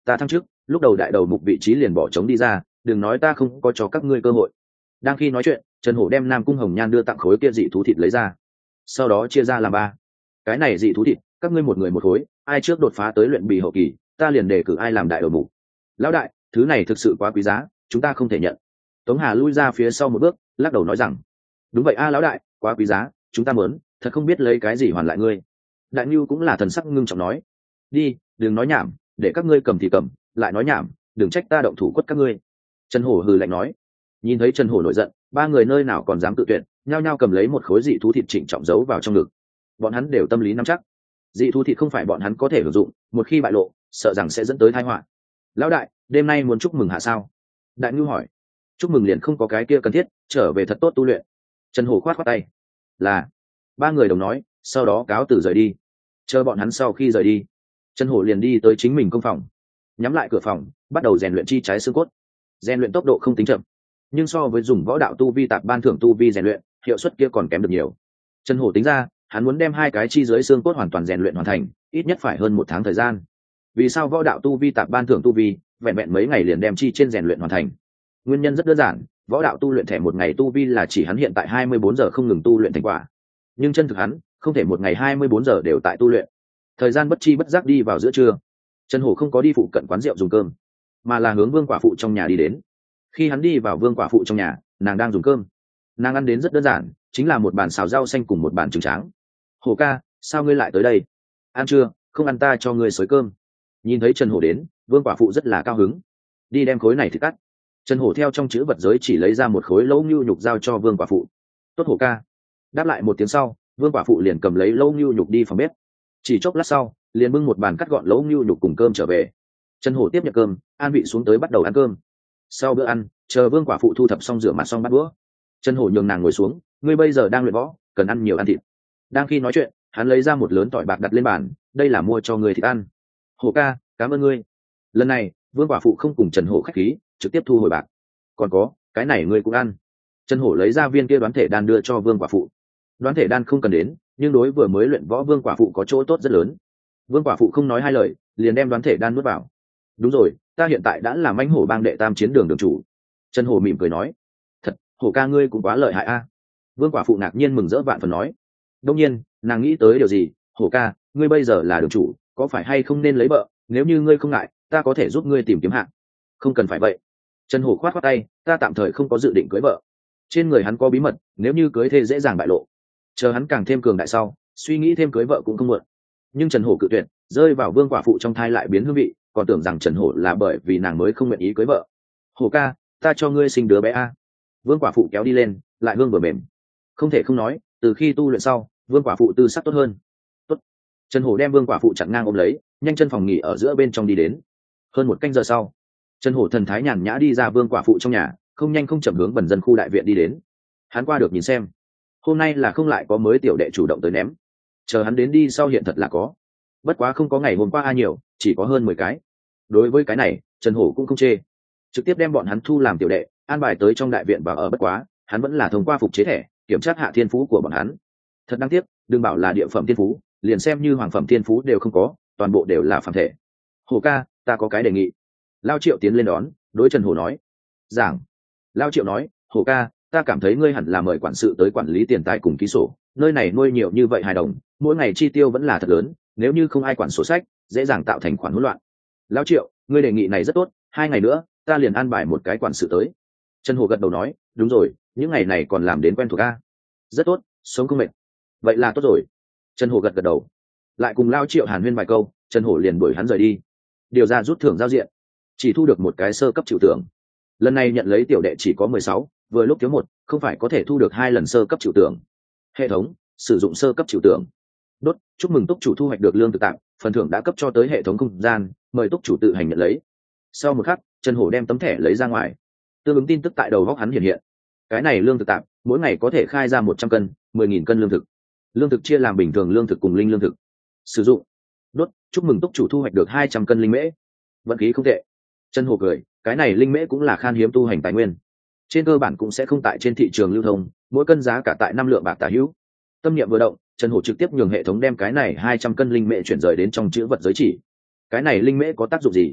ta thăng chức, lúc đầu đại đầu mục vị trí liền bỏ trống đi ra, đừng nói ta không có cho các ngươi cơ hội. Đang khi nói chuyện, Trần Hổ đem Nam Cung Hồng Nhan đưa tặng khối kia dị thú thịt lấy ra, sau đó chia ra làm ba. Cái này dị thú thịt, các ngươi một người một khối, ai trước đột phá tới luyện bì hậu kỳ, ta liền đề cử ai làm đại đầu mục. Lão đại, thứ này thực sự quá quý giá, chúng ta không thể nhận. Tống Hà lui ra phía sau một bước, lắc đầu nói rằng, đúng vậy a lão đại, quá quý giá, chúng ta muốn, thật không biết lấy cái gì hoàn lại ngươi. Đại Nưu cũng là thần sắc ngưng trọng nói, đi, đừng nói nhảm, để các ngươi cầm thì cầm, lại nói nhảm, đừng trách ta động thủ quất các ngươi. Trần Hổ hừ lạnh nói. Nhìn thấy Trần Hổ nổi giận, ba người nơi nào còn dám tự tuyệt, nhao nhao cầm lấy một khối dị thú thịt trịnh trọng giấu vào trong ngực. Bọn hắn đều tâm lý nắm chắc, dị thú thịt không phải bọn hắn có thể sử dụng, một khi bại lộ, sợ rằng sẽ dẫn tới tai họa. Lão đại, đêm nay muốn chúc mừng hạ sao? Đại Nưu hỏi. Chúc mừng liền không có cái kia cần thiết, trở về thật tốt tu luyện. Trần Hổ khoát khoát tay. Là. Ba người đồng nói, sau đó cáo từ rời đi. Chờ bọn hắn sau khi rời đi, Trần Hổ liền đi tới chính mình công phòng, nhắm lại cửa phòng, bắt đầu rèn luyện chi trái xương cốt. Rèn luyện tốc độ không tính chậm, nhưng so với dùng võ đạo tu vi tạp ban thưởng tu vi rèn luyện, hiệu suất kia còn kém được nhiều. Trần Hổ tính ra, hắn muốn đem hai cái chi dưới xương cốt hoàn toàn rèn luyện hoàn thành, ít nhất phải hơn một tháng thời gian. Vì sao võ đạo tu vi tạp ban thưởng tu vi, vẹn vẹn mấy ngày liền đem chi trên rèn luyện hoàn thành? Nguyên nhân rất đơn giản, võ đạo tu luyện thẻ một ngày tu vi là chỉ hắn hiện tại hai mươi bốn giờ không ngừng tu luyện thành quả, nhưng chân thực hắn không thể một ngày hai mươi bốn giờ đều tại tu luyện. Thời gian bất chi bất giác đi vào giữa trưa, Trần Hổ không có đi phụ cận quán rượu dùng cơm, mà là hướng Vương quả phụ trong nhà đi đến. Khi hắn đi vào Vương quả phụ trong nhà, nàng đang dùng cơm. Nàng ăn đến rất đơn giản, chính là một bàn xào rau xanh cùng một bàn trứng tráng. Hổ ca, sao ngươi lại tới đây? Ăn chưa? Không ăn ta cho ngươi xới cơm. Nhìn thấy Trần Hổ đến, Vương quả phụ rất là cao hứng. Đi đem khối này thì cắt. Trần Hổ theo trong chữ vật giới chỉ lấy ra một khối lỗ ngưu nhục giao cho Vương quả phụ. Tốt Hổ ca. Đáp lại một tiếng sau, Vương quả phụ liền cầm lấy lỗ ngưu nhục đi phòng bếp. Chỉ chốc lát sau, liền bưng một bàn cắt gọn lỗ ngưu nhục cùng cơm trở về. Trần Hổ tiếp nhận cơm, an vị xuống tới bắt đầu ăn cơm. Sau bữa ăn, chờ Vương quả phụ thu thập xong rửa mặt xong bắt đũa, Trần Hổ nhường nàng ngồi xuống, ngươi bây giờ đang luyện võ, cần ăn nhiều ăn thịt. Đang khi nói chuyện, hắn lấy ra một lớn tỏi bạc đặt lên bàn, đây là mua cho ngươi thịt ăn. Hổ ca, cảm ơn ngươi. Lần này, Vương quả phụ không cùng Trần Hổ khách khí, trực tiếp thu hồi bạc. Còn có, cái này ngươi cũng ăn. Trần Hổ lấy ra viên kia đoán thể đan đưa cho Vương quả phụ. Đoán thể đan không cần đến, nhưng đối vừa mới luyện võ Vương quả phụ có chỗ tốt rất lớn. Vương quả phụ không nói hai lời, liền đem đoán thể đan nuốt vào. Đúng rồi, ta hiện tại đã là mãnh hổ bang đệ tam chiến đường đường chủ. Trần Hổ mỉm cười nói. Thật, Hổ ca ngươi cũng quá lợi hại a. Vương quả phụ ngạc nhiên mừng rỡ vạn phần nói. Đông nhiên, nàng nghĩ tới điều gì, Hổ ca, ngươi bây giờ là đường chủ, có phải hay không nên lấy vợ? Nếu như ngươi không ngại, ta có thể giúp ngươi tìm kiếm hạng. Không cần phải vậy. Trần Hổ khoát khoát tay, ta tạm thời không có dự định cưới vợ. Trên người hắn có bí mật, nếu như cưới thê dễ dàng bại lộ. Chờ hắn càng thêm cường đại sau, suy nghĩ thêm cưới vợ cũng không muộn. Nhưng Trần Hổ cự tuyệt, rơi vào Vương quả phụ trong thai lại biến hương vị, còn tưởng rằng Trần Hổ là bởi vì nàng mới không nguyện ý cưới vợ. Hổ ca, ta cho ngươi sinh đứa bé a. Vương quả phụ kéo đi lên, lại hương vừa mềm. Không thể không nói, từ khi tu luyện sau, Vương quả phụ tư sắc tốt hơn. Tốt. Trần Hổ đem Vương quả phụ chặn ngang ôm lấy, nhanh chân phòng nghỉ ở giữa bên trong đi đến. Hơn một canh giờ sau, Trần Hổ thần thái nhàn nhã đi ra Vương quả phụ trong nhà, không nhanh không chậm hướng bần dân khu đại viện đi đến. Hắn qua được nhìn xem, hôm nay là không lại có mới tiểu đệ chủ động tới ném. Chờ hắn đến đi sau hiện thật là có, bất quá không có ngày hôm qua ai nhiều, chỉ có hơn mười cái. Đối với cái này, Trần Hổ cũng không chê, trực tiếp đem bọn hắn thu làm tiểu đệ, an bài tới trong đại viện và ở. Bất quá hắn vẫn là thông qua phục chế thẻ kiểm tra hạ thiên phú của bọn hắn. Thật đáng tiếc, đừng bảo là địa phẩm thiên phú, liền xem như hoàng phẩm thiên phú đều không có, toàn bộ đều là phàm thể. Hổ ca, ta có cái đề nghị. Lao Triệu tiến lên đón, đối Trần Hổ nói. Giảng. Lao Triệu nói, Hổ ca, ta cảm thấy ngươi hẳn là mời quản sự tới quản lý tiền tài cùng ký sổ, nơi này nuôi nhiều như vậy hài đồng, mỗi ngày chi tiêu vẫn là thật lớn, nếu như không ai quản sổ sách, dễ dàng tạo thành khoản hỗn loạn. Lao Triệu, ngươi đề nghị này rất tốt, hai ngày nữa ta liền an bài một cái quản sự tới. Trần Hổ gật đầu nói, đúng rồi, những ngày này còn làm đến quen thuộc a. Rất tốt, sống không mệt. Vậy là tốt rồi. Trần Hổ gật gật đầu, lại cùng Lao Triệu hàn huyên vài câu, Trần Hổ liền đuổi hắn rời đi. Điều ra rút thưởng giao diện, chỉ thu được một cái sơ cấp chịu tưởng. Lần này nhận lấy tiểu đệ chỉ có mười sáu, vừa lúc thiếu một, không phải có thể thu được hai lần sơ cấp chịu tưởng. Hệ thống sử dụng sơ cấp chịu tưởng. Đốt, chúc mừng túc chủ thu hoạch được lương thực tạm, phần thưởng đã cấp cho tới hệ thống không gian, mời túc chủ tự hành nhận lấy. Sau một khắc, Trần Hổ đem tấm thẻ lấy ra ngoài, tương ứng tin tức tại đầu góc hắn hiện hiện. Cái này lương thực tạm, mỗi ngày có thể khai ra một trăm cân, mười nghìn cân lương thực. Lương thực chia làm bình thường lương thực cùng linh lương thực. Sử dụng. Đốt, chúc mừng túc chủ thu hoạch được hai trăm cân linh mễ. Vận khí không tệ. Trần Hổ cười, cái này linh mễ cũng là khan hiếm tu hành tài nguyên, trên cơ bản cũng sẽ không tại trên thị trường lưu thông, mỗi cân giá cả tại năm lượng bạc tả hữu. Tâm niệm vừa động, Trần Hổ trực tiếp nhường hệ thống đem cái này hai trăm cân linh mễ chuyển rời đến trong chữ vật giới chỉ. Cái này linh mễ có tác dụng gì?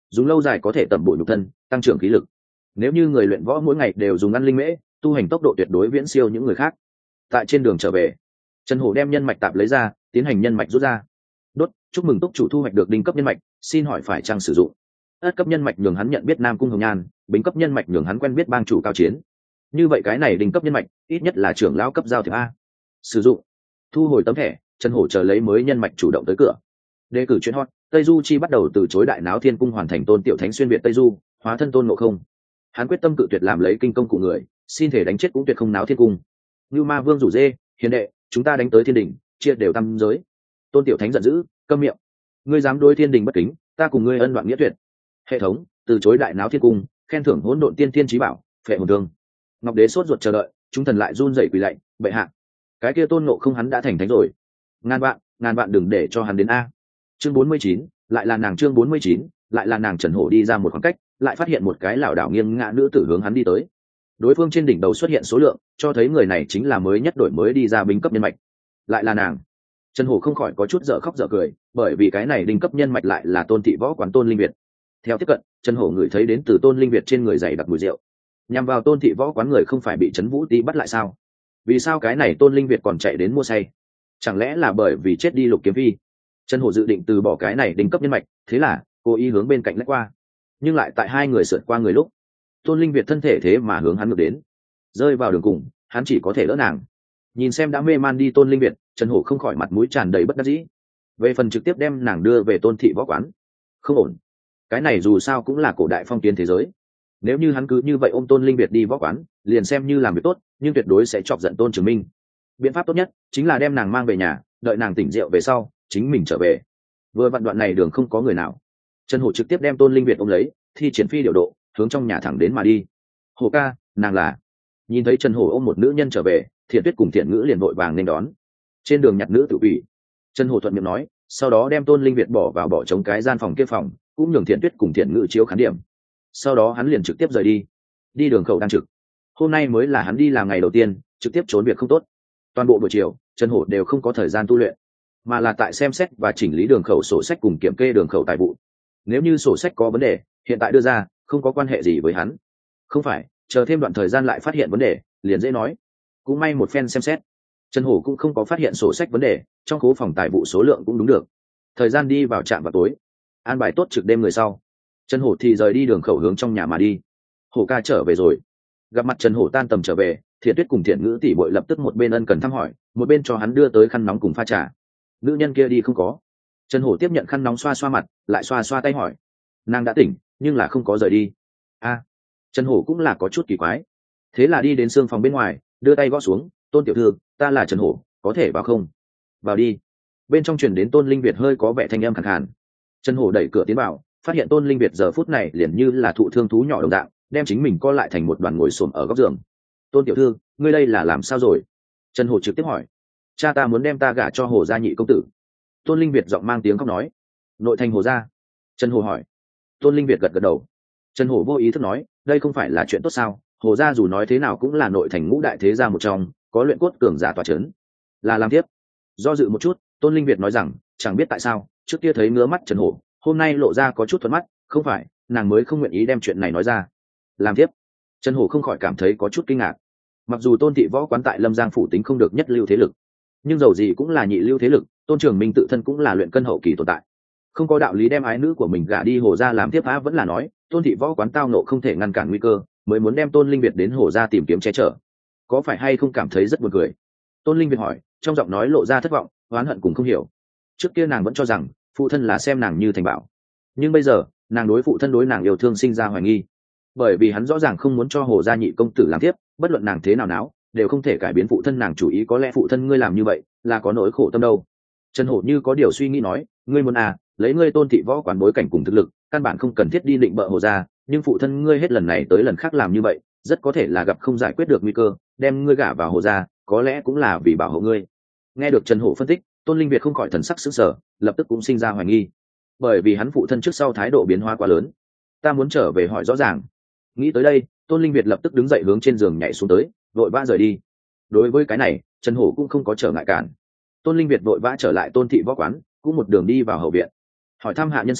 dùng lâu dài có thể tẩm bổ nhục thân, tăng trưởng khí lực. Nếu như người luyện võ mỗi ngày đều dùng ăn linh mễ, tu hành tốc độ tuyệt đối viễn siêu những người khác. Tại trên đường trở về, Trần Hổ đem nhân mạch tạp lấy ra, tiến hành nhân mạch rút ra. Đốt, chúc mừng túc chủ thu hoạch được đinh cấp nhân mạch, xin hỏi phải chăng sử dụng? Ất cấp nhân mạch nhường hắn nhận biết Nam Cung Hồng Nhan, bính cấp nhân mạch nhường hắn quen biết bang chủ Cao Chiến. Như vậy cái này đinh cấp nhân mạch, ít nhất là trưởng lão cấp giao thiệp a. Sử dụng. Thu hồi tấm thẻ, Trần Hổ chờ lấy mới nhân mạch chủ động tới cửa. Đề cử chuyên hot, Tây Du Chi bắt đầu từ chối Đại Náo Thiên Cung hoàn thành tôn tiểu thánh xuyên việt Tây Du, hóa thân tôn ngộ không. Hắn quyết tâm cự tuyệt làm lấy kinh công của người, xin thể đánh chết cũng tuyệt không náo thiên cung. Như Ma Vương rủ dê, hiền đệ, chúng ta đánh tới thiên đình, chia đều tam giới. Tôn tiểu thánh giận dữ, câm miệng. Ngươi dám đối thiên đình bất kính, ta cùng ngươi ân đoạn nghĩa tuyệt. Hệ thống, từ chối Đại Náo Thiên Cung, khen thưởng hỗn độn tiên thiên chí bảo, phệ hồn thương. Ngọc Đế sốt ruột chờ đợi, chúng thần lại run rẩy quỳ lạy, bệ hạ. Cái kia tôn ngộ không hắn đã thành thánh rồi. Ngàn vạn, ngàn vạn đừng để cho hắn đến a. Chương bốn mươi chín, lại là nàng chương bốn mươi chín, lại là nàng. Trần Hổ đi ra một khoảng cách, lại phát hiện một cái lảo đảo nghiêng ngã nữ tử hướng hắn đi tới. Đối phương trên đỉnh đầu xuất hiện số lượng, cho thấy người này chính là mới nhất đổi mới đi ra bính cấp nhân mạch. Lại là nàng. Trần Hổ không khỏi có chút dở khóc dở cười, bởi vì cái này đinh cấp nhân mạch lại là Tôn thị võ quán Tôn Linh Việt. Theo tiếp cận, Trần Hổ ngửi thấy đến từ Tôn Linh Việt trên người dày đặc mùi rượu. Nhằm vào Tôn thị võ quán người không phải bị Trấn Vũ Ti bắt lại sao? Vì sao cái này Tôn Linh Việt còn chạy đến mua say? Chẳng lẽ là bởi vì chết đi Lục Kiếm Phi? Trần Hổ dự định từ bỏ cái này đinh cấp nhân mạch, thế là cố ý hướng bên cạnh lách qua. Nhưng lại tại hai người sượt qua người lúc, Tôn Linh Việt thân thể thế mà hướng hắn ngược đến, rơi vào đường cùng, hắn chỉ có thể đỡ nàng. Nhìn xem đã mê man đi Tôn Linh Việt, Trần Hổ không khỏi mặt mũi tràn đầy bất đắc dĩ. Về phần trực tiếp đem nàng đưa về Tôn thị võ quán, không ổn. Cái này dù sao cũng là cổ đại phong kiến thế giới. Nếu như hắn cứ như vậy ôm Tôn Linh Việt đi võ quán, liền xem như làm việc tốt, nhưng tuyệt đối sẽ chọc giận Tôn Trường Minh. Biện pháp tốt nhất chính là đem nàng mang về nhà, đợi nàng tỉnh rượu về sau, chính mình trở về. Vừa vặn đoạn này đường không có người nào, Trần Hổ trực tiếp đem Tôn Linh Việt ôm lấy, thi triển phi điều độ, hướng trong nhà thẳng đến mà đi. Hổ ca, nàng là. Nhìn thấy Trần Hổ ôm một nữ nhân trở về, Thiện Tuyết cùng Thiện Ngữ liền vội vàng nên đón. Trên đường nhặt nữ tự ủy, Trần Hổ thuận miệng nói, sau đó đem Tôn Linh Việt bỏ vào bỏ trống cái gian phòng kia phòng, cũng nhường Thiện Tuyết cùng Thiện Ngữ chiếu khán điểm. Sau đó hắn liền trực tiếp rời đi. Đi đường khẩu đang trực. Hôm nay mới là hắn đi làm ngày đầu tiên, trực tiếp trốn việc không tốt. Toàn bộ buổi chiều, Trần Hổ đều không có thời gian tu luyện, mà là tại xem xét và chỉnh lý đường khẩu sổ sách cùng kiểm kê đường khẩu tài vụ. Nếu như sổ sách có vấn đề, hiện tại đưa ra, không có quan hệ gì với hắn. Không phải, chờ thêm đoạn thời gian lại phát hiện vấn đề, liền dễ nói. Cũng may một phen xem xét, Trần Hổ cũng không có phát hiện sổ sách vấn đề, trong khố phòng tài vụ số lượng cũng đúng được. Thời gian đi vào trạm vào tối, an bài tốt trực đêm người sau, Trần Hổ thì rời đi đường khẩu hướng trong nhà mà đi. Hổ ca trở về rồi. Gặp mặt Trần Hổ tan tầm trở về, Thiện Tuyết cùng Thiện Ngữ tỷ muội lập tức một bên ân cần thăm hỏi, một bên cho hắn đưa tới khăn nóng cùng pha trà. Nữ nhân kia đi không có? Trần Hổ tiếp nhận khăn nóng xoa xoa mặt, lại xoa xoa tay hỏi. Nàng đã tỉnh, nhưng là không có rời đi. A, à, Trần Hổ cũng là có chút kỳ quái. Thế là đi đến xương phòng bên ngoài, đưa tay gõ xuống, Tôn tiểu thư, ta là Trần Hổ, có thể vào không? Vào đi. Bên trong truyền đến Tôn Linh Việt hơi có vẻ thanh âm khàn khàn. Trần Hổ đẩy cửa tiến vào, phát hiện Tôn Linh Việt giờ phút này liền như là thụ thương thú nhỏ đồng dạng, đem chính mình co lại thành một đoàn ngồi xổm ở góc giường. Tôn tiểu thư, ngươi đây là làm sao rồi? Trần Hổ trực tiếp hỏi. Cha ta muốn đem ta gả cho Hồ gia nhị công tử. Tôn Linh Việt giọng mang tiếng khóc nói. Nội thành Hồ gia? Trần Hổ hỏi. Tôn Linh Việt gật gật đầu. Trần Hổ vô ý thức nói, đây không phải là chuyện tốt sao? Hồ gia dù nói thế nào cũng là nội thành ngũ đại thế gia một trong, có luyện cốt cường giả tọa chấn. Là làm tiếp. Do dự một chút, Tôn Linh Việt nói rằng, chẳng biết tại sao, trước kia thấy ngứa mắt Trần Hổ, hôm nay lộ ra có chút thuận mắt, không phải, nàng mới không nguyện ý đem chuyện này nói ra. Làm tiếp. Trần Hổ không khỏi cảm thấy có chút kinh ngạc. Mặc dù Tôn thị võ quán tại Lâm Giang phủ tính không được nhất lưu thế lực, nhưng dầu gì cũng là nhị lưu thế lực, Tôn Trường Minh tự thân cũng là luyện cân hậu kỳ tồn tại, không có đạo lý đem ái nữ của mình gả đi Hồ gia làm tiếp á. Vẫn là nói Tôn thị võ quán tao nộ không thể ngăn cản nguy cơ, mới muốn đem Tôn Linh Việt đến Hồ gia tìm kiếm che chở. Có phải hay không cảm thấy rất buồn cười? Tôn Linh Việt hỏi, trong giọng nói lộ ra thất vọng, oán hận cùng không hiểu. Trước kia nàng vẫn cho rằng phụ thân là xem nàng như thành bảo, nhưng bây giờ nàng đối phụ thân đối nàng yêu thương sinh ra hoài nghi, bởi vì hắn rõ ràng không muốn cho Hồ gia nhị công tử làm tiếp, bất luận nàng thế nào náo đều không thể cải biến phụ thân nàng chủ ý. Có lẽ phụ thân ngươi làm như vậy là có nỗi khổ tâm đâu. Trần Hổ như có điều suy nghĩ nói, ngươi muốn à, lấy ngươi Tôn thị võ quán bối cảnh cùng thực lực, căn bản không cần thiết đi định bợ Hồ gia, nhưng phụ thân ngươi hết lần này tới lần khác làm như vậy, rất có thể là gặp không giải quyết được nguy cơ, đem ngươi gả vào Hồ gia, có lẽ cũng là vì bảo hộ ngươi. Nghe được Trần Hổ phân tích, Tôn Linh Việt không khỏi thần sắc sững sờ, lập tức cũng sinh ra hoài nghi, bởi vì hắn phụ thân trước sau thái độ biến hóa quá lớn. Ta muốn trở về hỏi rõ ràng. Nghĩ tới đây, Tôn Linh Việt lập tức đứng dậy hướng trên giường nhảy xuống tới, vội vã rời đi. Đối với cái này, Trần Hổ cũng không có trở ngại cản. Tôn Linh Việt vội vã trở lại Tôn thị võ quán, cũng một đường đi vào hậu viện. Hỏi thăm hạ nhân sau,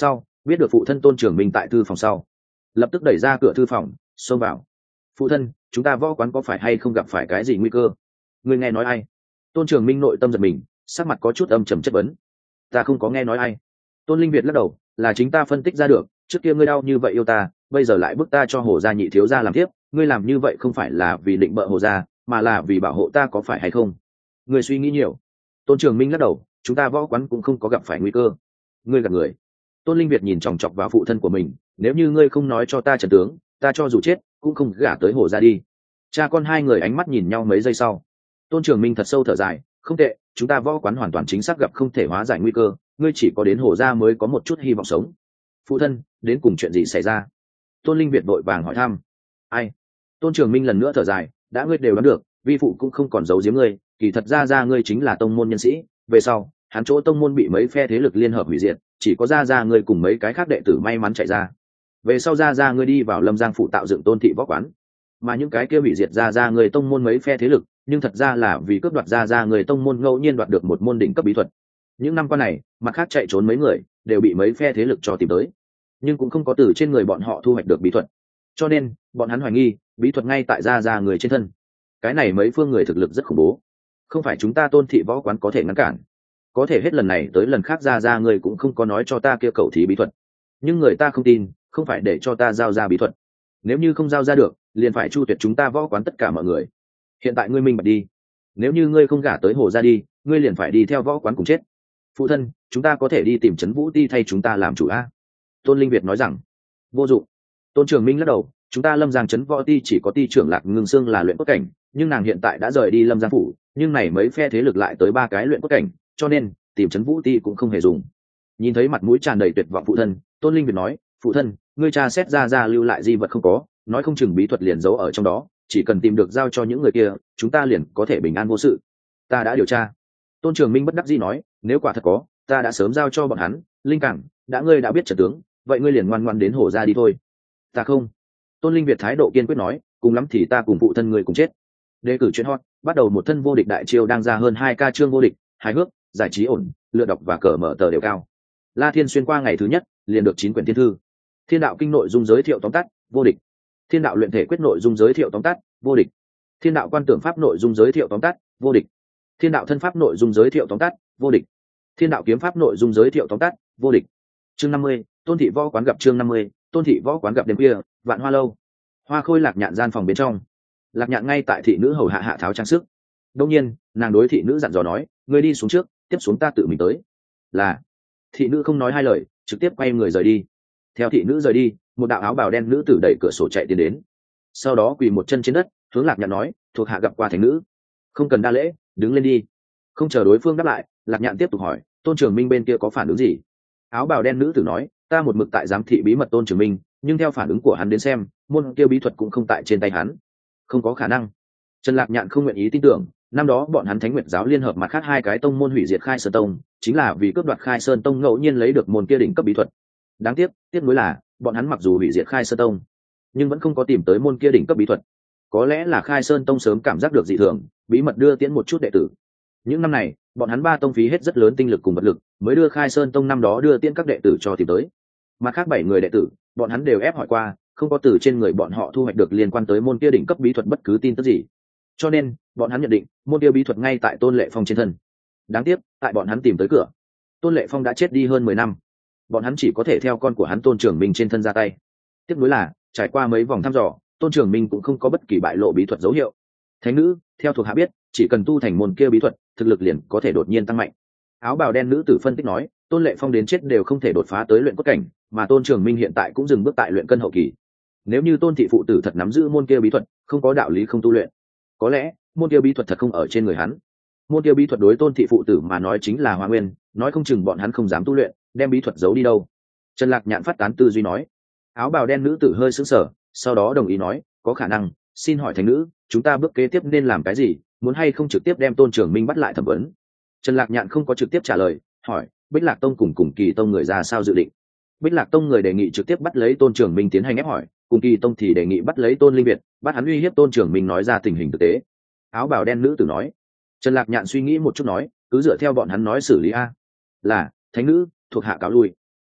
biết được phụ thân tôn trường minh tại thư phòng sau, lập tức đẩy ra cửa thư phòng xông vào. Phụ thân, chúng ta võ quán có phải hay không gặp phải cái gì nguy cơ? Ngươi nghe nói ai? Tôn trường minh nội tâm giật mình, sắc mặt có chút âm trầm chất vấn. Ta không có nghe nói ai. Tôn Linh Việt lắc đầu, là chính ta phân tích ra được, trước kia ngươi đau như vậy yêu ta, bây giờ lại bức ta cho Hồ gia nhị thiếu gia làm tiếp, ngươi làm như vậy không phải là vì định bợ Hồ gia, mà là vì bảo hộ ta, có phải hay không? Ngươi suy nghĩ nhiều. Tôn Trường Minh lắc đầu, chúng ta võ quán cũng không có gặp phải nguy cơ. Ngươi gạt người. Tôn Linh Việt nhìn chòng chọc vào phụ thân của mình, nếu như ngươi không nói cho ta trận tướng, ta cho dù chết cũng không gả tới Hồ gia đi. Cha con hai người ánh mắt nhìn nhau mấy giây sau, Tôn Trường Minh thật sâu thở dài, không tệ, chúng ta võ quán hoàn toàn chính xác gặp không thể hóa giải nguy cơ, ngươi chỉ có đến Hồ gia mới có một chút hy vọng sống. Phụ thân, đến cùng chuyện gì xảy ra? Tôn Linh Việt vội vàng hỏi thăm. Ai? Tôn Trường Minh lần nữa thở dài, đã ngươi đều đoán được, vi phụ cũng không còn giấu giếm ngươi, kỳ thật ra ra ngươi chính là tông môn nhân sĩ, về sau hắn chỗ tông môn bị mấy phe thế lực liên hợp hủy diệt, chỉ có ra ra ngươi cùng mấy cái khác đệ tử may mắn chạy ra. Về sau ra ra ngươi đi vào Lâm Giang phủ tạo dựng Tôn thị võ quán, mà những cái kia hủy diệt ra ra ngươi tông môn mấy phe thế lực, nhưng thật ra là vì cướp đoạt ra ra người tông môn ngẫu nhiên đoạt được một môn đỉnh cấp bí thuật. Những năm qua này, mặt khác chạy trốn mấy người đều bị mấy phe thế lực cho tìm tới, nhưng cũng không có từ trên người bọn họ thu hoạch được bí thuật, cho nên bọn hắn hoài nghi bí thuật ngay tại ra ra người trên thân. Cái này mấy phương người thực lực rất khủng bố, không phải chúng ta Tôn thị võ quán có thể ngăn cản. Có thể hết lần này tới lần khác ra ra người cũng không có nói cho ta kia cầu thí bí thuật, nhưng người ta không tin, không phải để cho ta giao ra bí thuật. Nếu như không giao ra được, liền phải chu tuyệt chúng ta võ quán tất cả mọi người. Hiện tại ngươi minh bạch đi, nếu như ngươi không gả tới Hồ gia đi, ngươi liền phải đi theo võ quán cùng chết. Phụ thân, chúng ta có thể đi tìm Trấn Vũ Ti thay chúng ta làm chủ a? Tôn Linh Việt nói rằng. Vô dụng. Tôn Trường Minh lắc đầu, chúng ta Lâm Giang Trấn Võ Ti chỉ có ti trưởng Lạc Ngưng Sương là luyện cốt cảnh, nhưng nàng hiện tại đã rời đi Lâm Giang phủ, nhưng này mấy phe thế lực lại tới ba cái luyện cốt cảnh, cho nên tìm Trấn Vũ Ti cũng không hề dùng. Nhìn thấy mặt mũi tràn đầy tuyệt vọng phụ thân, Tôn Linh Việt nói, phụ thân, ngươi cha xét ra ra lưu lại di vật không có, nói không chừng bí thuật liền giấu ở trong đó, chỉ cần tìm được giao cho những người kia, chúng ta liền có thể bình an vô sự. Ta đã điều tra. Tôn Trường Minh bất đắc dĩ nói, nếu quả thật có, ta đã sớm giao cho bọn hắn. Linh Cảng, đã ngươi đã biết trận tướng, vậy ngươi liền ngoan ngoan đến Hồ gia đi thôi. Ta không. Tôn Linh Việt thái độ kiên quyết nói, cùng lắm thì ta cùng phụ thân ngươi cùng chết. Đề cử chuyện hot, bắt đầu một thân vô địch đại chiêu đang ra hơn hai ca chương vô địch, hài hước, giải trí ổn, lựa đọc và cờ mở tờ đều cao. La Thiên xuyên qua ngày thứ nhất, liền được chín quyển thiên thư. Thiên đạo kinh nội dung giới thiệu tóm tắt, vô địch. Thiên đạo luyện thể quyết nội dung giới thiệu tóm tắt, vô địch. Thiên đạo quan tưởng pháp nội dung giới thiệu tóm tắt, vô địch. Thiên đạo thân pháp nội dung giới thiệu tóm tắt, vô địch. Thiên đạo kiếm pháp nội dung giới thiệu tóm tắt, vô địch. Chương năm mươi, Tôn thị võ quán gặp chương năm mươi, Tôn thị võ quán gặp đêm khuya, Vạn Hoa lâu. Hoa Khôi Lạc Nhạn gian phòng bên trong. Lạc Nhạn ngay tại thị nữ hầu hạ hạ tháo trang sức. Đương nhiên, nàng đối thị nữ dặn dò nói, ngươi đi xuống trước, tiếp xuống ta tự mình tới. Là. Thị nữ không nói hai lời, trực tiếp quay người rời đi. Theo thị nữ rời đi, một đạo áo bào đen nữ tử đẩy cửa sổ chạy tiến đến, sau đó quỳ một chân trên đất, hướng Lạc Nhạn nói, thuộc hạ gặp qua thánh nữ. Không cần đa lễ, đứng lên đi. Không chờ đối phương đáp lại, Lạc Nhạn tiếp tục hỏi, Tôn Trường Minh bên kia có phản ứng gì? Áo bào đen nữ tử nói, ta một mực tại giám thị bí mật Tôn Trường Minh, nhưng theo phản ứng của hắn đến xem, môn kia bí thuật cũng không tại trên tay hắn. Không có khả năng. Trần Lạc Nhạn không nguyện ý tin tưởng, năm đó bọn hắn Thánh Nguyệt giáo liên hợp mặt khác hai cái tông môn hủy diệt Khai Sơn tông, chính là vì cướp đoạt Khai Sơn tông ngẫu nhiên lấy được môn kia đỉnh cấp bí thuật. Đáng tiếc, tiếc nuối là, bọn hắn mặc dù hủy diệt Khai Sơn tông, nhưng vẫn không có tìm tới môn kia đỉnh cấp bí thuật. Có lẽ là Khai Sơn tông sớm cảm giác được dị thường, bí mật đưa tiễn một chút đệ tử. Những năm này, bọn hắn ba tông phí hết rất lớn tinh lực cùng vật lực, mới đưa Khai Sơn tông năm đó đưa tiễn các đệ tử cho tìm tới. Mặt khác bảy người đệ tử, bọn hắn đều ép hỏi qua, không có từ trên người bọn họ thu hoạch được liên quan tới môn kia đỉnh cấp bí thuật bất cứ tin tức gì. Cho nên, bọn hắn nhận định, môn kia bí thuật ngay tại Tôn Lệ Phong trên thân. Đáng tiếc, tại bọn hắn tìm tới cửa, Tôn Lệ Phong đã chết đi hơn mười năm. Bọn hắn chỉ có thể theo con của hắn Tôn Trường Minh trên thân ra tay. Tiếc nuối là, trải qua mấy vòng thăm dò, Tôn Trường Minh cũng không có bất kỳ bại lộ bí thuật dấu hiệu. Thánh nữ, theo thuộc hạ biết, chỉ cần tu thành môn kia bí thuật, thực lực liền có thể đột nhiên tăng mạnh. Áo bào đen nữ tử phân tích nói, Tôn Lệ Phong đến chết đều không thể đột phá tới luyện cốt cảnh, mà Tôn Trường Minh hiện tại cũng dừng bước tại luyện cân hậu kỳ. Nếu như Tôn thị phụ tử thật nắm giữ môn kia bí thuật, không có đạo lý không tu luyện. Có lẽ, môn kia bí thuật thật không ở trên người hắn. Môn kia bí thuật đối Tôn thị phụ tử mà nói chính là Hoa Nguyên, nói không chừng bọn hắn không dám tu luyện, đem bí thuật giấu đi đâu. Trần Lạc Nhạn phát tán tư duy nói. Áo bào đen nữ tử hơi sững sờ, sau đó đồng ý nói, có khả năng, xin hỏi thánh nữ, chúng ta bước kế tiếp nên làm cái gì, muốn hay không trực tiếp đem Tôn Trường Minh bắt lại thẩm vấn? Trần Lạc Nhạn không có trực tiếp trả lời, hỏi, Bích Lạc tông cùng cùng Kỳ tông người ra sao dự định? Bích Lạc tông người đề nghị trực tiếp bắt lấy Tôn Trường Minh tiến hành ép hỏi, cùng Kỳ tông thì đề nghị bắt lấy Tôn Linh Việt, bắt hắn uy hiếp Tôn Trường Minh nói ra tình hình thực tế. Áo bào đen nữ tử nói. Trần Lạc Nhạn suy nghĩ một chút nói, cứ dựa theo bọn hắn nói xử lý a. Là, thánh nữ, thuộc hạ cáo lui.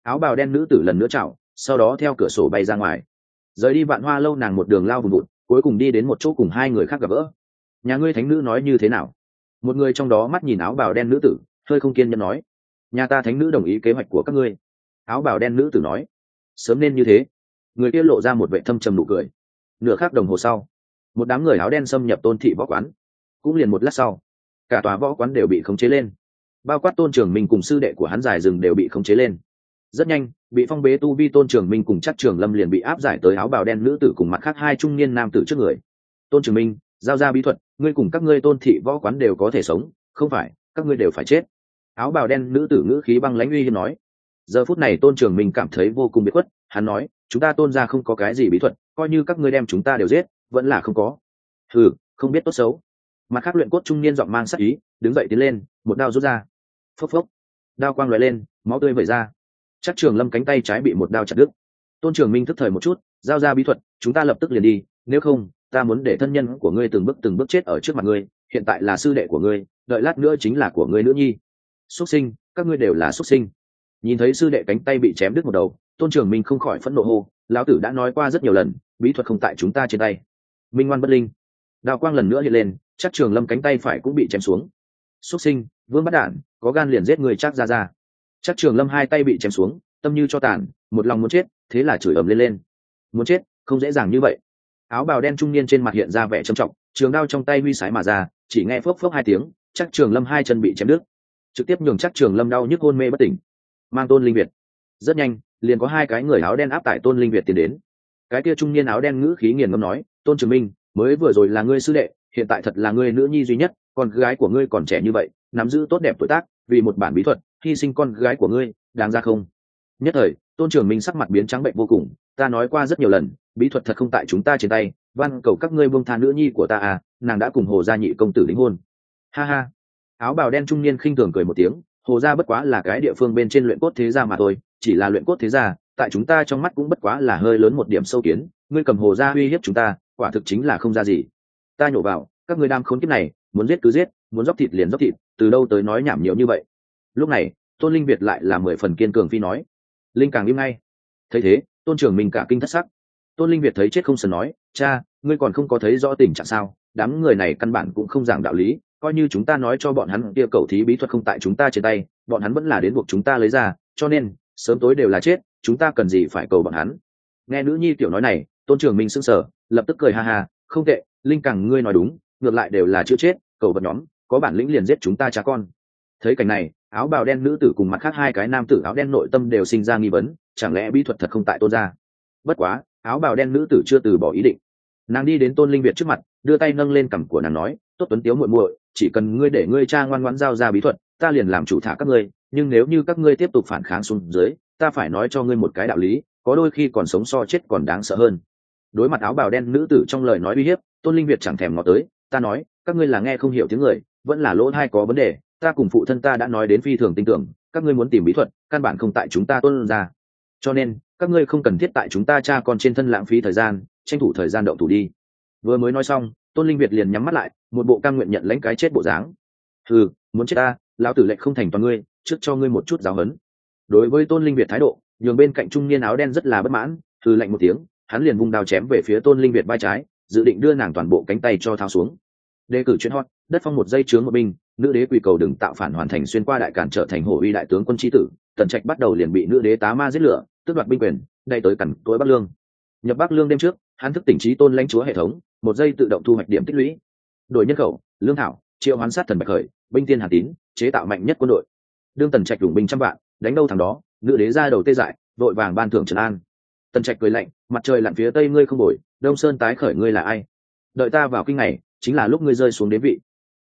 áo bào đen nữ tử lần nữa chảo, sau đó theo cửa sổ bay ra ngoài. Rời đi Vạn Hoa lâu, nàng một đường lao vùng vụt, cuối cùng đi đến một chỗ cùng hai người khác gặp gỡ. Nhà ngươi thánh nữ nói như thế nào? Một người trong đó mắt nhìn áo bào đen nữ tử, hơi không kiên nhẫn nói. Nhà ta thánh nữ đồng ý kế hoạch của các ngươi. Áo bào đen nữ tử nói. Sớm nên như thế. Người kia lộ ra một vẻ thâm trầm nụ cười. Nửa khắc đồng hồ sau, một đám người áo đen xâm nhập Tôn thị võ quán. Cũng liền một lát sau, cả tòa võ quán đều bị khống chế lên, bao quát Tôn Trường Minh cùng sư đệ của hắn Giải Rừng đều bị khống chế lên. Rất nhanh, bị phong bế tu vi Tôn Trường Minh cùng Chắc Trường Lâm liền bị áp giải tới áo bào đen nữ tử cùng mặt khác hai trung niên nam tử trước người. Tôn Trường Minh, giao ra bí thuật, ngươi cùng các ngươi Tôn thị võ quán đều có thể sống, không phải các ngươi đều phải chết. Áo bào đen nữ tử ngữ khí băng lãnh uy hiếp nói. Giờ phút này Tôn Trường Minh cảm thấy vô cùng biệt khuất, hắn nói, chúng ta Tôn gia không có cái gì bí thuật, coi như các ngươi đem chúng ta đều giết, vẫn là không có. Hừ, không biết tốt xấu. Mặt khác luyện cốt trung niên giọng mang sắc ý, đứng dậy tiến lên, một đao rút ra. Phốc phốc, đao quang lóe lên, máu tươi vẩy ra. Chắc Trường Lâm cánh tay trái bị một đao chặt đứt. Tôn Trường Minh thức thời một chút, giao ra bí thuật, chúng ta lập tức liền đi, nếu không, ta muốn để thân nhân của ngươi từng bước từng bước chết ở trước mặt ngươi, hiện tại là sư đệ của ngươi, đợi lát nữa chính là của ngươi nữ nhi. Xuất sinh, các ngươi đều là xuất sinh. Nhìn thấy sư đệ cánh tay bị chém đứt một đầu, Tôn Trường Minh không khỏi phẫn nộ hô, lão tử đã nói qua rất nhiều lần, bí thuật không tại chúng ta trên tay. Minh ngoan bất linh. Đao quang lần nữa hiện lên, Chắc Trường Lâm cánh tay phải cũng bị chém xuống. Xuất sinh, vương bắt đản, có gan liền giết người Chắc ra ra. Chắc Trường Lâm hai tay bị chém xuống, tâm như cho tàn, một lòng muốn chết, thế là chửi ầm lên lên. Muốn chết, không dễ dàng như vậy. Áo bào đen trung niên trên mặt hiện ra vẻ trầm trọng, trường đao trong tay huy sái mà ra, chỉ nghe phốc phốc hai tiếng, Chắc Trường Lâm hai chân bị chém đứt, trực tiếp nhường Chắc Trường Lâm đau nhức hôn mê bất tỉnh. Mang Tôn Linh Việt. Rất nhanh, liền có hai cái người áo đen áp tải Tôn Linh Việt tiến đến. Cái kia trung niên áo đen ngữ khí nghiền ngâm nói, Tôn Trường Minh, mới vừa rồi là ngươi sư đệ, hiện tại thật là ngươi nữ nhi duy nhất, con gái của ngươi còn trẻ như vậy, nắm giữ tốt đẹp tuổi tác, vì một bản bí thuật, hy sinh con gái của ngươi, đáng ra không? Nhất thời, Tôn Trường Minh sắc mặt biến trắng bệnh vô cùng, ta nói qua rất nhiều lần, bí thuật thật không tại chúng ta trên tay, van cầu các ngươi buông tha nữ nhi của ta à, nàng đã cùng Hồ gia nhị công tử đính hôn. Ha ha. Áo bào đen trung niên khinh thường cười một tiếng, Hồ gia bất quá là cái địa phương bên trên luyện cốt thế gia mà thôi, chỉ là luyện cốt thế gia, tại chúng ta trong mắt cũng bất quá là hơi lớn một điểm sâu kiến, ngươi cầm Hồ gia uy hiếp chúng ta, quả thực chính là không ra gì. Ta nhổ vào, các ngươi đam khốn kiếp này, muốn giết cứ giết, muốn dốc thịt liền dốc thịt, từ đâu tới nói nhảm nhiều như vậy. Lúc này, Tôn Linh Việt lại là mười phần kiên cường phi nói. Linh càng im ngay. Thấy thế, Tôn Trường Minh cả kinh thất sắc. Tôn Linh Việt thấy chết không sờn nói, cha, ngươi còn không có thấy rõ tình trạng sao? Đám người này căn bản cũng không giảng đạo lý, coi như chúng ta nói cho bọn hắn kia cầu thí bí thuật không tại chúng ta trên tay, bọn hắn vẫn là đến buộc chúng ta lấy ra, cho nên sớm tối đều là chết, chúng ta cần gì phải cầu bọn hắn. Nghe nữ nhi tiểu nói này, Tôn Trường Minh sững sờ, lập tức cười ha ha, không tệ, Linh càng ngươi nói đúng, ngược lại đều là chữ chết, cầu vật nhóm, có bản lĩnh liền giết chúng ta cha con. Thấy cảnh này, áo bào đen nữ tử cùng mặt khác hai cái nam tử áo đen nội tâm đều sinh ra nghi vấn, chẳng lẽ bí thuật thật không tại Tôn gia? Bất quá, áo bào đen nữ tử chưa từ bỏ ý định. Nàng đi đến Tôn Linh Việt trước mặt, đưa tay nâng lên cằm của nàng nói, tốt tuấn tiếu muội muội, chỉ cần ngươi để ngươi cha ngoan ngoãn giao ra bí thuật, ta liền làm chủ thả các ngươi, nhưng nếu như các ngươi tiếp tục phản kháng xuống dưới, ta phải nói cho ngươi một cái đạo lý, có đôi khi còn sống so chết còn đáng sợ hơn. Đối mặt áo bào đen nữ tử trong lời nói uy hiếp, Tôn Linh Việt chẳng thèm ngó tới, ta nói, các ngươi là nghe không hiểu tiếng người, vẫn là lỗ tai có vấn đề, ta cùng phụ thân ta đã nói đến phi thường tin tưởng, các ngươi muốn tìm bí thuật, căn bản không tại chúng ta Tôn gia. Cho nên, các ngươi không cần thiết tại chúng ta cha con trên thân lãng phí thời gian, tranh thủ thời gian động thủ đi. Vừa mới nói xong, Tôn Linh Việt liền nhắm mắt lại, một bộ cam nguyện nhận lãnh cái chết bộ dáng. Hừ, muốn chết ta, lão tử lệnh không thành toàn ngươi, trước cho ngươi một chút giáo huấn. Đối với Tôn Linh Việt thái độ, nhường bên cạnh trung niên áo đen rất là bất mãn, hừ lạnh một tiếng, hắn liền vung đao chém về phía Tôn Linh Việt vai trái, dự định đưa nàng toàn bộ cánh tay cho tháo xuống. Đề cử chuyên hot, đất phong một giây chướng một binh, nữ đế quỳ cầu đừng tạo phản hoàn thành xuyên qua đại cản trở thành hổ uy đại tướng quân chi tử, Tần Trạch bắt đầu liền bị nữ đế tá ma giết lửa, tước đoạt binh quyền, đây tới cẩn tối Bắc Lương. Nhập Bắc Lương đêm trước, hắn thức tỉnh trí tôn lãnh chúa hệ thống, một giây tự động thu hoạch điểm tích lũy. Đổi nhân khẩu, lương thảo, triệu hoán sát thần bạch khởi, binh tiên hàn tín, chế tạo mạnh nhất quân đội. Đương Tần Trạch đủng binh trăm vạn, đánh đâu thằng đó, nữ đế ra đầu tê dại, vội vàng ban thưởng trấn an. Tần Trạch cười lạnh, mặt trời lặn phía tây ngươi không bồi, đông sơn tái khởi ngươi là ai? Đợi ta vào kinh này, chính là lúc ngươi rơi xuống đế vị.